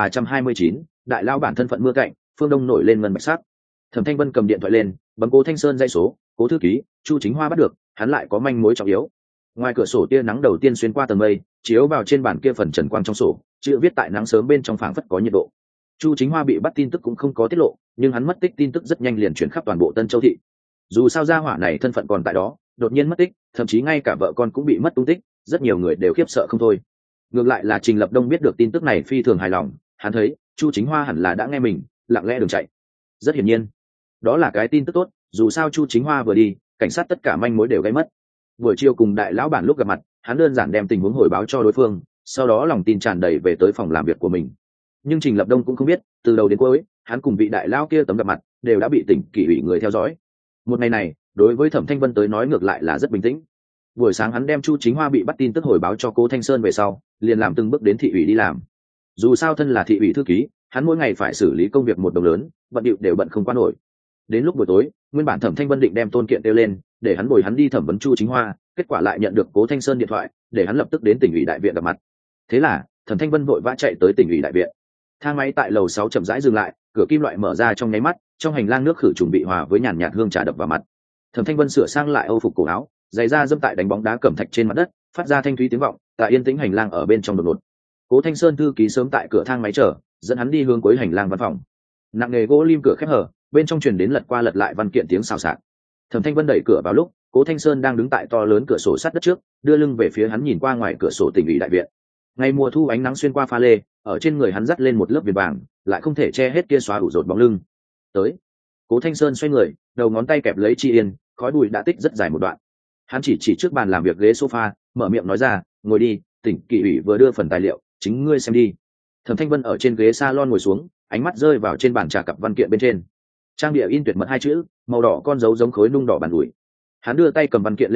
2329, đại lao bản thân phận. Mưa cạnh, phương đông nổi lên ngân bạch sắc. Thẩm Thanh Vân cầm điện thoại lên, bấm Cố Thanh Sơn dây số, Cố thư ký, Chu Chính Hoa bắt được, hắn lại có manh mối trọng yếu. Ngoài cửa sổ tia nắng đầu tiên xuyên qua tầng mây, chiếu vào trên bản kia phần trần quang trong sổ, chữ viết tại nắng sớm bên trong phảng phất có nhiệt độ. Chu Chính Hoa bị bắt tin tức cũng không có tiết lộ, nhưng hắn mất tích tin tức rất nhanh liền chuyển khắp toàn bộ Tân Châu thị. Dù sao gia hỏa này thân phận còn tại đó, đột nhiên mất tích, thậm chí ngay cả vợ con cũng bị mất tung tích, rất nhiều người đều khiếp sợ không thôi. Ngược lại là Trình Lập Đông biết được tin tức này phi thường hài lòng, hắn thấy Chu Chính Hoa hẳn là đã nghe mình, lặng lẽ đường chạy. Rất hiển nhiên, đó là cái tin tức tốt, dù sao Chu Chính Hoa vừa đi, cảnh sát tất cả manh mối đều gây mất. Buổi chiều cùng đại lão bản lúc gặp mặt, hắn đơn giản đem tình huống hồi báo cho đối phương, sau đó lòng tin tràn đầy về tới phòng làm việc của mình. Nhưng Trình Lập Đông cũng không biết, từ đầu đến cuối, hắn cùng vị đại lão kia tấm gặp mặt đều đã bị tỉnh kỷ ủy người theo dõi. Một ngày này, đối với Thẩm Thanh Vân tới nói ngược lại là rất bình tĩnh. Buổi sáng hắn đem Chu Chính Hoa bị bắt tin tức hồi báo cho Cố Thanh Sơn về sau, liền làm từng bước đến thị ủy đi làm. Dù sao thân là thị ủy thư ký, hắn mỗi ngày phải xử lý công việc một đồng lớn, bận điệu đều bận không qua nổi. Đến lúc buổi tối, nguyên bản Thẩm Thanh Vân định đem Tôn Kiện kêu lên, để hắn bồi hắn đi thẩm vấn Chu Chính Hoa, kết quả lại nhận được Cố Thanh Sơn điện thoại, để hắn lập tức đến tỉnh ủy đại viện gặp mặt. Thế là, Thẩm Thanh Vân vội vã chạy tới tỉnh ủy đại viện. Thang máy tại lầu 6 chậm rãi dừng lại, cửa kim loại mở ra trong nháy mắt, trong hành lang nước khử trùng bị hòa với nhàn nhạt hương trà đập vào mặt. Thẩm Thanh Vân sửa sang lại âu phục cổ áo, giày da dẫm tại đánh bóng đá cẩm thạch trên mặt đất, phát ra thanh thúy tiếng vọng, tại yên tĩnh hành lang ở bên trong đột ngột. Cố Thanh Sơn thư ký sớm tại cửa thang máy chờ, dẫn hắn đi hướng cuối hành lang văn phòng. Nặng nghề gỗ lim cửa khép hở, bên trong truyền đến lật qua lật lại văn kiện tiếng xào xạc. Thẩm Thanh Vân đẩy cửa vào lúc, Cố Thanh Sơn đang đứng tại to lớn cửa sổ sắt đất trước, đưa lưng về phía hắn nhìn qua ngoài cửa sổ tỉnh ủy đại viện. Ngày mùa thu ánh nắng xuyên qua pha lê, ở trên người hắn dắt lên một lớp viền vàng, lại không thể che hết kia xóa ủ rột bóng lưng. Tới. Cố Thanh Sơn xoay người, đầu ngón tay kẹp lấy chi yên, khói bụi đã tích rất dài một đoạn. Hắn chỉ trước bàn làm việc ghế sofa, mở miệng nói ra, ngồi đi, tỉnh kỷ ủy vừa đưa phần tài liệu, chính ngươi xem đi. Thẩm Thanh Vân ở trên ghế salon ngồi xuống, ánh mắt rơi vào trên bàn trà cặp văn kiện bên trên. Trang địa in tuyệt mật hai chữ, màu đỏ con dấu giống khối nung đỏ bàn ủi. Hắn đưa tay cầm văn kiện lên kẹp,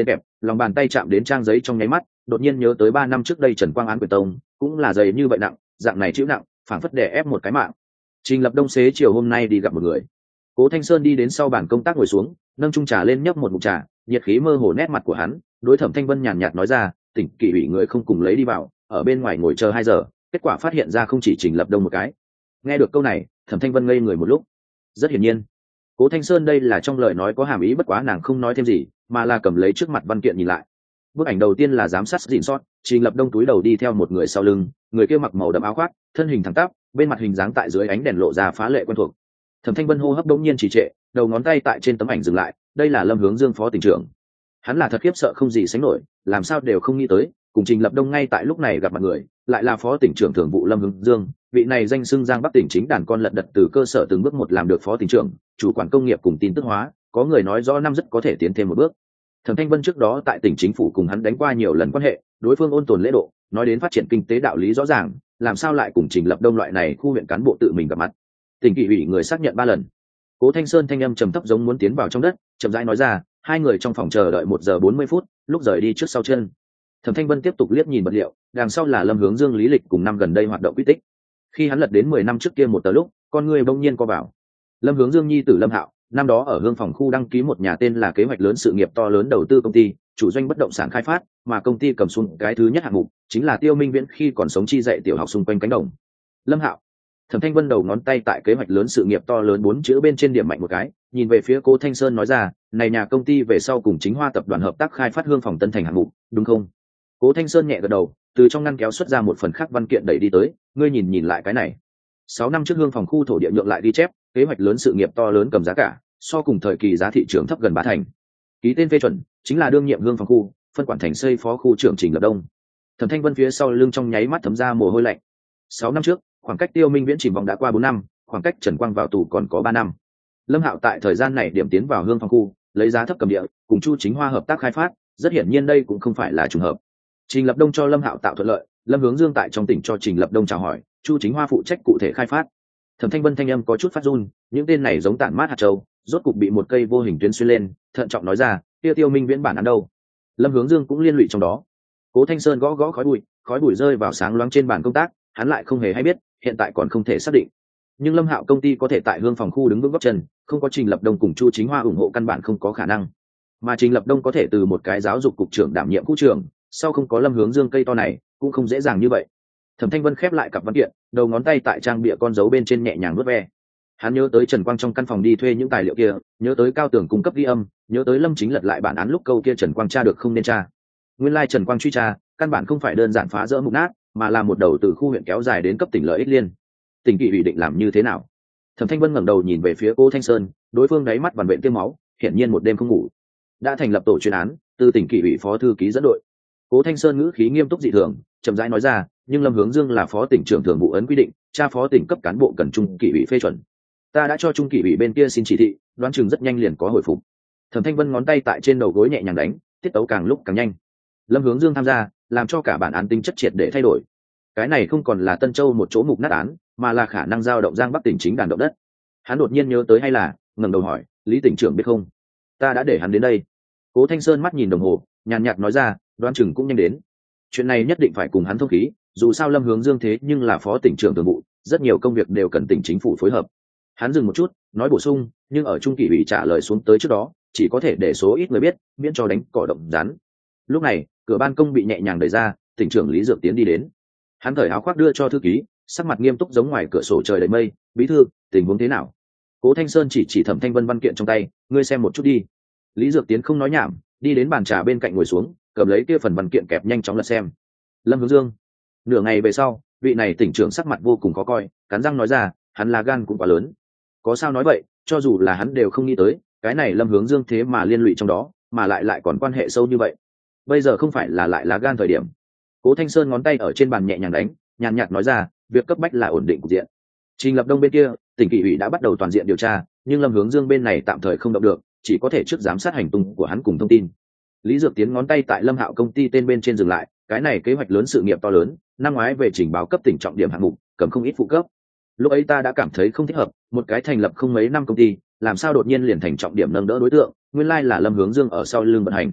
lòng bàn tay chạm đến trang giấy trong nháy mắt, đột nhiên nhớ tới 3 năm trước đây Trần Quang Án quyền tông cũng là dày như vậy nặng, dạng này chịu nặng phảng phất đè ép một cái mạng. Trình Lập Đông xế chiều hôm nay đi gặp một người. Cố Thanh Sơn đi đến sau bàn công tác ngồi xuống, nâng chung trà lên nhấp một ngụm trà, nhiệt khí mơ hồ nét mặt của hắn, đối Thẩm Thanh Vân nhàn nhạt nói ra, tỉnh kỷ ủy người không cùng lấy đi vào, ở bên ngoài ngồi chờ 2 giờ, kết quả phát hiện ra không chỉ Trình Lập Đông một cái. Nghe được câu này, Thẩm Thanh Vân ngây người một lúc. Rất hiển nhiên, Cố Thanh Sơn đây là trong lời nói có hàm ý, bất quá nàng không nói thêm gì, mà là cầm lấy trước mặt văn kiện nhìn lại. Bức ảnh đầu tiên là giám sát gìn sót, Trình Lập Đông túi đầu đi theo một người sau lưng, người kia mặc màu đậm áo khoác, thân hình thẳng tắp, bên mặt hình dáng tại dưới ánh đèn lộ ra phá lệ quen thuộc. Thẩm Thanh Vân hô hấp đột nhiên trì trệ, đầu ngón tay tại trên tấm ảnh dừng lại, đây là Lâm Hướng Dương phó tỉnh trưởng. Hắn là thật khiếp sợ không gì sánh nổi, làm sao đều không nghĩ tới, cùng Trình Lập Đông ngay tại lúc này gặp mặt người, lại là phó tỉnh trưởng thường vụ Lâm Hướng Dương, vị này danh xưng Giang Bắc tỉnh chính đàn con lật đật từ cơ sở từng bước một làm được phó tỉnh trưởng, chủ quản công nghiệp cùng tin tức hóa, có người nói rõ năm rất có thể tiến thêm một bước. Thẩm Thanh Vân trước đó tại tỉnh chính phủ cùng hắn đánh qua nhiều lần quan hệ, đối phương ôn tồn lễ độ, nói đến phát triển kinh tế đạo lý rõ ràng, làm sao lại cùng Trình Lập Đông loại này khu huyện cán bộ tự mình gặp mặt. Tỉnh kỷ ủy người xác nhận 3 lần. Cố Thanh Sơn thanh âm trầm thấp giống muốn tiến vào trong đất, chậm rãi nói ra, 2 người trong phòng chờ đợi 1 giờ 40 phút, lúc rời đi trước sau chân. Thẩm Thanh Vân tiếp tục liếc nhìn vật liệu, đằng sau là Lâm Hướng Dương lý lịch cùng năm gần đây hoạt động quy tích. Khi hắn lật đến 10 năm trước kia một tờ lúc, con người bỗng nhiên co vào. Lâm Hướng Dương nhi tử Lâm Hạo, năm đó ở Hương Phòng khu đăng ký một nhà tên là Kế hoạch lớn sự nghiệp to lớn đầu tư công ty, chủ doanh bất động sản khai phát, mà công ty cầm xuống cái thứ nhất hạng mục chính là Tiêu Minh Viễn khi còn sống chi dạy tiểu học xung quanh cánh đồng. Lâm Hạo. Thẩm Thanh Vân đầu ngón tay tại kế hoạch lớn sự nghiệp to lớn 4 chữ bên trên điểm mạnh một cái, nhìn về phía Cố Thanh Sơn nói ra, này nhà công ty về sau cùng Chính Hoa tập đoàn hợp tác khai phát Hương Phòng Tân Thành hạng mục, đúng không? Cố Thanh Sơn nhẹ gật đầu, từ trong ngăn kéo xuất ra một phần khác văn kiện đẩy đi tới, ngươi nhìn lại cái này. 6 năm trước Hương Phòng khu thổ địa nhượng lại ghi chép, kế hoạch lớn sự nghiệp to lớn cầm giá cả, so cùng thời kỳ giá thị trường thấp gần 3 thành. Ký tên phê chuẩn, chính là đương nhiệm Hương Phòng khu, phân quản thành xây phó khu trưởng Trình Lập Đông. Thẩm Thanh Vân phía sau lưng trong nháy mắt thấm ra mồ hôi lạnh. 6 năm trước, khoảng cách Tiêu Minh Viễn chìm vòng đã qua 4 năm, khoảng cách Trần Quang vào tù còn có 3 năm. Lâm Hạo tại thời gian này điểm tiến vào Hương Phòng khu, lấy giá thấp cầm địa, cùng Chu Chính Hoa hợp tác khai phát, rất hiển nhiên đây cũng không phải là trùng hợp. Trình Lập Đông cho Lâm Hạo tạo thuận lợi, Lâm Hướng Dương tại trong tỉnh cho Trình Lập Đông chào hỏi, Chu Chính Hoa phụ trách cụ thể khai phát. Thẩm Thanh Vân thanh âm có chút phát run, những tên này giống tản mát hạt châu, rốt cục bị một cây vô hình tuyến xuyên lên, thận trọng nói ra, Tiêu Minh Viễn bản án đâu? Lâm Hướng Dương cũng liên lụy trong đó. Cố Thanh Sơn gõ khói bụi rơi vào sáng loáng trên bàn công tác, hắn lại không hề hay biết, hiện tại còn không thể xác định. Nhưng Lâm Hạo công ty có thể tại Hương Phòng khu đứng vững gót chân, không có Trình Lập Đông cùng Chu Chính Hoa ủng hộ căn bản không có khả năng. Mà Trình Lập Đông có thể từ một cái giáo dục cục trưởng đảm nhiệm khu trưởng, sau không có Lâm Hướng Dương cây to này, cũng không dễ dàng như vậy. Thẩm Thanh Vân khép lại cặp văn kiện, đầu ngón tay tại trang bìa con dấu bên trên nhẹ nhàng vuốt ve. Hắn nhớ tới Trần Quang trong căn phòng đi thuê những tài liệu kia, nhớ tới Cao Tường cung cấp ghi âm, nhớ tới Lâm Chính lật lại bản án lúc câu kia Trần Quang tra được không nên tra. Nguyên lai Trần Quang truy tra, căn bản không phải đơn giản phá rỡ mục nát, mà là một đầu từ khu huyện kéo dài đến cấp tỉnh lợi ích liên. Tỉnh kỷ ủy định làm như thế nào? Thẩm Thanh Vân ngẩng đầu nhìn về phía Cố Thanh Sơn, đối phương đáy mắt vằn vện tiêm máu, hiển nhiên một đêm không ngủ. Đã thành lập tổ chuyên án, từ tỉnh kỷ ủy phó thư ký dẫn đội. Cố Thanh Sơn ngữ khí nghiêm túc dị thường, chậm rãi nói ra, nhưng Lâm Hướng Dương là phó tỉnh trưởng thường vụ ấn quy định, tra phó tỉnh cấp cán bộ cần trung kỷ ủy phê chuẩn. Ta đã cho trung kỷ ủy bên kia xin chỉ thị, đoán chừng rất nhanh liền có hồi phục. Thẩm Thanh Vân ngón tay tại trên đầu gối nhẹ nhàng đánh, tiết tấu càng lúc càng nhanh. Lâm Hướng Dương tham gia, làm cho cả bản án tính chất triệt để thay đổi. Cái này không còn là Tân Châu một chỗ mục nát án, mà là khả năng giao động Giang Bắc tỉnh chính đàn động đất. Hắn đột nhiên nhớ tới hay là, ngẩng đầu hỏi, Lý tỉnh trưởng biết không? Ta đã để hắn đến đây. Cố Thanh Sơn mắt nhìn đồng hồ, nhàn nhạt nói ra, đoán chừng cũng nhanh đến. Chuyện này nhất định phải cùng hắn thông khí, dù sao Lâm Hướng Dương thế nhưng là phó tỉnh trưởng thường vụ, rất nhiều công việc đều cần tỉnh chính phủ phối hợp. Hắn dừng một chút, nói bổ sung, nhưng ở trung kỷ ủy trả lời xuống tới trước đó, chỉ có thể để số ít người biết, miễn cho đánh cỏ động rắn. Lúc này, cửa ban công bị nhẹ nhàng đẩy ra, tỉnh trưởng Lý Dược Tiến đi đến. Hắn cởi áo khoác đưa cho thư ký, sắc mặt nghiêm túc giống ngoài cửa sổ trời đầy mây, bí thư, tình huống thế nào? Cố Thanh Sơn chỉ Thẩm Thanh Vân văn kiện trong tay, ngươi xem một chút đi. Lý Dược Tiến không nói nhảm, đi đến bàn trà bên cạnh ngồi xuống, cầm lấy kia phần văn kiện kẹp nhanh chóng lật xem. Lâm Hướng Dương. Nửa ngày về sau, vị này tỉnh trưởng sắc mặt vô cùng khó coi, cắn răng nói ra, hắn là gan cũng quá lớn. Có sao nói vậy, cho dù là hắn đều không nghĩ tới, cái này Lâm Hướng Dương thế mà liên lụy trong đó, mà lại còn quan hệ sâu như vậy. Bây giờ không phải là lại lá gan thời điểm. Cố Thanh Sơn ngón tay ở trên bàn nhẹ nhàng đánh, nhàn nhạt nói ra, việc cấp bách là ổn định cục diện. Trình Lập Đông bên kia, tỉnh kỷ ủy đã bắt đầu toàn diện điều tra, nhưng Lâm Hướng Dương bên này tạm thời không động được, chỉ có thể trước giám sát hành tung của hắn cùng thông tin. Lý Dược Tiến ngón tay tại Lâm Hạo công ty tên bên trên dừng lại, cái này kế hoạch lớn sự nghiệp to lớn, năm ngoái về trình báo cấp tỉnh trọng điểm hạng mục, cầm không ít phụ cấp. Lúc ấy ta đã cảm thấy không thích hợp, một cái thành lập không mấy năm công ty, làm sao đột nhiên liền thành trọng điểm nâng đỡ đối tượng, nguyên lai là Lâm Hướng Dương ở sau lưng vận hành.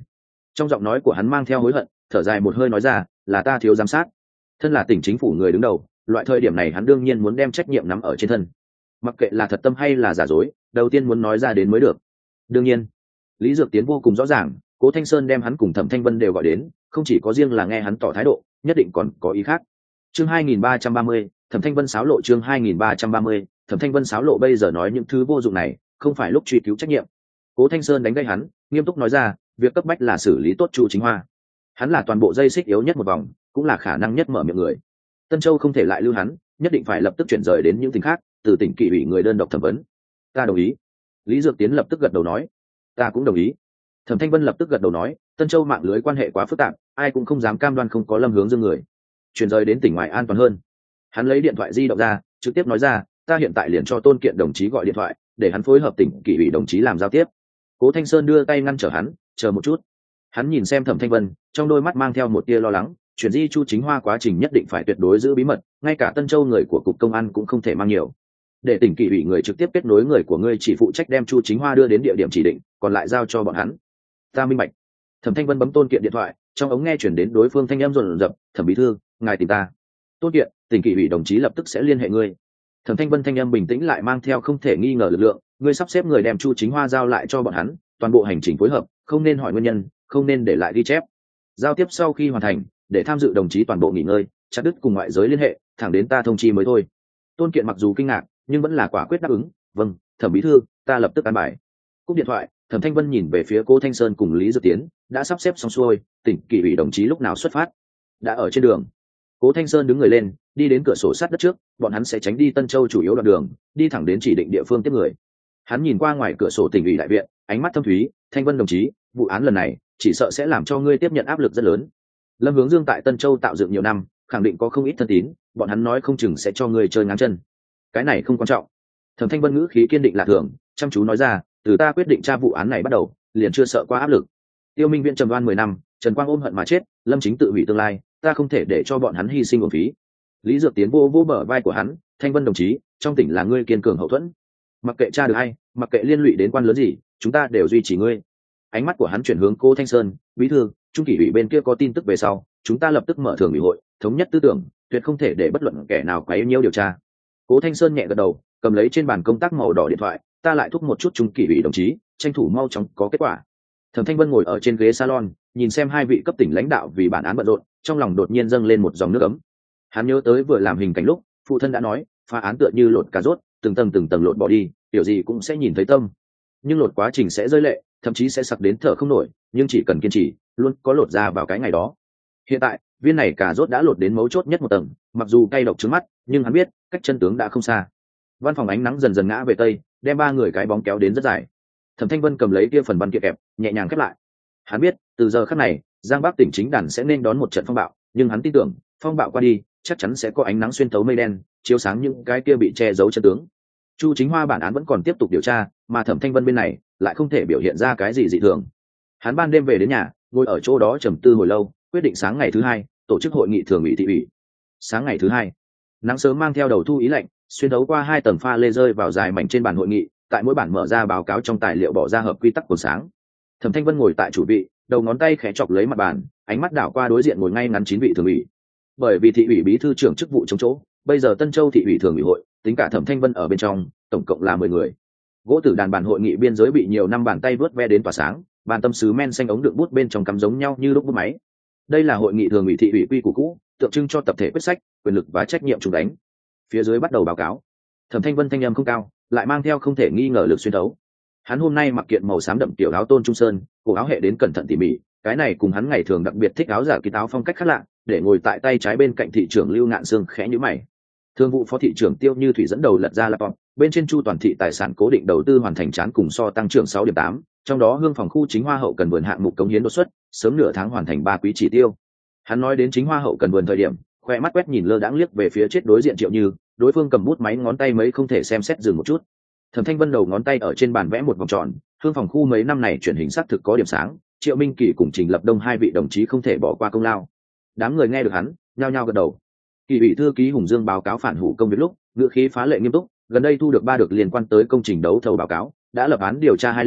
Trong giọng nói của hắn mang theo hối hận, thở dài một hơi nói ra, là ta thiếu giám sát. Thân là tỉnh chính phủ người đứng đầu, loại thời điểm này hắn đương nhiên muốn đem trách nhiệm nắm ở trên thân. Mặc kệ là thật tâm hay là giả dối, đầu tiên muốn nói ra đến mới được. Đương nhiên, Lý Dược Tiến vô cùng rõ ràng, Cố Thanh Sơn đem hắn cùng Thẩm Thanh Vân đều gọi đến, không chỉ có riêng là nghe hắn tỏ thái độ, nhất định còn có ý khác. Chương 2330, Thẩm Thanh Vân xáo lộ. Chương 2330, Thẩm Thanh Vân xáo lộ. Bây giờ nói những thứ vô dụng này, không phải lúc truy cứu trách nhiệm. Cố Thanh Sơn đánh gây hắn, nghiêm túc nói ra, việc cấp bách là xử lý tốt Chu Chính Hoa. Hắn là toàn bộ dây xích yếu nhất một vòng, cũng là khả năng nhất mở miệng người. Tân Châu không thể lại lưu hắn, nhất định phải lập tức chuyển rời đến những tỉnh khác, từ tỉnh Kỷ ủy người đơn độc thẩm vấn. Ta đồng ý. Lý Dược Tiến lập tức gật đầu nói. Ta cũng đồng ý. Thẩm Thanh Vân lập tức gật đầu nói, Tân Châu mạng lưới quan hệ quá phức tạp, ai cũng không dám cam đoan không có Lâm Hướng Dương người, chuyển rời đến tỉnh ngoài an toàn hơn. Hắn lấy điện thoại di động ra, trực tiếp nói ra, ta hiện tại liền cho Tôn Kiện đồng chí gọi điện thoại, để hắn phối hợp tỉnh Kỷ ủy đồng chí làm giao tiếp. Cố Thanh Sơn đưa tay ngăn trở hắn, chờ một chút. Hắn nhìn xem Thẩm Thanh Vân, trong đôi mắt mang theo một tia lo lắng, chuyển di Chu Chính Hoa quá trình nhất định phải tuyệt đối giữ bí mật, ngay cả Tân Châu người của cục công an cũng không thể mang nhiều. Để tỉnh Kỷ ủy người trực tiếp kết nối người của ngươi, chỉ phụ trách đem Chu Chính Hoa đưa đến địa điểm chỉ định, còn lại giao cho bọn hắn. Ta minh bạch. Thẩm Thanh Vân bấm Tôn Kiện điện thoại, trong ống nghe chuyển đến đối phương thanh âm rồn rập, Thẩm bí thư, ngài tìm ta. Tôn Kiện, tỉnh Kỷ ủy đồng chí lập tức sẽ liên hệ ngươi. Thẩm Thanh Vân thanh âm bình tĩnh lại mang theo không thể nghi ngờ lực lượng, ngươi sắp xếp người đem Chu Chính Hoa giao lại cho bọn hắn, toàn bộ hành trình phối hợp, không nên hỏi nguyên nhân, không nên để lại ghi chép. Giao tiếp sau khi hoàn thành, để tham dự đồng chí toàn bộ nghỉ ngơi, chặt đứt cùng ngoại giới liên hệ, thẳng đến ta thông chi mới thôi. Tôn Kiện mặc dù kinh ngạc, nhưng vẫn là quả quyết đáp ứng. Vâng, Thẩm bí thư, ta lập tức an bài. Cúp điện thoại, Thẩm Thanh Vân nhìn về phía Cố Thanh Sơn cùng Lý Dược Tiến, đã sắp xếp xong xuôi, tỉnh Kỷ ủy đồng chí lúc nào xuất phát? Đã ở trên đường. Cố Thanh Sơn đứng người lên, đi đến cửa sổ sát đất trước, bọn hắn sẽ tránh đi Tân Châu chủ yếu đoạn đường, đi thẳng đến chỉ định địa phương tiếp người. Hắn nhìn qua ngoài cửa sổ tỉnh ủy đại viện, ánh mắt thâm thúy, Thanh Vân đồng chí, vụ án lần này chỉ sợ sẽ làm cho ngươi tiếp nhận áp lực rất lớn. Lâm Hướng Dương tại Tân Châu tạo dựng nhiều năm, khẳng định có không ít thân tín, bọn hắn nói không chừng sẽ cho ngươi chơi ngáng chân. Cái này không quan trọng. Thẩm Thanh Vân ngữ khí kiên định lạ thường, chăm chú nói ra, từ ta quyết định tra vụ án này bắt đầu, liền chưa sợ qua áp lực. Tiêu Minh Viễn trầm đoan 10 năm, Trần Quang ôm hận mà chết, Lâm Chính tự hủy tương lai, ta không thể để cho bọn hắn hy sinh uổng phí. Lý Dược Tiến vô bờ vai của hắn, Thanh Vân đồng chí, trong tỉnh là ngươi kiên cường hậu thuẫn, mặc kệ tra được ai, mặc kệ liên lụy đến quan lớn gì, chúng ta đều duy trì ngươi. Ánh mắt của hắn chuyển hướng Cố Thanh Sơn, bí thư, Trung Kỷ ủy bên kia có tin tức về sau, chúng ta lập tức mở thường ủy hội, thống nhất tư tưởng, tuyệt không thể để bất luận kẻ nào quấy nhiễu điều tra. Cố Thanh Sơn nhẹ gật đầu, cầm lấy trên bàn công tác màu đỏ điện thoại, ta lại thúc một chút Trung Kỷ ủy đồng chí, tranh thủ mau chóng có kết quả. Thẩm Thanh Vân ngồi ở trên ghế salon, nhìn xem hai vị cấp tỉnh lãnh đạo vì bản án bận rộn, trong lòng đột nhiên dâng lên một dòng nước ấm. Hắn nhớ tới vừa làm hình cảnh lúc, phụ thân đã nói, phá án tựa như lột cà rốt, từng tầng lột bỏ đi, kiểu gì cũng sẽ nhìn thấy tâm. Nhưng lột quá trình sẽ rơi lệ, thậm chí sẽ sặc đến thở không nổi, nhưng chỉ cần kiên trì, luôn có lột ra vào cái ngày đó. Hiện tại, viên này cà rốt đã lột đến mấu chốt nhất một tầng, mặc dù cay độc trước mắt, nhưng hắn biết, cách chân tướng đã không xa. Văn phòng ánh nắng dần dần ngã về tây, đem ba người cái bóng kéo đến rất dài. Thẩm Thanh Vân cầm lấy kia phần văn kiện kẹp, nhẹ nhàng khép lại. Hắn biết, từ giờ khắc này, Giang Bắc tỉnh chính đàn sẽ nên đón một trận phong bạo, nhưng hắn tin tưởng, phong bạo qua đi, chắc chắn sẽ có ánh nắng xuyên thấu mây đen, chiếu sáng những cái kia bị che giấu chân tướng. Chu Chính Hoa bản án vẫn còn tiếp tục điều tra, mà Thẩm Thanh Vân bên này lại không thể biểu hiện ra cái gì dị thường. Hắn ban đêm về đến nhà, ngồi ở chỗ đó trầm tư hồi lâu, quyết định sáng ngày thứ hai tổ chức hội nghị thường ủy thị ủy. Sáng ngày thứ hai, nắng sớm mang theo đầu thu ý lạnh, xuyên thấu qua hai tầng pha lê rơi vào dài mảnh trên bàn hội nghị, tại mỗi bản mở ra báo cáo trong tài liệu bỏ ra hợp quy tắc của sáng. Thẩm Thanh Vân ngồi tại chủ vị, đầu ngón tay khẽ chọc lấy mặt bàn, ánh mắt đảo qua đối diện ngồi ngay ngắn 9 vị thường ủy. Bởi vì thị ủy bí thư trưởng chức vụ trống chỗ, bây giờ Tân Châu thị ủy thường ủy hội, tính cả Thẩm Thanh Vân ở bên trong, tổng cộng là 10 người. Gỗ tử đàn bàn hội nghị biên giới bị nhiều năm bàn tay vớt ve đến tỏa sáng, bàn tâm sứ men xanh ống đựng bút bên trong cắm giống nhau như lúc bút máy. Đây là hội nghị thường ủy thị ủy quy củ cũ, tượng trưng cho tập thể quyết sách, quyền lực và trách nhiệm chung đánh. Phía dưới bắt đầu báo cáo. Thẩm Thanh Vân thanh âm không cao, lại mang theo không thể nghi ngờ lực xuyên thấu. Hắn hôm nay mặc kiện màu xám đậm tiểu áo tôn trung sơn, cổ áo hệ đến cẩn thận tỉ mỉ, cái này cùng hắn ngày thường đặc biệt thích áo giả kín áo phong cách khác lạ, để ngồi tại tay trái bên cạnh thị trưởng Lưu Ngạn Sương khẽ nhíu mày. Thương vụ phó thị trưởng Tiêu Như Thủy dẫn đầu lật ra laptop, bên trên Chu toàn thị tài sản cố định đầu tư hoàn thành chán cùng so tăng trưởng 6.8, trong đó hương phòng khu chính hoa hậu cần vườn hạng mục cống hiến đột xuất, sớm nửa tháng hoàn thành 3 quý chỉ tiêu. Hắn nói đến chính hoa hậu cần vườn thời điểm, khoe mắt quét nhìn lơ đãng liếc về phía chết đối diện Triệu Như, đối phương cầm bút máy ngón tay mấy không thể xem xét dừng một chút. Thẩm Thanh Vân đầu ngón tay ở trên bàn vẽ một vòng tròn, hương phòng khu mấy năm này chuyển hình xác thực có điểm sáng, Triệu Minh Kỳ cùng Trình Lập Đông hai vị đồng chí không thể bỏ qua công lao. Đám người nghe được hắn, nhao nhao gật đầu. Kỳ ủy thư ký Hùng Dương báo cáo phản hủ công việc lúc, ngữ khí phá lệ nghiêm túc, gần đây thu được 3 được liên quan tới công trình đấu thầu báo cáo, đã lập án điều tra 2 lên,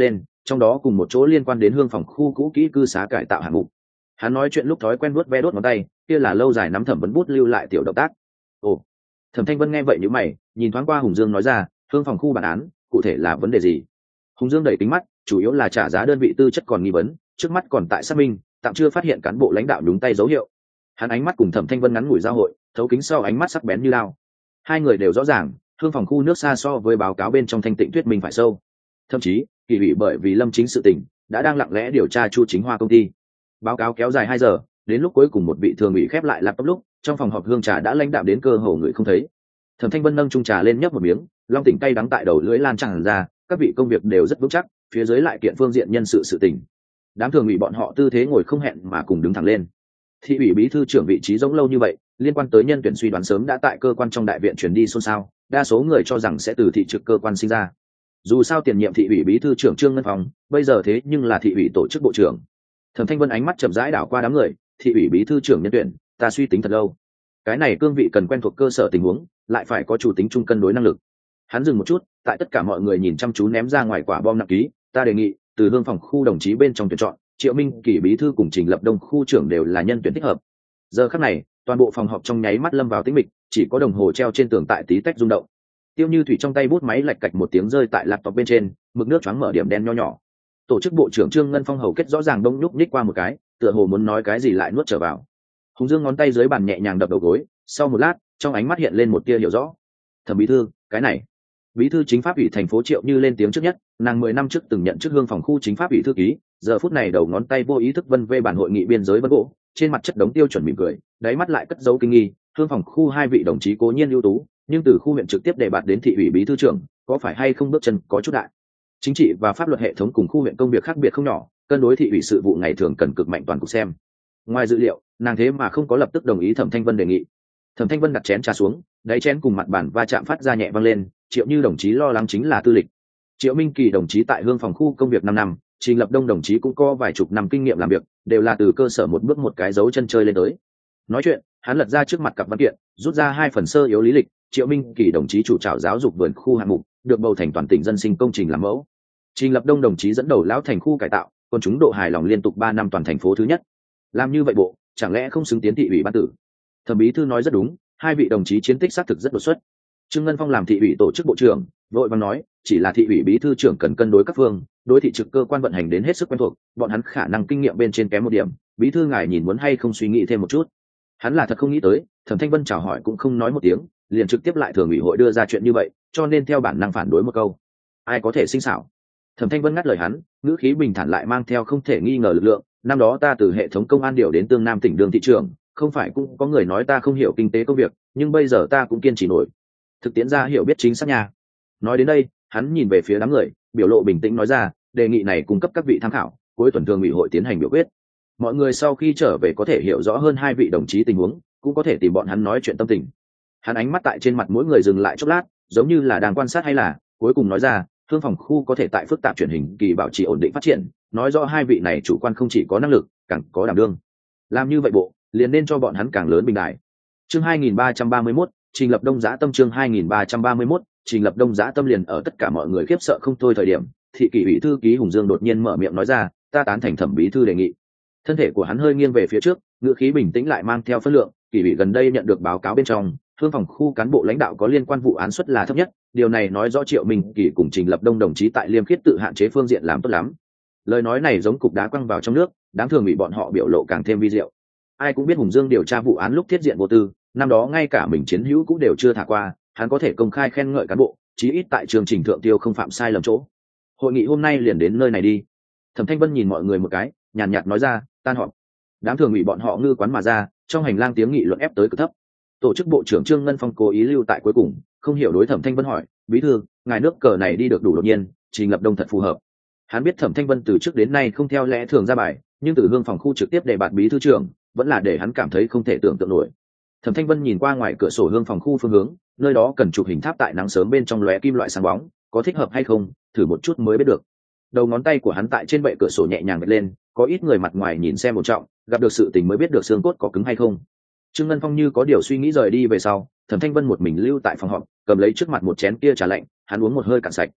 trong đó cùng một chỗ liên quan đến hương phòng khu cũ kỹ cư xá cải tạo hạng mục. Hắn nói chuyện lúc thói quen vuốt ve đốt ngón tay, kia là lâu dài nắm Thẩm Vấn bút lưu lại tiểu động tác. Ồ. Thẩm Thanh Vân nghe vậy nhíu mày, nhìn thoáng qua Hùng Dương nói ra, hương phòng khu bản án cụ thể là vấn đề gì? Hùng Dương đẩy kính mắt, chủ yếu là trả giá đơn vị tư chất còn nghi vấn, trước mắt còn tại xác minh, tạm chưa phát hiện cán bộ lãnh đạo đúng tay dấu hiệu. Hắn ánh mắt cùng Thẩm Thanh Vân ngắn ngủi giao hội, thấu kính sau ánh mắt sắc bén như lao. Hai người đều rõ ràng, hương phòng khu nước xa so với báo cáo bên trong Thanh Tịnh thuyết minh phải sâu. Thậm chí, kỳ ủy bởi vì Lâm Chính sự tình, đã đang lặng lẽ điều tra Chu Chính Hoa công ty. Báo cáo kéo dài 2 giờ, đến lúc cuối cùng một vị thường ủy khép lại laptop lúc, trong phòng họp hương trà đã lãnh đạm đến cơ hồ người không thấy. Thẩm Thanh Vân nâng chung trà lên nhấp một miếng, long tỉnh cay đắng tại đầu lưỡi lan tràn ra, các vị công việc đều rất vững chắc, phía dưới lại kiện phương diện nhân sự tình. Đám thường ủy bọn họ tư thế ngồi không hẹn mà cùng đứng thẳng lên. Thị ủy bí thư trưởng vị trí giống lâu như vậy, liên quan tới nhân tuyển suy đoán sớm đã tại cơ quan trong đại viện truyền đi xôn xao, đa số người cho rằng sẽ từ thị trực cơ quan sinh ra. Dù sao tiền nhiệm thị ủy bí thư trưởng Trương Ngân Phong, bây giờ thế nhưng là thị ủy tổ chức bộ trưởng. Thẩm Thanh Vân ánh mắt chậm rãi đảo qua đám người, thị ủy bí thư trưởng nhân tuyển, ta suy tính thật lâu. Cái này cương vị cần quen thuộc cơ sở tình huống, lại phải có chủ tính chung cân đối năng lực. Hắn dừng một chút, tại tất cả mọi người nhìn chăm chú ném ra ngoài quả bom nặng ký, ta đề nghị từ hương phòng khu đồng chí bên trong tuyển chọn, Triệu Minh Kỳ bí thư cùng Trình Lập Đông khu trưởng đều là nhân tuyển thích hợp. Giờ khắc này, toàn bộ phòng họp trong nháy mắt lâm vào tĩnh mịch, chỉ có đồng hồ treo trên tường tại tí tách rung động. Tiêu Như Thủy trong tay bút máy lạch cạch một tiếng rơi tại laptop bên trên, mực nước choáng mở điểm đen nho nhỏ. Tổ chức bộ trưởng Trương Ngân Phong hầu kết rõ ràng đông nhúc nhích qua một cái, tựa hồ muốn nói cái gì lại nuốt trở vào. Hùng Dương ngón tay dưới bàn nhẹ nhàng đập đầu gối, sau một lát, trong ánh mắt hiện lên một tia hiểu rõ. Thẩm bí thư, cái này. Bí thư chính pháp ủy thành phố Triệu Như lên tiếng trước nhất, nàng 10 năm trước từng nhận chức hương phòng khu chính pháp ủy thư ký, giờ phút này đầu ngón tay vô ý thức vân vê bản hội nghị biên giới vân gỗ, trên mặt chất đống tiêu chuẩn mỉm cười, đáy mắt lại cất dấu kinh nghi. Hương phòng khu 2 vị đồng chí cố nhiên ưu tú, nhưng từ khu huyện trực tiếp đề bạt đến thị ủy bí thư trưởng, có phải hay không bước chân có chút đại. Chính trị và pháp luật hệ thống cùng khu huyện công việc khác biệt không nhỏ, cân đối thị ủy sự vụ ngày thường cần cực mạnh toàn cục xem. Ngoài dự liệu, nàng thế mà không có lập tức đồng ý Thẩm Thanh Vân đề nghị. Thẩm Thanh Vân đặt chén trà xuống, đáy chén cùng mặt bàn va chạm phát ra nhẹ vang lên. Triệu Như đồng chí lo lắng chính là tư lịch. Triệu Minh Kỳ đồng chí tại hương phòng khu công việc 5 năm, Trình Lập Đông đồng chí cũng có vài chục năm kinh nghiệm làm việc, đều là từ cơ sở một bước một cái dấu chân chơi lên tới. Nói chuyện, hắn lật ra trước mặt cặp văn kiện, rút ra 2 phần sơ yếu lý lịch. Triệu Minh Kỳ đồng chí chủ trảo giáo dục vườn khu hạng mục, được bầu thành toàn tỉnh dân sinh công trình làm mẫu. Trình Lập Đông đồng chí dẫn đầu lão thành khu cải tạo, còn chúng độ hài lòng liên tục 3 năm toàn thành phố thứ nhất. Làm như vậy bộ, chẳng lẽ không xứng tiến thị ủy ban tử? Thẩm bí thư nói rất đúng, 2 vị đồng chí chiến tích xác thực rất đột xuất. Trương Ngân Phong làm thị ủy tổ chức bộ trưởng, vội vàng nói, chỉ là thị ủy bí thư trưởng cần cân đối các phương, đối thị trực cơ quan vận hành đến hết sức quen thuộc, bọn hắn khả năng kinh nghiệm bên trên kém một điểm, bí thư ngài nhìn muốn hay không suy nghĩ thêm một chút. Hắn là thật không nghĩ tới, Thẩm Thanh Vân chào hỏi cũng không nói một tiếng, liền trực tiếp lại thường ủy hội đưa ra chuyện như vậy, cho nên theo bản năng phản đối một câu. Ai có thể sinh xảo? Thẩm Thanh Vân ngắt lời hắn, ngữ khí bình thản lại mang theo không thể nghi ngờ lực lượng, năm đó ta từ hệ thống công an điều đến Tương Nam tỉnh đường thị trưởng, không phải cũng có người nói ta không hiểu kinh tế công việc, nhưng bây giờ ta cũng kiên trì nổi. Thực tiễn ra hiểu biết chính xác nha. Nói đến đây, hắn nhìn về phía đám người, biểu lộ bình tĩnh nói ra, đề nghị này cung cấp các vị tham khảo, cuối tuần thường ủy hội tiến hành biểu quyết. Mọi người sau khi trở về có thể hiểu rõ hơn 2 vị đồng chí tình huống, cũng có thể tìm bọn hắn nói chuyện tâm tình. Hắn ánh mắt tại trên mặt mỗi người dừng lại chốc lát, giống như là đang quan sát hay là, cuối cùng nói ra, hương phòng khu có thể tại phức tạp truyền hình kỳ bảo trì ổn định phát triển, nói rõ 2 vị này chủ quan không chỉ có năng lực, càng có đảm đương. Làm như vậy bộ, liền nên cho bọn hắn càng lớn bình đại. Chương 2331, Trình Lập Đông Dã Tâm. Chương 2331, Trình Lập Đông Dã Tâm. Liền ở tất cả mọi người khiếp sợ không thôi thời điểm, thị kỷ ủy thư ký Hùng Dương đột nhiên mở miệng nói ra, ta tán thành Thẩm bí thư đề nghị. Thân thể của hắn hơi nghiêng về phía trước, ngữ khí bình tĩnh lại mang theo phân lượng, kỷ ủy gần đây nhận được báo cáo bên trong, hương phòng khu cán bộ lãnh đạo có liên quan vụ án suất là thấp nhất, điều này nói rõ Triệu Minh Kỳ cùng Trình Lập Đông đồng chí tại Liêm Khiết tự hạn chế phương diện làm tốt lắm. Lời nói này giống cục đá quăng vào trong nước, đám thường bị bọn họ biểu lộ càng thêm vi diệu. Ai cũng biết Hùng Dương điều tra vụ án lúc thiết diện vô tư, năm đó ngay cả mình chiến hữu cũng đều chưa thả qua, hắn có thể công khai khen ngợi cán bộ, chí ít tại chương trình thượng tiêu không phạm sai lầm chỗ. Hội nghị hôm nay liền đến nơi này đi. Thẩm Thanh Vân nhìn mọi người một cái, nhàn nhạt nói ra, tan họp. Đám thường bị bọn họ ngư quán mà ra, trong hành lang tiếng nghị luận ép tới cực thấp. Tổ chức bộ trưởng Trương Ngân Phong cố ý lưu tại cuối cùng, không hiểu đối Thẩm Thanh Vân hỏi, bí thư, ngài nước cờ này đi được đủ đột nhiên, Trình Lập Đông thật phù hợp. Hắn biết Thẩm Thanh Vân từ trước đến nay không theo lẽ thường ra bài, nhưng từ hương phòng khu trực tiếp đề bạt bí thư trưởng, vẫn là để hắn cảm thấy không thể tưởng tượng nổi. Thẩm Thanh Vân nhìn qua ngoài cửa sổ hương phòng khu phương hướng, nơi đó cần chụp hình tháp tại nắng sớm bên trong lóe kim loại sáng bóng, có thích hợp hay không, thử một chút mới biết được. Đầu ngón tay của hắn tại trên bệ cửa sổ nhẹ nhàng vạch lên, có ít người mặt ngoài nhìn xem một trọng, gặp được sự tình mới biết được xương cốt có cứng hay không. Trương Ngân Phong như có điều suy nghĩ rời đi về sau, Thẩm Thanh Vân một mình lưu tại phòng họp, cầm lấy trước mặt một chén kia trà lạnh, hắn uống một hơi cạn sạch.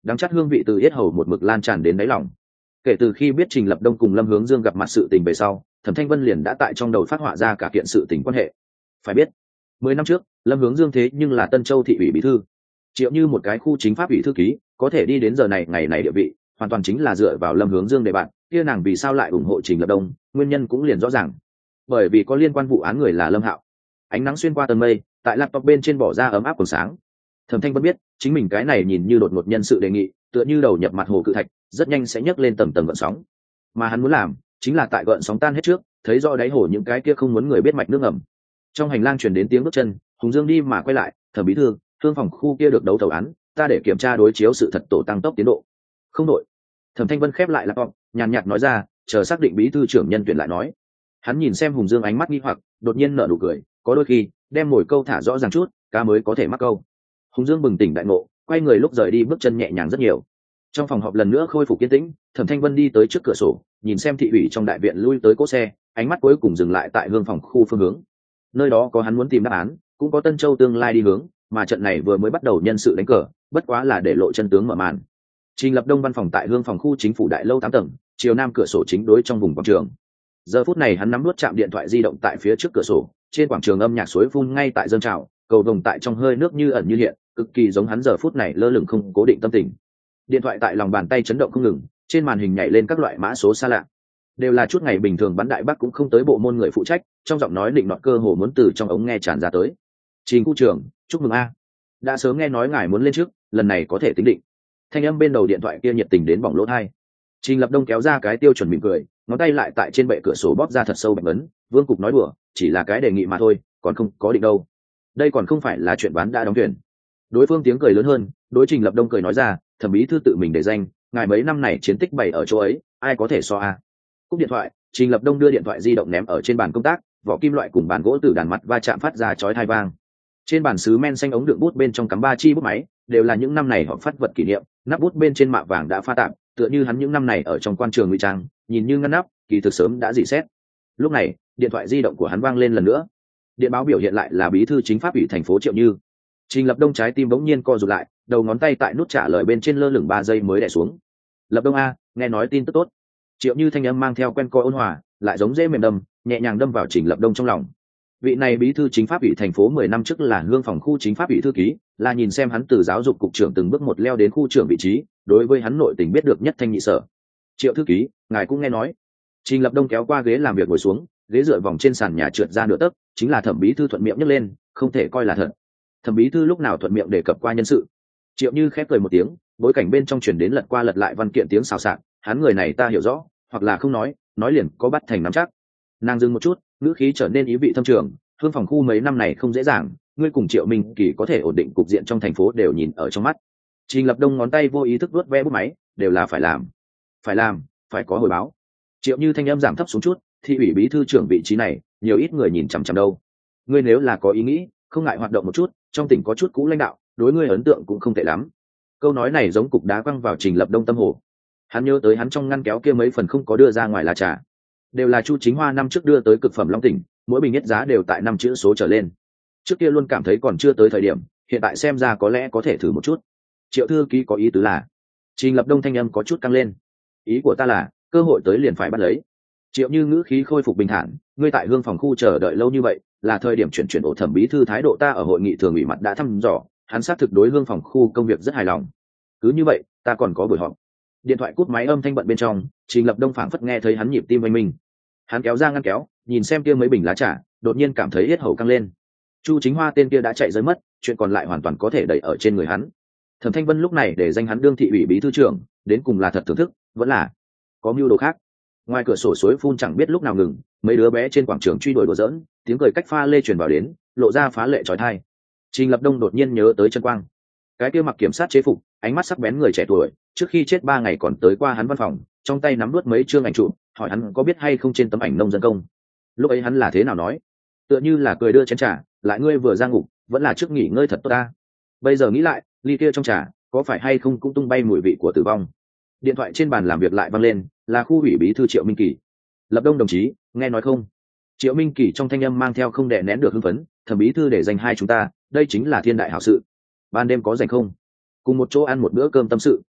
đắng chát hương vị từ yết hầu một mực lan tràn đến đáy lòng. Kể từ khi biết Trình Lập Đông cùng Lâm Hướng Dương gặp mặt sự tình về sau, Thẩm Thanh Vân liền đã tại trong đầu phát họa ra cả kiện sự tình quan hệ. Phải biết, 10 năm trước, Lâm Hướng Dương thế nhưng là Tân Châu thị ủy bí thư, Triệu Như một cái khu chính pháp ủy thư ký, có thể đi đến giờ này ngày này địa vị, hoàn toàn chính là dựa vào Lâm Hướng Dương để bạn, kia nàng vì sao lại ủng hộ Trình Lập Đông, nguyên nhân cũng liền rõ ràng. Bởi vì có liên quan vụ án người là Lâm Hạo. Ánh nắng xuyên qua tầng mây, tại laptop bên trên bỏ ra ấm áp còn sáng. Thẩm Thanh Vân biết, chính mình cái này nhìn như đột ngột nhân sự đề nghị, tựa như đầu nhập mặt hồ cự thạch, rất nhanh sẽ nhấc lên tầng tầng gợn sóng. Mà hắn muốn làm, chính là tại gợn sóng tan hết trước, thấy rõ đáy hồ những cái kia không muốn người biết mạch nước ngầm. Trong hành lang truyền đến tiếng bước chân, Hùng Dương đi mà quay lại, Thẩm bí thư, thương phòng khu kia được đấu thầu án, ta để kiểm tra đối chiếu sự thật tổ tăng tốc tiến độ. Không đội. Thẩm Thanh Vân khép lại laptop, nhàn nhạt nói ra, chờ xác định bí thư trưởng nhân tuyển lại nói. Hắn nhìn xem Hùng Dương ánh mắt nghi hoặc, đột nhiên nở nụ cười, có đôi khi, đem mồi câu thả rõ ràng chút, cá mới có thể mắc câu. Hùng Dương bừng tỉnh đại ngộ, quay người lúc rời đi bước chân nhẹ nhàng rất nhiều. Trong phòng họp lần nữa khôi phục yên tĩnh, Thẩm Thanh Vân đi tới trước cửa sổ, nhìn xem thị ủy trong đại viện lui tới cỗ xe, ánh mắt cuối cùng dừng lại tại hương phòng khu phương hướng. Nơi đó có hắn muốn tìm đáp án, cũng có Tân Châu tương lai đi hướng, mà trận này vừa mới bắt đầu nhân sự đánh cờ, bất quá là để lộ chân tướng mở màn. Trình Lập Đông văn phòng tại hương phòng khu chính phủ đại lâu 8 tầng, chiều nam cửa sổ chính đối trong vùng quảng trường. Giờ phút này hắn nắm nuốt chạm điện thoại di động tại phía trước cửa sổ, trên quảng trường âm nhạc suối phun ngay tại dâng trào, cầu vồng tại trong hơi nước như ẩn như hiện, cực kỳ giống hắn giờ phút này lơ lửng không cố định tâm tình. Điện thoại tại lòng bàn tay chấn động không ngừng, trên màn hình nhảy lên các loại mã số xa lạ, đều là chút ngày bình thường bắn đại bắc cũng không tới bộ môn người phụ trách, trong giọng nói định nọt cơ hồ muốn từ trong ống nghe tràn ra tới. Trình khu trưởng, chúc mừng a, đã sớm nghe nói ngài muốn lên trước, lần này có thể tính định. Thanh âm bên đầu điện thoại kia nhiệt tình đến bỏng lỗ tai. Trình Lập Đông kéo ra cái tiêu chuẩn mỉm cười, ngón tay lại tại trên bệ cửa sổ bóp ra thật sâu bạch ấn. Vương cục nói đùa, chỉ là cái đề nghị mà thôi, còn không có định đâu. Đây còn không phải là chuyện bán đã đóng thuyền. Đối phương tiếng cười lớn hơn, đối Trình Lập Đông cười nói ra, Thẩm bí thư tự mình để danh, ngài mấy năm này chiến tích bày ở chỗ ấy, ai có thể so a. Cúp điện thoại, Trình Lập Đông đưa điện thoại di động ném ở trên bàn công tác, vỏ kim loại cùng bàn gỗ từ đàn mặt va chạm phát ra chói tai vang. Trên bàn sứ men xanh ống đựng bút bên trong cắm 3 chi bút máy, đều là những năm này họ phát vật kỷ niệm, nắp bút bên trên mạ vàng đã pha tạm, tựa như hắn những năm này ở trong quan trường ngụy trang, nhìn như ngăn nắp, kỳ thực sớm đã dị xét. Lúc này, điện thoại di động của hắn vang lên lần nữa. Điện báo biểu hiện lại là bí thư chính pháp ủy thành phố Triệu Như. Trình Lập Đông trái tim bỗng nhiên co rụt lại, đầu ngón tay tại nút trả lời bên trên lơ lửng 3 giây mới đè xuống. Lập Đông a, nghe nói tin tức tốt. Triệu Như thanh âm mang theo quen coi ôn hòa, lại giống dễ mềm đâm, nhẹ nhàng đâm vào Trình Lập Đông trong lòng. Vị này bí thư chính pháp ủy thành phố 10 năm trước là hương phòng khu chính pháp ủy thư ký, là nhìn xem hắn từ giáo dục cục trưởng từng bước một leo đến khu trưởng vị trí, đối với hắn nội tình biết được nhất thanh nhị sở. Triệu thư ký, ngài cũng nghe nói. Trình Lập Đông kéo qua ghế làm việc ngồi xuống, ghế dựa vòng trên sàn nhà trượt ra nửa tấc, chính là Thẩm bí thư thuận miệng nhấc lên, không thể coi là thật. Thẩm bí thư lúc nào thuận miệng đề cập qua nhân sự. Triệu Như khép cười một tiếng, bối cảnh bên trong truyền đến lật qua lật lại văn kiện tiếng xào xạc, hắn người này ta hiểu rõ, hoặc là không nói liền có bắt thành nắm chắc. Nàng dừng một chút, ngữ khí trở nên ý vị thâm trường, hương phòng khu mấy năm này không dễ dàng, ngươi cùng Triệu Minh Kỳ có thể ổn định cục diện trong thành phố đều nhìn ở trong mắt. Trình Lập Đông ngón tay vô ý thức vuốt ve bút máy, đều là phải làm, phải có hồi báo. Triệu Như thanh âm giảm thấp xuống chút, thị ủy bí thư trưởng vị trí này, nhiều ít người nhìn chằm chằm đâu. Ngươi nếu là có ý nghĩ, không ngại hoạt động một chút, trong tỉnh có chút cũ lãnh đạo, đối ngươi ấn tượng cũng không tệ lắm. Câu nói này giống cục đá quăng vào Trình Lập Đông tâm hồ. Hắn nhớ tới hắn trong ngăn kéo kia mấy phần không có đưa ra ngoài là trà, đều là Chu Chính Hoa năm trước đưa tới cực phẩm Long Tỉnh, mỗi bình nhất giá đều tại 5 chữ số trở lên. Trước kia luôn cảm thấy còn chưa tới thời điểm, hiện tại xem ra có lẽ có thể thử một chút. Triệu thư ký có ý tứ là? Trình Lập Đông thanh âm có chút căng lên. Ý của ta là, cơ hội tới liền phải bắt lấy. Triệu Như ngữ khí khôi phục bình thản, ngươi tại hương phòng khu chờ đợi lâu như vậy, là thời điểm chuyển ổ Thẩm bí thư thái độ ta ở hội nghị thường ủy mặt đã thăm dò, hắn xác thực đối hương phòng khu công việc rất hài lòng. Cứ như vậy, ta còn có buổi họp. Điện thoại cút máy âm thanh bận bên trong, Trình Lập Đông phảng phất nghe thấy hắn nhịp tim oanh minh. Hắn kéo ra ngăn kéo, nhìn xem kia mấy bình lá trà, đột nhiên cảm thấy yết hầu căng lên. Chu Chính Hoa tên kia đã chạy rơi mất, chuyện còn lại hoàn toàn có thể đẩy ở trên người hắn. Thẩm Thanh Vân lúc này để danh hắn đương thị ủy bí thư trưởng, đến cùng là thật thưởng thức, vẫn là có mưu đồ khác. Ngoài cửa sổ suối phun chẳng biết lúc nào ngừng, mấy đứa bé trên quảng trường truy đuổi đùa giỡn, tiếng cười cách pha lê truyền vào đến, lộ ra phá lệ chói tai. Trình Lập Đông đột nhiên nhớ tới Trân Quang, cái kia mặc kiểm sát chế phục, ánh mắt sắc bén người trẻ tuổi, trước khi chết 3 ngày còn tới qua hắn văn phòng, trong tay nắm nuốt mấy chương ảnh chụp, hỏi hắn có biết hay không trên tấm ảnh nông dân công. Lúc ấy hắn là thế nào nói? Tựa như là cười đưa chén trà, lại ngươi vừa ra ngủ, vẫn là trước nghỉ ngơi thật tốt ta. Bây giờ nghĩ lại, ly kia trong trà, có phải hay không cũng tung bay mùi vị của tử vong. Điện thoại trên bàn làm việc lại vang lên, là khu ủy bí thư Triệu Minh Kỳ. Lập Đông đồng chí, nghe nói không? Triệu Minh Kỳ trong thanh âm mang theo không đè nén được hưng phấn, Thẩm bí thư để dành hai chúng ta, đây chính là thiên đại hảo sự. Ban đêm có rảnh không? Cùng một chỗ ăn một bữa cơm tâm sự,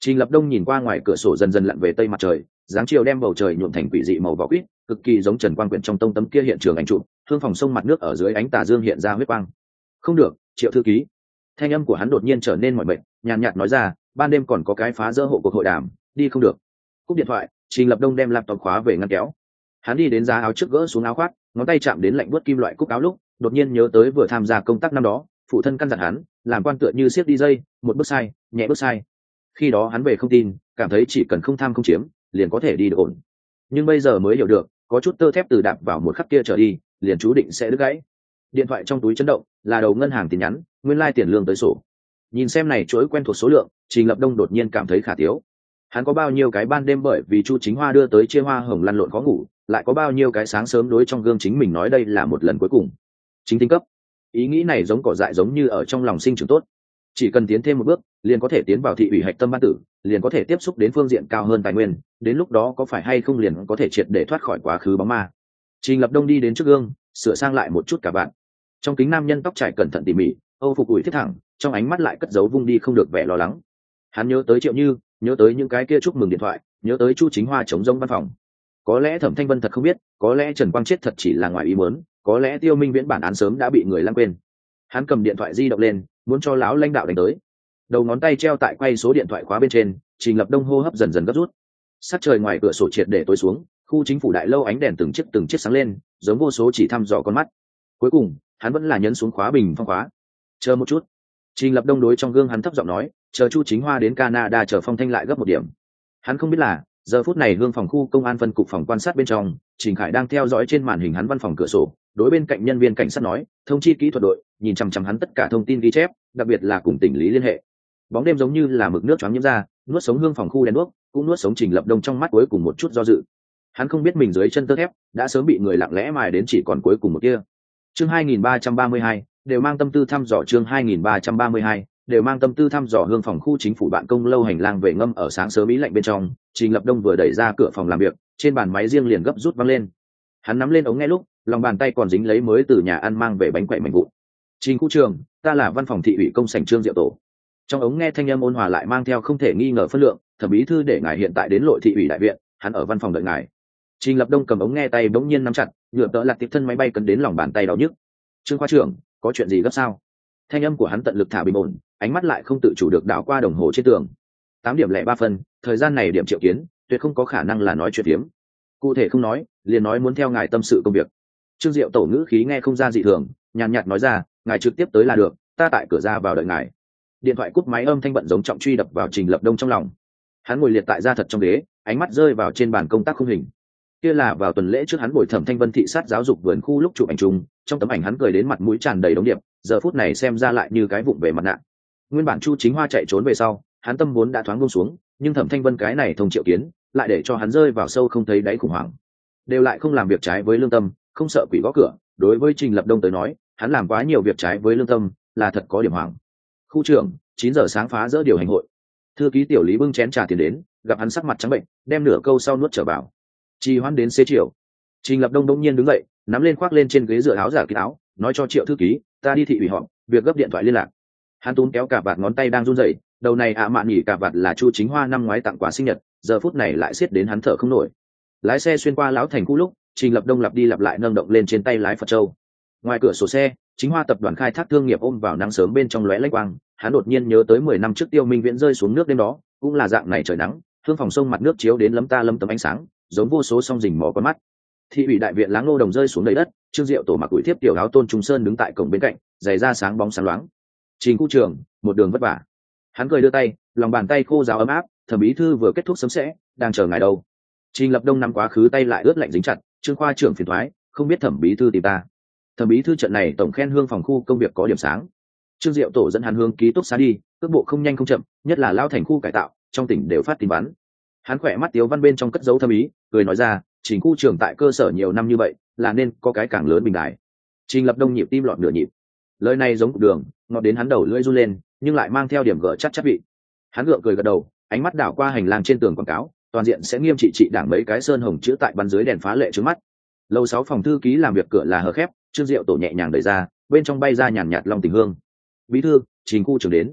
Trình Lập Đông nhìn qua ngoài cửa sổ dần dần lặn về tây mặt trời, dáng chiều đem bầu trời nhuộm thành quỷ dị màu vỏ quýt, cực kỳ giống Trần Quang quyển trong tông tấm kia hiện trường ảnh chụp, hương phòng sông mặt nước ở dưới ánh tà dương hiện ra huyết quang. Không được, Triệu thư ký. Thanh âm của hắn đột nhiên trở nên mỏi mệt, nhàn nhạt nói ra, ban đêm còn có cái phá rỡ hộ cuộc hội đàm, đi không được. Cúp điện thoại, Trình Lập Đông đem laptop khóa về ngăn kéo. Hắn đi đến giá áo trước gỡ xuống áo khoác, ngón tay chạm đến lạnh buốt kim loại cúc áo lúc, đột nhiên nhớ tới vừa tham gia công tác năm đó, phụ thân căn dặn hắn, làm quan tựa như siết đi dây, một bước sai, nhẹ bước sai. Khi đó hắn về không tin, cảm thấy chỉ cần không tham không chiếm, liền có thể đi được ổn. Nhưng bây giờ mới hiểu được, có chút tơ thép từ đạp vào một khắc kia trở đi, liền chú định sẽ đứt gãy. Điện thoại trong túi chấn động, là đầu ngân hàng tin nhắn, nguyên lai tiền lương tới sổ. Nhìn xem này chuỗi quen thuộc số lượng, Trình Lập Đông đột nhiên cảm thấy khả thiếu. Hắn có bao nhiêu cái ban đêm bởi vì Chu Chính Hoa đưa tới chia hoa hồng lăn lộn khó ngủ, lại có bao nhiêu cái sáng sớm đối trong gương chính mình nói đây là một lần cuối cùng. Chính tinh cấp. Ý nghĩ này giống cỏ dại giống như ở trong lòng sinh trưởng tốt. Chỉ cần tiến thêm một bước, liền có thể tiến vào thị ủy hạch tâm ban tử, liền có thể tiếp xúc đến phương diện cao hơn tài nguyên, đến lúc đó có phải hay không liền có thể triệt để thoát khỏi quá khứ bóng ma. Trình Lập Đông đi đến trước gương, sửa sang lại một chút cả bạn. Trong kính nam nhân tóc trải cẩn thận tỉ mỉ, Âu phục ủi thiết thẳng, trong ánh mắt lại cất giấu vung đi không được vẻ lo lắng. Hắn nhớ tới Triệu Như, nhớ tới những cái kia chúc mừng điện thoại, nhớ tới Chu Chính Hoa chống rông văn phòng. Có lẽ Thẩm Thanh Vân thật không biết, có lẽ Trần Quang chết thật chỉ là ngoài ý muốn, có lẽ Tiêu Minh Viễn bản án sớm đã bị người lãng quên. Hắn cầm điện thoại di động lên, muốn cho lão lãnh đạo đánh tới. Đầu ngón tay treo tại quay số điện thoại khóa bên trên, Trình Lập Đông hô hấp dần dần gấp rút. Sát trời ngoài cửa sổ triệt để tối xuống, khu chính phủ đại lâu ánh đèn từng chiếc sáng lên, giống vô số chỉ thăm dò con mắt. Cuối cùng, hắn vẫn là nhấn xuống khóa bình phong khóa. Chờ một chút. Trình Lập Đông đối trong gương hắn thấp giọng nói, chờ Chu Chính Hoa đến Canada chờ Phong Thanh lại gấp một điểm. Hắn không biết là, giờ phút này hương phòng khu công an phân cục phòng quan sát bên trong, Trình Khải đang theo dõi trên màn hình hắn văn phòng cửa sổ, đối bên cạnh nhân viên cảnh sát nói, thông chi kỹ thuật đội, nhìn chằm chằm hắn tất cả thông tin ghi chép, đặc biệt là cùng tỉnh lý liên hệ. Bóng đêm giống như là mực nước choáng nhiễm ra, nuốt sống hương phòng khu đèn đuốc, cũng nuốt sống Trình Lập Đông trong mắt cuối cùng một chút do dự. Hắn không biết mình dưới chân tơ thép đã sớm bị người lặng lẽ mài đến chỉ còn cuối cùng một kia. Chương 2332, đều mang tâm tư thăm dò. Chương 2332, đều mang tâm tư thăm dò hương phòng khu chính phủ bạn công lâu hành lang về ngâm ở sáng sớm ý lạnh bên trong. Trình Lập Đông vừa đẩy ra cửa phòng làm việc, trên bàn máy riêng liền gấp rút văng lên. Hắn nắm lên ống nghe lúc, lòng bàn tay còn dính lấy mới từ nhà ăn mang về bánh quẩy mảnh vụn. Trình khu trường, ta là văn phòng thị ủy công sảnh Trương Diệu Tổ. Trong ống nghe thanh âm ôn hòa lại mang theo không thể nghi ngờ phân lượng, Thẩm bí thư để ngài hiện tại đến Lội thị ủy đại viện, hắn ở văn phòng đợi ngài. Trình Lập Đông cầm ống nghe tay bỗng nhiên nắm chặt, nhựa tợ lặt tiếp thân máy bay cấn đến lòng bàn tay đau nhức. Trương khoa trưởng, có chuyện gì gấp sao? Thanh âm của hắn tận lực thả bình ổn, ánh mắt lại không tự chủ được đảo qua đồng hồ trên tường. 8:03, thời gian này điểm Triệu Kiến, tuyệt không có khả năng là nói chuyện phiếm. Cụ thể không nói, liền nói muốn theo ngài tâm sự công việc. Trương Diệu Tổ ngữ khí nghe không ra dị thường, nhàn nhạt nói ra, ngài trực tiếp tới là được, ta tại cửa ra vào đợi ngài. Điện thoại cúp máy, âm thanh bận giống trọng truy đập vào Trình Lập Đông trong lòng. Hắn ngồi liệt tại da thật trong ghế, ánh mắt rơi vào trên bàn công tác khung hình. Kia là vào tuần lễ trước hắn bồi Thẩm Thanh Vân thị sát giáo dục vườn khu lúc chụp ảnh chung, trong tấm ảnh hắn cười đến mặt mũi tràn đầy đống điệp, giờ phút này xem ra lại như cái vụng về mặt nạ. Nguyên bản Chu Chính Hoa chạy trốn về sau, hắn tâm vốn đã thoáng buông xuống, nhưng Thẩm Thanh Vân cái này thông Triệu Kiến, lại để cho hắn rơi vào sâu không thấy đáy khủng hoảng. Đều lại không làm việc trái với lương tâm, không sợ quỷ gõ cửa, đối với Trình Lập Đông tới nói, hắn làm quá nhiều việc trái với lương tâm, là thật có điểm hoảng. Khu trưởng, 9 giờ sáng phá dỡ điều hành hội. Thư ký tiểu Lý bưng chén trà tiền đến, gặp hắn sắc mặt trắng bệnh, đem nửa câu sau nuốt trở vào. Trì hoãn đến xế chiều. Trình Lập Đông đống nhiên đứng dậy, nắm lên khoác lên trên ghế dựa áo giả kín áo, nói cho Triệu thư ký, ta đi thị ủy họp, việc gấp điện thoại liên lạc. Hắn túm kéo cả vạt ngón tay đang run rẩy, đầu này mạn nghỉ cả vạt là Chu Chính Hoa năm ngoái tặng quà sinh nhật, giờ phút này lại siết đến hắn thở không nổi. Lái xe xuyên qua lão thành khu lúc, Trình Lập Đông lặp đi lặp lại nâng động lên trên tay lái Phật Châu. Ngoài cửa sổ xe, Chính Hoa tập đoàn khai thác thương nghiệp ôm vào nắng sớm bên trong lóe lách quang, hắn đột nhiên nhớ tới 10 năm trước Tiêu Minh Viễn rơi xuống nước đêm đó, cũng là dạng này trời nắng, hương phòng sông mặt nước chiếu đến lấm tấm ánh sáng, giống vô số song rình mò con mắt. Thị ủy đại viện Láng Ngô Đồng rơi xuống đầy đất, Trương Diệu Tổ mặc ủi thiếp tiểu áo Tôn Trung Sơn đứng tại cổng bên cạnh, giày da sáng bóng sáng loáng. Trình khu trường, một đường vất vả. Hắn cười đưa tay, lòng bàn tay khô ráo ấm áp, Thẩm bí thư vừa kết thúc sớm sẽ, đang chờ ngài đâu. Trình Lập Đông nắm quá khứ tay lại ướt lạnh dính chặt, Trương khoa trưởng phiền toái, không biết Thẩm bí thư tìm ta. Thẩm bí thư trận này tổng khen hương phòng khu công việc có điểm sáng. Trương Diệu Tổ dẫn hắn hướng ký túc xá đi, cước bộ không nhanh không chậm, nhất là lao thành khu cải tạo, trong tỉnh đều phát tin vắn. Hắn khỏe mắt tiếu văn bên trong cất dấu thâm ý, cười nói ra, Trình khu trưởng tại cơ sở nhiều năm như vậy, là nên có cái càng lớn bình đại. Trình Lập Đông nhịp tim lọt nửa nhịp. Lời này giống đường, ngọt đến hắn đầu lưỡi run lên, nhưng lại mang theo điểm gỡ chắc vị. Hắn gượng cười gật đầu, ánh mắt đảo qua hành lang trên tường quảng cáo, toàn diện sẽ nghiêm trị đảng mấy cái sơn hồng chữ tại bắn dưới đèn phá lệ trước mắt. Lầu 6 phòng thư ký làm việc cửa là hờ khép, Trương Diệu Tổ nhẹ nhàng đẩy ra, bên trong bay ra nhàn nhạt long tình hương. Bí thư, Trình khu trưởng đến.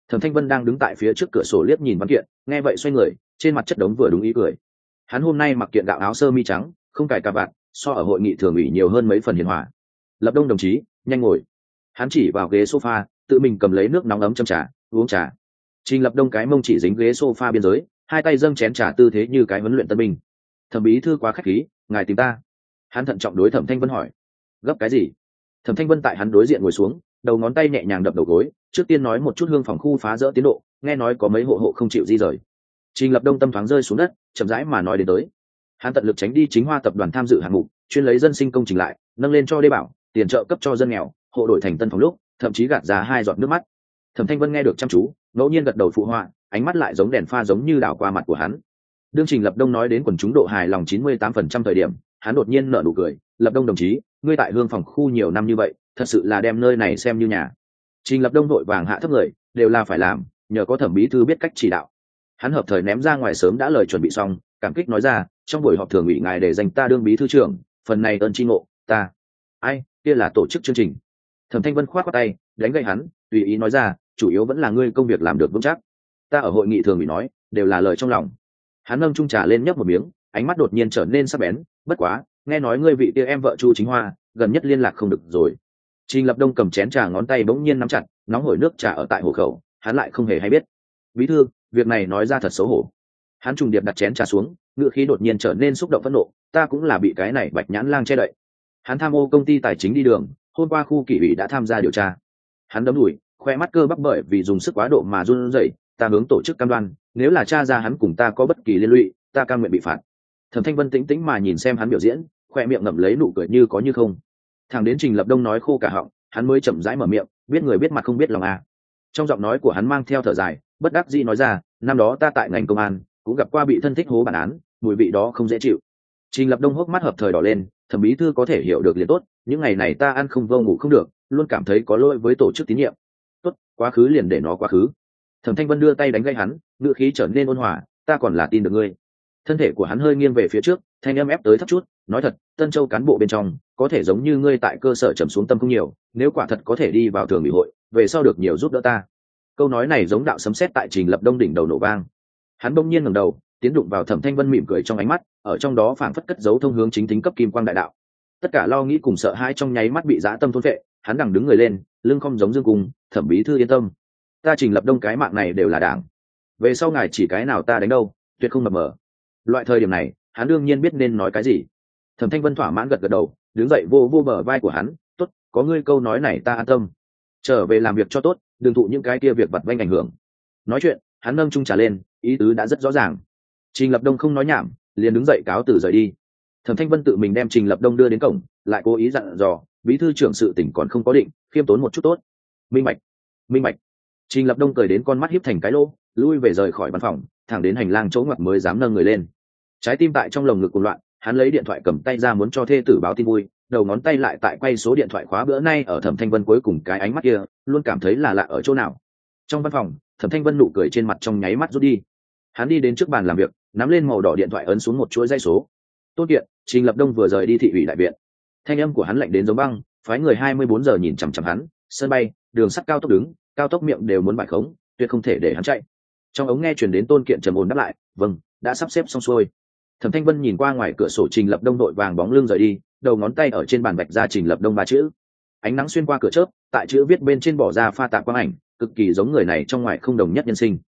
Thẩm Thanh Vân đang đứng tại phía trước cửa sổ liếc nhìn văn kiện, nghe vậy xoay người, trên mặt chất đống vừa đúng ý cười. Hắn hôm nay mặc kiện gạo áo sơ mi trắng, không cài cà vạt, so ở hội nghị thường ủy nhiều hơn mấy phần hiền hòa. Lập Đông đồng chí, nhanh ngồi. Hắn chỉ vào ghế sofa, tự mình cầm lấy nước nóng ấm châm trà, uống trà. Trình Lập Đông cái mông chỉ dính ghế sofa biên giới, hai tay dâng chén trà tư thế như cái huấn luyện tân binh. Thẩm bí thư quá khách khí, ngài tìm ta. Hắn thận trọng đối Thẩm Thanh Vân hỏi. Gấp cái gì? Thẩm Thanh Vân tại hắn đối diện ngồi xuống, đầu ngón tay nhẹ nhàng đập đầu gối, trước tiên nói một chút hương phòng khu phá rỡ tiến độ, nghe nói có mấy hộ không chịu di rời. Trình Lập Đông tâm thoáng rơi xuống đất, chậm rãi mà nói đến tới. Hắn tận lực tránh đi Chính Hoa tập đoàn tham dự hạng mục, chuyên lấy dân sinh công trình lại, nâng lên cho đê bảo, tiền trợ cấp cho dân nghèo, hộ đổi thành tân phòng lúc, thậm chí gạt ra hai giọt nước mắt. Thẩm Thanh Vân nghe được chăm chú, ngẫu nhiên gật đầu phụ họa, ánh mắt lại giống đèn pha giống như đảo qua mặt của hắn. Đương Trình Lập Đông nói đến quần chúng độ hài lòng 98% thời điểm, hắn đột nhiên nở nụ cười, "Lập Đông đồng chí, ngươi tại hương phòng khu nhiều năm như vậy, thật sự là đem nơi này xem như nhà." Trình Lập Đông vội vàng hạ thấp người, "Đều là phải làm, nhờ có Thẩm bí thư biết cách chỉ đạo." Hắn hợp thời ném ra ngoài sớm đã lời chuẩn bị xong, cảm kích nói ra, "Trong buổi họp thường ủy ngài để dành ta đương bí thư trưởng, phần này ơn tri ngộ, ta." "Ai, kia là tổ chức chương trình." Thẩm Thanh Vân khoát qua tay, đánh gậy hắn, tùy ý nói ra, "Chủ yếu vẫn là ngươi công việc làm được vững chắc. Ta ở hội nghị thường ủy nói, đều là lời trong lòng." Hắn nâng chung trà lên nhấp một miếng, ánh mắt đột nhiên trở nên sắc bén, "Bất quá, nghe nói ngươi vị kia em vợ Chu Chính Hoa, gần nhất liên lạc không được rồi." Trình Lập Đông cầm chén trà ngón tay bỗng nhiên nắm chặt, nóng hổi nước trà ở tại hộ khẩu, hắn lại không hề hay biết. "Bí thư, việc này nói ra thật xấu hổ." Hắn trùng điệp đặt chén trà xuống, ngựa khí đột nhiên trở nên xúc động phẫn nộ, "Ta cũng là bị cái này Bạch Nhãn Lang che đậy." Hắn tham ô công ty tài chính đi đường, hôm qua khu kỷ ủy đã tham gia điều tra. Hắn đấm đùi, khoe mắt cơ bắp bởi vì dùng sức quá độ mà run rẩy, "Ta hướng tổ chức cam đoan, nếu là cha ra hắn cùng ta có bất kỳ liên lụy, ta cam nguyện bị phạt." Thẩm Thanh Vân tĩnh tĩnh mà nhìn xem hắn biểu diễn, khoe miệng ngậm lấy nụ cười như có như không. Thằng đến Trình Lập Đông nói khô cả họng, hắn mới chậm rãi mở miệng, "Biết người biết mặt không biết lòng à." Trong giọng nói của hắn mang theo thở dài, bất đắc dĩ nói ra, "Năm đó ta tại ngành công an cũng gặp qua bị thân thích hố bản án, mùi vị đó không dễ chịu." Trình Lập Đông hốc mắt hợp thời đỏ lên, "Thẩm bí thư có thể hiểu được liền tốt, những ngày này ta ăn không vô ngủ không được, luôn cảm thấy có lỗi với tổ chức tín nhiệm." "Tốt, quá khứ liền để nó quá khứ." Thẩm Thanh Vân đưa tay đánh gây hắn, ngữ khí trở nên ôn hòa, "Ta còn là tin được ngươi." Thân thể của hắn hơi nghiêng về phía trước, thanh âm ép tới thấp chút, nói thật, Tân Châu cán bộ bên trong có thể giống như ngươi tại cơ sở trầm xuống tâm không nhiều, nếu quả thật có thể đi vào thường ủy hội, về sau được nhiều giúp đỡ ta. Câu nói này giống đạo sấm sét tại Trình Lập Đông đỉnh đầu nổ vang. Hắn bỗng nhiên ngẩng đầu, tiến đụng vào Thẩm Thanh Vân mỉm cười trong ánh mắt, ở trong đó phảng phất cất dấu thông hướng chính tính cấp kim quang đại đạo. Tất cả lo nghĩ cùng sợ hãi trong nháy mắt bị dã tâm thôn phệ, hắn đằng đứng người lên, lưng không giống dương cung, "Thẩm bí thư yên tâm, ta Trình Lập Đông cái mạng này đều là đảng. Về sau ngài chỉ cái nào ta đánh đâu, tuyệt không mập mờ." Loại thời điểm này, hắn đương nhiên biết nên nói cái gì. Thẩm Thanh Vân thỏa mãn gật gật đầu, đứng dậy vô vô bờ vai của hắn, "Tốt, có ngươi câu nói này ta an tâm. Trở về làm việc cho tốt, đừng thụ những cái kia việc vặt vãnh ảnh hưởng." Nói chuyện, hắn nâng chung trà lên, ý tứ đã rất rõ ràng. Trình Lập Đông không nói nhảm, liền đứng dậy cáo từ rời đi. Thẩm Thanh Vân tự mình đem Trình Lập Đông đưa đến cổng, lại cố ý dặn dò, "Bí thư trưởng sự tỉnh còn không có định, khiêm tốn một chút tốt." "Minh bạch, minh bạch." Trình Lập Đông cười đến con mắt híp thành cái lỗ, lui về rời khỏi văn phòng, thẳng đến hành lang chỗ ngoặt mới dám nâng người lên. Trái tim tại trong lồng ngực cuồng loạn, hắn lấy điện thoại cầm tay ra muốn cho thê tử báo tin vui, đầu ngón tay lại tại quay số điện thoại khóa bữa nay ở Thẩm Thanh Vân cuối cùng cái ánh mắt kia, luôn cảm thấy là lạ ở chỗ nào. Trong văn phòng, Thẩm Thanh Vân nụ cười trên mặt trong nháy mắt rút đi. Hắn đi đến trước bàn làm việc, nắm lên màu đỏ điện thoại ấn xuống một chuỗi dãy số. "Tốt kiện, Trình Lập Đông vừa rời đi thị ủy đại viện." Thanh âm của hắn lạnh đến giống băng, phái người 24 giờ nhìn chằm chằm hắn, sân bay, đường sắt cao tốc đứng, cao tốc miệng đều muốn bại khống, tuyệt không thể để hắn chạy. Trong ống nghe truyền đến Tôn Kiện trầm ổn đáp lại, "Vâng, đã sắp xếp xong xuôi." Thẩm Thanh Vân nhìn qua ngoài cửa sổ Trình Lập Đông đội vàng bóng lưng rời đi, đầu ngón tay ở trên bàn vạch ra Trình Lập Đông ba chữ. Ánh nắng xuyên qua cửa chớp, tại chữ viết bên trên bỏ ra pha tạp quang ảnh, cực kỳ giống người này trong ngoài không đồng nhất nhân sinh.